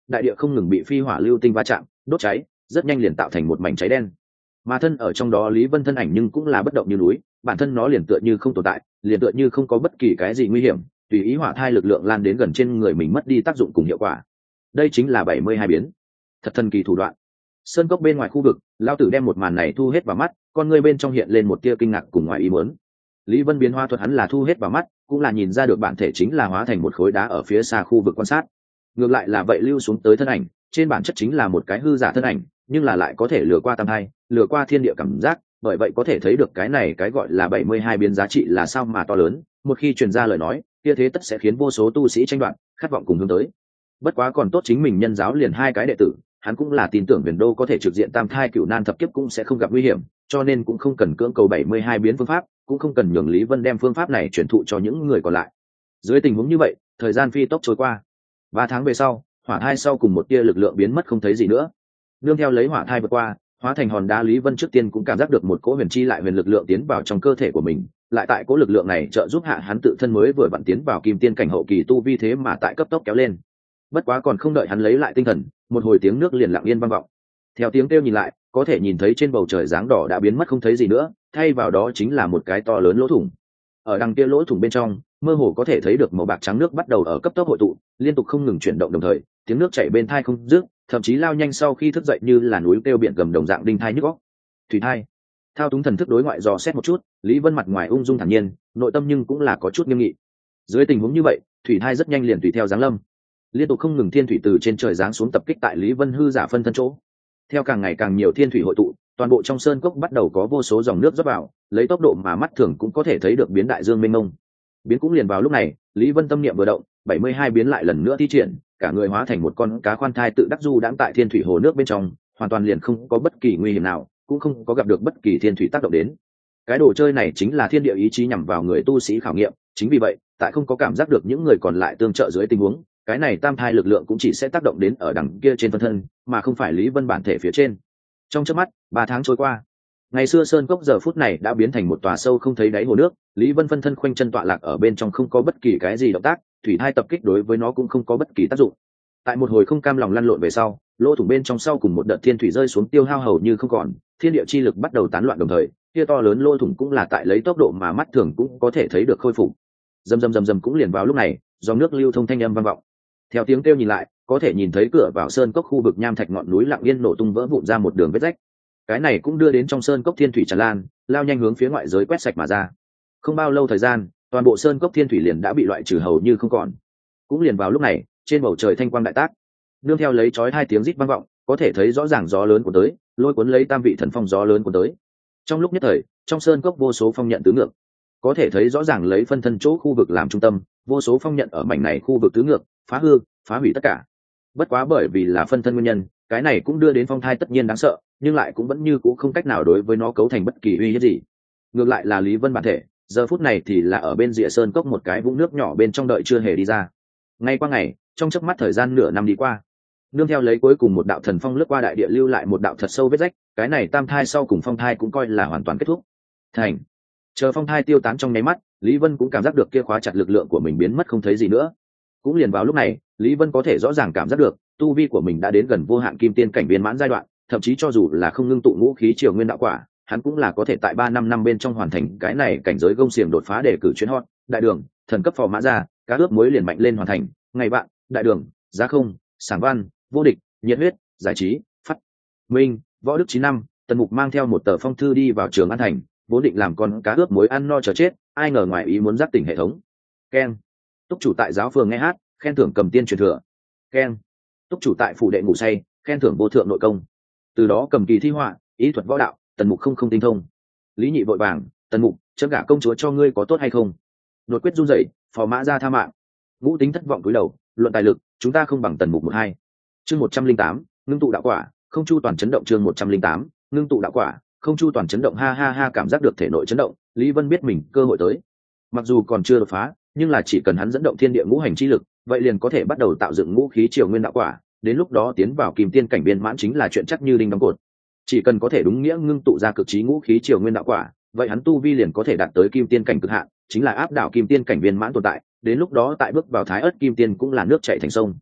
đại địa không ngừng bị phi hỏa lưu tinh va chạm đốt cháy, rất nhanh liền tạo thành một mảnh cháy đen. Mà thân ở trong đó Lý Vân thân ảnh nhưng cũng là bất động như núi, bản thân nó liền tựa như không tồn tại, liền tựa như không có bất kỳ cái gì nguy hiểm, tùy ý hỏa thai lực lượng lan đến gần trên người mình mất đi tác dụng cùng hiệu quả. Đây chính là 72 biến, thật thần kỳ thủ đoạn. Sơn cốc bên ngoài khu vực, lão tử đem một màn này thu hết vào mắt, con ngươi bên trong hiện lên một tia kinh ngạc cùng ngoài ý muốn. Lý Vân biến hóa thuật hắn là thu hết vào mắt, cũng là nhìn ra được bản thể chính là hóa thành một khối đá ở phía xa khu vực quan sát. Ngược lại là vậy lưu xuống tới thân ảnh, trên bản chất chính là một cái hư giả thân ảnh, nhưng là lại có thể lừa qua tam thai, lừa qua thiên địa cảm giác, bởi vậy có thể thấy được cái này cái gọi là 72 biến giá trị là sao mà to lớn, một khi truyền ra lời nói, kia thế tất sẽ khiến vô số tu sĩ tranh đoạt, khát vọng cùng hướng tới. Bất quá còn tốt chính mình nhân giáo liền hai cái đệ tử, hắn cũng là tin tưởng Huyền Đô có thể trực diện tam thai cửu nan thập kiếp cũng sẽ không gặp nguy hiểm, cho nên cũng không cần cưỡng cầu 72 biến phương pháp, cũng không cần nhường Lý Vân đem phương pháp này truyền thụ cho những người còn lại. Dưới tình huống như vậy, thời gian phi tốc trôi qua. 3 tháng về sau, hỏa thai sau cùng một tia lực lượng biến mất không thấy gì nữa. Nương theo lấy hỏa thai vượt qua, hóa thành hòn đá Lý Vân trước tiên cũng cảm giác được một cỗ huyền chi lại huyền lực lượng tiến vào trong cơ thể của mình, lại tại cỗ lực lượng này trợ giúp hạ hắn tự thân mới vừa vặn tiến vào kim tiên cảnh hậu kỳ tu vi thế mà tại cấp tốc kéo lên. Bất quá còn không đợi hắn lấy lại tinh thần, một hồi tiếng nước liền lặng yên vang vọng. Theo tiếng kêu nhìn lại, có thể nhìn thấy trên bầu trời dáng đỏ đã biến mất không thấy gì nữa, thay vào đó chính là một cái to lớn lỗ thủng. Ở đằng kia lỗ thủng bên trong, mơ hồ có thể thấy được màu bạc trắng nước bắt đầu ở cấp tốc hội tụ, liên tục không ngừng chuyển động đồng thời, tiếng nước chảy bên thai không dứt, thậm chí lao nhanh sau khi thức dậy như là núi kêu biển gầm đồng dạng đinh thai nhức óc. Thủy thai. Thao túng thần thức đối ngoại dò xét một chút, Lý Vân mặt ngoài ung dung thản nhiên, nội tâm nhưng cũng là có chút nghiêm nghị. Dưới tình huống như vậy, thủy thai rất nhanh liền tùy theo giáng lâm. Liên tục không ngừng thiên thủy từ trên trời giáng xuống tập kích tại Lý Vân hư giả phân thân chỗ. Theo càng ngày càng nhiều thiên thủy hội tụ, toàn bộ trong sơn cốc bắt đầu có vô số dòng nước rót vào, lấy tốc độ mà mắt thường cũng có thể thấy được biến đại dương mênh mông. Biến cũng liền vào lúc này, Lý Vân tâm niệm vừa động, 72 biến lại lần nữa thi triển, cả người hóa thành một con cá khoan thai tự đắc du đãng tại thiên thủy hồ nước bên trong, hoàn toàn liền không có bất kỳ nguy hiểm nào, cũng không có gặp được bất kỳ thiên thủy tác động đến. Cái đồ chơi này chính là thiên địa ý chí nhằm vào người tu sĩ khảo nghiệm, chính vì vậy, tại không có cảm giác được những người còn lại tương trợ dưới tình huống, cái này tam thai lực lượng cũng chỉ sẽ tác động đến ở đằng kia trên phân thân, mà không phải Lý Vân bản thể phía trên. Trong chớp mắt, 3 tháng trôi qua. Ngày xưa sơn cốc giờ phút này đã biến thành một tòa sâu không thấy đáy hồ nước, Lý Vân phân thân khoanh chân tọa lạc ở bên trong không có bất kỳ cái gì động tác, thủy thai tập kích đối với nó cũng không có bất kỳ tác dụng. Tại một hồi không cam lòng lăn lộn về sau, lỗ thủng bên trong sau cùng một đợt thiên thủy rơi xuống tiêu hao hầu như không còn, thiên địa chi lực bắt đầu tán loạn đồng thời, kia to lớn lỗ thủng cũng là tại lấy tốc độ mà mắt thường cũng có thể thấy được khôi phục. Rầm cũng liền vào lúc này, dòng nước lưu thông thanh âm vang vọng. Theo tiếng kêu nhìn lại, có thể nhìn thấy cửa vào sơn cốc khu vực nham thạch ngọn núi lặng yên nổ tung vỡ vụn ra một đường vết rách. Cái này cũng đưa đến trong sơn cốc thiên thủy tràn lan, lao nhanh hướng phía ngoại giới quét sạch mà ra. Không bao lâu thời gian, toàn bộ sơn cốc thiên thủy liền đã bị loại trừ hầu như không còn. Cũng liền vào lúc này, trên bầu trời thanh quang đại tác, nương theo lấy chói hai tiếng rít vang vọng, có thể thấy rõ ràng gió lớn của tới, lôi cuốn lấy tam vị thần phong gió lớn của tới. Trong lúc nhất thời, trong sơn cốc vô số phong nhận tứ ngược, có thể thấy rõ ràng lấy phân thân chỗ khu vực làm trung tâm, vô số phong nhận ở mảnh này khu vực tứ ngược, phá hư, phá hủy tất cả. Bất quá bởi vì là phân thân nguyên nhân, cái này cũng đưa đến phong thai tất nhiên đáng sợ, nhưng lại cũng vẫn như cũ không cách nào đối với nó cấu thành bất kỳ uy hiếp gì. Ngược lại là Lý Vân bản thể, giờ phút này thì là ở bên rìa sơn cốc một cái vũng nước nhỏ bên trong đợi chưa hề đi ra. Ngay qua ngày, trong chớp mắt thời gian nửa năm đi qua, nương theo lấy cuối cùng một đạo thần phong lướt qua đại địa lưu lại một đạo thật sâu vết rách, cái này tam thai sau cùng phong thai cũng coi là hoàn toàn kết thúc. Thành. Chờ phong thai tiêu tán trong nháy mắt, Lý Vân cũng cảm giác được kia khóa chặt lực lượng của mình biến mất không thấy gì nữa. Cũng liền vào lúc này, Lý Vân có thể rõ ràng cảm giác được tu vi của mình đã đến gần vô hạn kim tiên cảnh viên mãn giai đoạn, thậm chí cho dù là không ngưng tụ ngũ khí triều nguyên đạo quả, hắn cũng là có thể tại 3-5 năm bên trong hoàn thành cái này cảnh giới gông xiềng đột phá để cử chuyến hot, đại đường, thần cấp phò mã ra, cá ướp muối liền mạnh lên hoàn thành, ngày bạn, đại đường, giá không, sảng văn, vô địch, nhiệt huyết, giải trí, phát minh, võ đức 9 năm, Tần Mục mang theo một tờ phong thư đi vào trường An Thành, vốn định làm con cá ướp muối ăn no chờ chết, ai ngờ ngoài ý muốn giác tỉnh hệ thống. Keng. Túc chủ tại giáo phường nghe hát, khen thưởng cầm tiên truyền thừa. Keng. Túc chủ tại phủ đệ ngủ say, khen thưởng vô thượng nội công. Từ đó cầm kỳ thi họa, ý thuật võ đạo, Tần Mục không tinh thông. Lý Nhị vội vàng, Tần Mục, chấm gả công chúa cho ngươi có tốt hay không? Đột quyết run rẩy, phò mã ra tha mạng. Ngũ Tính thất vọng cúi đầu, luận tài lực, chúng ta không bằng Tần Mục 1-2. Chương 108, ngưng tụ đạo quả, không chu toàn chấn động. Chương 108, ngưng tụ đạo quả, không chu toàn chấn động. Ha ha ha, cảm giác được thể nội chấn động, Lý Vân biết mình cơ hội tới. Mặc dù còn chưa đột phá, nhưng là chỉ cần hắn dẫn động thiên địa ngũ hành chi lực, vậy liền có thể bắt đầu tạo dựng ngũ khí triều nguyên đạo quả, đến lúc đó tiến vào kim tiên cảnh viên mãn chính là chuyện chắc như đinh đóng cột. Chỉ cần có thể đúng nghĩa ngưng tụ ra cực trí ngũ khí triều nguyên đạo quả, vậy hắn tu vi liền có thể đạt tới kim tiên cảnh cực hạn, chính là áp đảo kim tiên cảnh viên mãn tồn tại, đến lúc đó tại bước vào thái ớt kim tiên cũng là nước chảy thành sông.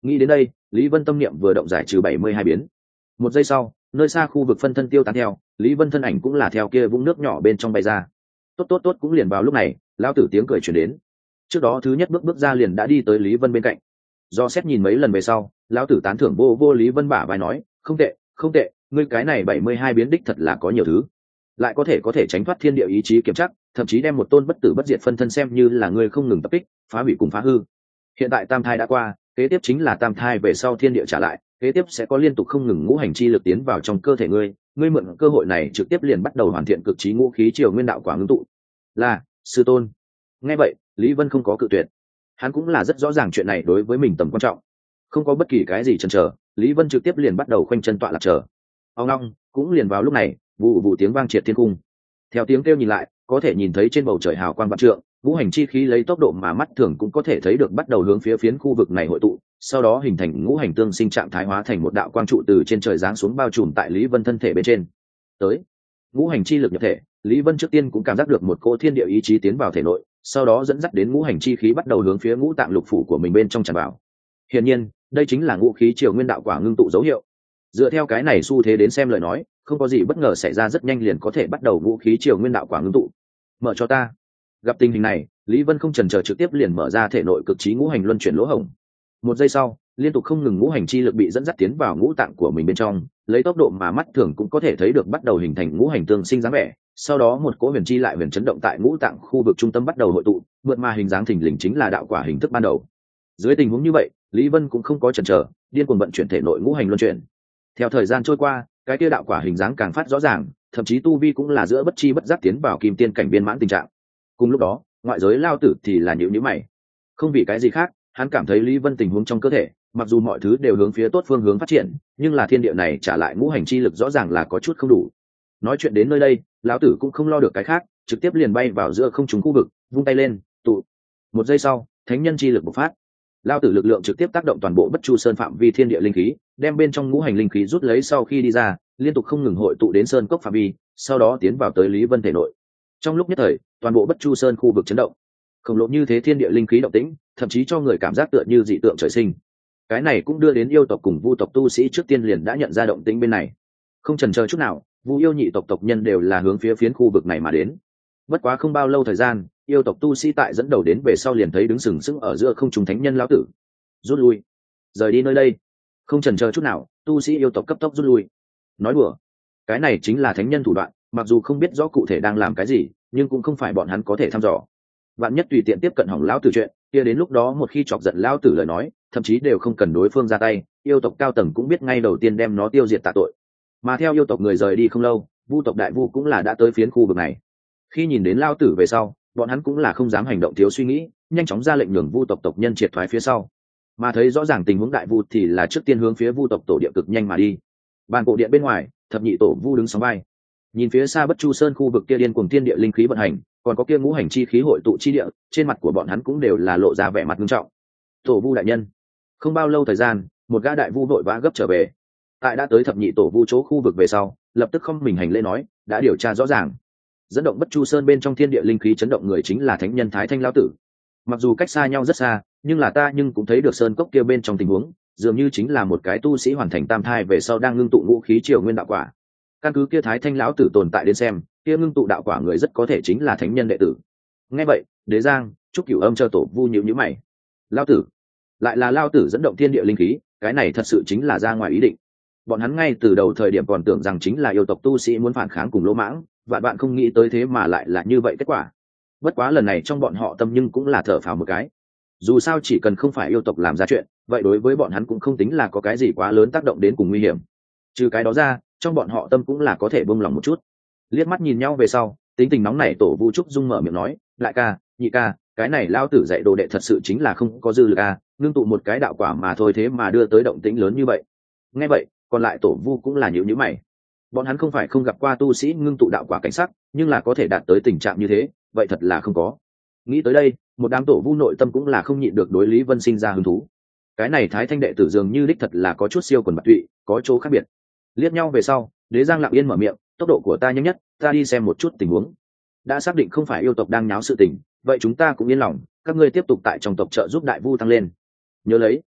Nghĩ đến đây, Lý Vân tâm niệm vừa động giải trừ 72 biến. Một giây sau, nơi xa khu vực phân thân tiêu tán theo, Lý Vân thân ảnh cũng là theo kia vũng nước nhỏ bên trong bay ra. Tốt, cũng liền vào lúc này, lão tử tiếng cười truyền đến. Trước đó thứ nhất bước ra liền đã đi tới Lý Vân bên cạnh. Do xét nhìn mấy lần về sau, lão tử tán thưởng vô Lý Vân bả vai nói, không tệ, ngươi cái này 72 biến đích thật là có nhiều thứ. Lại có thể tránh thoát thiên địa ý chí kiểm chắc, thậm chí đem một tôn bất tử bất diệt phân thân xem như là ngươi không ngừng tập kích, phá hủy cùng phá hư. Hiện tại tam thai đã qua, kế tiếp chính là tam thai về sau thiên địa trả lại, kế tiếp sẽ có liên tục không ngừng ngũ hành chi lực tiến vào trong cơ thể ngươi mượn cơ hội này trực tiếp liền bắt đầu hoàn thiện cực trí ngũ khí triều nguyên đạo quả ngưng tụ. Là sư tôn. Nghe vậy, Lý Vân không có cự tuyệt. Hắn cũng là rất rõ ràng chuyện này đối với mình tầm quan trọng, không có bất kỳ cái gì chần chờ, Lý Vân trực tiếp liền bắt đầu khoanh chân tọa lạc chờ. Ông long cũng liền vào lúc này, vụ tiếng vang triệt thiên cung. Theo tiếng kêu nhìn lại, có thể nhìn thấy trên bầu trời hào quang vạn trượng, ngũ hành chi khí lấy tốc độ mà mắt thường cũng có thể thấy được bắt đầu hướng phía phiến khu vực này hội tụ, sau đó hình thành ngũ hành tương sinh trạng thái, hóa thành một đạo quang trụ từ trên trời giáng xuống bao trùm tại Lý Vân thân thể bên trên. Tới, ngũ hành chi lực nhập thể, Lý Vân trước tiên cũng cảm giác được một cỗ thiên địa ý chí tiến vào thể nội, sau đó dẫn dắt đến ngũ hành chi khí bắt đầu hướng phía ngũ tạng lục phủ của mình bên trong tràn vào. Hiển nhiên, đây chính là ngũ khí triều nguyên đạo quả ngưng tụ dấu hiệu. Dựa theo cái này xu thế đến xem lời nói, không có gì bất ngờ xảy ra, rất nhanh liền có thể bắt đầu ngũ khí triều nguyên đạo quả ngưng tụ. Mở cho ta. Gặp tình hình này, Lý Vân không chần chờ trực tiếp liền mở ra thể nội cực trí ngũ hành luân chuyển lỗ hổng. Một giây sau, liên tục không ngừng ngũ hành chi lực bị dẫn dắt tiến vào ngũ tạng của mình bên trong, lấy tốc độ mà mắt thường cũng có thể thấy được bắt đầu hình thành ngũ hành tương sinh dáng vẻ. Sau đó một cỗ huyền chi lại huyền chấn động tại ngũ tạng khu vực trung tâm bắt đầu hội tụ, mượn mà hình dáng thình lình chính là đạo quả hình thức ban đầu. Dưới tình huống như vậy, Lý Vân cũng không có chần chờ, điên cuồng vận chuyển thể nội ngũ hành luân chuyển. Theo thời gian trôi qua, cái kia đạo quả hình dáng càng phát rõ ràng, thậm chí tu vi cũng là giữa bất chi bất giác tiến vào kim tiên cảnh viên mãn tình trạng. Cùng lúc đó, ngoại giới Lao Tử thì là nhíu mày. Không vì cái gì khác, hắn cảm thấy Lý Vân tình huống trong cơ thể, mặc dù mọi thứ đều hướng phía tốt phương hướng phát triển, nhưng là thiên địa này trả lại ngũ hành chi lực rõ ràng là có chút không đủ. Nói chuyện đến nơi đây, lão tử cũng không lo được cái khác, trực tiếp liền bay vào giữa không trung khu vực, vung tay lên, tụ. Một giây sau, thánh nhân chi lực bộc phát. Lão tử lực lượng trực tiếp tác động toàn bộ Bất Chu Sơn phạm vi thiên địa linh khí, đem bên trong ngũ hành linh khí rút lấy, sau khi đi ra, liên tục không ngừng hội tụ đến sơn cốc phạm vi, sau đó tiến vào tới Lý Vân thể nội. Trong lúc nhất thời, toàn bộ Bất Chu Sơn khu vực chấn động. Khổng lồ như thế thiên địa linh khí động tĩnh, thậm chí cho người cảm giác tựa như dị tượng trời sinh. Cái này cũng đưa đến yêu tộc cùng vu tộc tu sĩ trước tiên liền đã nhận ra động tĩnh bên này. Không chần chờ chút nào, vu yêu nhị tộc tộc nhân đều là hướng phía phiến khu vực này mà đến. Bất quá không bao lâu thời gian, yêu tộc tu sĩ tại dẫn đầu đến về sau liền thấy đứng sừng sững ở giữa không trung thánh nhân lão tử. Rút lui, rời đi nơi đây. Không chần chờ chút nào, tu sĩ yêu tộc cấp tốc rút lui. Nói đùa, cái này chính là thánh nhân thủ đoạn, mặc dù không biết rõ cụ thể đang làm cái gì, nhưng cũng không phải bọn hắn có thể thăm dò. Vạn nhất tùy tiện tiếp cận hỏng lão tử chuyện kia, đến lúc đó một khi chọc giận lão tử lời nói, thậm chí đều không cần đối phương ra tay, yêu tộc cao tầng cũng biết ngay đầu tiên đem nó tiêu diệt tạ tội. Mà theo yêu tộc người rời đi không lâu, vu tộc đại vu cũng là đã tới phiến khu vực này. Khi nhìn đến lão tử về sau, bọn hắn cũng là không dám hành động thiếu suy nghĩ, nhanh chóng ra lệnh nhường vu tộc tộc nhân triệt thoái phía sau. Mà thấy rõ ràng tình huống đại vu thì là trước tiên hướng phía vu tộc tổ địa cực nhanh mà đi. Bàn cổ điện bên ngoài, thập nhị tổ vu đứng sóng vai, nhìn phía xa Bất Chu Sơn khu vực kia điên cuồng thiên địa linh khí vận hành, còn có kia ngũ hành chi khí hội tụ chi địa, trên mặt của bọn hắn cũng đều là lộ ra vẻ mặt nghiêm trọng. Tổ vu đại nhân. Không bao lâu thời gian, một gã đại vu vội vã gấp trở về. Tại đã tới thập nhị tổ vu chỗ khu vực về sau, lập tức không mình hành lễ nói, đã điều tra rõ ràng. Dẫn động Bất Chu Sơn bên trong thiên địa linh khí chấn động người chính là thánh nhân Thái Thanh lão tử. Mặc dù cách xa nhau rất xa, nhưng là ta cũng thấy được sơn cốc kia bên trong tình huống, dường như chính là một cái tu sĩ hoàn thành tam thai về sau đang ngưng tụ ngũ khí triều nguyên đạo quả. Căn cứ kia Thái Thanh lão tử tồn tại đến xem, kia ngưng tụ đạo quả người rất có thể chính là thánh nhân đệ tử. Nghe vậy, Đế Giang, Trúc Cửu Âm chờ tổ vu nhíu mày. Lão tử, lại là lão tử dẫn động thiên địa linh khí, cái này thật sự chính là ra ngoài ý định. Bọn hắn ngay từ đầu thời điểm còn tưởng rằng chính là yêu tộc tu sĩ muốn phản kháng cùng lỗ mãng, vạn bạn không nghĩ tới thế mà lại là như vậy kết quả. Bất quá lần này trong bọn họ tâm nhưng cũng là thở phào một cái. Dù sao chỉ cần không phải yêu tộc làm ra chuyện, vậy đối với bọn hắn cũng không tính là có cái gì quá lớn tác động đến cùng nguy hiểm. Trừ cái đó ra, trong bọn họ tâm cũng là có thể buông lòng một chút. Liếc mắt nhìn nhau về sau, tính tình nóng nảy tổ vu trúc dung mở miệng nói, đại ca, nhị ca, cái này lao tử dạy đồ đệ thật sự chính là không có dư lực a, ngưng tụ một cái đạo quả mà thôi thế mà đưa tới động tĩnh lớn như vậy. Nghe vậy, còn lại tổ vu cũng là nhíu mày. Bọn hắn không phải không gặp qua tu sĩ ngưng tụ đạo quả cảnh sắc, nhưng là có thể đạt tới tình trạng như thế, vậy thật là không có. Nghĩ tới đây, một đám tổ vu nội tâm cũng là không nhịn được đối Lý Vân sinh ra hứng thú. Cái này Thái Thanh đệ tử dường như đích thật là có chút siêu quần bạc tụy, có chỗ khác biệt. Liếc nhau về sau, Đế Giang lặng yên mở miệng, tốc độ của ta nhanh nhất, ta đi xem một chút tình huống. Đã xác định không phải yêu tộc đang nháo sự tình, vậy chúng ta cũng yên lòng, các ngươi tiếp tục tại trong tộc trợ giúp đại vu tăng lên. Nhớ lấy,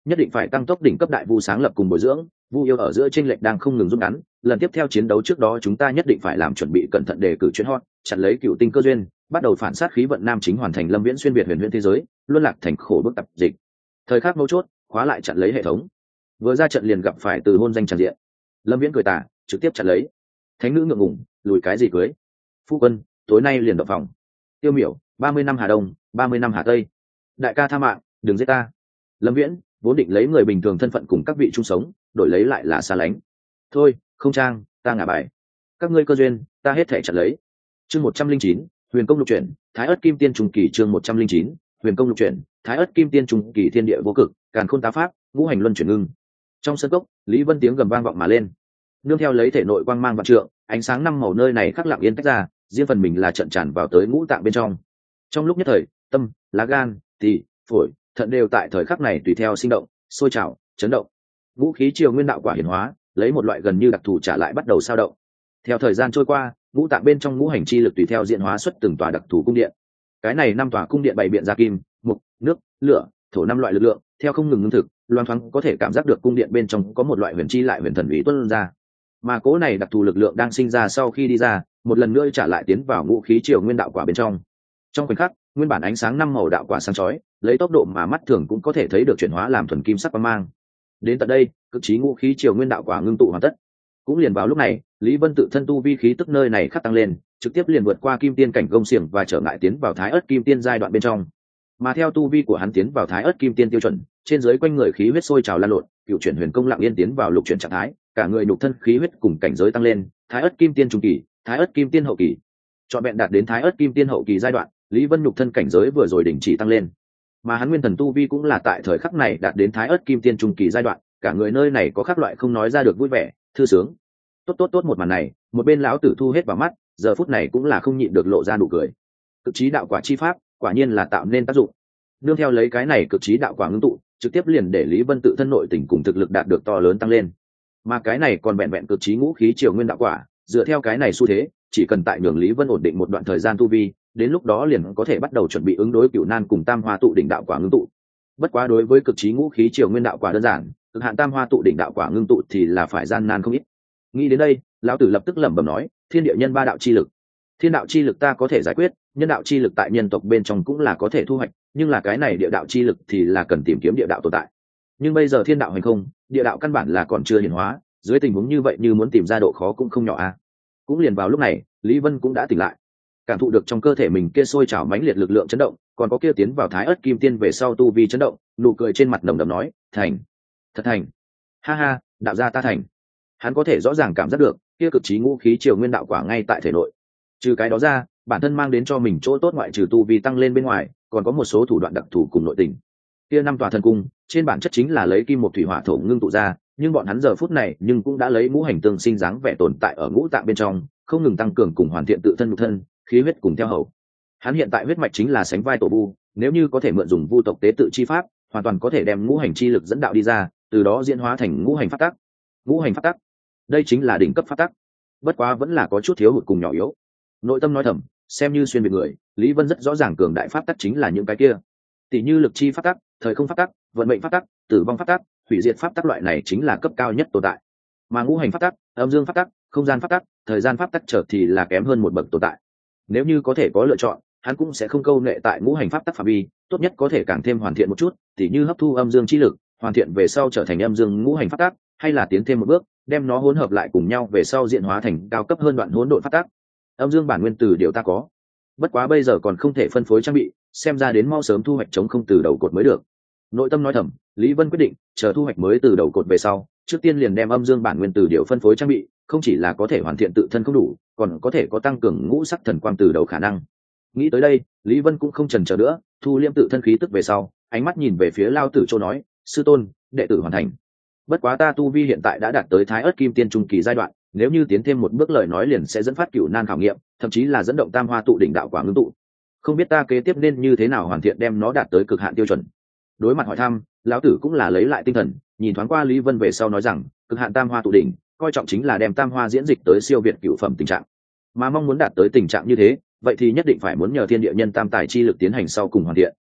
nhất định phải tăng tốc đỉnh cấp đại vu sáng lập cùng bồi dưỡng. Vu yêu ở giữa chênh lệch đang không ngừng rút ngắn, lần tiếp theo chiến đấu trước đó chúng ta nhất định phải làm chuẩn bị cẩn thận để cử chuyến hot, chặn lấy cựu tinh cơ duyên, bắt đầu phản sát khí vận nam chính, hoàn thành Lâm Viễn xuyên việt huyền huyễn thế giới, luân lạc thành khổ bức tập dịch. Thời khắc mấu chốt, khóa lại chặn lấy hệ thống. Vừa ra trận liền gặp phải từ hôn danh tràn diện. Lâm Viễn cười tà, trực tiếp chặn lấy. Thánh nữ ngượng ngùng, lùi cái gì cưới? Phu quân, tối nay liền động phòng. Tiêu Miểu, 30 năm Hà Đông, 30 năm Hà Tây. Đại ca tha mạng, đừng giết ta. Lâm Viễn vốn định lấy người bình thường thân phận cùng các vị chung sống, đổi lấy lại là xa lánh. Thôi, không trang, ta ngả bài. Các ngươi cơ duyên, ta hết thể chặn lấy. Chương 109, Huyền Công lục chuyển, Thái Ức Kim Tiên trùng kỳ. Chương 109, Huyền Công lục chuyển, Thái Ức Kim Tiên trùng kỳ. Thiên địa vô cực, càn khôn tá pháp, ngũ hành luân chuyển ngưng. Trong sân cốc, Lý Vân tiếng gầm vang vọng mà lên, nương theo lấy thể nội quang mang vạn trượng, ánh sáng năm màu nơi này khắc lặng yên tách ra, riêng phần mình là trận tràn vào tới ngũ tạng bên trong. Trong lúc nhất thời, tâm, lá gan, tỳ, phổi, thận đều tại thời khắc này tùy theo sinh động, sôi trào, chấn động. Vũ khí triều nguyên đạo quả hiển hóa, lấy một loại gần như đặc thù trả lại bắt đầu sao động. Theo thời gian trôi qua, ngũ tạng bên trong ngũ hành chi lực tùy theo diễn hóa xuất từng tòa đặc thù cung điện. Cái này năm tòa cung điện bày biện ra kim, mục, nước, lửa, thổ năm loại lực lượng, theo không ngừng ngưng thực, loan thoáng có thể cảm giác được cung điện bên trong có một loại huyền chi lại huyền thần ý tuôn ra. Mà cố này đặc thù lực lượng đang sinh ra sau khi đi ra, một lần nữa trả lại tiến vào ngũ khí triều nguyên đạo quả bên trong. Trong khoảnh khắc, nguyên bản ánh sáng năm màu đạo quả sáng chói, lấy tốc độ mà mắt thường cũng có thể thấy được chuyển hóa làm thuần kim sắc quang mang. Đến tận đây, cực chí ngũ khí triều nguyên đạo quả ngưng tụ hoàn tất. Cũng liền vào lúc này, Lý Vân tự thân tu vi khí tức nơi này khắc tăng lên, trực tiếp liền vượt qua kim tiên cảnh gông xiềng và trở ngại tiến vào thái ớt kim tiên giai đoạn bên trong. Mà theo tu vi của hắn tiến vào thái ớt kim tiên tiêu chuẩn, trên dưới quanh người khí huyết sôi trào lan lộn, cựu chuyển huyền công lặng yên tiến vào lục chuyển trạng thái, cả người nhục thân khí huyết cùng cảnh giới tăng lên, thái ớt kim tiên trung kỳ, thái ớt kim tiên hậu kỳ. Trọn vẹn đạt đến thái ớt kim tiên hậu kỳ giai đoạn, Lý Vân nhục thân cảnh giới vừa rồi đình chỉ tăng lên. Mà hắn nguyên thần tu vi cũng là tại thời khắc này đạt đến thái ớt kim tiên trung kỳ giai đoạn, cả người nơi này có các loại không nói ra được vui vẻ, thư sướng. Tốt một màn này, một bên lão tử thu hết vào mắt, giờ phút này cũng là không nhịn được lộ ra nụ cười. Cực chí đạo quả chi pháp, quả nhiên là tạo nên tác dụng. Nương theo lấy cái này cực chí đạo quả ngưng tụ, trực tiếp liền để Lý Vân tự thân nội tình cùng thực lực đạt được to lớn tăng lên. Mà cái này còn vẹn vẹn cực chí ngũ khí triều nguyên đạo quả, dựa theo cái này xu thế, chỉ cần tại nhường Lý Vân ổn định một đoạn thời gian tu vi, đến lúc đó liền có thể bắt đầu chuẩn bị ứng đối cửu nan cùng tam hoa tụ đỉnh đạo quả ngưng tụ. Bất quá đối với cực chí ngũ khí triều nguyên đạo quả đơn giản, cực hạn tam hoa tụ đỉnh đạo quả ngưng tụ thì là phải gian nan không ít. Nghĩ đến đây, lão tử lập tức lẩm bẩm nói, thiên địa nhân ba đạo chi lực. Thiên đạo chi lực ta có thể giải quyết, nhân đạo chi lực tại nhân tộc bên trong cũng là có thể thu hoạch, nhưng là cái này địa đạo chi lực thì là cần tìm kiếm địa đạo tồn tại. Nhưng bây giờ thiên đạo hành không, địa đạo căn bản là còn chưa hiển hóa, dưới tình huống như vậy như muốn tìm ra độ khó cũng không nhỏ a. Cũng liền vào lúc này, Lý Vân cũng đã tỉnh lại, cảm thụ được trong cơ thể mình kia sôi trào mãnh liệt lực lượng chấn động, còn có kia tiến vào thái ớt kim tiên về sau tu vi chấn động, nụ cười trên mặt nồng đậm nói, thành, thật thành, ha ha, đạo gia ta thành. Hắn có thể rõ ràng cảm giác được kia cực chí ngũ khí triều nguyên đạo quả ngay tại thể nội. Trừ cái đó ra, bản thân mang đến cho mình chỗ tốt ngoại trừ tu vi tăng lên bên ngoài, còn có một số thủ đoạn đặc thù cùng nội tình. Kia năm tòa thần cung, trên bản chất chính là lấy kim một thủy hỏa thổ ngưng tụ ra, nhưng bọn hắn giờ phút này nhưng cũng đã lấy ngũ hành tương sinh dáng vẻ tồn tại ở ngũ tạng bên trong, không ngừng tăng cường cùng hoàn thiện tự thân nhục thân, khí huyết cùng theo hầu. Hắn hiện tại huyết mạch chính là sánh vai tổ vu, nếu như có thể mượn dùng vu tộc tế tự chi pháp, hoàn toàn có thể đem ngũ hành chi lực dẫn đạo đi ra, từ đó diễn hóa thành ngũ hành pháp tắc. Ngũ hành pháp tắc, đây chính là đỉnh cấp pháp tắc. Bất quá vẫn là có chút thiếu hụt cùng nhỏ yếu. Nội tâm nói thầm, xem như xuyên việt người, Lý Vân rất rõ ràng cường đại pháp tắc chính là những cái kia. Tỷ như lực chi pháp tắc, thời không pháp tắc, vận mệnh pháp tắc, tử vong pháp tắc, hủy diệt pháp tắc, loại này chính là cấp cao nhất tồn tại. Mà ngũ hành pháp tắc, âm dương pháp tắc, không gian pháp tắc, thời gian pháp tắc trở thì là kém hơn một bậc tồn tại. Nếu như có thể có lựa chọn, hắn cũng sẽ không câu nệ tại ngũ hành pháp tắc phạm vi, tốt nhất có thể càng thêm hoàn thiện một chút, tỷ như hấp thu âm dương chi lực, hoàn thiện về sau trở thành âm dương ngũ hành pháp tắc, hay là tiến thêm một bước, đem nó hỗn hợp lại cùng nhau về sau diễn hóa thành cao cấp hơn đoạn hỗn độn pháp tắc. Âm dương bản nguyên từ điều ta có, bất quá bây giờ còn không thể phân phối trang bị, xem ra đến mau sớm thu hoạch chống không từ đầu cột mới được. Nội tâm nói thầm, Lý Vân quyết định chờ thu hoạch mới từ đầu cột về sau, trước tiên liền đem âm dương bản nguyên từ điều phân phối trang bị, không chỉ là có thể hoàn thiện tự thân không đủ, còn có thể có tăng cường ngũ sắc thần quang từ đầu khả năng. Nghĩ tới đây, Lý Vân cũng không chần chờ nữa, thu liêm tự thân khí tức về sau, ánh mắt nhìn về phía Lao Tử Châu nói, sư tôn, đệ tử hoàn thành. Bất quá ta tu vi hiện tại đã đạt tới thái ớt kim tiên trung kỳ giai đoạn, nếu như tiến thêm một bước lời nói liền sẽ dẫn phát cửu nan khảo nghiệm, thậm chí là dẫn động tam hoa tụ đỉnh đạo quả ngưng tụ. Không biết ta kế tiếp nên như thế nào hoàn thiện đem nó đạt tới cực hạn tiêu chuẩn. Đối mặt hỏi thăm, lão tử cũng là lấy lại tinh thần, nhìn thoáng qua Lý Vân về sau nói rằng, cực hạn tam hoa tụ đỉnh, coi trọng chính là đem tam hoa diễn dịch tới siêu việt cửu phẩm tình trạng. Mà mong muốn đạt tới tình trạng như thế, vậy thì nhất định phải muốn nhờ thiên địa nhân tam tài chi lực tiến hành sau cùng hoàn thiện.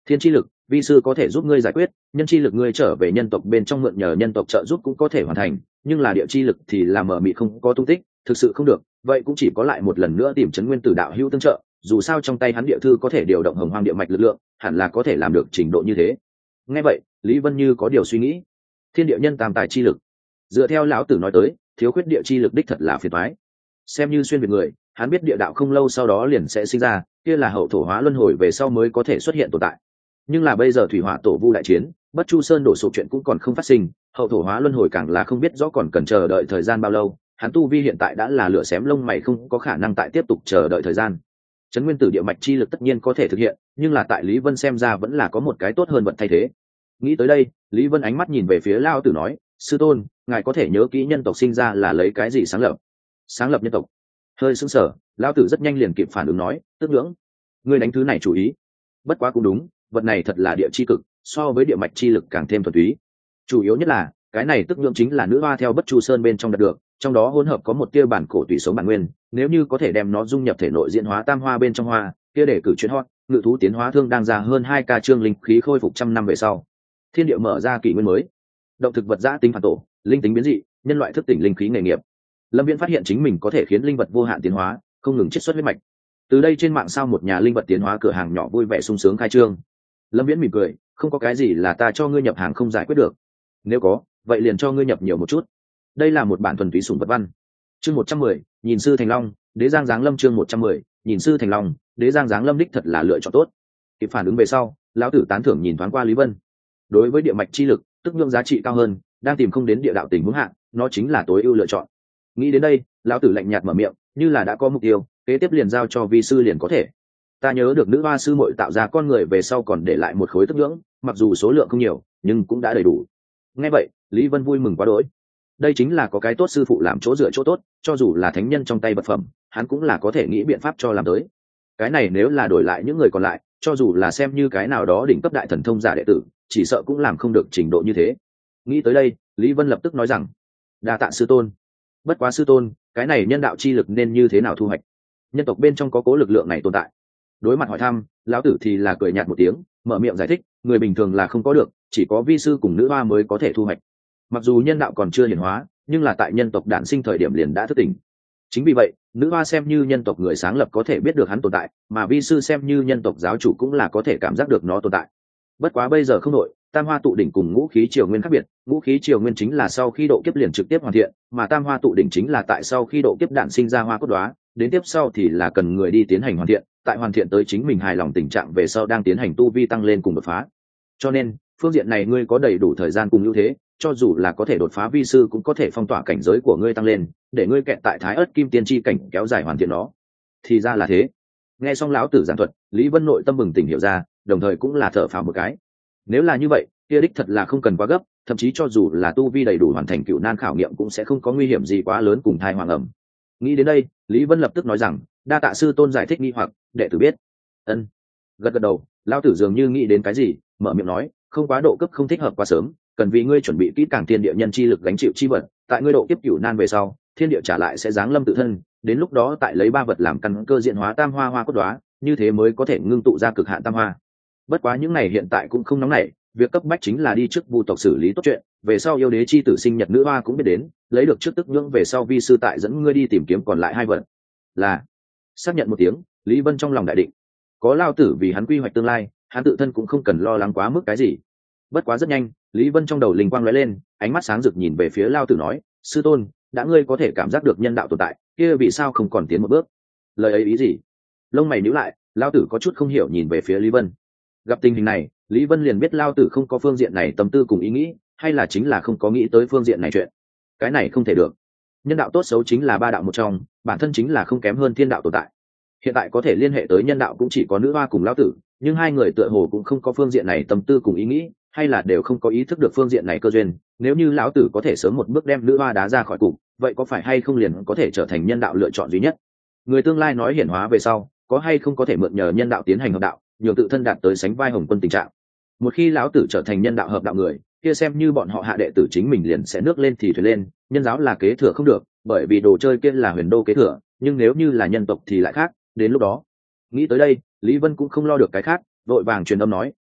Thiên chi lực, vi sư có thể giúp ngươi giải quyết, nhân chi lực ngươi trở về nhân tộc bên trong mượn nhờ nhân tộc trợ giúp cũng có thể hoàn thành, nhưng là địa chi lực thì là mờ mịt không có tung tích, thực sự không được, vậy cũng chỉ có lại một lần nữa tìm Trấn Nguyên Tử đạo hữu tương trợ, dù sao trong tay hắn địa thư có thể điều động hồng hoang địa mạch lực lượng, hẳn là có thể làm được trình độ như thế. Nghe vậy, Lý Vân như có điều suy nghĩ. Thiên địa nhân tam tài chi lực, dựa theo lão tử nói tới, thiếu khuyết địa chi lực đích thật là phiền toái. Xem như xuyên việt người, hắn biết địa đạo không lâu sau đó liền sẽ sinh ra, kia là hậu thổ hóa luân hồi về sau mới có thể xuất hiện tồn tại. Nhưng là bây giờ thủy hỏa tổ vu đại chiến, Bất Chu Sơn đổ sụp chuyện cũng còn không phát sinh, hậu thổ hóa luân hồi càng là không biết rõ còn cần chờ đợi thời gian bao lâu. Hắn tu vi hiện tại đã là lửa xém lông mày, không có khả năng tại tiếp tục chờ đợi thời gian. Trấn Nguyên Tử địa mạch chi lực tất nhiên có thể thực hiện, nhưng là tại Lý Vân xem ra vẫn là có một cái tốt hơn vận thay thế. Nghĩ tới đây, Lý Vân ánh mắt nhìn về phía Lao Tử nói, sư tôn, ngài có thể nhớ kỹ nhân tộc sinh ra là lấy cái gì sáng lập? Sáng lập nhân tộc. Hơi sững sờ, Lao Tử rất nhanh liền kịp phản ứng nói, tức ngưỡng. Ngươi đánh thứ này chủ ý. Bất quá cũng đúng, vật này thật là địa chi cực, so với địa mạch chi lực càng thêm thuần túy. Chủ yếu nhất là, cái này tức ngưỡng chính là nữ hoa theo Bất Chu Sơn bên trong đạt được, trong đó hỗn hợp có một tia bản cổ tùy sống bản nguyên, nếu như có thể đem nó dung nhập thể nội diễn hóa tam hoa bên trong hoa, kia để cử chuyến hot, ngự thú tiến hóa thương đang ra hơn 2 ca chương linh khí khôi phục trăm năm về sau. Thiên địa mở ra kỷ nguyên mới, động thực vật giã tính phản tổ, linh tính biến dị, nhân loại thức tỉnh linh khí nghề nghiệp. Lâm Viễn phát hiện chính mình có thể khiến linh vật vô hạn tiến hóa, không ngừng chiết xuất huyết mạch. Từ đây trên mạng sao một nhà linh vật tiến hóa cửa hàng nhỏ vui vẻ sung sướng khai trương. Lâm Viễn mỉm cười, không có cái gì là ta cho ngươi nhập hàng không giải quyết được, nếu có vậy liền cho ngươi nhập nhiều một chút. Đây là một bản thuần túy sủng vật văn. Chương 110, nhìn sư thành long, đế giang giáng lâm. Chương 110, nhìn sư thành long, đế giang giáng lâm đích thật là lựa chọn tốt. Kịp phản ứng về sau, lão tử tán thưởng nhìn thoáng qua Lý Vân. Đối với địa mạch chi lực, tức nhượng giá trị cao hơn, đang tìm không đến địa đạo tình huống hạn, nó chính là tối ưu lựa chọn. Nghĩ đến đây, lão tử lạnh nhạt mở miệng, như là đã có mục tiêu, kế tiếp liền giao cho vi sư liền có thể. Ta nhớ được nữ hoa sư muội tạo ra con người về sau còn để lại một khối tức nhưỡng, mặc dù số lượng không nhiều, nhưng cũng đã đầy đủ. Nghe vậy, Lý Vân vui mừng quá đỗi. Đây chính là có cái tốt sư phụ làm chỗ dựa chỗ tốt, cho dù là thánh nhân trong tay vật phẩm, hắn cũng là có thể nghĩ biện pháp cho làm tới. Cái này nếu là đổi lại những người còn lại, cho dù là xem như cái nào đó đỉnh cấp đại thần thông giả đệ tử, chỉ sợ cũng làm không được trình độ như thế. Nghĩ tới đây, Lý Vân lập tức nói rằng, đa tạ sư tôn. Bất quá sư tôn, cái này nhân đạo chi lực nên như thế nào thu hoạch? Nhân tộc bên trong có cố lực lượng này tồn tại. Đối mặt hỏi thăm, lão tử thì là cười nhạt một tiếng, mở miệng giải thích, người bình thường là không có được, chỉ có vi sư cùng nữ hoa mới có thể thu hoạch. Mặc dù nhân đạo còn chưa hiển hóa, nhưng là tại nhân tộc đản sinh thời điểm liền đã thức tỉnh. Chính vì vậy, nữ hoa xem như nhân tộc người sáng lập có thể biết được hắn tồn tại, mà vi sư xem như nhân tộc giáo chủ cũng là có thể cảm giác được nó tồn tại. Bất quá bây giờ không đổi, tam hoa tụ đỉnh cùng ngũ khí triều nguyên khác biệt, ngũ khí triều nguyên chính là sau khi độ kiếp liền trực tiếp hoàn thiện, mà tam hoa tụ đỉnh chính là tại sau khi độ kiếp đản sinh ra hoa cốt đóa, đến tiếp sau thì là cần người đi tiến hành hoàn thiện, tại hoàn thiện tới chính mình hài lòng tình trạng về sau đang tiến hành tu vi tăng lên cùng đột phá. Cho nên, phương diện này ngươi có đầy đủ thời gian cùng ưu thế, cho dù là có thể đột phá vi sư cũng có thể phong tỏa cảnh giới của ngươi tăng lên, để ngươi kẹt tại thái ớt kim tiên chi cảnh kéo dài hoàn thiện nó. Thì ra là thế. Nghe xong lão tử giảng thuật, Lý Vân nội tâm bừng tỉnh hiểu ra, đồng thời cũng là thở phào một cái. Nếu là như vậy, kia đích thật là không cần quá gấp, thậm chí cho dù là tu vi đầy đủ hoàn thành cựu nan khảo nghiệm cũng sẽ không có nguy hiểm gì quá lớn cùng thai hoàng ẩm. Nghĩ đến đây, Lý Vân lập tức nói rằng, đa tạ sư tôn giải thích nghi hoặc, đệ tử biết. Ân. Gật gật đầu, lão tử dường như nghĩ đến cái gì, mở miệng nói, không quá độ cấp không thích hợp quá sớm, cần vì ngươi chuẩn bị kỹ càng thiên địa nhân chi lực gánh chịu chi vật, tại ngươi độ kiếp cửu nan về sau, thiên địa trả lại sẽ giáng lâm tự thân, đến lúc đó tại lấy ba vật làm căn cơ diện hóa tam hoa hoa cốt đóa, như thế mới có thể ngưng tụ ra cực hạn tam hoa. Bất quá những này hiện tại cũng không nóng nảy, việc cấp bách chính là đi trước vu tộc xử lý tốt chuyện, về sau yêu đế chi tử sinh nhật nữ hoa cũng biết đến, lấy được trước tức nhưỡng về sau vi sư tại dẫn ngươi đi tìm kiếm còn lại hai vật. Là. Xác nhận một tiếng, Lý Vân trong lòng đại định, có lao tử vì hắn quy hoạch tương lai, hắn tự thân cũng không cần lo lắng quá mức cái gì. Bất quá rất nhanh, Lý Vân trong đầu linh quang lóe lên, ánh mắt sáng rực nhìn về phía lao tử nói, sư tôn, đã ngươi có thể cảm giác được nhân đạo tồn tại, kia vì sao không còn tiến một bước? Lời ấy ý gì? Lông mày nhíu lại, lao tử có chút không hiểu nhìn về phía Lý Vân. Gặp tình hình này, Lý Vân liền biết lao tử không có phương diện này tâm tư cùng ý nghĩ, hay là chính là không có nghĩ tới phương diện này chuyện. Cái này không thể được. Nhân đạo tốt xấu chính là ba đạo một trong, bản thân chính là không kém hơn thiên đạo tồn tại. Hiện tại có thể liên hệ tới nhân đạo cũng chỉ có nữ hoa cùng lao tử, nhưng hai người tựa hồ cũng không có phương diện này tâm tư cùng ý nghĩ, hay là đều không có ý thức được phương diện này cơ duyên. Nếu như lão tử có thể sớm một bước đem nữ hoa đá ra khỏi cục, vậy có phải hay không liền có thể trở thành nhân đạo lựa chọn duy nhất? Người tương lai nói hiển hóa về sau, có hay không có thể mượn nhờ nhân đạo tiến hành hợp đạo, nhường tự thân đạt tới sánh vai Hồng Quân tình trạng. Một khi lão tử trở thành nhân đạo hợp đạo người, kia xem như bọn họ hạ đệ tử chính mình liền sẽ nước lên thì thuyền lên, nhân giáo là kế thừa không được, bởi vì đồ chơi kia là huyền đô kế thừa, nhưng nếu như là nhân tộc thì lại khác. Đến lúc đó, nghĩ tới đây, Lý Vân cũng không lo được cái khác, vội vàng truyền âm nói,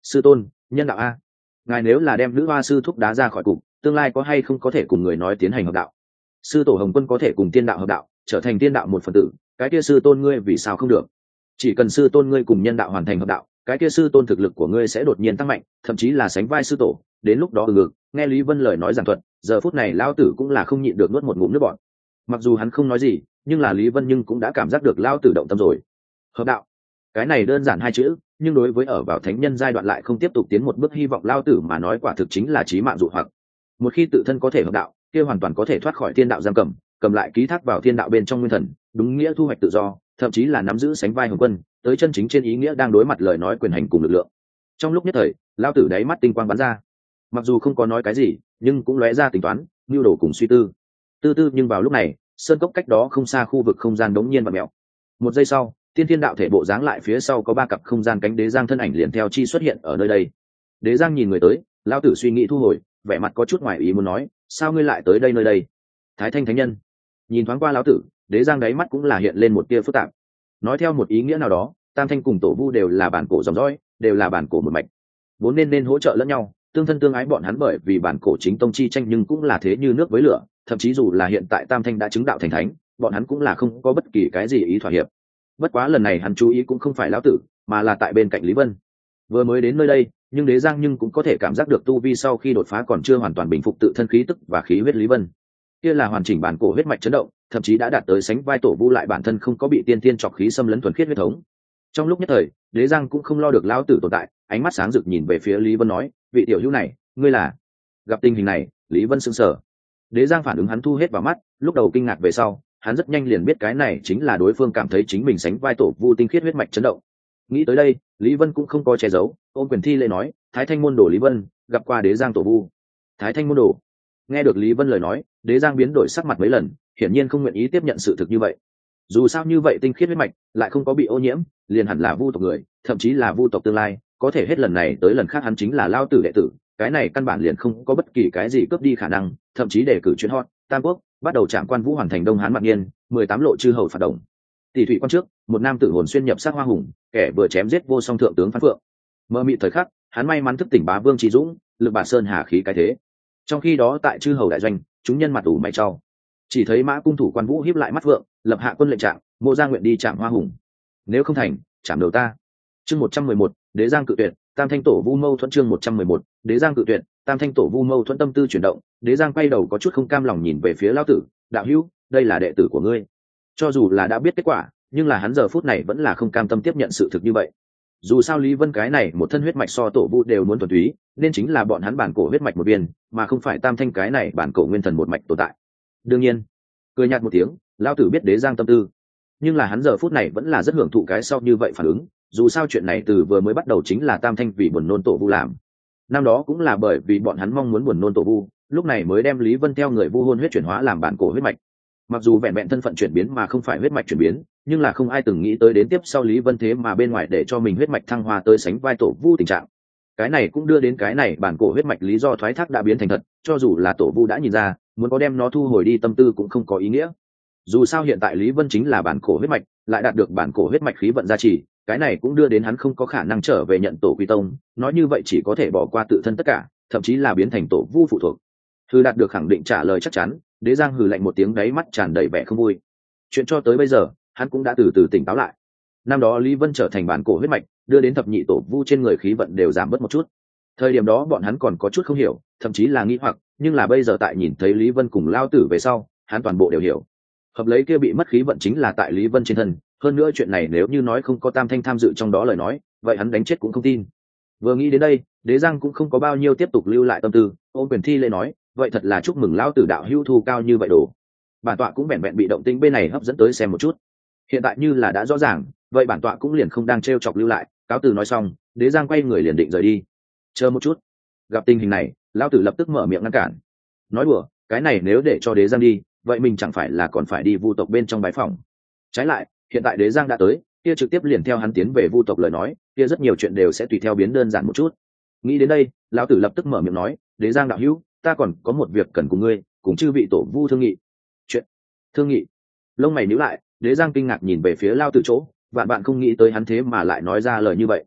sư tôn, nhân đạo a, ngài nếu là đem nữ hoa sư thúc đá ra khỏi cục, tương lai có hay không có thể cùng người nói tiến hành hợp đạo? Sư tổ Hồng Quân có thể cùng tiên đạo hợp đạo, trở thành tiên đạo một phần tử, cái kia sư tôn ngươi vì sao không được? Chỉ cần sư tôn ngươi cùng nhân đạo hoàn thành hợp đạo, cái kia sư tôn thực lực của ngươi sẽ đột nhiên tăng mạnh, thậm chí là sánh vai sư tổ. Đến lúc đó ngược, nghe Lý Vân lời nói giảng thuật, giờ phút này lao tử cũng là không nhịn được nuốt một ngụm nước bọt. Mặc dù hắn không nói gì, nhưng là Lý Vân nhưng cũng đã cảm giác được lao tử động tâm rồi. Hợp đạo, cái này đơn giản hai chữ, nhưng đối với ở vào thánh nhân giai đoạn lại không tiếp tục tiến một bước hy vọng lao tử mà nói quả thực chính là chí mạng dụ hoặc. Một khi tự thân có thể hợp đạo, kia hoàn toàn có thể thoát khỏi thiên đạo giam cầm, cầm lại ký thác vào thiên đạo bên trong nguyên thần, đúng nghĩa thu hoạch tự do, thậm chí là nắm giữ sánh vai Hồng Quân, tới chân chính trên ý nghĩa đang đối mặt lời nói quyền hành cùng lực lượng. Trong lúc nhất thời, lao tử đáy mắt tinh quang bắn ra, mặc dù không có nói cái gì, nhưng cũng lóe ra tính toán, nhu đồ cùng suy tư. Tư, nhưng vào lúc này, sơn cốc cách đó không xa khu vực không gian đống nhiên vặn mèo. Một giây sau, tiên thiên đạo thể bộ dáng lại phía sau có ba cặp không gian cánh đế giang thân ảnh liền theo chi xuất hiện ở nơi đây. Đế giang nhìn người tới, lao tử suy nghĩ thu hồi, vẻ mặt có chút ngoài ý muốn nói, sao ngươi lại tới đây nơi đây? Thái Thanh thánh nhân. Nhìn thoáng qua lão tử, đế giang đáy mắt cũng là hiện lên một tia phức tạp. Nói theo một ý nghĩa nào đó, tam thanh cùng tổ vu đều là bản cổ dòng dõi, đều là bản cổ một mạch, vốn nên hỗ trợ lẫn nhau, tương thân tương ái bọn hắn, bởi vì bản cổ chính tông chi tranh nhưng cũng là thế như nước với lửa, thậm chí dù là hiện tại tam thanh đã chứng đạo thành thánh, bọn hắn cũng là không có bất kỳ cái gì ý thỏa hiệp. Bất quá lần này hắn chú ý cũng không phải lão tử, mà là tại bên cạnh Lý Vân. Vừa mới đến nơi đây, nhưng đế giang nhưng cũng có thể cảm giác được tu vi sau khi đột phá còn chưa hoàn toàn bình phục tự thân khí tức và khí huyết Lý Vân. Kia là hoàn chỉnh bản cổ huyết mạch chấn động, thậm chí đã đạt tới sánh vai tổ vu lại bản thân không có bị tiên tiên trọc khí xâm lấn thuần khiết huyết thống. Trong lúc nhất thời, đế giang cũng không lo được lão tử tồn tại, ánh mắt sáng rực nhìn về phía Lý Vân nói, vị tiểu hữu này, ngươi là? Gặp tình hình này, Lý Vân sững sờ. Đế giang phản ứng hắn thu hết vào mắt, lúc đầu kinh ngạc về sau, hắn rất nhanh liền biết cái này chính là đối phương cảm thấy chính mình sánh vai tổ vu tinh khiết huyết mạch chấn động. Nghĩ tới đây, Lý Vân cũng không có che giấu, ôm quyền thi lễ nói, Thái Thanh môn đồ Lý Vân, gặp qua đế giang tổ vu. Thái Thanh môn đồ. Nghe được Lý Vân lời nói, đế giang biến đổi sắc mặt mấy lần, hiển nhiên không nguyện ý tiếp nhận sự thực như vậy. Dù sao như vậy tinh khiết huyết mạch lại không có bị ô nhiễm, liền hẳn là vu tộc người, thậm chí là vu tộc tương lai, có thể hết lần này tới lần khác hắn chính là lao tử đệ tử, cái này căn bản liền không có bất kỳ cái gì cướp đi khả năng, thậm chí để cử chuyến hot, Tam Quốc, bắt đầu trạm quan vũ hoàn thành Đông Hán Mạc Nhiên, 18 lộ chư hầu phạt đồng. Tỷ thủy quan trước, một nam tử hồn xuyên nhập sát hoa hùng, kẻ vừa chém giết vô song thượng tướng Phan Phượng. Mơ mị thời khắc, hắn may mắn thức tỉnh bá vương Trí Dũng, lực bà sơn hà khí cái thế. Trong khi đó tại chư hầu đại doanh, chúng nhân mặt ủ mày trao. Chỉ thấy Mã cung thủ quan vũ hiếp lại mắt Phượng, lập hạ quân lệnh trạng, Mộ Giang nguyện đi chạm hoa hùng. Nếu không thành, chạm đầu ta. Chương 111, Đế Giang cự tuyệt, Tam Thanh tổ vu mâu thuẫn. Chương 111, Đế Giang cự tuyệt, Tam Thanh tổ vu mâu thuẫn. Tâm tư chuyển động, Đế Giang quay đầu có chút không cam lòng nhìn về phía lão tử, đạo hữu, đây là đệ tử của ngươi. Cho dù là đã biết kết quả, nhưng là hắn giờ phút này vẫn là không cam tâm tiếp nhận sự thực như vậy. Dù sao Lý Vân cái này một thân huyết mạch so tổ vu đều muốn thuần túy, nên chính là bọn hắn bản cổ huyết mạch một viên, mà không phải Tam Thanh cái này bản cổ nguyên thần một mạch tồn tại. Đương nhiên, cười nhạt một tiếng, lão tử biết Đế Giang tâm tư, nhưng là hắn giờ phút này vẫn là rất hưởng thụ cái sau như vậy phản ứng. Dù sao chuyện này từ vừa mới bắt đầu chính là Tam Thanh vì buồn nôn tổ vu làm, năm đó cũng là bởi vì bọn hắn mong muốn buồn nôn tổ vu, lúc này mới đem Lý Vân theo người vu hôn huyết chuyển hóa làm bản cổ huyết mạch. Mặc dù vẹn vẹn thân phận chuyển biến mà không phải huyết mạch chuyển biến, nhưng là không ai từng nghĩ tới đến tiếp sau Lý Vân thế mà bên ngoài để cho mình huyết mạch thăng hoa tới sánh vai tổ vu tình trạng. Cái này cũng đưa đến cái này bản cổ huyết mạch lý do thoái thác đã biến thành thật, cho dù là tổ vu đã nhìn ra, muốn có đem nó thu hồi đi tâm tư cũng không có ý nghĩa. Dù sao hiện tại Lý Vân chính là bản cổ huyết mạch, lại đạt được bản cổ huyết mạch khí vận gia trì, cái này cũng đưa đến hắn không có khả năng trở về nhận tổ quy tông, nói như vậy chỉ có thể bỏ qua tự thân tất cả, thậm chí là biến thành tổ vu phụ thuộc. Hừ, đạt được khẳng định trả lời chắc chắn, Đế Giang hừ lạnh một tiếng, đáy mắt tràn đầy vẻ không vui. Chuyện cho tới bây giờ, hắn cũng đã từ từ tỉnh táo lại. Năm đó Lý Vân trở thành bản cổ huyết mạch, đưa đến thập nhị tổ vu trên người khí vận đều giảm bớt một chút. Thời điểm đó bọn hắn còn có chút không hiểu, thậm chí là nghi hoặc, nhưng là bây giờ tại nhìn thấy Lý Vân cùng lao tử về sau, hắn toàn bộ đều hiểu. Hợp lấy kia bị mất khí vận chính là tại Lý Vân trên thân, hơn nữa chuyện này nếu như nói không có Tam Thanh tham dự trong đó lời nói, vậy hắn đánh chết cũng không tin. Vừa nghĩ đến đây, Đế Giang cũng không có bao nhiêu tiếp tục lưu lại tâm tư, ôm quyền thi lễ nói, vậy thật là chúc mừng lão tử đạo hữu thu cao như vậy đồ. Bản tọa cũng vẹn vẹn bị động tĩnh bên này hấp dẫn tới xem một chút, hiện tại như là đã rõ ràng, vậy bản tọa cũng liền không đang trêu chọc lưu lại, cáo từ nói xong, Đế Giang quay người liền định rời đi. Chờ một chút. Gặp tình hình này, lão tử lập tức mở miệng ngăn cản. Nói đùa, cái này nếu để cho Đế Giang đi, vậy mình chẳng phải là còn phải đi vu tộc bên trong bái phòng. Trái lại, hiện tại Đế Giang đã tới, kia trực tiếp liền theo hắn tiến về vu tộc lời nói, kia rất nhiều chuyện đều sẽ tùy theo biến đơn giản một chút. Nghĩ đến đây, lão tử lập tức mở miệng nói, Đế Giang đạo hữu, ta còn có một việc cần cùng ngươi, cùng chư vị tổ vu thương nghị. Chuyện thương nghị? Lông mày nhíu lại, Đế Giang kinh ngạc nhìn về phía lão tử chỗ, vạn bạn không nghĩ tới hắn thế mà lại nói ra lời như vậy.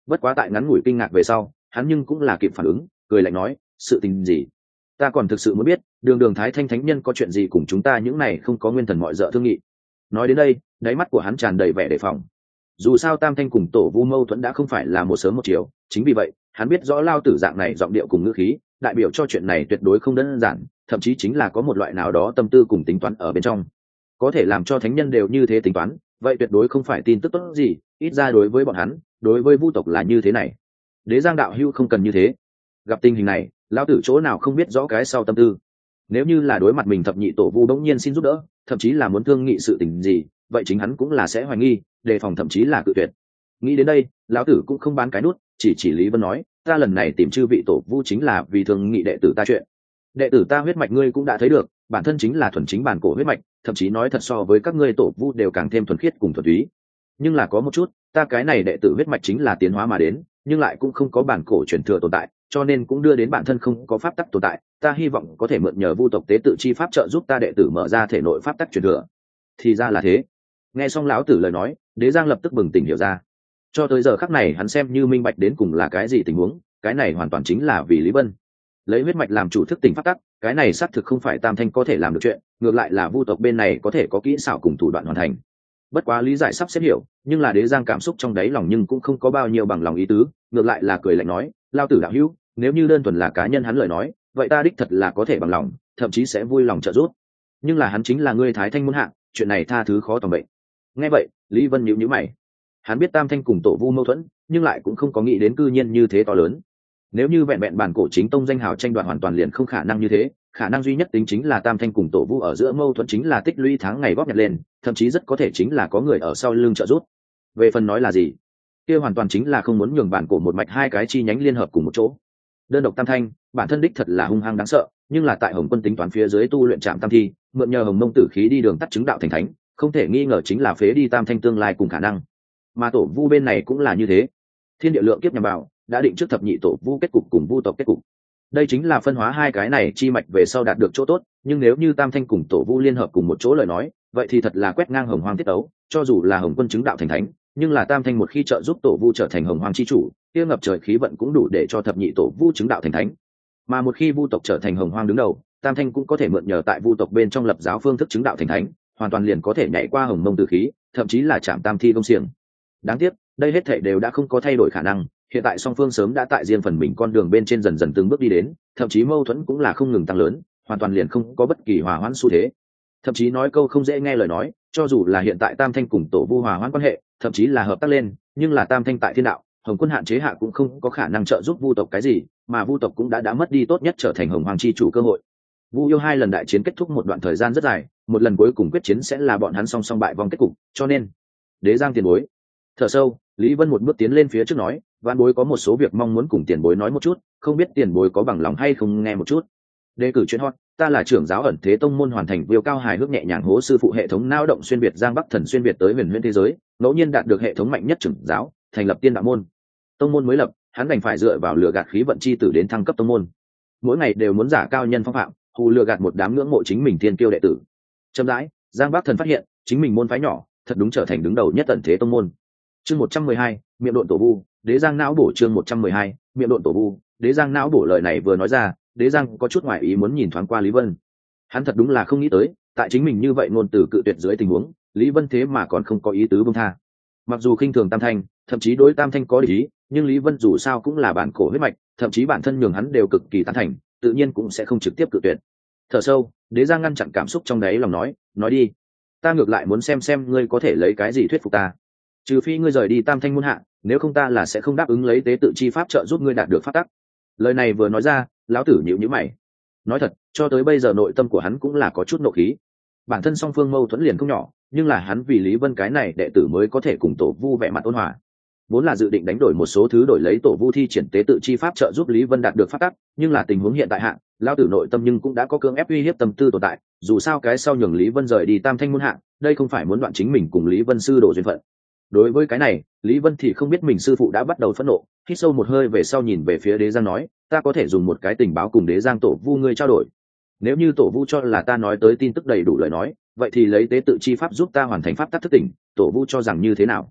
Bất quá tại ngắn ngủi kinh ngạc về sau, hắn nhưng cũng là kịp phản ứng, cười lạnh nói, sự tình gì? Ta còn thực sự muốn biết, đường Thái Thanh thánh nhân có chuyện gì cùng chúng ta những này không có nguyên thần mọi dợ thương nghị. Nói đến đây, đáy mắt của hắn tràn đầy vẻ đề phòng. Dù sao Tam Thanh cùng Tổ Vu mâu thuẫn đã không phải là một sớm một chiều, chính vì vậy, hắn biết rõ Lao Tử dạng này giọng điệu cùng ngữ khí, đại biểu cho chuyện này tuyệt đối không đơn giản, thậm chí chính là có một loại nào đó tâm tư cùng tính toán ở bên trong. Có thể làm cho thánh nhân đều như thế tính toán, vậy tuyệt đối không phải tin tức tốt gì, ít ra đối với bọn hắn, đối với Vu tộc là như thế này. Đế Giang đạo hữu không cần như thế. Gặp tình hình này, Lao Tử chỗ nào không biết rõ cái sau tâm tư. Nếu như là đối mặt mình thập nhị tổ vu đống nhiên xin giúp đỡ, thậm chí là muốn thương nghị sự tình gì, vậy chính hắn cũng là sẽ hoài nghi, đề phòng thậm chí là cự tuyệt. Nghĩ đến đây, lão tử cũng không bán cái nút, chỉ Lý Vân nói, ta lần này tìm chư vị tổ vu chính là vì thương nghị đệ tử ta chuyện. Đệ tử ta huyết mạch ngươi cũng đã thấy được, bản thân chính là thuần chính bản cổ huyết mạch, thậm chí nói thật so với các ngươi tổ vu đều càng thêm thuần khiết cùng thuần túy. Nhưng là có một chút, ta cái này đệ tử huyết mạch chính là tiến hóa mà đến, nhưng lại cũng không có bản cổ truyền thừa tồn tại, cho nên cũng đưa đến bản thân không có pháp tắc tồn tại. Ta hy vọng có thể mượn nhờ vu tộc tế tự chi pháp trợ giúp ta đệ tử mở ra thể nội pháp tắc truyền thừa. Thì ra là thế. Nghe xong lão tử lời nói, Đế Giang lập tức bừng tỉnh hiểu ra. Cho tới giờ khắc này hắn xem như minh bạch đến cùng là cái gì tình huống, cái này hoàn toàn chính là vì Lý Vân lấy huyết mạch làm chủ thức tỉnh pháp tắc, cái này xác thực không phải Tam Thanh có thể làm được chuyện, ngược lại là vu tộc bên này có thể có kỹ xảo cùng thủ đoạn hoàn thành. Bất quá lý giải sắp xếp hiểu, nhưng là Đế Giang cảm xúc trong đáy lòng nhưng cũng không có bao nhiêu bằng lòng ý tứ, ngược lại là cười lạnh nói, lao tử đạo hữu, nếu như đơn thuần là cá nhân hắn lời nói, vậy ta đích thật là có thể bằng lòng, thậm chí sẽ vui lòng trợ giúp. Nhưng là hắn chính là ngươi Thái Thanh muôn hạng, chuyện này tha thứ khó tầm bệnh. Nghe vậy, Lý Vân nhíu nhíu mày. Hắn biết Tam Thanh cùng Tổ Vu mâu thuẫn, nhưng lại cũng không có nghĩ đến cư nhiên như thế to lớn. Nếu như vẹn vẹn bản cổ chính tông danh hào tranh đoạt hoàn toàn liền không khả năng như thế, khả năng duy nhất tính chính là Tam Thanh cùng Tổ Vu ở giữa mâu thuẫn chính là tích lũy tháng ngày góp nhặt lên, thậm chí rất có thể chính là có người ở sau lưng trợ giúp. Về phần nói là gì, kia hoàn toàn chính là không muốn nhường bản cổ một mạch hai cái chi nhánh liên hợp cùng một chỗ. Đơn độc Tam Thanh, bản thân đích thật là hung hăng đáng sợ, nhưng là tại Hồng Quân tính toán phía dưới tu luyện Trảm Tam Thi, mượn nhờ Hồng Mông tử khí đi đường tắt chứng đạo thành thánh, không thể nghi ngờ chính là phế đi Tam Thanh tương lai cùng khả năng. Mà Tổ Vu bên này cũng là như thế. Thiên địa lượng kiếp nhằm vào, đã định trước thập nhị tổ vu kết cục cùng vu tộc kết cục. Đây chính là phân hóa hai cái này chi mạch về sau đạt được chỗ tốt, nhưng nếu như Tam Thanh cùng Tổ Vu liên hợp cùng một chỗ lời nói, vậy thì thật là quét ngang hồng hoang tiết ấu, cho dù là Hồng Quân chứng đạo thành thánh, nhưng là Tam Thanh một khi trợ giúp Tổ Vu trở thành hồng hoang chi chủ, kia ngập trời khí vận cũng đủ để cho thập nhị tổ vu chứng đạo thành thánh. Mà một khi vu tộc trở thành hồng hoang đứng đầu, Tam Thanh cũng có thể mượn nhờ tại vu tộc bên trong lập giáo phương thức chứng đạo thành thánh, hoàn toàn liền có thể nhảy qua Hồng Mông tử khí, thậm chí là chạm Tam Thi công xiềng. Đáng tiếc, đây hết thảy đều đã không có thay đổi khả năng, hiện tại song phương sớm đã tại riêng phần mình con đường bên trên dần dần từng bước đi đến, thậm chí mâu thuẫn cũng là không ngừng tăng lớn, hoàn toàn liền không có bất kỳ hòa hoãn xu thế. Thậm chí nói câu không dễ nghe lời nói, cho dù là hiện tại Tam Thanh cùng Tổ Vu hòa hoãn quan hệ, thậm chí là hợp tác lên, nhưng là Tam Thanh tại thiên đạo, Hồng Quân hạn chế hạ cũng không có khả năng trợ giúp vu tộc cái gì, mà vu tộc cũng đã mất đi tốt nhất trở thành hồng hoàng chi chủ cơ hội. Vu yêu hai lần đại chiến kết thúc một đoạn thời gian rất dài, một lần cuối cùng quyết chiến sẽ là bọn hắn song song bại vong kết cục, cho nên Đế Giang tiền bối. Thở sâu, Lý Vân một bước tiến lên phía trước nói, vạn bối có một số việc mong muốn cùng tiền bối nói một chút, không biết tiền bối có bằng lòng hay không nghe một chút. Đề cử chuyện hot, ta là trưởng giáo ẩn thế tông môn hoàn thành viêu cao hài hước nhẹ nhàng hố sư phụ hệ thống não động xuyên việt Giang Bắc thần xuyên việt tới huyền huyễn thế giới, ngẫu nhiên đạt được hệ thống mạnh nhất trưởng giáo, thành lập tiên đạo môn. Tông môn mới lập, hắn đành phải dựa vào lừa gạt khí vận chi tử đến thăng cấp tông môn. Mỗi ngày đều muốn giả cao nhân phong phạm, hù lừa gạt một đám ngưỡng mộ chính mình thiên kiêu đệ tử. Chậm rãi, Giang Bắc thần phát hiện, chính mình môn phái nhỏ, thật đúng trở thành đứng đầu nhất ẩn thế tông môn. Chương 112, miệng độn tổ vu, Đế Giang não bổ chương 112, miệng độn tổ vu, Đế Giang não bổ lời này vừa nói ra, Đế Giang có chút ngoài ý muốn nhìn thoáng qua Lý Vân. Hắn thật đúng là không nghĩ tới, tại chính mình như vậy ngôn từ cự tuyệt dưới tình huống, Lý Vân thế mà còn không có ý tứ buông tha. Mặc dù khinh thường Tam Thanh, thậm chí đối Tam Thanh có địch ý, nhưng Lý Vân dù sao cũng là bản cổ huyết mạch, thậm chí bản thân nhường hắn đều cực kỳ tán thành, tự nhiên cũng sẽ không trực tiếp cự tuyệt. Thở sâu, Đế Giang ngăn chặn cảm xúc trong đáy lòng nói đi, ta ngược lại muốn xem ngươi có thể lấy cái gì thuyết phục ta. Trừ phi ngươi rời đi Tam Thanh môn hạ, nếu không ta là sẽ không đáp ứng lấy tế tự chi pháp trợ giúp ngươi đạt được pháp tắc. Lời này vừa nói ra, lão tử nhíu nhíu mày. Nói thật, cho tới bây giờ nội tâm của hắn cũng là có chút nộ khí. Bản thân song phương mâu thuẫn liền không nhỏ, nhưng là hắn vì Lý Vân cái này đệ tử mới có thể cùng Tổ Vu vẻ mặt ôn hòa. Vốn là dự định đánh đổi một số thứ đổi lấy Tổ Vu thi triển tế tự chi pháp trợ giúp Lý Vân đạt được pháp tắc, nhưng là tình huống hiện tại hạ, lão tử nội tâm nhưng cũng đã có cưỡng ép uy hiếp tâm tư tồn tại, dù sao cái sau nhường Lý Vân rời đi Tam Thanh môn hạ, đây không phải muốn đoạn chính mình cùng Lý Vân sư đổ duyên phận. Đối với cái này, Lý Vân thì không biết mình sư phụ đã bắt đầu phẫn nộ, hít sâu một hơi về sau nhìn về phía Đế Giang nói, ta có thể dùng một cái tình báo cùng Đế Giang Tổ Vu ngươi trao đổi. Nếu như Tổ Vu cho là ta nói tới tin tức đầy đủ lời nói, vậy thì lấy tế tự chi pháp giúp ta hoàn thành pháp tắc thức tỉnh, Tổ Vu cho rằng như thế nào?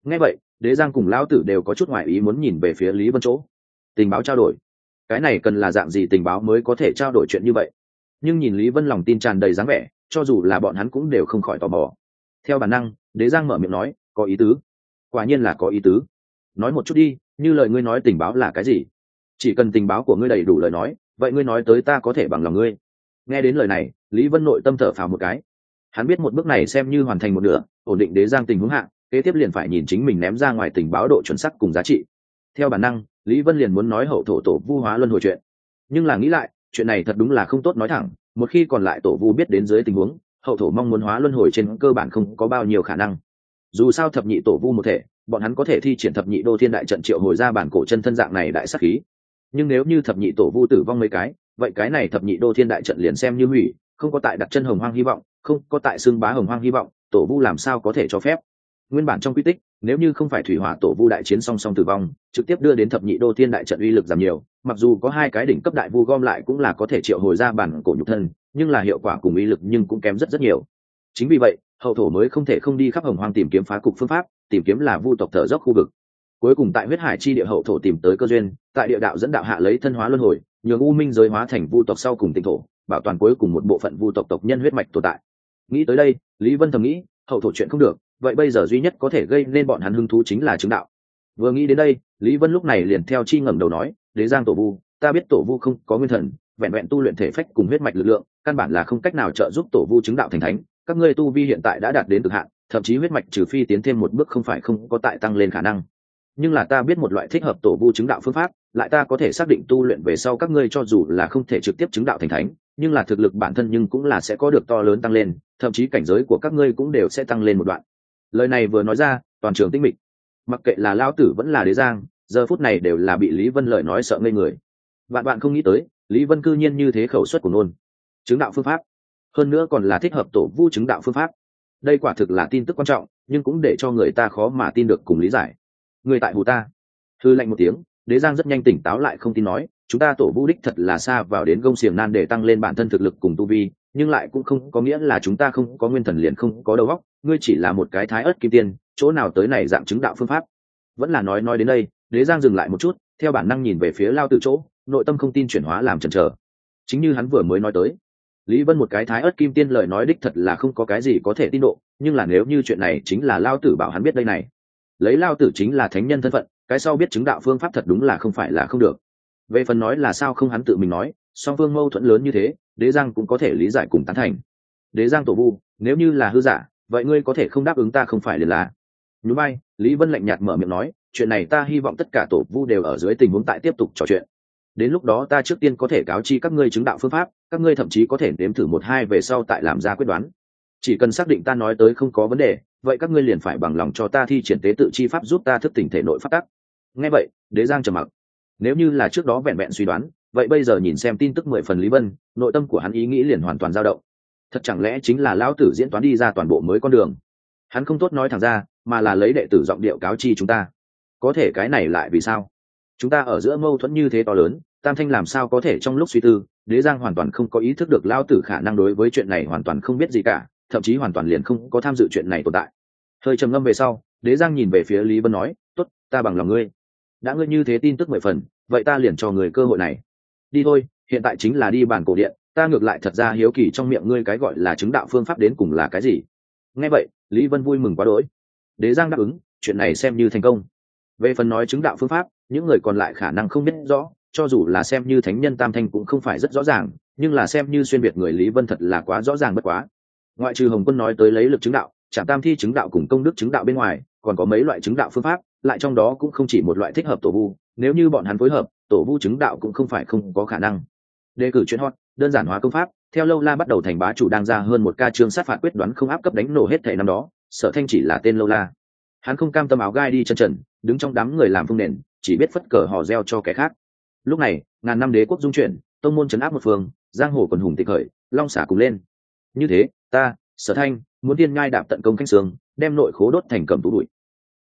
Nghe vậy, Đế Giang cùng lão tử đều có chút ngoại ý muốn nhìn về phía Lý Vân chỗ. Tình báo trao đổi, cái này cần là dạng gì tình báo mới có thể trao đổi chuyện như vậy? Nhưng nhìn Lý Vân lòng tin tràn đầy dáng vẻ, cho dù là bọn hắn cũng đều không khỏi tò mò. Theo bản năng, Đế Giang mở miệng nói, có ý tứ. Quả nhiên là có ý tứ. Nói một chút đi, như lời ngươi nói tình báo là cái gì? Chỉ cần tình báo của ngươi đầy đủ lời nói, vậy ngươi nói tới ta có thể bằng lòng ngươi. Nghe đến lời này, Lý Vân nội tâm thở phào một cái. Hắn biết một bước này xem như hoàn thành một nửa, ổn định Đế Giang tình huống hạ, kế tiếp liền phải nhìn chính mình ném ra ngoài tình báo độ chuẩn xác cùng giá trị. Theo bản năng, Lý Vân liền muốn nói hậu thổ tổ vu hóa luân hồi chuyện, nhưng là nghĩ lại, chuyện này thật đúng là không tốt nói thẳng. Một khi còn lại tổ vu biết đến dưới tình huống, hậu thổ mong muốn hóa luân hồi trên cơ bản không có bao nhiêu khả năng. Dù sao thập nhị tổ vu một thể, bọn hắn có thể thi triển thập nhị đô thiên đại trận triệu hồi ra bản cổ chân thân dạng này đại sát khí. Nhưng nếu như thập nhị tổ vu tử vong mấy cái, vậy cái này thập nhị đô thiên đại trận liền xem như hủy, không có tại đặt chân hồng hoang hy vọng, không có tại xương bá hồng hoang hy vọng, tổ vu làm sao có thể cho phép? Nguyên bản trong quy tích, nếu như không phải thủy hỏa tổ vu đại chiến song song tử vong, trực tiếp đưa đến thập nhị đô thiên đại trận uy lực giảm nhiều, mặc dù có hai cái đỉnh cấp đại vu gom lại cũng là có thể triệu hồi ra bản cổ nhục thân, nhưng là hiệu quả cùng uy lực nhưng cũng kém rất rất nhiều. Chính vì vậy, hậu thổ mới không thể không đi khắp hồng hoang tìm kiếm phá cục phương pháp, tìm kiếm là vu tộc thở dốc khu vực. Cuối cùng tại huyết hải chi địa hậu thổ tìm tới cơ duyên, tại địa đạo dẫn đạo hạ lấy thân hóa luân hồi, nhường u minh giới hóa thành vu tộc sau cùng tịnh thổ, bảo toàn cuối cùng một bộ phận vu tộc tộc nhân huyết mạch tồn tại. Nghĩ tới đây, Lý Vân thầm nghĩ, hậu thổ chuyện không được, vậy bây giờ duy nhất có thể gây nên bọn hắn hứng thú chính là chứng đạo. Vừa nghĩ đến đây, Lý Vân lúc này liền theo chi ngẩng đầu nói, Đế Giang tổ vu, ta biết tổ vu không có nguyên thần, vẹn vẹn tu luyện thể phách cùng huyết mạch lực lượng, căn bản là không cách nào trợ giúp tổ vu chứng đạo thành thánh. Các ngươi tu vi hiện tại đã đạt đến cực hạn, thậm chí huyết mạch trừ phi tiến thêm một bước không phải không có tại tăng lên khả năng. Nhưng là ta biết một loại thích hợp tổ vu chứng đạo phương pháp, lại ta có thể xác định tu luyện về sau các ngươi cho dù là không thể trực tiếp chứng đạo thành thánh, nhưng là thực lực bản thân nhưng cũng là sẽ có được to lớn tăng lên, thậm chí cảnh giới của các ngươi cũng đều sẽ tăng lên một đoạn. Lời này vừa nói ra, toàn trường tinh mịch. Mặc kệ là Lão Tử vẫn là Đế Giang, giờ phút này đều là bị Lý Vân lời nói sợ ngây người. Bạn không nghĩ tới, Lý Vân cư nhiên như thế khẩu suất của nôn. Chứng đạo phương pháp, hơn nữa còn là thích hợp tổ vu chứng đạo phương pháp. Đây quả thực là tin tức quan trọng, nhưng cũng để cho người ta khó mà tin được cùng lý giải. Người tại hù ta. Hư lạnh một tiếng, Đế Giang rất nhanh tỉnh táo lại không tin nói, chúng ta tổ vu đích thật là xa vào đến gông xiềng nan để tăng lên bản thân thực lực cùng tu vi, nhưng lại cũng không có nghĩa là chúng ta không có nguyên thần liền không có đầu óc, ngươi chỉ là một cái thái ớt kim tiên, chỗ nào tới này dạng chứng đạo phương pháp. Vẫn là nói đến đây, Đế Giang dừng lại một chút, theo bản năng nhìn về phía Lao Tử chỗ, nội tâm không tin chuyển hóa làm chần chờ. Chính như hắn vừa mới nói tới, Lý Vân một cái thái ớt kim tiên lời nói đích thật là không có cái gì có thể tin độ, nhưng là nếu như chuyện này chính là Lao Tử bảo hắn biết đây này, lấy Lao Tử chính là thánh nhân thân phận, cái sau biết chứng đạo phương pháp thật đúng là không phải là không được. Về phần nói là sao không hắn tự mình nói, song phương mâu thuẫn lớn như thế, Đế Giang cũng có thể lý giải cùng tán thành. Đế Giang tổ vu, nếu như là hư giả, vậy ngươi có thể không đáp ứng ta không phải liền là. Nhún vai, Lý Vân lạnh nhạt mở miệng nói, chuyện này ta hy vọng tất cả tổ vu đều ở dưới tình huống tại tiếp tục trò chuyện. Đến lúc đó ta trước tiên có thể cáo chi các ngươi chứng đạo phương pháp, các ngươi thậm chí có thể nếm thử một hai về sau tại làm ra quyết đoán. Chỉ cần xác định ta nói tới không có vấn đề, vậy các ngươi liền phải bằng lòng cho ta thi triển tế tự chi pháp giúp ta thức tỉnh thể nội pháp tắc. Nghe vậy, Đế Giang trầm mặc. Nếu như là trước đó vẹn vẹn suy đoán, vậy bây giờ nhìn xem tin tức 10 phần Lý Vân, nội tâm của hắn ý nghĩ liền hoàn toàn dao động. Thật chẳng lẽ chính là lão tử diễn toán đi ra toàn bộ mới con đường? Hắn không tốt nói thẳng ra, mà là lấy đệ tử giọng điệu cáo chi chúng ta. Có thể cái này lại vì sao? Chúng ta ở giữa mâu thuẫn như thế to lớn, Tam Thanh làm sao có thể trong lúc suy tư, Đế Giang hoàn toàn không có ý thức được lão tử khả năng đối với chuyện này hoàn toàn không biết gì cả, thậm chí hoàn toàn liền không có tham dự chuyện này tồn tại. Hơi trầm ngâm về sau, Đế Giang nhìn về phía Lý Vân nói, tốt, ta bằng lòng ngươi. Đã ngươi như thế tin tức 10 phần, vậy ta liền cho người cơ hội này. Đi thôi, hiện tại chính là đi bàn cổ điện, ta ngược lại thật ra hiếu kỳ trong miệng ngươi cái gọi là chứng đạo phương pháp đến cùng là cái gì. Nghe vậy, Lý Vân vui mừng quá đỗi. Đế Giang đáp ứng, chuyện này xem như thành công. Về phần nói chứng đạo phương pháp, những người còn lại khả năng không biết rõ, cho dù là xem như thánh nhân Tam Thanh cũng không phải rất rõ ràng, nhưng là xem như xuyên biệt người Lý Vân thật là quá rõ ràng bất quá. Ngoại trừ Hồng Quân nói tới lấy lực chứng đạo, Trảm Tam Thi chứng đạo cùng công đức chứng đạo bên ngoài, còn có mấy loại chứng đạo phương pháp, lại trong đó cũng không chỉ một loại thích hợp tổ vu, nếu như bọn hắn phối hợp, tổ vu chứng đạo cũng không phải không có khả năng. Đề cử chuyện hot, đơn giản hóa công pháp, theo Lâu La bắt đầu thành bá chủ đang ra hơn một ca chương sát phạt quyết đoán không áp cấp đánh nổ hết thảy năm đó, Sở Thanh chỉ là tên Lâu La. Hắn không cam tâm áo gai đi chân trần, đứng trong đám người làm phương nền, chỉ biết phất cờ hò reo cho kẻ khác. Lúc này, ngàn năm đế quốc dung chuyển, tông môn trấn áp một phương, giang hồ quần hùng tịch khởi, long xả cùng lên. Như thế, ta, Sở Thanh, muốn tiên ngai đạp tận công canh sương, đem nội khố đốt thành cầm tú bụi.